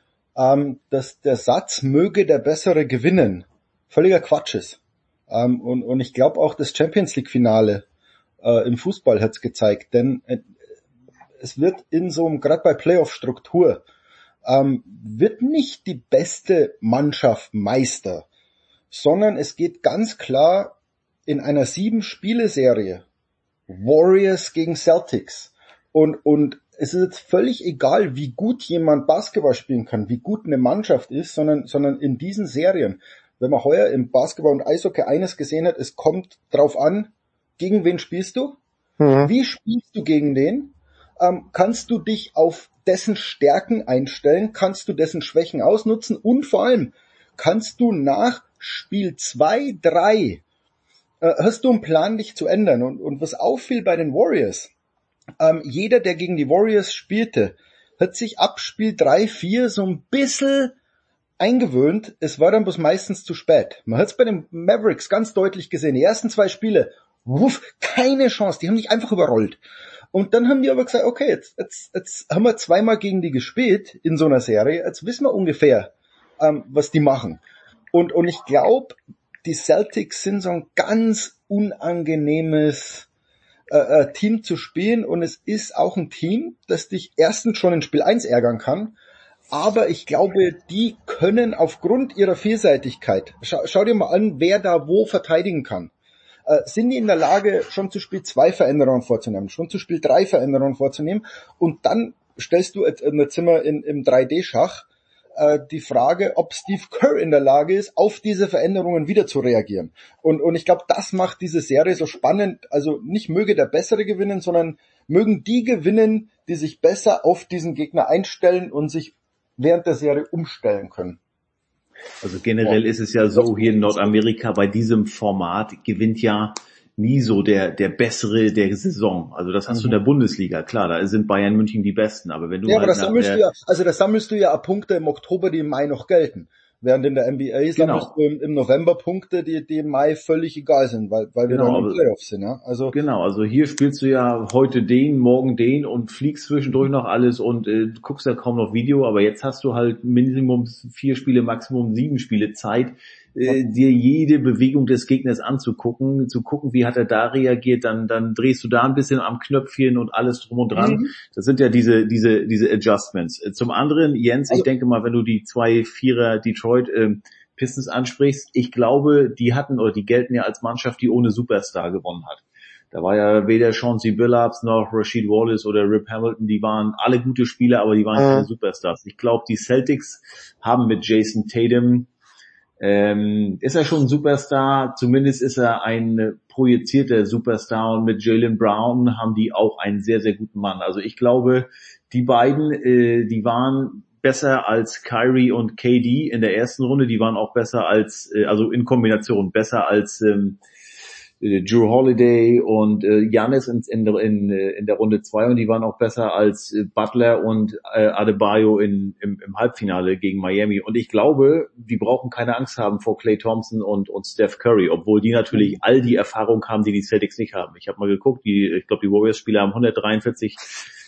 dass der Satz, möge der Bessere gewinnen, völliger Quatsch ist. Und ich glaube auch das Champions League Finale im Fußball hat's gezeigt, denn es wird in so einem, gerade bei Playoff-Struktur, wird nicht die beste Mannschaft Meister, sondern es geht ganz klar in einer 7-Spiele-Serie Warriors gegen Celtics. Und es ist jetzt völlig egal, wie gut jemand Basketball spielen kann, wie gut eine Mannschaft ist, sondern in diesen Serien, wenn man heuer im Basketball und Eishockey eines gesehen hat, es kommt drauf an, gegen wen spielst du? Wie spielst du gegen den? Kannst du dich auf dessen Stärken einstellen? Kannst du dessen Schwächen ausnutzen? Und vor allem, kannst du nach Spiel 2, 3, hast du einen Plan, dich zu ändern? Und was auffiel bei den Warriors, jeder, der gegen die Warriors spielte, hat sich ab Spiel 3, 4 so ein bisschen eingewöhnt. Es war dann bloß meistens zu spät. Man hat es bei den Mavericks ganz deutlich gesehen. Die ersten 2 Spiele, keine Chance, die haben dich einfach überrollt. Und dann haben die aber gesagt, okay, jetzt haben wir 2-mal gegen die gespielt in so einer Serie, jetzt wissen wir ungefähr, was die machen. Und ich glaube, die Celtics sind so ein ganz unangenehmes Team zu spielen, und es ist auch ein Team, das dich erstens schon in Spiel 1 ärgern kann, aber ich glaube, die können aufgrund ihrer Vielseitigkeit, schau dir mal an, wer da wo verteidigen kann. Sind die in der Lage, schon zu Spiel 2 Veränderungen vorzunehmen, schon zu Spiel 3 Veränderungen vorzunehmen, und dann stellst du im Zimmer im 3D-Schach die Frage, ob Steve Kerr in der Lage ist, auf diese Veränderungen wieder zu reagieren. Und ich glaube, das macht diese Serie so spannend. Also nicht möge der Bessere gewinnen, sondern mögen die gewinnen, die sich besser auf diesen Gegner einstellen und sich während der Serie umstellen können. Also generell ist es ja so, hier in Nordamerika bei diesem Format gewinnt ja nie so der Bessere der Saison. Also das hast du in der Bundesliga, klar, da sind Bayern München die Besten, aber wenn du aber das sammelst du ja Punkte im Oktober, die im Mai noch gelten. Während in der NBA sammelst du im November Punkte, die im Mai völlig egal sind, weil wir dann in den Playoffs sind. Ja? Also hier spielst du ja heute den, morgen den und fliegst zwischendurch noch alles und guckst ja kaum noch Video, aber jetzt hast du halt Minimum 4 Spiele, Maximum 7 Spiele Zeit, dir jede Bewegung des Gegners anzugucken, zu gucken, wie hat er da reagiert, dann drehst du da ein bisschen am Knöpfchen und alles drum und dran. Das sind ja diese Adjustments. Zum anderen, Jens, ich denke mal, wenn du die 2-4er Detroit Pistons ansprichst, ich glaube, die gelten ja als Mannschaft, die ohne Superstar gewonnen hat. Da war ja weder Chauncey Billups noch Rasheed Wallace oder Rip Hamilton, die waren alle gute Spieler, aber die waren keine Superstars. Ich glaube, die Celtics haben mit Jason Tatum ist er schon ein Superstar, zumindest ist er ein projizierter Superstar, und mit Jaylen Brown haben die auch einen sehr, sehr guten Mann. Also ich glaube, die beiden, die waren besser als Kyrie und KD in der ersten Runde, die waren auch besser als, also in Kombination besser als Drew Holiday und Giannis in der Runde 2, und die waren auch besser als Butler und Adebayo im Halbfinale gegen Miami. Und ich glaube, die brauchen keine Angst haben vor Klay Thompson und Steph Curry, obwohl die natürlich all die Erfahrung haben, die Celtics nicht haben. Ich habe mal geguckt, ich glaube, die Warriors-Spieler haben 143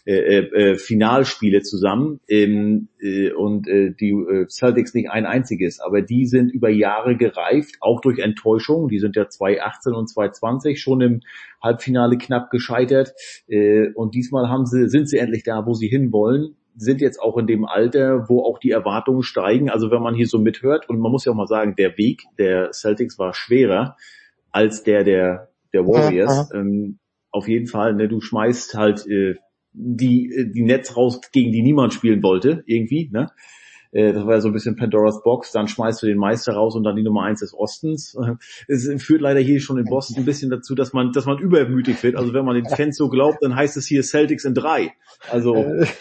Finalspiele zusammen und die Celtics nicht ein einziges, aber die sind über Jahre gereift, auch durch Enttäuschung. Die sind ja 2018 und 2020 schon im Halbfinale knapp gescheitert, und diesmal sind sie endlich da, wo sie hinwollen, sind jetzt auch in dem Alter, wo auch die Erwartungen steigen. Also wenn man hier so mithört, und man muss ja auch mal sagen, der Weg der Celtics war schwerer als der Warriors. Auf jeden Fall, ne, du schmeißt halt die Nets raus, gegen die niemand spielen wollte, irgendwie, ne? Das war ja so ein bisschen Pandoras Box, dann schmeißt du den Meister raus und dann die Nummer 1 des Ostens. Es führt leider hier schon in Boston ein bisschen dazu, dass man übermütig wird. Also wenn man den Fans so glaubt, dann heißt es hier Celtics in 3. Also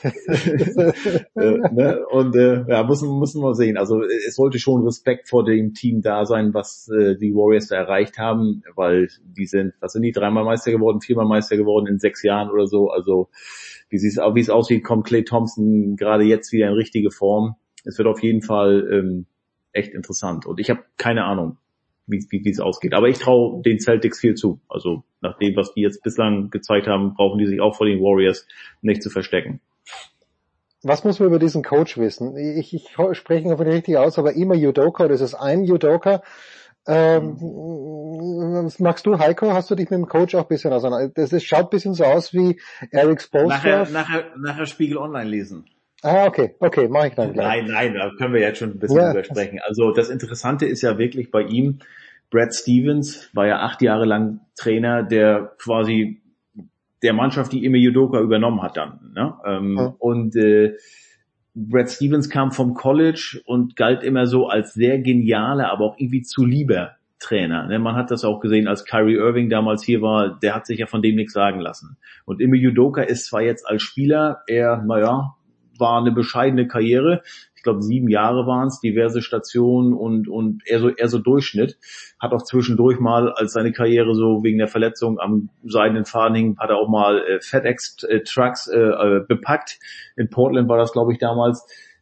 ne? Und müssen wir sehen. Also es sollte schon Respekt vor dem Team da sein, was die Warriors da erreicht haben, weil die sind 3-mal Meister geworden, 4-mal Meister geworden in 6 Jahren oder so. Also wie es aussieht, kommt Klay Thompson gerade jetzt wieder in richtige Form. Es wird auf jeden Fall echt interessant. Und ich habe keine Ahnung, wie es ausgeht. Aber ich traue den Celtics viel zu. Also nach dem, was die jetzt bislang gezeigt haben, brauchen die sich auch vor den Warriors nicht zu verstecken. Was muss man über diesen Coach wissen? Ich spreche ihn hoffentlich richtig aus, aber Ime Udoka, das ist ein Udoka. Was magst du, Heiko? Hast du dich mit dem Coach auch ein bisschen auseinander? Das schaut ein bisschen so aus wie Eric Spoelstra. Nachher Spiegel Online lesen. Okay, mach ich dann gleich. Nein, da können wir jetzt schon ein bisschen drüber sprechen. Also das Interessante ist ja wirklich bei ihm, Brad Stevens war ja 8 Jahre lang Trainer, der quasi der Mannschaft, die Ime Udoka übernommen hat dann. Ne? Und Brad Stevens kam vom College und galt immer so als sehr genialer, aber auch irgendwie zu lieber Trainer. Ne? Man hat das auch gesehen, als Kyrie Irving damals hier war, der hat sich ja von dem nichts sagen lassen. Und Ime Udoka ist zwar jetzt als Spieler, war eine bescheidene Karriere. Ich glaube 7 Jahre waren es, diverse Stationen und eher so Durchschnitt. Hat auch zwischendurch mal, als seine Karriere so wegen der Verletzung am seidenen Faden hing, hat er auch mal FedEx-Trucks bepackt. In Portland war das, glaube ich, damals.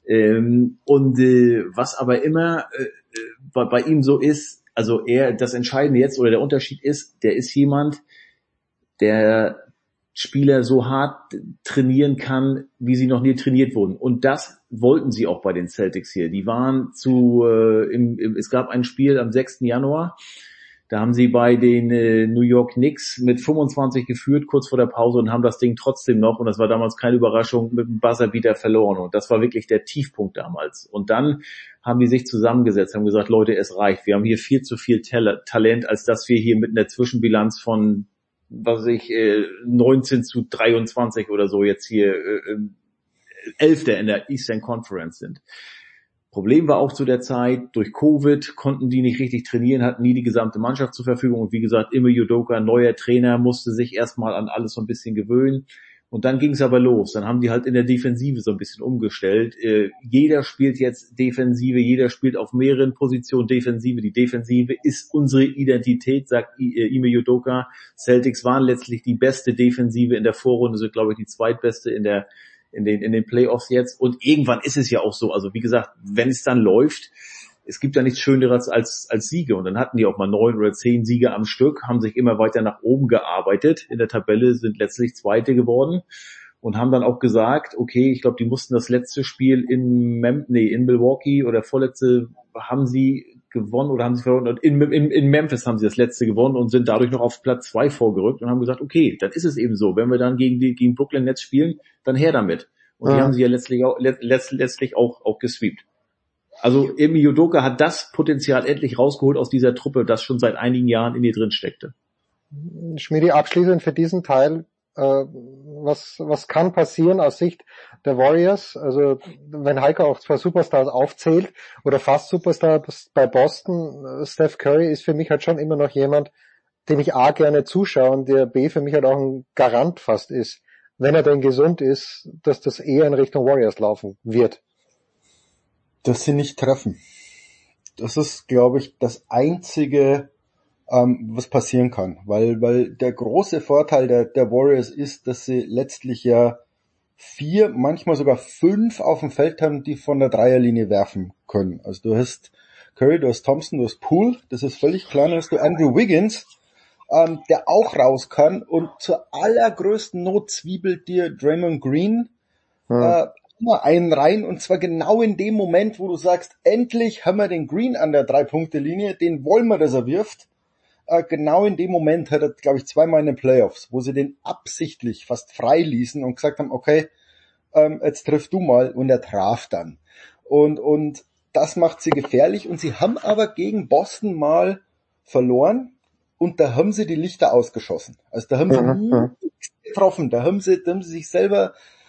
Was aber immer bei ihm so ist, also das Entscheidende jetzt oder der Unterschied ist, der ist jemand, der Spieler so hart trainieren kann, wie sie noch nie trainiert wurden. Und das wollten sie auch bei den Celtics hier. Die waren es gab ein Spiel am 6. Januar, da haben sie bei den New York Knicks mit 25 geführt, kurz vor der Pause, und haben das Ding trotzdem noch, und das war damals keine Überraschung, mit dem Buzzerbeater verloren. Und das war wirklich der Tiefpunkt damals. Und dann haben die sich zusammengesetzt, haben gesagt, Leute, es reicht. Wir haben hier viel zu viel Talent, als dass wir hier mit einer Zwischenbilanz von 19-23 oder so jetzt hier Elfter in der Eastern Conference sind. Problem war auch zu der Zeit, durch Covid konnten die nicht richtig trainieren, hatten nie die gesamte Mannschaft zur Verfügung. Und wie gesagt, Ime Udoka, neuer Trainer, musste sich erstmal an alles so ein bisschen gewöhnen. Und dann ging es aber los. Dann haben die halt in der Defensive so ein bisschen umgestellt. Jeder spielt jetzt Defensive, jeder spielt auf mehreren Positionen Defensive. Die Defensive ist unsere Identität, sagt Ime Udoka. Celtics waren letztlich die beste Defensive in der Vorrunde, sind, glaube ich, die zweitbeste in den Playoffs jetzt. Und irgendwann ist es ja auch so. Also wie gesagt, wenn es dann läuft, es gibt ja nichts Schöneres als Siege. Und dann hatten die auch mal 9 oder 10 Siege am Stück, haben sich immer weiter nach oben gearbeitet in der Tabelle, sind letztlich Zweite geworden und haben dann auch gesagt, okay, ich glaube, die mussten das letzte Spiel in Milwaukee oder vorletzte haben sie gewonnen oder haben sie verloren. Und in Memphis haben sie das letzte gewonnen und sind dadurch noch auf Platz 2 vorgerückt und haben gesagt, okay, dann ist es eben so. Wenn wir dann gegen Brooklyn Nets spielen, dann her damit. Und die haben sie ja letztlich auch gesweept. Also Ime Udoka hat das Potenzial endlich rausgeholt aus dieser Truppe, das schon seit einigen Jahren in ihr drin steckte. Schmidi, abschließend für diesen Teil, was kann passieren aus Sicht der Warriors? Also wenn Heiko auch 2 Superstars aufzählt oder fast Superstars bei Boston, Steph Curry ist für mich halt schon immer noch jemand, dem ich A gerne zuschaue und der B für mich halt auch ein Garant fast ist, wenn er denn gesund ist, dass das eher in Richtung Warriors laufen wird. Dass sie nicht treffen. Das ist, glaube ich, das Einzige, was passieren kann. Weil der große Vorteil der Warriors ist, dass sie letztlich ja 4, manchmal sogar 5 auf dem Feld haben, die von der Dreierlinie werfen können. Also du hast Curry, du hast Thompson, du hast Poole, das ist völlig klar. Dann hast du Andrew Wiggins, der auch raus kann, und zur allergrößten Not zwiebelt dir Draymond Green immer einen rein, und zwar genau in dem Moment, wo du sagst, endlich haben wir den Green an der 3-Punkte-Linie, den wollen wir, dass er wirft. Genau in dem Moment hat er, glaube ich, 2-mal in den Playoffs, wo sie den absichtlich fast frei ließen und gesagt haben, okay, jetzt triff du mal, und er traf dann. Und das macht sie gefährlich, und sie haben aber gegen Boston mal verloren, und da haben sie die Lichter ausgeschossen. Also da haben sie getroffen, da haben sie sich selber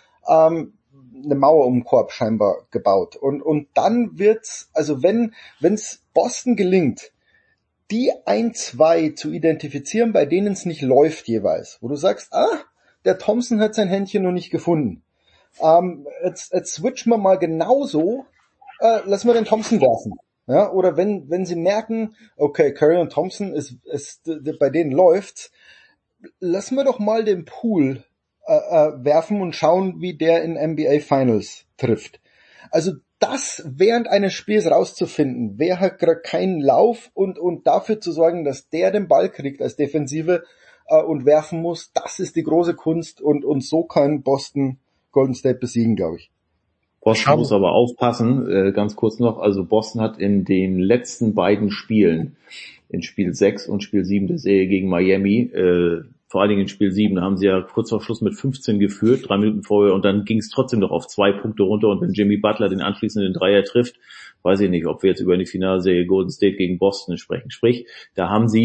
eine Mauer um den Korb scheinbar gebaut. Und dann wird's, also wenn's Boston gelingt, die 1-2 zu identifizieren, bei denen es nicht läuft jeweils, wo du sagst, der Thompson hat sein Händchen noch nicht gefunden. Jetzt switchen wir mal genauso, lassen wir den Thompson werfen. Ja, oder wenn sie merken, okay, Curry und Thompson ist bei denen läuft's, lassen wir doch mal den Poole werfen und schauen, wie der in NBA Finals trifft. Also das während eines Spiels rauszufinden, wer hat gerade keinen Lauf, und dafür zu sorgen, dass der den Ball kriegt als Defensive und werfen muss, das ist die große Kunst, und so kann Boston Golden State besiegen, glaube ich. Boston muss aber aufpassen, ganz kurz noch, also Boston hat in den letzten beiden Spielen, in Spiel 6 und Spiel 7 der Serie gegen Miami, vor allen Dingen in Spiel 7, da haben sie ja kurz vor Schluss mit 15 geführt, 3 Minuten vorher, und dann ging es trotzdem noch auf 2 Punkte runter, und wenn Jimmy Butler den anschließenden Dreier trifft, weiß ich nicht, ob wir jetzt über eine Finalserie Golden State gegen Boston sprechen. Sprich, da haben sie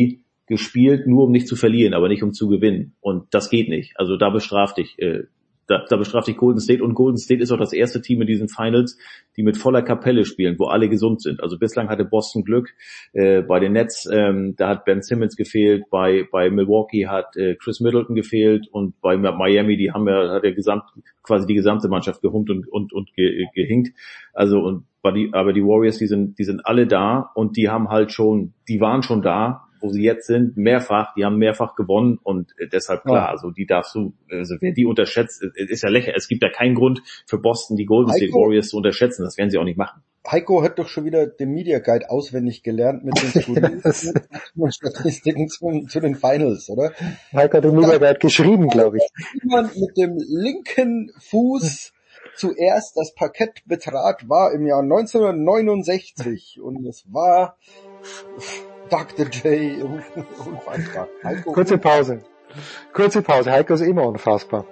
gespielt, nur um nicht zu verlieren, aber nicht um zu gewinnen. Und das geht nicht. Also da bestraft dich Golden State, und Golden State ist auch das erste Team in diesen Finals, die mit voller Kapelle spielen, wo alle gesund sind. Also bislang hatte Boston Glück, bei den Nets, da hat Ben Simmons gefehlt, bei Milwaukee hat Chris Middleton gefehlt, und bei Miami, hat quasi die gesamte Mannschaft gehumpt und gehinkt. Also aber die Warriors, die sind alle da, und die waren schon da, wo sie jetzt sind, die haben mehrfach gewonnen, und deshalb klar, also wer die unterschätzt, ist ja lächerlich. Es gibt ja keinen Grund für Boston, die Golden State Warriors zu unterschätzen, das werden sie auch nicht machen. Heiko hat doch schon wieder den Media Guide auswendig gelernt mit den Statistiken zu den Finals, oder? Heiko hat den Media Guide geschrieben, glaube ich. Jemand mit dem linken Fuß zuerst das Parkett betrat, war im Jahr 1969, und es war Dr. J. Unfassbar. Kurze Pause. Heiko ist immer unfassbar.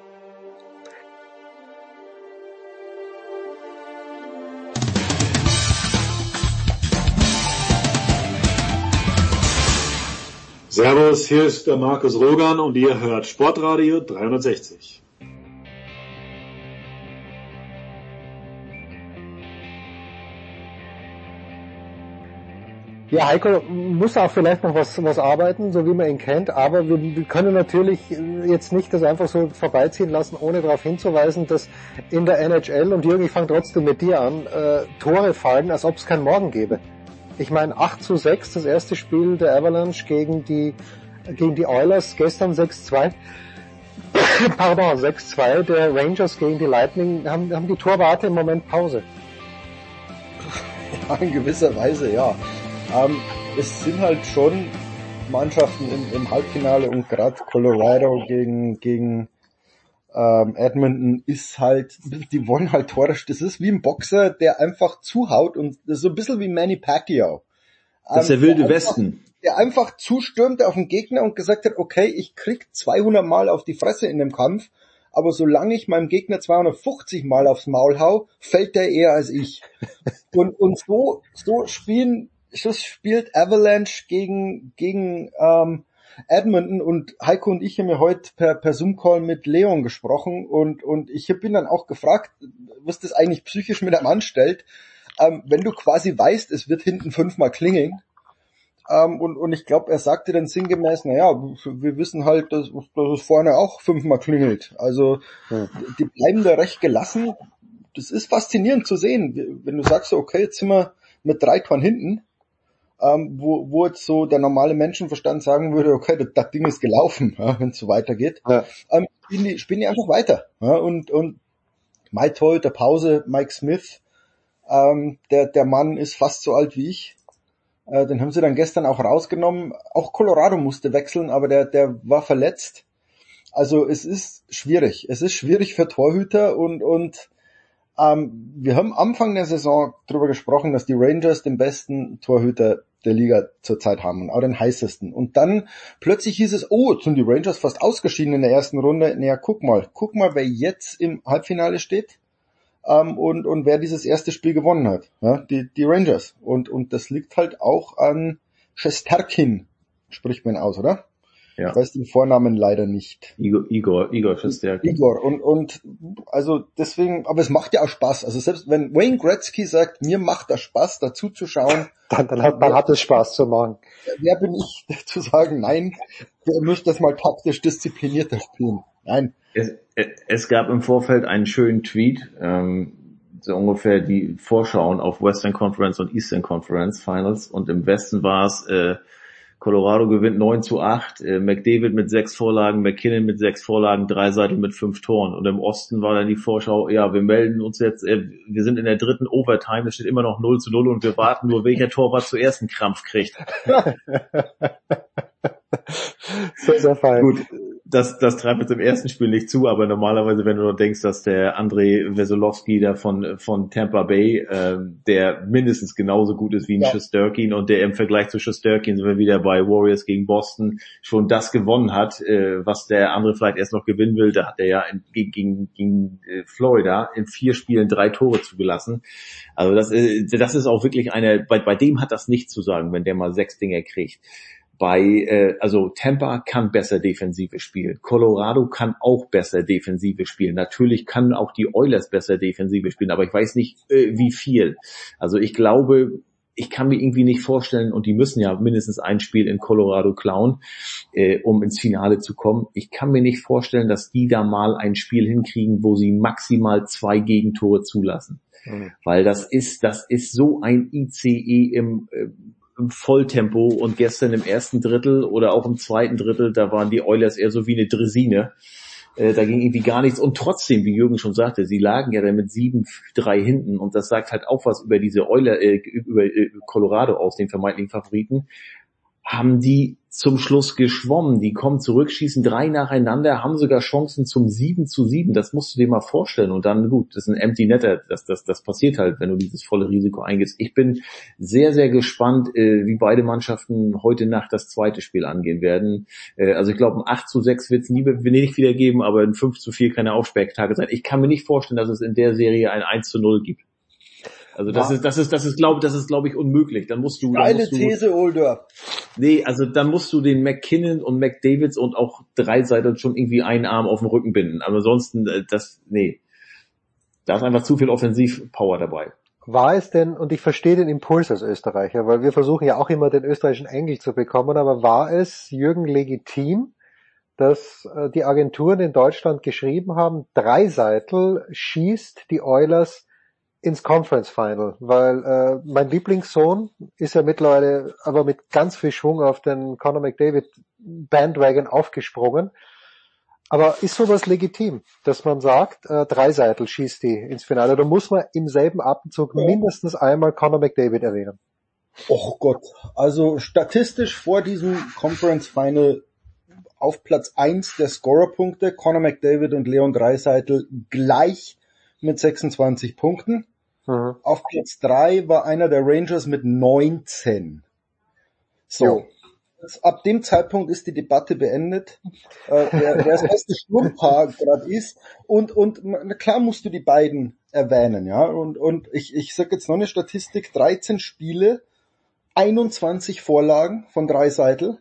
Servus, hier ist der Markus Rogan und ihr hört Sportradio 360. Ja, Heiko muss auch vielleicht noch was arbeiten, so wie man ihn kennt, aber wir können natürlich jetzt nicht das einfach so vorbeiziehen lassen, ohne darauf hinzuweisen, dass in der NHL, und Jürgen, ich fange trotzdem mit dir an, Tore fallen, als ob es keinen Morgen gäbe. Ich meine, 8-6, das erste Spiel der Avalanche gegen die Oilers, gestern 6-2. Pardon, 6-2 der Rangers gegen die Lightning, haben die Torwarte im Moment Pause. Ja, in gewisser Weise, ja. Es sind halt schon Mannschaften im Halbfinale, und gerade Colorado gegen Edmonton ist halt, die wollen halt Tore. Das ist wie ein Boxer, der einfach zuhaut, und das ist so ein bisschen wie Manny Pacquiao. Das ist der wilde Westen. Der einfach zustürmte auf den Gegner und gesagt hat, okay, ich krieg 200 Mal auf die Fresse in dem Kampf, aber solange ich meinem Gegner 250 Mal aufs Maul hau, fällt der eher als ich. Und so spielt Avalanche gegen Edmonton, und Heiko und ich haben ja heute per Zoom-Call mit Leon gesprochen, und ich bin dann auch gefragt, was das eigentlich psychisch mit einem anstellt, wenn du quasi weißt, es wird hinten 5-mal klingeln, und ich glaube, er sagte dann sinngemäß, naja, wir wissen halt, dass es vorne auch 5-mal klingelt, also die bleiben da recht gelassen. Das ist faszinierend zu sehen, wenn du sagst, okay, jetzt sind wir mit 3 Toren hinten, wo jetzt so der normale Menschenverstand sagen würde, okay, das Ding ist gelaufen, ja, wenn es so weitergeht. Ja. Spielen die einfach weiter. Ja, und mein Torhüter Pause, Mike Smith, der Mann ist fast so alt wie ich. Den haben sie dann gestern auch rausgenommen. Auch Colorado musste wechseln, aber der war verletzt. Also es ist schwierig. Es ist schwierig für Torhüter, und wir haben Anfang der Saison darüber gesprochen, dass die Rangers den besten Torhüter der Liga zurzeit haben und auch den heißesten. Und dann plötzlich hieß es, jetzt sind die Rangers fast ausgeschieden in der ersten Runde. Naja, guck mal, wer jetzt im Halbfinale steht, und wer dieses erste Spiel gewonnen hat. Ja, die Rangers. Und das liegt halt auch an Shesterkin, spricht man aus, oder? Ja. Ich weiß den Vornamen leider nicht. Igor Shesterkin. Igor. Und also deswegen, aber es macht ja auch Spaß. Also selbst wenn Wayne Gretzky sagt, mir macht das Spaß, dazu zu schauen, dann hat es Spaß zu machen. Wer bin ich zu sagen, nein, ihr müsst das mal taktisch disziplinierter spielen. Nein. Es gab im Vorfeld einen schönen Tweet, so ungefähr die Vorschauen auf Western Conference und Eastern Conference Finals, und im Westen war es Colorado gewinnt 9-8, McDavid mit 6 Vorlagen, McKinnon mit 6 Vorlagen, Draisaitl mit 5 Toren. Und im Osten war dann die Vorschau, ja, wir melden uns jetzt, wir sind in der dritten Overtime, es steht immer noch 0-0 und wir warten nur, welcher Torwart zuerst einen Krampf kriegt. Sehr, sehr fein. Gut, das treibt jetzt im ersten Spiel nicht zu, aber normalerweise, wenn du noch denkst, dass der Andrei Wesolowski da von Tampa Bay, der mindestens genauso gut ist wie ein Shesterkin, und der im Vergleich zu Shesterkin, sind wir wieder bei Warriors gegen Boston, schon das gewonnen hat, was der andere vielleicht erst noch gewinnen will. Da hat er ja gegen Florida in 4 Spielen 3 Tore zugelassen. Also das ist auch wirklich bei dem hat das nichts zu sagen, wenn der mal 6 Dinge kriegt. Also Tampa kann besser Defensive spielen. Colorado kann auch besser Defensive spielen. Natürlich kann auch die Oilers besser Defensive spielen, aber ich weiß nicht, wie viel. Also ich glaube, ich kann mir irgendwie nicht vorstellen, und die müssen ja mindestens ein Spiel in Colorado klauen, um ins Finale zu kommen. Ich kann mir nicht vorstellen, dass die da mal ein Spiel hinkriegen, wo sie maximal 2 Gegentore zulassen. Weil das ist so ein ICE im Volltempo, und gestern im ersten Drittel oder auch im zweiten Drittel, da waren die Oilers eher so wie eine Dresine. Da ging irgendwie gar nichts, und trotzdem, wie Jürgen schon sagte, sie lagen ja dann mit 7-3 hinten, und das sagt halt auch was über diese über Colorado aus, den vermeintlichen Favoriten. Haben die zum Schluss geschwommen, die kommen zurück, schießen 3 nacheinander, haben sogar Chancen zum 7-7, das musst du dir mal vorstellen, und dann, gut, das ist ein Empty Netter, das passiert halt, wenn du dieses volle Risiko eingehst. Ich bin sehr, sehr gespannt, wie beide Mannschaften heute Nacht das zweite Spiel angehen werden. Also ich glaube, ein 8-6 wird es nie bei Venedig wieder geben, aber ein 5-4 kann ja auch Spättage sein. Ich kann mir nicht vorstellen, dass es in der Serie ein 1-0 gibt. Also das ist, glaube ich, unmöglich. Dann musst du. Geile These, Older. Nee, also dann musst du den McKinnon und McDavids und auch Dreiseiter schon irgendwie einen Arm auf den Rücken binden. Aber ansonsten, da ist einfach zu viel Offensivpower dabei. War es denn, und ich verstehe den Impuls als Österreicher, weil wir versuchen ja auch immer den österreichischen Engel zu bekommen, aber war es, Jürgen, legitim, dass die Agenturen in Deutschland geschrieben haben, Dreiseitl schießt die Oilers ins Conference Final, weil mein Lieblingssohn ist ja mittlerweile aber mit ganz viel Schwung auf den Connor McDavid Bandwagon aufgesprungen. Aber ist sowas legitim, dass man sagt, Dreiseitl schießt die ins Finale? Da muss man im selben Atemzug mindestens einmal Connor McDavid erwähnen. Oh Gott, also statistisch vor diesem Conference Final auf Platz 1 der Scorerpunkte Connor McDavid und Leon Draisaitl gleich mit 26 Punkten. Mhm. Auf Platz 3 war einer der Rangers mit 19. So. Ab dem Zeitpunkt ist die Debatte beendet, wer das beste Sturmpaar gerade ist. Und na klar musst du die beiden erwähnen, ja. Und ich sag jetzt noch eine Statistik, 13 Spiele, 21 Vorlagen von Draisaitl.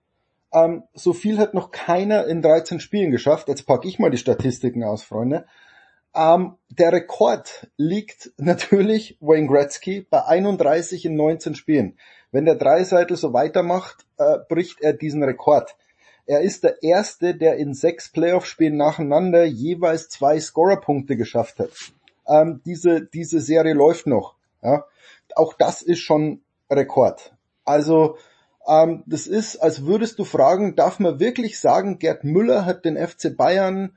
So viel hat noch keiner in 13 Spielen geschafft. Jetzt packe ich mal die Statistiken aus, Freunde. Der Rekord liegt natürlich Wayne Gretzky bei 31 in 19 Spielen. Wenn der Draisaitl so weitermacht, bricht er diesen Rekord. Er ist der Erste, der in 6 Playoff-Spielen nacheinander jeweils 2 Scorerpunkte geschafft hat. Diese Serie läuft noch. Ja. Auch das ist schon Rekord. Also das ist, als würdest du fragen, darf man wirklich sagen, Gerd Müller hat den FC Bayern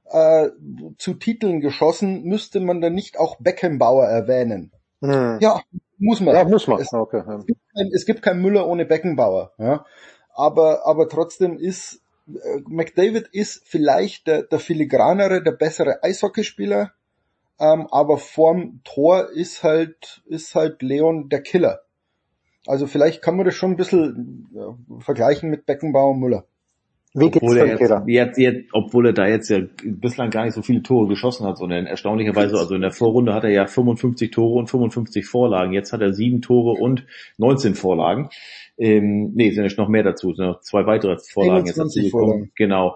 zu Titeln geschossen, müsste man dann nicht auch Beckenbauer erwähnen? Ja, muss man. Ja, muss man. Es gibt kein Müller ohne Beckenbauer. Ja. Aber trotzdem ist McDavid ist vielleicht der filigranere, der bessere Eishockeyspieler, aber vorm Tor ist halt Leon der Killer. Also vielleicht kann man das schon ein bisschen vergleichen mit Beckenbauer und Müller. Obwohl er da jetzt ja bislang gar nicht so viele Tore geschossen hat, sondern erstaunlicherweise, also in der Vorrunde hat er ja 55 Tore und 55 Vorlagen. Jetzt hat er 7 Tore und 19 Vorlagen. Sind ja noch mehr dazu, sind noch 2 weitere Vorlagen jetzt dazu gekommen. Genau.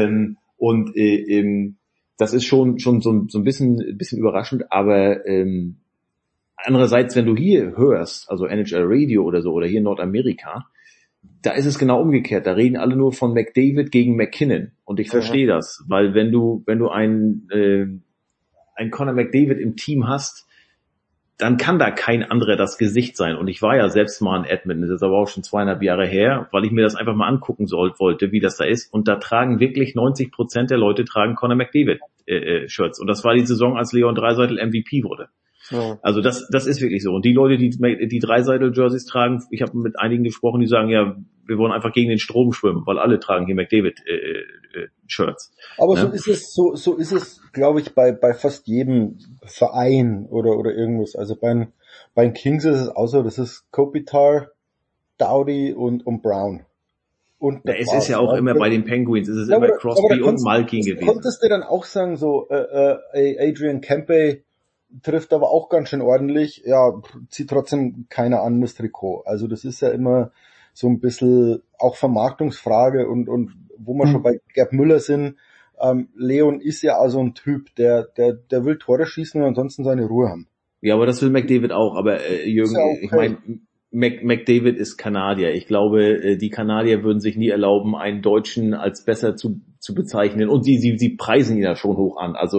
Das ist schon so ein bisschen überraschend, aber andererseits, wenn du hier hörst, also NHL Radio oder so, oder hier in Nordamerika, da ist es genau umgekehrt. Da reden alle nur von McDavid gegen McKinnon. Und ich verstehe das, weil wenn du einen Connor McDavid im Team hast, dann kann da kein anderer das Gesicht sein. Und ich war ja selbst mal in Edmonton, das ist aber auch schon 2,5 Jahre her, weil ich mir das einfach mal angucken wollte, wie das da ist. Und da tragen wirklich 90% der Leute tragen Connor McDavid Shirts. Und das war die Saison, als Leon Draisaitl MVP wurde. Ja. Also das ist wirklich so. Und die Leute, die Draisaitl-Jerseys tragen, ich habe mit einigen gesprochen, die sagen, ja, wir wollen einfach gegen den Strom schwimmen, weil alle tragen hier McDavid-Shirts. Aber ja? so ist es, glaube ich, bei fast jedem Verein oder irgendwas. Also bei den Kings ist es auch so, das ist Kopitar, Doughty und Brown. Und es ist ja auch immer bei den Penguins, es ist immer Crosby und Malkin gewesen. Konntest du dann auch sagen, so Adrian Kempe trifft aber auch ganz schön ordentlich, ja, zieht trotzdem keiner an das Trikot. Also das ist ja immer so ein bisschen auch Vermarktungsfrage und wo wir schon bei Gerd Müller sind, Leon ist ja also ein Typ, der will Tore schießen und ansonsten seine Ruhe haben. Ja, aber das will McDavid auch. Aber Jürgen, okay. Ich meine, McDavid ist Kanadier. Ich glaube, die Kanadier würden sich nie erlauben, einen Deutschen als besser zu bezeichnen. Und sie preisen ihn ja schon hoch an. Also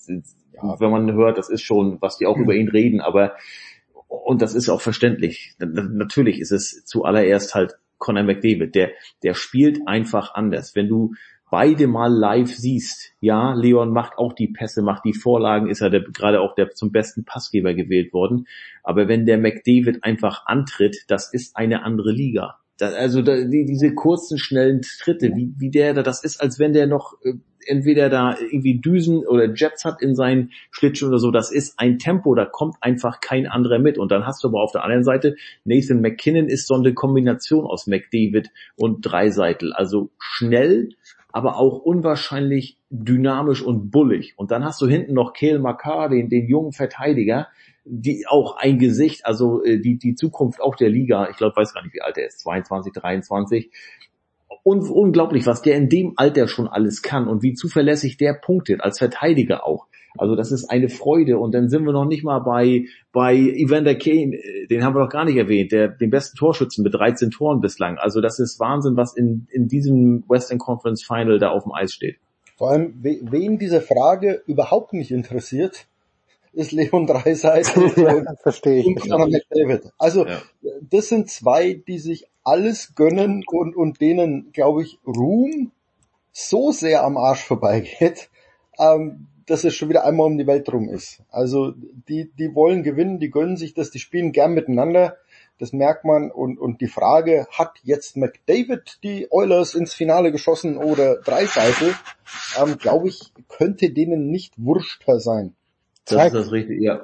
wenn man hört, das ist schon, was die auch über ihn reden. Aber und das ist auch verständlich. Natürlich ist es zuallererst halt Connor McDavid. Der spielt einfach anders. Wenn du beide mal live siehst, ja, Leon macht auch die Pässe, macht die Vorlagen, ist er gerade auch der zum besten Passgeber gewählt worden. Aber wenn der McDavid einfach antritt, das ist eine andere Liga. Diese kurzen, schnellen Tritte, wie der da, das ist, als wenn der noch entweder da irgendwie Düsen oder Jets hat in seinen Schlittschuhen oder so. Das ist ein Tempo, da kommt einfach kein anderer mit. Und dann hast du aber auf der anderen Seite, Nathan MacKinnon ist so eine Kombination aus McDavid und Draisaitl. Also schnell, aber auch unwahrscheinlich dynamisch und bullig. Und dann hast du hinten noch Cale Makar, den jungen Verteidiger, die auch ein Gesicht, also die Zukunft auch der Liga, ich glaube, weiß gar nicht, wie alt er ist, 22, 23. Unglaublich, was der in dem Alter schon alles kann und wie zuverlässig der punktet, als Verteidiger auch. Also das ist eine Freude. Und dann sind wir noch nicht mal bei Evander Kane, den haben wir noch gar nicht erwähnt, den besten Torschützen mit 13 Toren bislang. Also das ist Wahnsinn, was in diesem Western Conference Final da auf dem Eis steht. Vor allem, wen diese Frage überhaupt nicht interessiert, ist Leon Draisaitl verstehe ich. Und Connor McDavid. Also das sind zwei, die sich alles gönnen und denen, glaube ich, Ruhm so sehr am Arsch vorbeigeht, dass es schon wieder einmal um die Welt rum ist. Also die wollen gewinnen, die gönnen sich das, die spielen gern miteinander, das merkt man. Und die Frage, hat jetzt McDavid die Oilers ins Finale geschossen oder Draisaitl, glaube ich, könnte denen nicht wurschter sein. Das ist das Richtige, ja.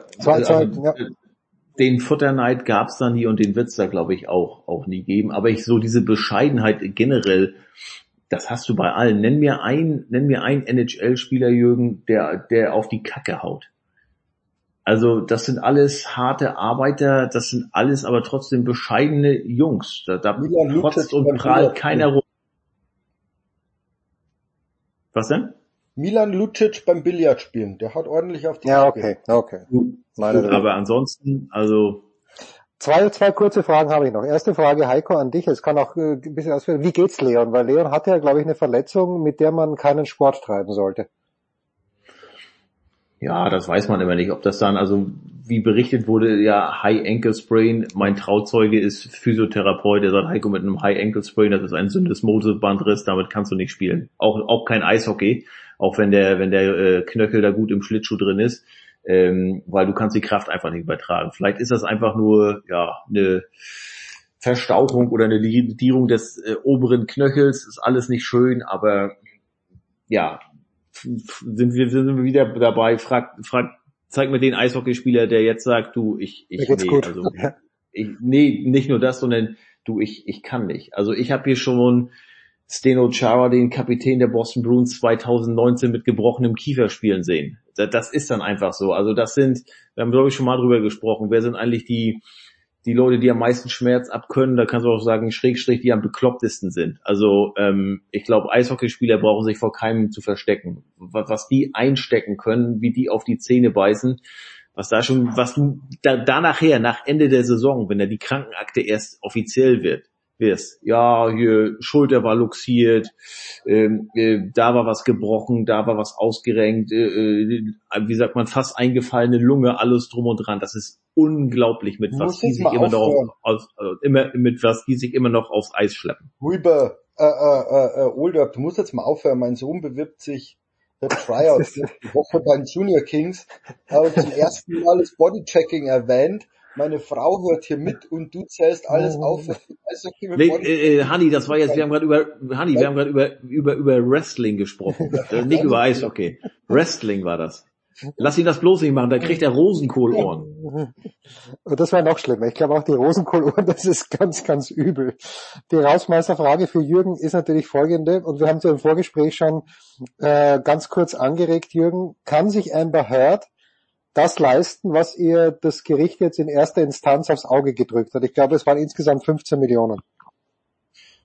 Den Futterneid gab's da nie und den wird's da, glaube ich, auch nie geben. Aber diese Bescheidenheit generell, das hast du bei allen. Nenn mir einen NHL-Spieler, Jürgen, der auf die Kacke haut. Also das sind alles harte Arbeiter, das sind alles aber trotzdem bescheidene Jungs. Da trotzt und prahlt keiner rum. Was denn? Milan Lucic beim Billard spielen, der hat ordentlich auf die Kacke. Okay. Aber ansonsten, also... Zwei kurze Fragen habe ich noch. Erste Frage, Heiko, an dich. Es kann auch ein bisschen ausführen. Wie geht's Leon? Weil Leon hatte ja, glaube ich, eine Verletzung, mit der man keinen Sport treiben sollte. Ja, das weiß man immer nicht. Ob das dann, also wie berichtet wurde, ja, High Ankle Sprain. Mein Trauzeuge ist Physiotherapeut. Der sagt, Heiko, mit einem High Ankle Sprain, das ist ein Syndesmosebandriss, damit kannst du nicht spielen. Auch kein Eishockey, auch wenn der Knöchel da gut im Schlittschuh drin ist. Weil du kannst die Kraft einfach nicht übertragen. Vielleicht ist das einfach nur eine Verstauchung oder eine Ligidierung des oberen Knöchels, ist alles nicht schön, aber ja, sind wir wieder dabei, zeig mir den Eishockeyspieler, der jetzt sagt, du, nicht nur das, sondern du, ich kann nicht. Also ich habe hier schon Zdeno Chara, den Kapitän der Boston Bruins 2019 mit gebrochenem Kiefer spielen sehen. Das ist dann einfach so. Also wir haben glaube ich schon mal drüber gesprochen, wer sind eigentlich die Leute, die am meisten Schmerz abkönnen, da kannst du auch sagen, Schrägstrich, die am beklopptesten sind. Also ich glaube, Eishockeyspieler brauchen sich vor keinem zu verstecken. Was die einstecken können, wie die auf die Zähne beißen, was du da nachher, nach Ende der Saison, wenn da die Krankenakte erst offiziell wirst, ja, hier Schulter war luxiert, da war was gebrochen, da war was ausgerenkt, wie sagt man, fast eingefallene Lunge, alles drum und dran. Das ist unglaublich, mit was die sich immer noch aufs Eis schleppen. Huber, Older, du musst jetzt mal aufhören. Mein Sohn bewirbt sich für Tryouts die Woche bei den Junior Kings, zum ersten Mal das Bodychecking erwähnt. Meine Frau hört hier mit und du zählst alles auf. Hanni, das war jetzt, wir haben gerade über Wrestling gesprochen. Nicht über Eishockey. Wrestling war das. Lass ihn das bloß nicht machen, da kriegt er Rosenkohlohren. Das wäre noch schlimmer. Ich glaube auch die Rosenkohlohren, das ist ganz, ganz übel. Die Rausmeisterfrage für Jürgen ist natürlich folgende, und wir haben es ja im Vorgespräch schon ganz kurz angeregt, Jürgen. Kann sich Amber Heard das leisten, was ihr das Gericht jetzt in erster Instanz aufs Auge gedrückt hat? Ich glaube, es waren insgesamt 15 Millionen.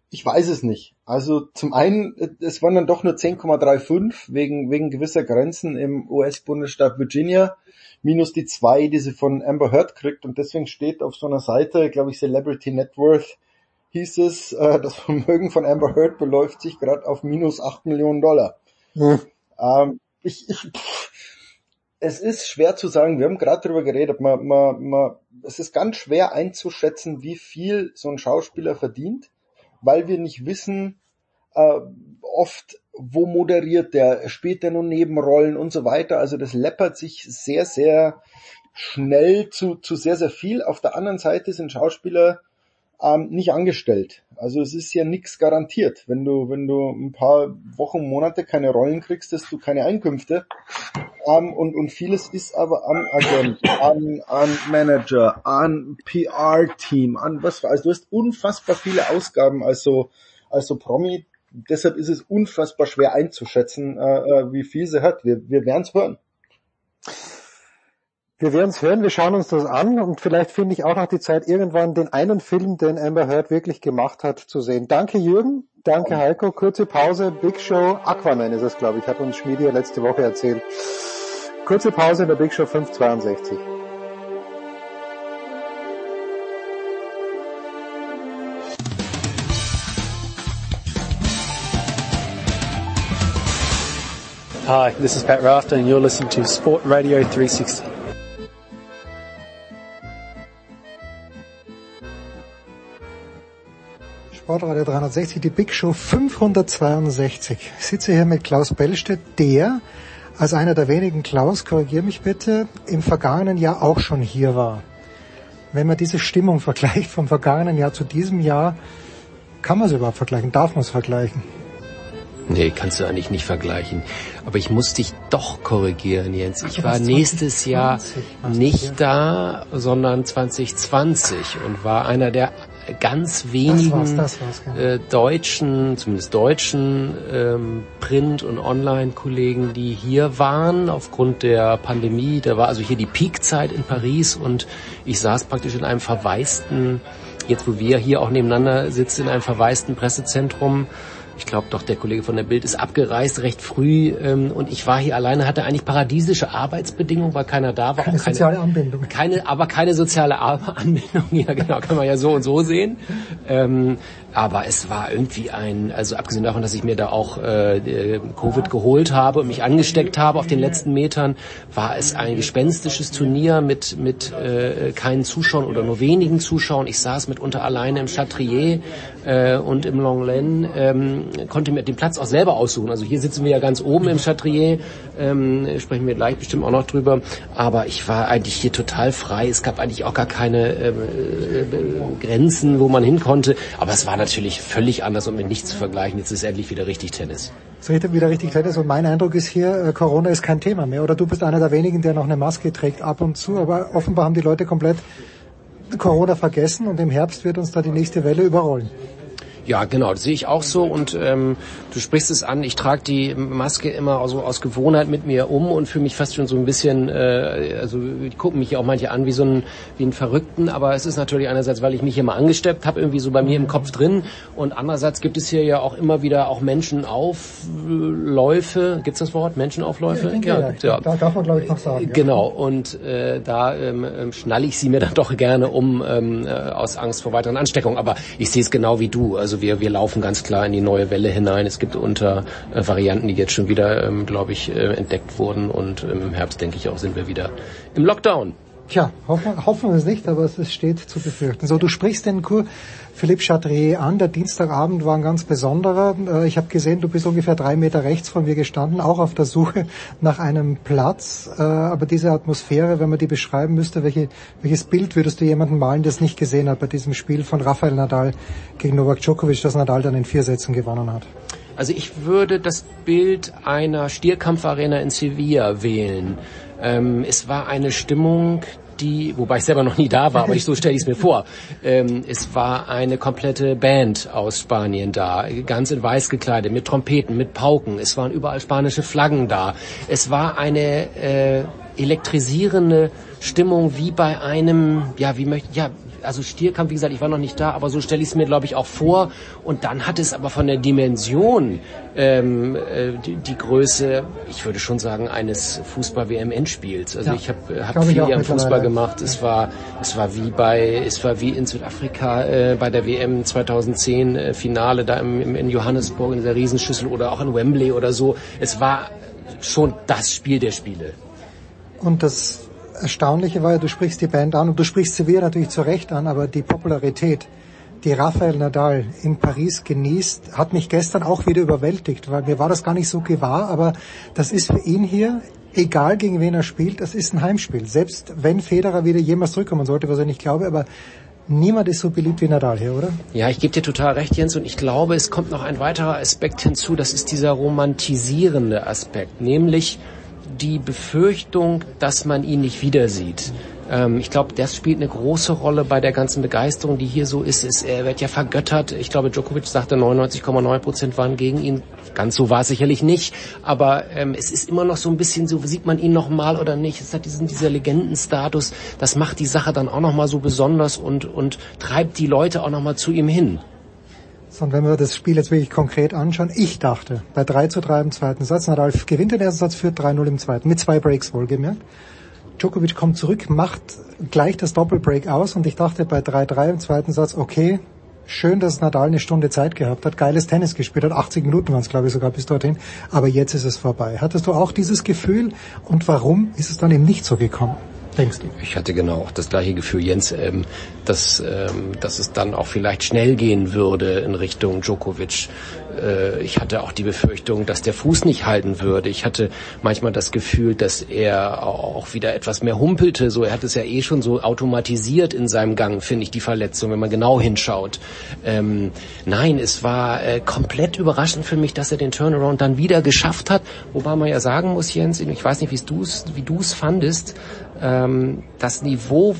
Ich weiß es nicht. Also zum einen, es waren dann doch nur 10,35 wegen gewisser Grenzen im US-Bundesstaat Virginia, minus die 2, die sie von Amber Heard kriegt. Und deswegen steht auf so einer Seite, glaube ich, Celebrity Net Worth, hieß es, das Vermögen von Amber Heard beläuft sich gerade auf minus $8 Millionen. Es ist schwer zu sagen, wir haben gerade darüber geredet, es ist ganz schwer einzuschätzen, wie viel so ein Schauspieler verdient, weil wir nicht wissen, oft, wo moderiert der, spielt der nur Nebenrollen und so weiter. Also das läppert sich sehr, sehr schnell zu sehr, sehr viel. Auf der anderen Seite sind Schauspieler nicht angestellt. Also es ist ja nichts garantiert. Wenn du ein paar Wochen, Monate keine Rollen kriegst, hast du keine Einkünfte. Und vieles ist aber an Agent, an Manager, an PR-Team, an was. Also du hast unfassbar viele Ausgaben als so Promi. Deshalb ist es unfassbar schwer einzuschätzen, wie viel sie hat. Wir werden es hören. Wir werden es hören, wir schauen uns das an und vielleicht finde ich auch noch die Zeit, irgendwann den einen Film, den Amber Heard wirklich gemacht hat, zu sehen. Danke Jürgen, danke Heiko, kurze Pause, Big Show, Aquaman ist es, glaube ich, hat uns Schmiedi ja letzte Woche erzählt. Kurze Pause in der Big Show 562. Hi, this is Pat Rafter and you're listening to Sport Radio 360. Sportradio 360, die Big Show 562. Ich sitze hier mit Klaus Bellstedt, der als einer der wenigen, Klaus, korrigier mich bitte, im vergangenen Jahr auch schon hier war. Wenn man diese Stimmung vergleicht vom vergangenen Jahr zu diesem Jahr, kann man es überhaupt vergleichen? Darf man es vergleichen? Nee, kannst du eigentlich nicht vergleichen. Aber ich muss dich doch korrigieren, Jens. Ich war nächstes Jahr nicht da, sondern 2020 und war einer der ganz wenigen deutschen, zumindest deutschen Print- und Online-Kollegen, die hier waren aufgrund der Pandemie. Da war also hier die Peakzeit in Paris und ich saß praktisch in einem verwaisten, jetzt wo wir hier auch nebeneinander sitzen, in einem verwaisten Pressezentrum. Ich glaube doch, der Kollege von der Bild ist abgereist recht früh und ich war hier alleine, hatte eigentlich paradiesische Arbeitsbedingungen, weil keiner da war. Keine soziale Anbindung. Aber keine soziale Anbindung, ja genau, kann man ja so und so sehen. Aber es war irgendwie also abgesehen davon, dass ich mir da auch Covid geholt habe und mich angesteckt habe auf den letzten Metern, war es ein gespenstisches Turnier mit keinen Zuschauern oder nur wenigen Zuschauern. Ich saß mitunter alleine im Chatrier und im Longlen, konnte mir den Platz auch selber aussuchen. Also hier sitzen wir ja ganz oben im Chatrier, sprechen wir gleich bestimmt auch noch drüber. Aber ich war eigentlich hier total frei. Es gab eigentlich auch gar keine Grenzen, wo man hin konnte. Aber es war natürlich völlig anders und mit nichts zu vergleichen. Jetzt ist endlich wieder richtig Tennis. Es ist wieder richtig Tennis und mein Eindruck ist hier, Corona ist kein Thema mehr. Oder du bist einer der wenigen, der noch eine Maske trägt ab und zu. Aber offenbar haben die Leute komplett Corona vergessen und im Herbst wird uns da die nächste Welle überrollen. Ja, genau, das sehe ich auch so und du sprichst es an, ich trage die Maske immer so aus Gewohnheit mit mir um und fühle mich fast schon so ein bisschen, also die gucken mich ja auch manche an wie einen Verrückten, aber es ist natürlich einerseits, weil ich mich hier mal angesteckt habe, irgendwie so bei mir im Kopf drin und andererseits gibt es hier ja auch immer wieder auch Menschenaufläufe, gibt's das Wort, Menschenaufläufe? Ja. Da darf man glaube ich noch sagen. Genau, und da schnalle ich sie mir dann doch gerne um aus Angst vor weiteren Ansteckungen, aber ich sehe es genau wie du, also wir laufen ganz klar in die neue Welle hinein. Es gibt Varianten, die jetzt schon wieder, glaube ich, entdeckt wurden und im Herbst, denke ich auch, sind wir wieder im Lockdown. Tja, hoffen wir es nicht, aber es steht zu befürchten. So, du sprichst den Philippe Chatrier an. Der Dienstagabend war ein ganz besonderer. Ich habe gesehen, du bist ungefähr 3 Meter rechts von mir gestanden, auch auf der Suche nach einem Platz. Aber diese Atmosphäre, wenn man die beschreiben müsste, welches Bild würdest du jemandem malen, der es nicht gesehen hat bei diesem Spiel von Rafael Nadal gegen Novak Djokovic, das Nadal dann in 4 Sätzen gewonnen hat? Also ich würde das Bild einer Stierkampfarena in Sevilla wählen. Es war eine Stimmung, wobei ich selber noch nie da war, aber so stelle ich es mir vor. Es war eine komplette Band aus Spanien da, ganz in weiß gekleidet, mit Trompeten, mit Pauken. Es waren überall spanische Flaggen da. Es war eine elektrisierende Stimmung wie bei einem, also Stierkampf, wie gesagt, ich war noch nicht da, aber so stelle ich es mir, glaube ich, auch vor. Und dann hat es aber von der Dimension die Größe, ich würde schon sagen, eines Fußball-WM-Endspiels. Also ich habe viel am Fußball gemacht. Es war wie in Südafrika bei der WM 2010 Finale da in Johannesburg in dieser Riesenschüssel oder auch in Wembley oder so. Es war schon das Spiel der Spiele. Und das Erstaunliche war ja, du sprichst die Band an und du sprichst Sevilla natürlich zu Recht an, aber die Popularität, die Rafael Nadal in Paris genießt, hat mich gestern auch wieder überwältigt, weil mir war das gar nicht so gewahr, aber das ist für ihn hier, egal gegen wen er spielt, das ist ein Heimspiel. Selbst wenn Federer wieder jemals zurückkommen sollte, was ich nicht glaube, aber niemand ist so beliebt wie Nadal hier, oder? Ja, ich gebe dir total recht, Jens, und ich glaube, es kommt noch ein weiterer Aspekt hinzu, das ist dieser romantisierende Aspekt, nämlich die Befürchtung, dass man ihn nicht wieder sieht. Ich glaube, das spielt eine große Rolle bei der ganzen Begeisterung, die hier so ist. Er wird ja vergöttert. Ich glaube, Djokovic sagte, 99,9% waren gegen ihn. Ganz so war es sicherlich nicht. Aber es ist immer noch so ein bisschen so, sieht man ihn noch mal oder nicht. Es hat dieser Legendenstatus. Das macht die Sache dann auch noch mal so besonders und treibt die Leute auch noch mal zu ihm hin. Und wenn wir das Spiel jetzt wirklich konkret anschauen, ich dachte, bei 3:3 im zweiten Satz, Nadal gewinnt den ersten Satz, führt 3:0 im zweiten, mit 2 Breaks wohlgemerkt. Djokovic kommt zurück, macht gleich das Doppelbreak aus und ich dachte bei 3:3 im zweiten Satz, okay, schön, dass Nadal eine Stunde Zeit gehabt hat, geiles Tennis gespielt hat, 80 Minuten waren es, glaube ich, sogar bis dorthin, aber jetzt ist es vorbei. Hattest du auch dieses Gefühl und warum ist es dann eben nicht so gekommen? Denkst du? Ich hatte genau auch das gleiche Gefühl, Jens, dass es dann auch vielleicht schnell gehen würde in Richtung Djokovic. Ich hatte auch die Befürchtung, dass der Fuß nicht halten würde. Ich hatte manchmal das Gefühl, dass er auch wieder etwas mehr humpelte. So, er hat es ja eh schon so automatisiert in seinem Gang, finde ich, die Verletzung, wenn man genau hinschaut. Nein, es war komplett überraschend für mich, dass er den Turnaround dann wieder geschafft hat. Wobei man ja sagen muss, Jens, ich weiß nicht, wie du es fandest, das Niveau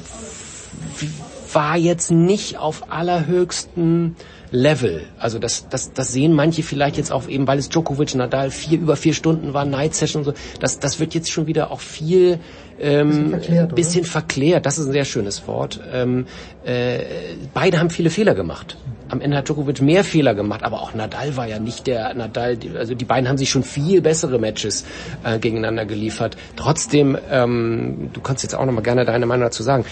war jetzt nicht auf allerhöchstem Level. Also das sehen manche vielleicht jetzt auch eben, weil es Djokovic, Nadal über 4 Stunden war, Night Session und so. Das wird jetzt schon wieder auch viel bisschen verklärt. Das ist ein sehr schönes Wort. Beide haben viele Fehler gemacht. Am Ende hat Djokovic mehr Fehler gemacht, aber auch Nadal war ja nicht der Nadal, also die beiden haben sich schon viel bessere Matches gegeneinander geliefert. Trotzdem, du kannst jetzt auch noch mal gerne deine Meinung dazu sagen,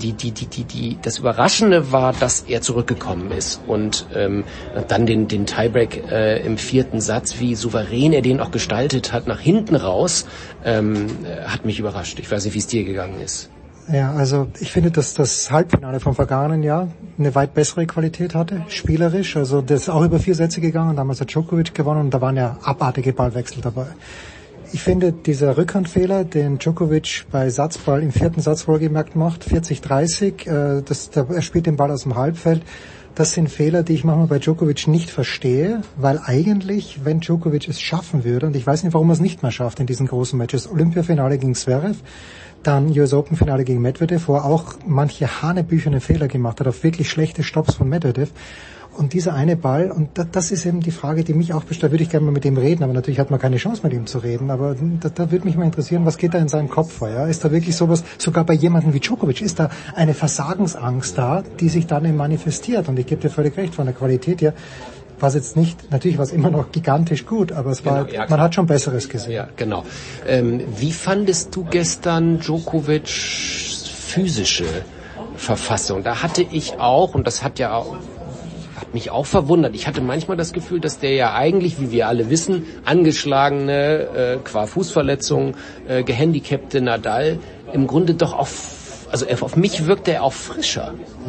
das Überraschende war, dass er zurückgekommen ist und dann den Tiebreak im 4. Satz, wie souverän er den auch gestaltet hat, nach hinten raus, hat mich überrascht. Ich weiß nicht, wie es dir gegangen ist. Ja, also ich finde, dass das Halbfinale vom vergangenen Jahr eine weit bessere Qualität hatte, spielerisch. Also das ist auch über 4 Sätze gegangen, damals hat Djokovic gewonnen und da waren ja abartige Ballwechsel dabei. Ich finde, dieser Rückhandfehler, den Djokovic bei Satzball im 4. Satz wohlgemerkt macht, 40-30, er spielt den Ball aus dem Halbfeld, das sind Fehler, die ich manchmal bei Djokovic nicht verstehe, weil eigentlich, wenn Djokovic es schaffen würde, und ich weiß nicht, warum er es nicht mehr schafft in diesen großen Matches, Olympiafinale gegen Zverev, dann US Open Finale gegen Medvedev, wo er auch manche hanebücherne Fehler gemacht hat, auf wirklich schlechte Stopps von Medvedev. Und dieser eine Ball, und das ist eben die Frage, die mich auch bestellt, da würde ich gerne mal mit ihm reden, aber natürlich hat man keine Chance mit ihm zu reden, aber da würde mich mal interessieren, was geht da in seinem Kopf vor, ja? Ist da wirklich sowas, sogar bei jemandem wie Djokovic, ist da eine Versagensangst da, die sich dann eben manifestiert? Und ich gebe dir völlig recht, von der Qualität her, war es jetzt nicht, natürlich war es immer noch gigantisch gut, aber es war, ja, man hat schon Besseres gesehen. Ja, genau. Wie fandest du gestern Djokovics physische Verfassung? Da hatte ich auch, und das hat mich auch verwundert. Ich hatte manchmal das Gefühl, dass der ja eigentlich, wie wir alle wissen, angeschlagene, qua Fußverletzung, gehandicapte Nadal im Grunde doch auf mich wirkte er auch frischer.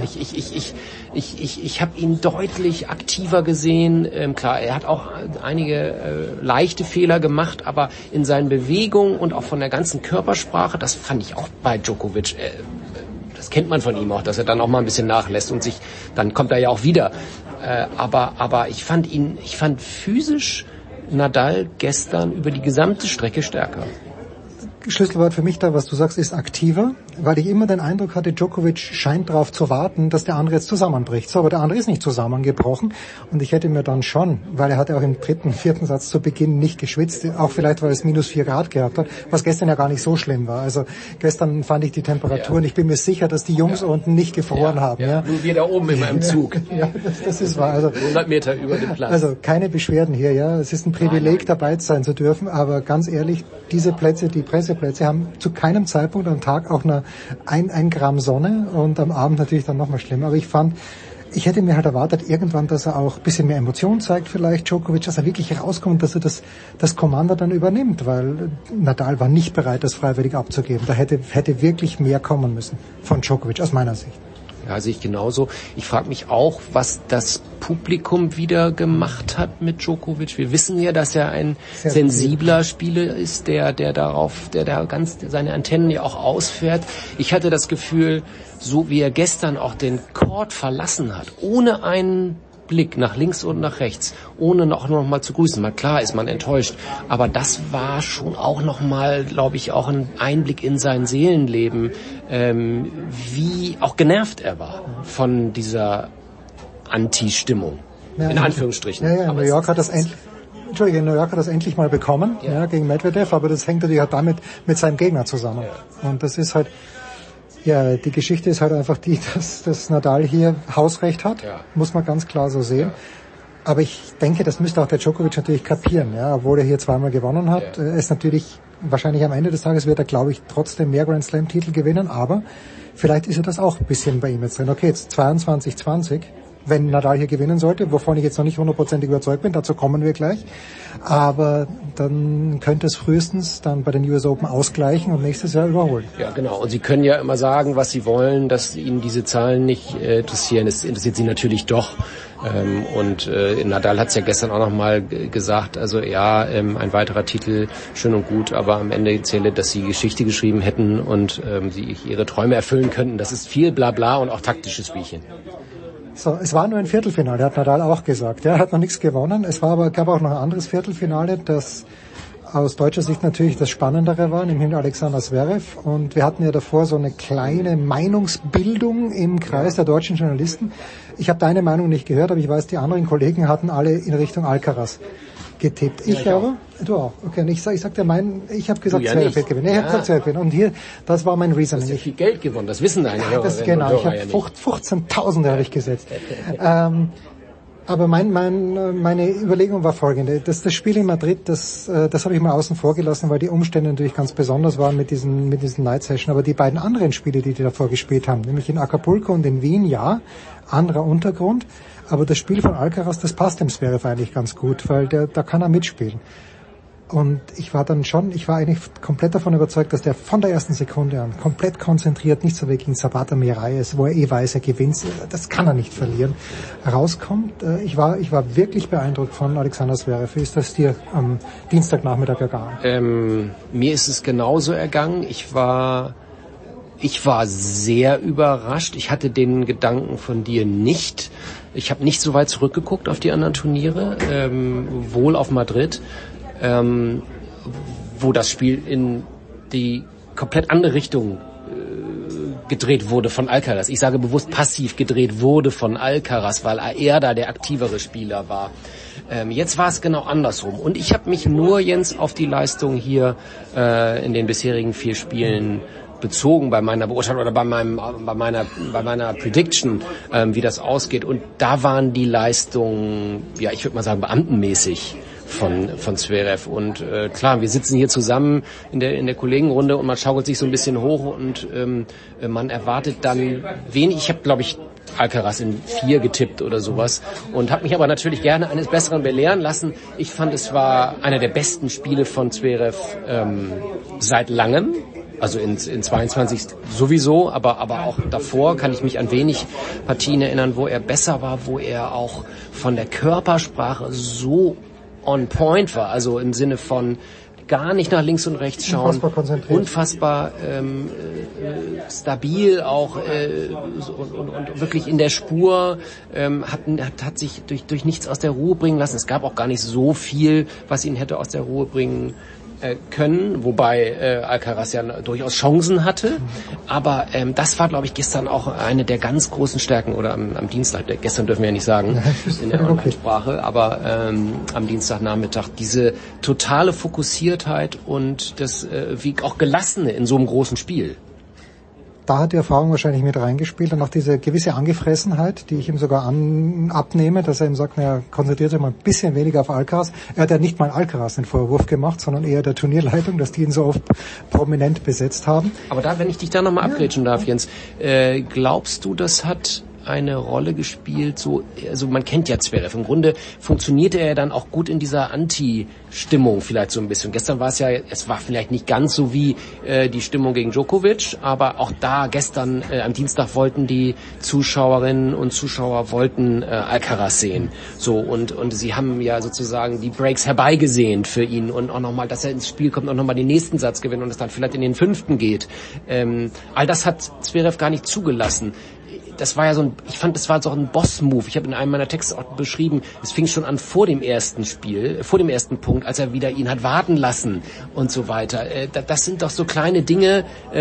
Ich habe ihn deutlich aktiver gesehen. Klar, er hat auch einige leichte Fehler gemacht, aber in seinen Bewegungen und auch von der ganzen Körpersprache, das fand ich auch bei Djokovic, das kennt man von ihm auch, dass er dann auch mal ein bisschen nachlässt und dann kommt er ja auch wieder. Aber ich fand physisch Nadal gestern über die gesamte Strecke stärker. Schlüsselwort für mich da, was du sagst, ist aktiver, weil ich immer den Eindruck hatte, Djokovic scheint darauf zu warten, dass der andere jetzt zusammenbricht. So, aber der andere ist nicht zusammengebrochen und ich hätte mir dann schon, weil er hatte auch im 3., 4. Satz zu Beginn nicht geschwitzt, auch vielleicht, weil es -4 Grad gehabt hat, was gestern ja gar nicht so schlimm war. Also gestern fand ich die Temperaturen, ich bin mir sicher, dass die Jungs unten nicht gefroren haben. Ja. Nur wir da oben immer im Zug. Ja, das ist wahr. Also 100 Meter über dem Platz. Also keine Beschwerden hier, ja. Es ist ein Privileg, dabei sein zu dürfen, aber ganz ehrlich, diese Plätze, die Presseplätze, haben zu keinem Zeitpunkt am Tag auch nur ein Gramm Sonne und am Abend natürlich dann nochmal schlimm. Aber ich hätte mir halt erwartet, irgendwann, dass er auch ein bisschen mehr Emotion zeigt, vielleicht Djokovic, dass er wirklich rauskommt, dass er das Kommando dann übernimmt, weil Nadal war nicht bereit, das freiwillig abzugeben. Da hätte wirklich mehr kommen müssen von Djokovic, aus meiner Sicht. Ja, sehe ich genauso. Ich frage mich auch, was das Publikum wieder gemacht hat mit Djokovic. Wir wissen ja, dass er ein sehr sensibler Spieler ist, der da ganz seine Antennen ja auch ausfährt. Ich hatte das Gefühl, so wie er gestern auch den Court verlassen hat, ohne einen Blick nach links und nach rechts, ohne noch mal zu grüßen. Mal klar ist man enttäuscht, aber das war schon auch noch mal, glaube ich, auch ein Einblick in sein Seelenleben, wie auch genervt er war von dieser Anti-Stimmung, ja, in Anführungsstrichen. Ja, in New York hat das endlich mal bekommen, ja, gegen Medvedev, aber das hängt natürlich auch damit mit seinem Gegner zusammen. Ja. Und das ist halt, ja, die Geschichte ist halt einfach die, dass Nadal hier Hausrecht hat, muss man ganz klar so sehen. Aber ich denke, das müsste auch der Djokovic natürlich kapieren, ja, obwohl er hier zweimal gewonnen hat. Er ist natürlich, wahrscheinlich am Ende des Tages wird er, glaube ich, trotzdem mehr Grand Slam Titel gewinnen, aber vielleicht ist ja das auch ein bisschen bei ihm jetzt drin. Okay, jetzt 22-20, wenn Nadal hier gewinnen sollte, wovon ich jetzt noch nicht 100% überzeugt bin, dazu kommen wir gleich. Aber dann könnte es frühestens dann bei den US Open ausgleichen und nächstes Jahr überholen. Ja, genau. Und Sie können ja immer sagen, was Sie wollen, dass Ihnen diese Zahlen nicht interessieren. Es interessiert Sie natürlich doch. Und Nadal hat es ja gestern auch nochmal gesagt, also ja, ein weiterer Titel, schön und gut, aber am Ende zähle, dass Sie Geschichte geschrieben hätten und Sie ihre Träume erfüllen könnten. Das ist viel Blabla und auch taktisches Spielchen. So, es war nur ein Viertelfinale, hat Nadal auch gesagt. Er hat noch nichts gewonnen. Gab auch noch ein anderes Viertelfinale, das aus deutscher Sicht natürlich das Spannendere war, nämlich Alexander Zverev. Und wir hatten ja davor so eine kleine Meinungsbildung im Kreis der deutschen Journalisten. Ich habe deine Meinung nicht gehört, aber ich weiß, die anderen Kollegen hatten alle in Richtung Alcaraz getippt. Ich aber? Du auch. Okay, und ich sagte ich habe gesagt, Zverev wird gewinnen. Ich habe gesagt, Zverev gewinnen. Und hier, das war mein Reasoning. Du hast ja viel Geld gewonnen, das wissen deine Hörer. Genau, ich habe 15.000 habe ich gesetzt. Aber meine Überlegung war folgende. Das Spiel in Madrid, das habe ich mal außen vor gelassen, weil die Umstände natürlich ganz besonders waren mit diesen Night Session. Aber die beiden anderen Spiele, die davor gespielt haben, nämlich in Acapulco und in Wien, ja, anderer Untergrund. Aber das Spiel von Alcaraz, das passt dem Zverev eigentlich ganz gut, weil da kann er mitspielen. Und ich war eigentlich komplett davon überzeugt, dass der von der ersten Sekunde an komplett konzentriert, nicht so wirklich ein Sabata Mirai ist, wo er weiß, er gewinnt, das kann er nicht verlieren, rauskommt. Ich war wirklich beeindruckt von Alexander Zverev. Wie ist das dir am Dienstagnachmittag ergangen? Mir ist es genauso ergangen. Ich war sehr überrascht. Ich hatte den Gedanken von dir nicht. Ich habe nicht so weit zurückgeguckt auf die anderen Turniere, wohl auf Madrid. Wo das Spiel in die komplett andere Richtung gedreht wurde von Alcaraz. Ich sage bewusst passiv gedreht wurde von Alcaraz, weil er da der aktivere Spieler war. Jetzt war es genau andersrum. Und ich habe mich nur, Jens, auf die Leistung hier in den bisherigen 4 Spielen bezogen bei meiner Beurteilung oder bei meiner Prediction, wie das ausgeht. Und da waren die Leistungen, ja, ich würde mal sagen, beamtenmäßig von Zverev. Und klar, wir sitzen hier zusammen in der Kollegenrunde und man schaukelt sich so ein bisschen hoch und man erwartet dann wenig. Ich habe, glaube ich, Alcaraz in 4 getippt oder sowas und habe mich aber natürlich gerne eines Besseren belehren lassen. Ich fand, es war einer der besten Spiele von Zverev seit langem. Also in 22 sowieso, aber auch davor kann ich mich an wenig Partien erinnern, wo er besser war, wo er auch von der Körpersprache so on point war, also im Sinne von gar nicht nach links und rechts schauen, unfassbar konzentriert, unfassbar stabil auch und wirklich in der Spur, hat sich durch nichts aus der Ruhe bringen lassen. Es gab auch gar nicht so viel, was ihn hätte aus der Ruhe bringen können, wobei Alcaraz ja durchaus Chancen hatte. Aber das war, glaube ich, gestern auch eine der ganz großen Stärken, oder am Dienstag, gestern dürfen wir ja nicht sagen, in der Online-Sprache, aber am Dienstagnachmittag, diese totale Fokussiertheit und das wie auch Gelassene in so einem großen Spiel. Da hat die Erfahrung wahrscheinlich mit reingespielt und auch diese gewisse Angefressenheit, die ich ihm sogar abnehme, dass er ihm sagt, naja, konzentriert sich mal ein bisschen weniger auf Alcaraz. Er hat ja nicht mal Alcaraz den Vorwurf gemacht, sondern eher der Turnierleitung, dass die ihn so oft prominent besetzt haben. Aber da, wenn ich dich da nochmal abgrätschen darf, Jens, glaubst du, das hat eine Rolle gespielt, so, also man kennt ja Zverev. Im Grunde funktionierte er dann auch gut in dieser Anti-Stimmung vielleicht so ein bisschen. Gestern war es war vielleicht nicht ganz so wie die Stimmung gegen Djokovic, aber auch da gestern am Dienstag wollten die Zuschauerinnen und Zuschauer Alcaraz sehen. So, und sie haben ja sozusagen die Breaks herbeigesehnt für ihn und auch nochmal, dass er ins Spiel kommt und nochmal den nächsten Satz gewinnt und es dann vielleicht in den 5. geht. All das hat Zverev gar nicht zugelassen. Das war ja ich fand, das war so ein Boss-Move. Ich habe in einem meiner Texte auch beschrieben, es fing schon an vor dem ersten Punkt, als er wieder ihn hat warten lassen und so weiter. Das sind doch so kleine Dinge,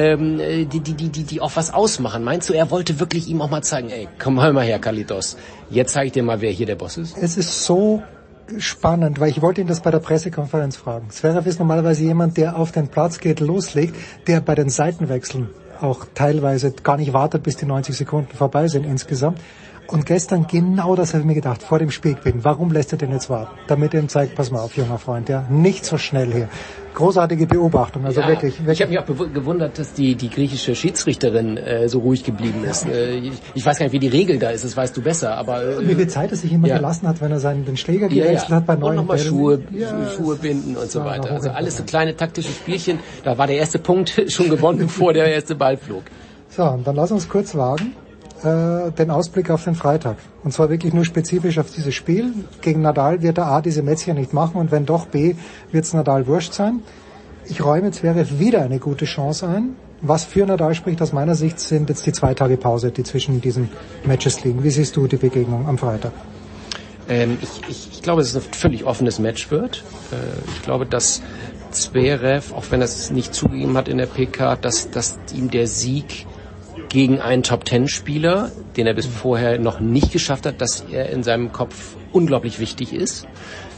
die auch was ausmachen. Meinst du, er wollte wirklich ihm auch mal zeigen, ey, komm mal her, Carlitos, jetzt zeige ich dir mal, wer hier der Boss ist? Es ist so spannend, weil ich wollte ihn das bei der Pressekonferenz fragen. Zverev ist normalerweise jemand, der auf den Platz geht, loslegt, der bei den Seitenwechseln auch teilweise gar nicht wartet, bis die 90 Sekunden vorbei sind insgesamt. Und gestern genau das habe ich mir gedacht, vor dem Spielgewinn. Warum lässt er den jetzt warten? Damit er ihm zeigt, pass mal auf, junger Freund, ja, nicht so schnell hier. Großartige Beobachtung, also ja, wirklich. Ich habe mich auch gewundert, dass die griechische Schiedsrichterin so ruhig geblieben ist. Ich weiß gar nicht, wie die Regel da ist, das weißt du besser, aber wie viel Zeit er sich immer gelassen hat, wenn er den Schläger gewechselt hat bei neuen und nochmal Schuhe binden und so weiter. Also alles so kleine taktische Spielchen. Da war der erste Punkt schon gewonnen, bevor der erste Ball flog. So, und dann lass uns kurz wagen den Ausblick auf den Freitag. Und zwar wirklich nur spezifisch auf dieses Spiel. Gegen Nadal wird er A, diese Mätzchen nicht machen und wenn doch B, wird es Nadal wurscht sein. Ich räume Zverev wieder eine gute Chance ein. Was für Nadal spricht aus meiner Sicht, sind jetzt die 2 Tage Pause, die zwischen diesen Matches liegen. Wie siehst du die Begegnung am Freitag? Ich glaube, dass es ein völlig offenes Match wird. Ich glaube, dass Zverev, auch wenn er es nicht zugegeben hat in der PK, dass ihm der Sieg gegen einen Top-10-Spieler, den er bis vorher noch nicht geschafft hat, dass er in seinem Kopf unglaublich wichtig ist.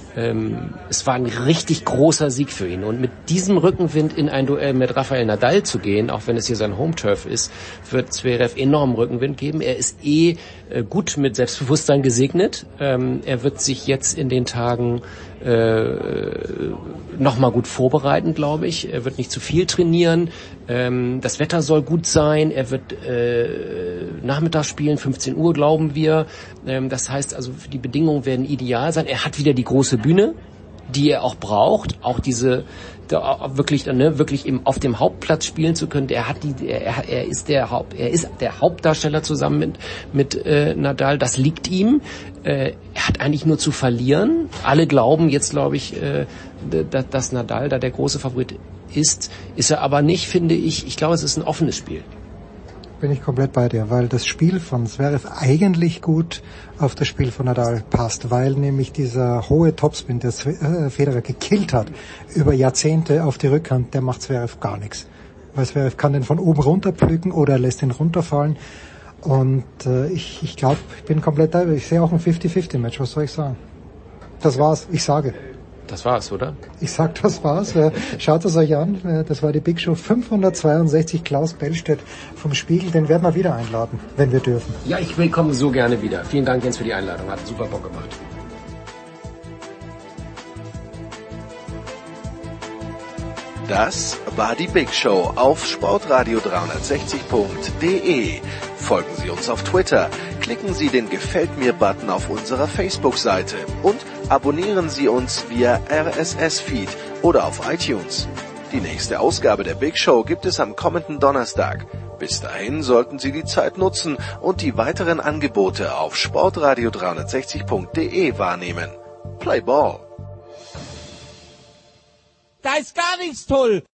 Es war ein richtig großer Sieg für ihn. Und mit diesem Rückenwind in ein Duell mit Rafael Nadal zu gehen, auch wenn es hier sein Home-Turf ist, wird Zverev enormen Rückenwind geben. Er ist gut mit Selbstbewusstsein gesegnet. Er wird sich jetzt in den Tagen nochmal gut vorbereiten, glaube ich. Er wird nicht zu viel trainieren. Das Wetter soll gut sein. Er wird Nachmittag spielen, 15 Uhr, glauben wir. Das heißt also, die Bedingungen werden ideal sein. Er hat wieder die große Bühne, die er auch braucht. Auch wirklich eben auf dem Hauptplatz spielen zu können. Er ist der Hauptdarsteller zusammen mit Nadal. Das liegt ihm. Er hat eigentlich nur zu verlieren. Alle glauben jetzt, glaube ich, dass Nadal da der große Favorit ist. Ist er aber nicht, finde ich. Ich glaube, es ist ein offenes Spiel. Bin ich komplett bei dir, weil das Spiel von Zverev eigentlich gut auf das Spiel von Nadal passt, weil nämlich dieser hohe Topspin, der Federer gekillt hat, über Jahrzehnte auf die Rückhand, der macht Zverev gar nichts. Weil Zverev kann den von oben runter pflücken oder er lässt ihn runterfallen. Und ich glaube, ich bin komplett da. Ich sehe auch ein 50-50-Match, was soll ich sagen? Das war's, ich sage. Das war's, oder? Ich sag, das war's. Schaut es euch an. Das war die Big Show 562. Klaus Bellstedt vom Spiegel. Den werden wir wieder einladen, wenn wir dürfen. Ja, ich willkomme so gerne wieder. Vielen Dank, Jens, für die Einladung. Hat super Bock gemacht. Das war die Big Show auf sportradio360.de. Folgen Sie uns auf Twitter, klicken Sie den Gefällt-mir-Button auf unserer Facebook-Seite und abonnieren Sie uns via RSS-Feed oder auf iTunes. Die nächste Ausgabe der Big Show gibt es am kommenden Donnerstag. Bis dahin sollten Sie die Zeit nutzen und die weiteren Angebote auf sportradio360.de wahrnehmen. Play Ball! Da ist gar nichts toll!